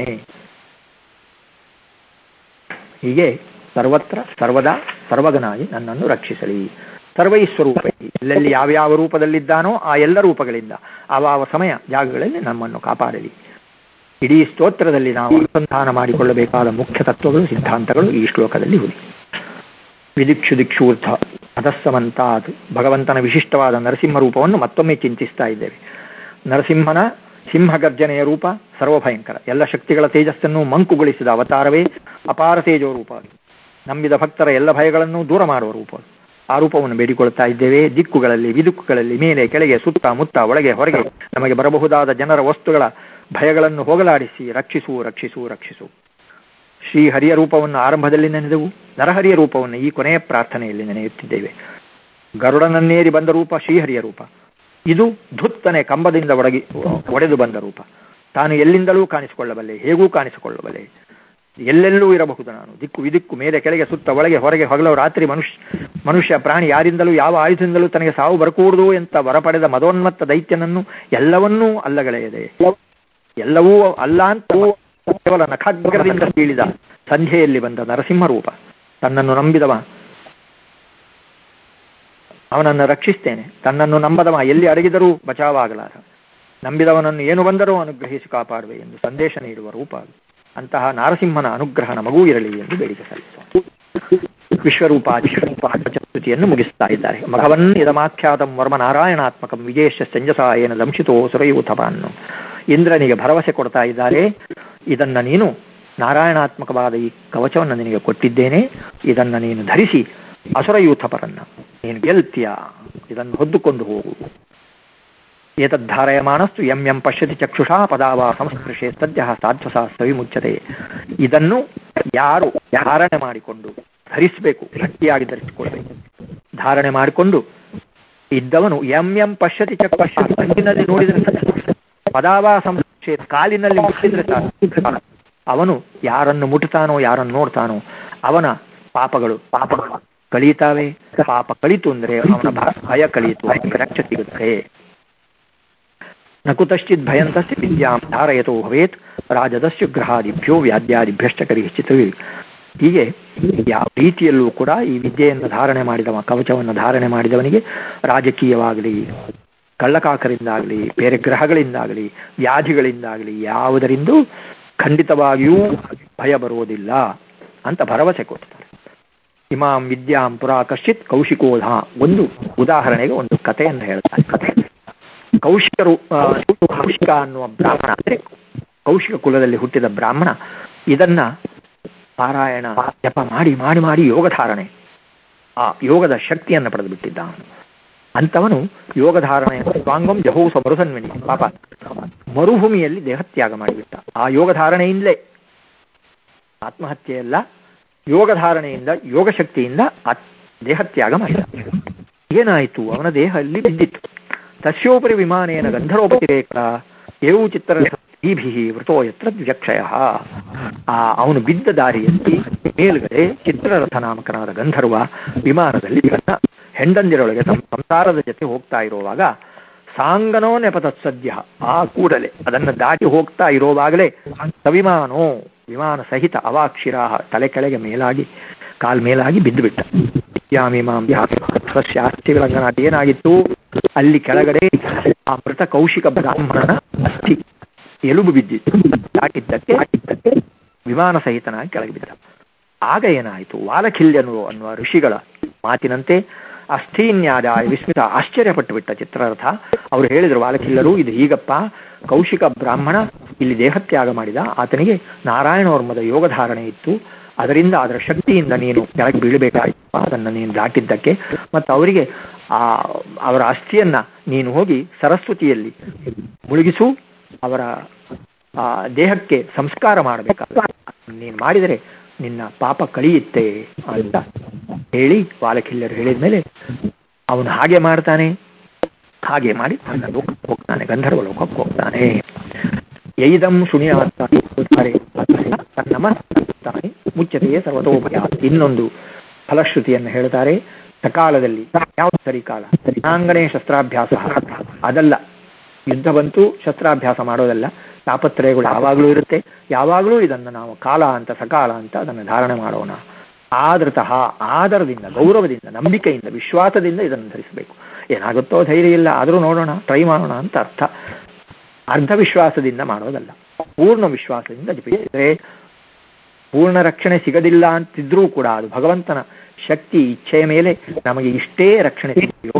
ಹೀಗೆ ಸರ್ವತ್ರ ಸರ್ವದಾ ಸರ್ವಗನಾಗಿ ನನ್ನನ್ನು ರಕ್ಷಿಸಲಿ. ಸರ್ವೈಸ್ವರೂಪ, ಎಲ್ಲೆಲ್ಲಿ ಯಾವ್ಯಾವ ರೂಪದಲ್ಲಿದ್ದಾನೋ ಆ ಎಲ್ಲ ರೂಪಗಳಿಂದ ಆವ ಸಮಯ ಜಾಗಗಳಲ್ಲಿ ನಮ್ಮನ್ನು ಕಾಪಾಡಲಿ. ಇಡೀ ಸ್ತೋತ್ರದಲ್ಲಿ ನಾವು ಅನುಸಂಧಾನ ಮಾಡಿಕೊಳ್ಳಬೇಕಾದ ಮುಖ್ಯ ತತ್ವಗಳು, ಸಿದ್ಧಾಂತಗಳು ಈ ಶ್ಲೋಕದಲ್ಲಿ ಹುಲಿ. ವಿದಿಕ್ಷು ದಿಕ್ಷೂರ್ಧ ಅಧಸ್ಸಮಂತಾತ್, ಭಗವಂತನ ವಿಶಿಷ್ಟವಾದ ನರಸಿಂಹ ರೂಪವನ್ನು ಮತ್ತೊಮ್ಮೆ ಚಿಂತಿಸ್ತಾ ಇದ್ದೇವೆ. ನರಸಿಂಹನ ಸಿಂಹಗರ್ಜನೆಯ ರೂಪ ಸರ್ವಭಯಂಕರ, ಎಲ್ಲ ಶಕ್ತಿಗಳ ತೇಜಸ್ಸನ್ನು ಮಂಕುಗೊಳಿಸಿದ ಅವತಾರವೇ ಅಪಾರ ತೇಜೋ ರೂಪ. ನಂಬಿದ ಭಕ್ತರ ಎಲ್ಲ ಭಯಗಳನ್ನು ದೂರ ಮಾಡುವ ರೂಪ. ಆ ರೂಪವನ್ನು ಬೇಡಿಕೊಳ್ತಾ ಇದ್ದೇವೆ. ದಿಕ್ಕುಗಳಲ್ಲಿ, ವಿದುಕ್ಕುಗಳಲ್ಲಿ, ಮೇಲೆ ಕೆಳಗೆ, ಸುತ್ತ ಮುತ್ತ, ಒಳಗೆ ಹೊರಗೆ ನಮಗೆ ಬರಬಹುದಾದ ಜನರ ವಸ್ತುಗಳ ಭಯಗಳನ್ನು ಹೋಗಲಾಡಿಸಿ ರಕ್ಷಿಸು ರಕ್ಷಿಸು ರಕ್ಷಿಸು. ಶ್ರೀಹರಿಯ ರೂಪವನ್ನು ಆರಂಭದಲ್ಲಿ ನೆನೆದೆವು, ನರಹರಿಯ ರೂಪವನ್ನು ಈ ಕೊನೆಯ ಪ್ರಾರ್ಥನೆಯಲ್ಲಿ ನೆನೆಯುತ್ತಿದ್ದೇವೆ. ಗರುಡನನ್ನೇರಿ ಬಂದ ರೂಪ ಶ್ರೀಹರಿಯ ರೂಪ. ಇದು ಧುತ್ತನೆ ಕಂಬದಿಂದ ಒಡೆದು ಬಂದ ರೂಪ. ತಾನು ಎಲ್ಲಿಂದಲೂ ಕಾಣಿಸಿಕೊಳ್ಳಬಲ್ಲೆ, ಹೇಗೂ ಕಾಣಿಸಿಕೊಳ್ಳಬಲ್ಲೆ, ಎಲ್ಲೆಲ್ಲೂ ಇರಬಹುದು ನಾನು. ದಿಕ್ಕು ವಿದಿಕ್ಕು, ಮೇಲೆ ಕೆಳಗೆ, ಸುತ್ತ ಒಳಗೆ ಹೊರಗೆ, ಹಗಲು ರಾತ್ರಿ, ಮನುಷ್ಯ ಪ್ರಾಣಿ ಯಾರಿಂದಲೂ ಯಾವ ಆಯುಧದಿಂದಲೂ ತನಗೆ ಸಾವು ಬರಕೂಡದು ಅಂತ ವರಪಡೆದ ಮದೋನ್ಮತ್ತ ದೈತ್ಯನನ್ನು ಎಲ್ಲವನ್ನೂ ಅಲ್ಲಗಳೆಯದೆ, ಎಲ್ಲವೂ ಅಲ್ಲ ಅಂತ ಕೇವಲ ನಖಾಗ್ರದಿಂದ ಬೀಳಿದ ಸಂಧ್ಯೆಯಲ್ಲಿ ಬಂದ ನರಸಿಂಹ ರೂಪ. ತನ್ನನ್ನು ನಂಬಿದವ ಅವನನ್ನು ರಕ್ಷಿಸ್ತೇನೆ, ತನ್ನನ್ನು ನಂಬದವ ಎಲ್ಲಿ ಅಡಗಿದರೂ ಬಚಾವಾಗಲಾರ, ನಂಬಿದವನನ್ನು ಏನು ಬಂದರೂ ಅನುಗ್ರಹಿಸಿ ಕಾಪಾಡುವೆ ಎಂದು ಸಂದೇಶ ನೀಡುವ ರೂಪ. ಅಂತಹ ನಾರಸಿಂಹನ ಅನುಗ್ರಹ ನಮಗೂ ಇರಲಿ ಎಂದು ಬೇಡಿಕೆ ಸಲ್ಲಿಸೋಣ. ವಿಶ್ವರೂಪಾಚತುತಿಯನ್ನು ಮುಗಿಸ್ತಾ ಇದ್ದಾರೆ. ಮಘವನ್ ಇದಮಾಖ್ಯಾತಂ ವರ್ಮ ನಾರಾಯಣಾತ್ಮಕಂ ವಿಜೇಶ ಸಂಜಸಾಯನ ದಂಶಿತೋ ಸುರಯೂಥಪಾನ್ನು. ಇಂದ್ರನಿಗೆ ಭರವಸೆ ಕೊಡ್ತಾ ಇದ್ದಾರೆ, ಇದನ್ನ ನೀನು ನಾರಾಯಣಾತ್ಮಕವಾದ ಈ ಕವಚವನ್ನು ನಿನಗೆ ಕೊಟ್ಟಿದ್ದೇನೆ, ಇದನ್ನ ನೀನು ಧರಿಸಿ ಅಸುರಯೂಥಪರನ್ನ ನೀನು ಗೆಲ್ತೀಯ, ಇದನ್ನು ಹೊದ್ದುಕೊಂಡು ಹೋಗು. ಏತದ್ಧಾರಯಮಾನಸ್ತು ಯಂ ಯಂ ಪಶ್ಯತಿ ಚಕ್ಷುಷಾ ಪದಾವ ಸಂಸ್ಪೃಶೆ ಸದ್ಯ ಸಾಧ್ವಸ ಸವಿಮುಚ್ಯತೆ. ಇದನ್ನು ಯಾರು ಧಾರಣೆ ಮಾಡಿಕೊಂಡು ಧರಿಸಬೇಕು, ಗಟ್ಟಿಯಾಗಿ ಧರಿಸಿಕೊಳ್ಬೇಕು. ಧಾರಣೆ ಮಾಡಿಕೊಂಡು ಇದ್ದವನು ಯಂ ಯಂ ಪಶ್ಯತಿ ಚಕ್ಷುಷ, ಕಣ್ಣಿನಲ್ಲಿ ನೋಡಿದರೆ ಪದಾವ ಸಂಸ್ಪೃಶೆ, ಕಾಲಿನಲ್ಲಿ ಮುಟ್ಟಿದ್ರೆ ಅವನು ಯಾರನ್ನು ಮುಟ್ಟುತ್ತಾನೋ, ಯಾರನ್ನು ನೋಡ್ತಾನೋ ಅವನ ಪಾಪಗಳು ಕಳೀತಾವೆ. ಪಾಪ ಕಳೀತು ಅಂದ್ರೆ ಅವನ ಭಯ ಕಳೀತು, ರಕ್ಷ ಸಿಗುತ್ತೆ. ನಕುತಶ್ಚಿತ್ ಭಯಂತಸ್ಯ ವಿದ್ಯಾಂ ಧಾರಯತೋ ಭವೇತ್ ರಾಜದಸ್ಯು ಗ್ರಹಾದಿಭ್ಯೋ ವ್ಯಾದ್ಯಾದಿಭ್ಯಶ್ಚ ಕರಿಶ್ಚಿತ್. ಹೀಗೆ ಯಾವ ರೀತಿಯಲ್ಲೂ ಕೂಡ ಈ ವಿದ್ಯೆಯನ್ನು ಧಾರಣೆ ಮಾಡಿದವ, ಕವಚವನ್ನು ಧಾರಣೆ ಮಾಡಿದವನಿಗೆ ರಾಜಕೀಯವಾಗಲಿ, ಕಳ್ಳಕಾಕರಿಂದಾಗಲಿ, ಬೇರೆ ಗ್ರಹಗಳಿಂದಾಗಲಿ, ವ್ಯಾಧಿಗಳಿಂದಾಗಲಿ ಯಾವುದರಿಂದೂ ಖಂಡಿತವಾಗಿಯೂ ಭಯ ಬರುವುದಿಲ್ಲ ಅಂತ ಭರವಸೆ ಕೊಡ್ತಾರೆ. ಇಮಾಂ ವಿದ್ಯಾಂ ಪುರಾ ಕಶ್ಚಿತ್ ಕೌಶಿಕೋಧ. ಒಂದು ಉದಾಹರಣೆಗೆ ಒಂದು ಕಥೆಯನ್ನು ಹೇಳ್ತಾರೆ. ಕೌಶಿಕ ಅನ್ನುವ ಬ್ರಾಹ್ಮಣ, ಅಂದ್ರೆ ಕೌಶಿಕ ಕುಲದಲ್ಲಿ ಹುಟ್ಟಿದ ಬ್ರಾಹ್ಮಣ, ಇದನ್ನ ಪಾರಾಯಣ ಜಪ ಮಾಡಿ ಮಾಡಿ ಮಾಡಿ ಯೋಗಧಾರಣೆ, ಆ ಯೋಗದ ಶಕ್ತಿಯನ್ನು ಪಡೆದು ಬಿಟ್ಟಿದ್ದ ಅಂತವನು. ಯೋಗಧಾರಣೆ ಸ್ವಾಂಗಂ ಜಹೋಸ ಮರುಸನ್ವಿನಿ, ಪಾಪ ಮರುಭೂಮಿಯಲ್ಲಿ ದೇಹತ್ಯಾಗ ಮಾಡಿಬಿಟ್ಟ. ಆ ಯೋಗಧಾರಣೆಯಿಂದಲೇ, ಆತ್ಮಹತ್ಯೆಯಲ್ಲ, ಯೋಗಧಾರಣೆಯಿಂದ, ಯೋಗಶಕ್ತಿಯಿಂದ ದೇಹತ್ಯಾಗ ಮಾಡಿದ. ಏನಾಯಿತು? ಅವನ ದೇಹ ಅಲ್ಲಿ ಬಿದ್ದಿತ್ತು. ತಸ್ಯೋಪರಿ ವಿಮಾನೇನ ಗಂಧರ್ವೋಪತಿರೇಕ ಏವು ಚಿತ್ರರಥೀಭಿ ವೃತೋ ಯತ್ರ ದ್ವಿಜಕ್ಷಯ. ಅವನು ಬಿದ್ದ ದಾರಿಯಲ್ಲಿ ಮೇಲ್ಗಡೆ ಚಿತ್ರರಥ ನಾಮಕನಾದ ಗಂಧರ್ವ ವಿಮಾನದಲ್ಲಿ ಹೆಂಡಂದಿರೊಳಗೆ ತಮ್ಮ ಸಂಸಾರದ ಜೊತೆ ಹೋಗ್ತಾ ಇರುವಾಗ ಸಾಂಗನೋ ನೆಪತತ್ಸದ್ಯ, ಆ ಕೂಡಲೇ ಅದನ್ನು ದಾಟಿ ಹೋಗ್ತಾ ಇರುವಾಗಲೇ ಸವಿಮಾನೋ, ವಿಮಾನ ಸಹಿತ ಅವಾಕ್ಷಿರಾಹ, ತಲೆ ಕೆಳಗೆ ಮೇಲಾಗಿ, ಮೇಲಾಗಿ ಬಿದ್ದು ಬಿಟ್ಟ. ಏನಾಗಿತ್ತು? ಅಲ್ಲಿ ಕೆಳಗಡೆ ಆ ಮೃತ ಕೌಶಿಕ ಬ್ರಾಹ್ಮಣನ ಅಸ್ಥಿ ಎಲುಬು ಬಿದ್ದಿತ್ತು. ದಾಟಿದ್ದಕ್ಕೆ ವಿಮಾನ ಸಹಿತನಾಗಿ ಕೆಳಗೆ ಬಿದ್ದ. ಆಗ ಏನಾಯಿತು? ವಾಲಖಿಲ್ಯನು ಅನ್ನುವ ಋಷಿಗಳ ಮಾತಿನಂತೆ ಅಸ್ಥೀನ್ಯಾದಾಯ ವಿಸ್ಮಿತ, ಆಶ್ಚರ್ಯಪಟ್ಟು ಬಿಟ್ಟ ಚಿತ್ರರಥ. ಅವರು ಹೇಳಿದರು, ವಾಲಖಿಲ್ಲರು, ಇದು ಹೀಗಪ್ಪ, ಕೌಶಿಕ ಬ್ರಾಹ್ಮಣ ಇಲ್ಲಿ ದೇಹತ್ಯಾಗ ಮಾಡಿದ, ಆತನಿಗೆ ನಾರಾಯಣವರ್ಮದ ಯೋಗಧಾರಣೆ ಇತ್ತು, ಅದರಿಂದ ಅದರ ಶಕ್ತಿಯಿಂದ ನೀನು ಕೆಳಗೆ ಬೀಳಬೇಕಾಗಿತ್ತು ಅದನ್ನು ನೀನು ದಾಟಿದ್ದಕ್ಕೆ. ಮತ್ತು ಅವರಿಗೆ ಅವರ ಅಸ್ಥಿಯನ್ನ ನೀನು ಹೋಗಿ ಸರಸ್ವತಿಯಲ್ಲಿ ಮುಳುಗಿಸು, ಅವರ ದೇಹಕ್ಕೆ ಸಂಸ್ಕಾರ ಮಾಡಬೇಕಾದ, ನೀನು ಮಾಡಿದರೆ ನಿನ್ನ ಪಾಪ ಕಳಿಯುತ್ತೆ ಅಂತ ಹೇಳಿ ವಾಲಖಿಲ್ಯರು ಹೇಳಿದ ಮೇಲೆ ಅವನು ಹಾಗೆ ಮಾಡ್ತಾನೆ. ಹಾಗೆ ಮಾಡಿ ತನ್ನ ಲೋಕಕ್ಕೆ ಹೋಗ್ತಾನೆ, ಗಂಧರ್ವ ಲೋಕಕ್ಕೆ ಹೋಗ್ತಾನೆ. ಯೈದಂ ಶುಣಿಯಾತ್ತಾರೆ ಮುಚ್ಚತೆಯೇ ಸರ್ವತೋಭಯ. ಇನ್ನೊಂದು ಫಲಶ್ರುತಿಯನ್ನು ಹೇಳ್ತಾರೆ. ಸಕಾಲದಲ್ಲಿ, ಯಾವ ಸರಿಕಾಲ, ರಣಾಂಗಣೇ ಶಸ್ತ್ರಾಭ್ಯಾಸ ಅದಲ್ಲ, ಯುದ್ಧ ಬಂತು ಶಸ್ತ್ರಾಭ್ಯಾಸ ಮಾಡೋದಲ್ಲ, ತಾಪತ್ರಯಗಳು ಯಾವಾಗಲೂ ಇರುತ್ತೆ. ಯಾವಾಗಲೂ ಇದನ್ನು ನಾವು ಕಾಲ ಅಂತ, ಸಕಾಲ ಅಂತ ಅದನ್ನು ಧಾರಣೆ ಮಾಡೋಣ. ಆದೃತಃ, ಆದರದಿಂದ, ಗೌರವದಿಂದ, ನಂಬಿಕೆಯಿಂದ, ವಿಶ್ವಾಸದಿಂದ ಇದನ್ನು ಧರಿಸಬೇಕು. ಏನಾಗುತ್ತೋ ಧೈರ್ಯ ಇಲ್ಲ, ಆದರೂ ನೋಡೋಣ, ಟ್ರೈ ಮಾಡೋಣ ಅಂತ ಅರ್ಥ. ಅರ್ಧ ವಿಶ್ವಾಸದಿಂದ ಮಾಡೋದಲ್ಲ, ಪೂರ್ಣ ವಿಶ್ವಾಸದಿಂದ ಜಪಿಸಿದರೆ ಪೂರ್ಣ ರಕ್ಷಣೆ ಸಿಗದಿಲ್ಲ ಅಂತಿದ್ರೂ ಕೂಡ ಅದು ಭಗವಂತನ ಶಕ್ತಿ, ಇಚ್ಛೆಯ ಮೇಲೆ ನಮಗೆ ಇಷ್ಟೇ ರಕ್ಷಣೆ ಯೋಗ.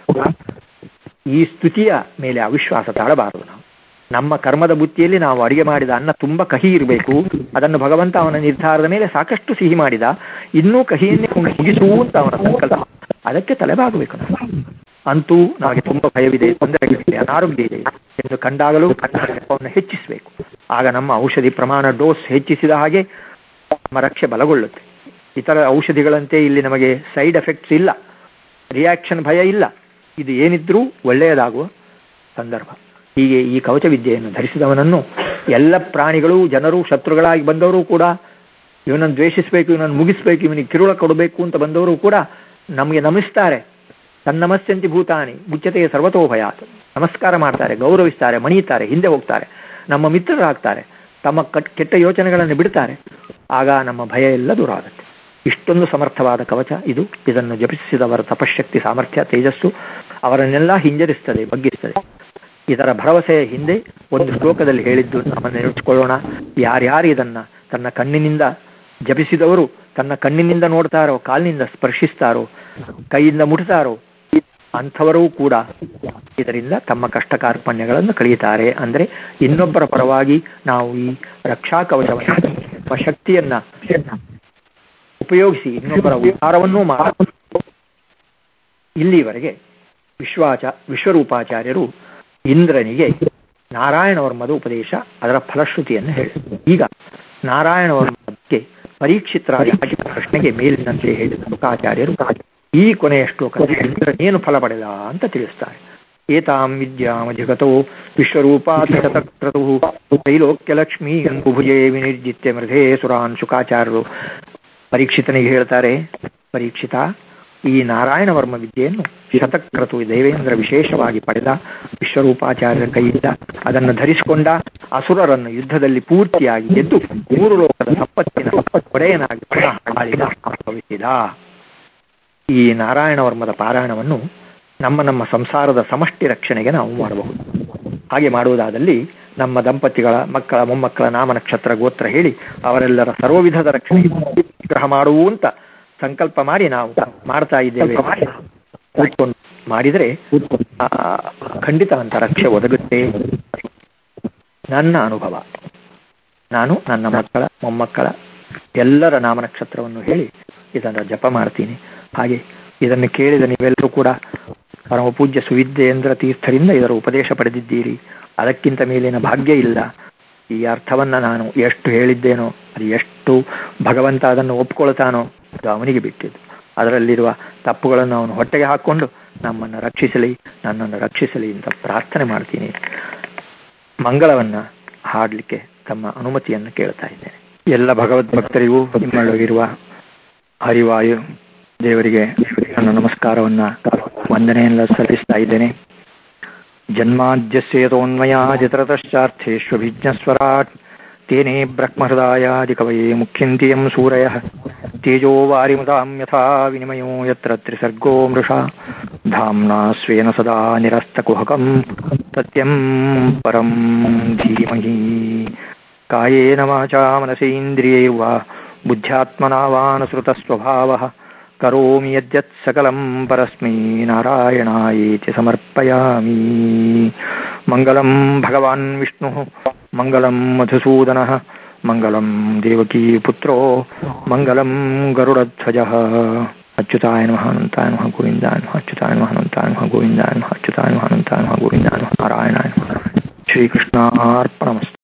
ಈ ಸ್ತುತಿಯ ಮೇಲೆ ಅವಿಶ್ವಾಸ ತಾಳಬಾರದು. ನಾವು ನಮ್ಮ ಕರ್ಮದ ಬುತ್ತಿಯಲ್ಲಿ ನಾವು ಅಡಿಗೆ ಮಾಡಿದ ಅನ್ನ ತುಂಬಾ ಕಹಿ ಇರಬೇಕು, ಅದನ್ನು ಭಗವಂತ ಅವನ ನಿರ್ಧಾರದ ಮೇಲೆ ಸಾಕಷ್ಟು ಸಿಹಿ ಮಾಡಿದ, ಇನ್ನೂ ಕಹಿಯನ್ನೇ ಮುಗಿಸುವಂತ ಅವನ ಸಂಕಲ್ಪ, ಅದಕ್ಕೆ ತಲೆಬಾಗಬೇಕು ನಾವು. ಅಂತೂ ನಮಗೆ ತುಂಬಾ ಭಯವಿದೆ, ತೊಂದರೆಗಳಿದೆ, ಅನಾರೋಗ್ಯ ಇದೆ ಎಂದು ಕಂಡಾಗಲೂ ಅವನ್ನ ಹೆಚ್ಚಿಸಬೇಕು. ಆಗ ನಮ್ಮ ಔಷಧಿ ಪ್ರಮಾಣ, ಡೋಸ್ ಹೆಚ್ಚಿಸಿದ ಹಾಗೆ ನಮ್ಮ ರಕ್ಷೆ ಬಲಗೊಳ್ಳುತ್ತೆ. ಇತರ ಔಷಧಿಗಳಂತೆ ಇಲ್ಲಿ ನಮಗೆ ಸೈಡ್ ಎಫೆಕ್ಟ್ಸ್ ಇಲ್ಲ, ರಿಯಾಕ್ಷನ್ ಭಯ ಇಲ್ಲ. ಇದು ಏನಿದ್ರೂ ಒಳ್ಳೆಯದಾಗುವ ಸಂದರ್ಭ. ಹೀಗೆ ಈ ಕವಚ ವಿದ್ಯೆಯನ್ನು ಧರಿಸಿದವನನ್ನು ಎಲ್ಲ ಪ್ರಾಣಿಗಳು, ಜನರು, ಶತ್ರುಗಳಾಗಿ ಬಂದವರು ಕೂಡ ಇವನನ್ನು ದ್ವೇಷಿಸಬೇಕು, ಇವನನ್ನು ಮುಗಿಸ್ಬೇಕು, ಇವನಿಗೆ ಕಿರುಳ ಕೊಡಬೇಕು ಅಂತ ಬಂದವರು ಕೂಡ ನಮಗೆ ನಮಿಸ್ತಾರೆ. ತನ್ನಮಸ್ಯಂತಿ ಭೂತಾನಿ ಮುಚ್ಚತೆಯ ಸರ್ವತೋಭಯಾತ್, ನಮಸ್ಕಾರ ಮಾಡ್ತಾರೆ, ಗೌರವಿಸ್ತಾರೆ, ಮಣಿಯುತ್ತಾರೆ, ಹಿಂದೆ ಹೋಗ್ತಾರೆ, ನಮ್ಮ ಮಿತ್ರರಾಗ್ತಾರೆ, ತಮ್ಮ ಕೆಟ್ಟ ಯೋಚನೆಗಳನ್ನು ಬಿಡ್ತಾರೆ. ಆಗ ನಮ್ಮ ಭಯ ಎಲ್ಲ ದೂರ ಆಗುತ್ತೆ. ಇಷ್ಟೊಂದು ಸಮರ್ಥವಾದ ಕವಚ ಇದು. ಇದನ್ನು ಜಪಿಸಿದವರ ತಪಶಕ್ತಿ, ಸಾಮರ್ಥ್ಯ, ತೇಜಸ್ಸು ಅವರನ್ನೆಲ್ಲ ಹಿಂಜರಿಸ್ತದೆ, ಬಗ್ಗಿಸ್ತದೆ. ಇದರ ಭರವಸೆಯ ಹಿಂದೆ ಒಂದು ಶ್ಲೋಕದಲ್ಲಿ ಹೇಳಿದ್ದು ನಮ್ಮನ್ನು ನೆನಪಿಸಿಕೊಳ್ಳೋಣ. ಯಾರ್ಯಾರು ಇದನ್ನ ತನ್ನ ಕಣ್ಣಿನಿಂದ ಜಪಿಸಿದವರು, ತನ್ನ ಕಣ್ಣಿನಿಂದ ನೋಡ್ತಾರೋ, ಕಾಲಿನಿಂದ ಸ್ಪರ್ಶಿಸ್ತಾರೋ, ಕೈಯಿಂದ ಮುಟ್ತಾರೋ, ಅಂಥವರೂ ಕೂಡ ಇದರಿಂದ ತಮ್ಮ ಕಷ್ಟ ಕಾರ್ಪಣ್ಯಗಳನ್ನು ಕಳೆಯುತ್ತಾರೆ. ಅಂದ್ರೆ ಇನ್ನೊಬ್ಬರ ಪರವಾಗಿ ನಾವು ಈ ರಕ್ಷಾ ಕವಚವನ್ನು, ಶಕ್ತಿಯನ್ನ ಉಪಯೋಗಿಸಿ ಇನ್ನೊಬ್ಬರ ಉದ್ಧಾರವನ್ನೂ ಮಾಡ. ಇಲ್ಲಿವರೆಗೆ ವಿಶ್ವರೂಪಾಚಾರ್ಯರು ಇಂದ್ರನಿಗೆ ನಾರಾಯಣವರ್ಮದ ಉಪದೇಶ, ಅದರ ಫಲಶ್ರುತಿಯನ್ನು ಹೇಳಿದರು. ಈಗ ನಾರಾಯಣವರ್ಮಕ್ಕೆ ಪರೀಕ್ಷಿತರಾದ ಪ್ರಶ್ನೆಗೆ ಮೇಲಿನಂತೆ ಹೇಳಿದ ಶುಕಾಚಾರ್ಯರು ಈ ಕೊನೆಯ ಶ್ಲೋಕದಲ್ಲಿ ಇಂದ್ರನೇನು ಫಲ ಪಡೆದ ಅಂತ ತಿಳಿಸ್ತಾರೆ. ಏತಾಂ ವಿದ್ಯಾಮ ಜಗತೋ ವಿಶ್ವರೂಪಾತಕ್ರತು ತ್ರೈಲೋಕ್ಯಲಕ್ಷ್ಮೀ ಭುಜೇ ವಿನಿರ್ಜಿತ್ಯ ಮೃಧೇ ಸುರಾನ್. ಶುಕಾಚಾರ್ಯರು ಪರೀಕ್ಷಿತನಿಗೆ ಹೇಳ್ತಾರೆ, ಪರೀಕ್ಷಿತ, ಈ ನಾರಾಯಣವರ್ಮ ವಿದ್ಯೆಯನ್ನು ಶತಕ್ರತು ದೇವೇಂದ್ರ ವಿಶೇಷವಾಗಿ ಪಡೆದ, ವಿಶ್ವರೂಪಾಚಾರ್ಯರ ಕೈಯಿಂದ ಅದನ್ನು ಧರಿಸಿಕೊಂಡ, ಅಸುರರನ್ನು ಯುದ್ಧದಲ್ಲಿ ಪೂರ್ತಿಯಾಗಿ ಗೆದ್ದು 3 ಲೋಕದ ಸಂಪತ್ತಿನ ಒಡೆಯನಾಗಿ ಅನುಭವಿಸಿದ. ಈ ನಾರಾಯಣವರ್ಮದ ಪಾರಾಯಣವನ್ನು ನಮ್ಮ ಸಂಸಾರದ ಸಮಷ್ಟಿ ರಕ್ಷಣೆಗೆ ನಾವು ಮಾಡಬಹುದು. ಹಾಗೆ ಮಾಡುವುದಾದಲ್ಲಿ ನಮ್ಮ ದಂಪತಿಗಳ ಮಕ್ಕಳ, ಮೊಮ್ಮಕ್ಕಳ ನಾಮ, ನಕ್ಷತ್ರ, ಗೋತ್ರ ಹೇಳಿ ಅವರೆಲ್ಲರ ಸರ್ವವಿಧದ ರಕ್ಷಣೆಗೆ ಗ್ರಹ ಮಾಡುವಂತ ಸಂಕಲ್ಪ ಮಾಡಿ ನಾವು ಮಾಡ್ತಾ ಇದ್ದೇವೆ. ಕೂತ್ಕೊಂಡು ಮಾಡಿದರೆ ಖಂಡಿತ ಅಂತ ರಕ್ಷೆ ಒದಗುತ್ತೆ. ನನ್ನ ಅನುಭವ, ನಾನು ನನ್ನ ಮಕ್ಕಳ, ಮೊಮ್ಮಕ್ಕಳ ಎಲ್ಲರ ನಾಮ ನಕ್ಷತ್ರವನ್ನು ಹೇಳಿ ಇದನ್ನು ಜಪ ಮಾಡ್ತೀನಿ. ಹಾಗೆ ಇದನ್ನು ಕೇಳಿದ ನೀವೆಲ್ಲರೂ ಕೂಡ ಪರಮ ಪೂಜ್ಯ ಸುವಿದ್ಯೇಂದ್ರ ತೀರ್ಥರಿಂದ ಇದರ ಉಪದೇಶ ಪಡೆದಿದ್ದೀರಿ. ಅದಕ್ಕಿಂತ ಮೇಲಿನ ಭಾಗ್ಯ ಇಲ್ಲ. ಈ ಅರ್ಥವನ್ನ ನಾನು ಎಷ್ಟು ಹೇಳಿದ್ದೇನೋ, ಅದು ಎಷ್ಟು ಭಗವಂತ ಅದನ್ನು ಒಪ್ಕೊಳ್ತಾನೋ ಅದು ಅವನಿಗೆ ಬಿಟ್ಟಿದ್ದು. ಅದರಲ್ಲಿರುವ ತಪ್ಪುಗಳನ್ನು ಅವನು ಹೊಟ್ಟೆಗೆ ಹಾಕ್ಕೊಂಡು ನಮ್ಮನ್ನು ರಕ್ಷಿಸಲಿ, ನನ್ನನ್ನು ರಕ್ಷಿಸಲಿ ಅಂತ ಪ್ರಾರ್ಥನೆ ಮಾಡ್ತೀನಿ. ಮಂಗಳವನ್ನ ಹಾಡಲಿಕ್ಕೆ ತಮ್ಮ ಅನುಮತಿಯನ್ನು ಕೇಳ್ತಾ ಇದ್ದೇನೆ. ಎಲ್ಲ ಭಗವದ್ಭಕ್ತರಿಗೂ ನಿಮ್ಮೊಳಗಿರುವ ಹರಿವಾಯು ದೇವರಿಗೆ ನನ್ನ ನಮಸ್ಕಾರವನ್ನ, ವಂದನೆಯನ್ನ ಸಲ್ಲಿಸ್ತಾ ಇದ್ದೇನೆ. ಜನ್ಮಾದ್ಯಸ್ಯೇತೋನ್ಮಯಾದಿತರತಶ್ಚಾರ್ಥೇಷ್ವಭಿಜ್ಞಸ್ವರಾಟ್ ತೇನೇ ಬ್ರಹ್ಮಹೃದಾಯಾದಿ ಕವಯೇ ಮುಖ್ಯಂತಿಯಂ ಸೂರಯಃ ತೇಜೋ ವಾರಿಮುದಾಂ ಯಥಾ ವಿನಿಮಯೋ ಯತ್ರ ತ್ರಿಸರ್ಗೋ ಮೃಷಾ ಧಾಮ್ನಾ ಸ್ವೇನ ಸದಾ ನಿರಸ್ತಕುಹಕಂ ಸತ್ಯಂ ಪರಂ ಧೀಮಹಿ. ಕಾಯೇನ ವಾಚಾ ಮನಸೇಂದ್ರಿಯೈರ್ವಾ ಬುದ್ಧ್ಯಾತ್ಮನಾ ವಾನುಸೃತಸ್ವಭಾವಃ ಕರೋಮಿ ಯದ್ಯತ್ ಸಕಲಂ ಪರಸ್ಮೈ ನಾರಾಯಣಾಯೇತಿ ಸಮರ್ಪಯಾಮಿ. ಮಂಗಲಂ ಭಗವಾನ್ ವಿಷ್ಣುಃ ಮಂಗಲಂ ಮಧುಸೂದನಃ ಮಂಗಲಂ ದೇವಕೀ ಪುತ್ರೋ ಮಂಗಲಂ ಗರುಡಧ್ವಜಃ. ಅಚ್ಯುತಾಯ ನಮಃ ಅನಂತಾಯ ನಮಃ ಗೋವಿಂದಾಯ ನಮಃ ಅಚ್ಯುತಾಯ ನಮಃ ಅನಂತಾಯ ನಮಃ ಗೋವಿಂದಾಯ ನಮಃ ಅಚ್ಯುತಾಯ ನಮಃ ಅನಂತಾಯ ನಮಃ ಗೋವಿಂದಾಯ ನಮಃ ನಾರಾಯಣಾಯ ನಮಃ. ಶ್ರೀಕೃಷ್ಣಾರ್ಪಣಮಸ್ತು.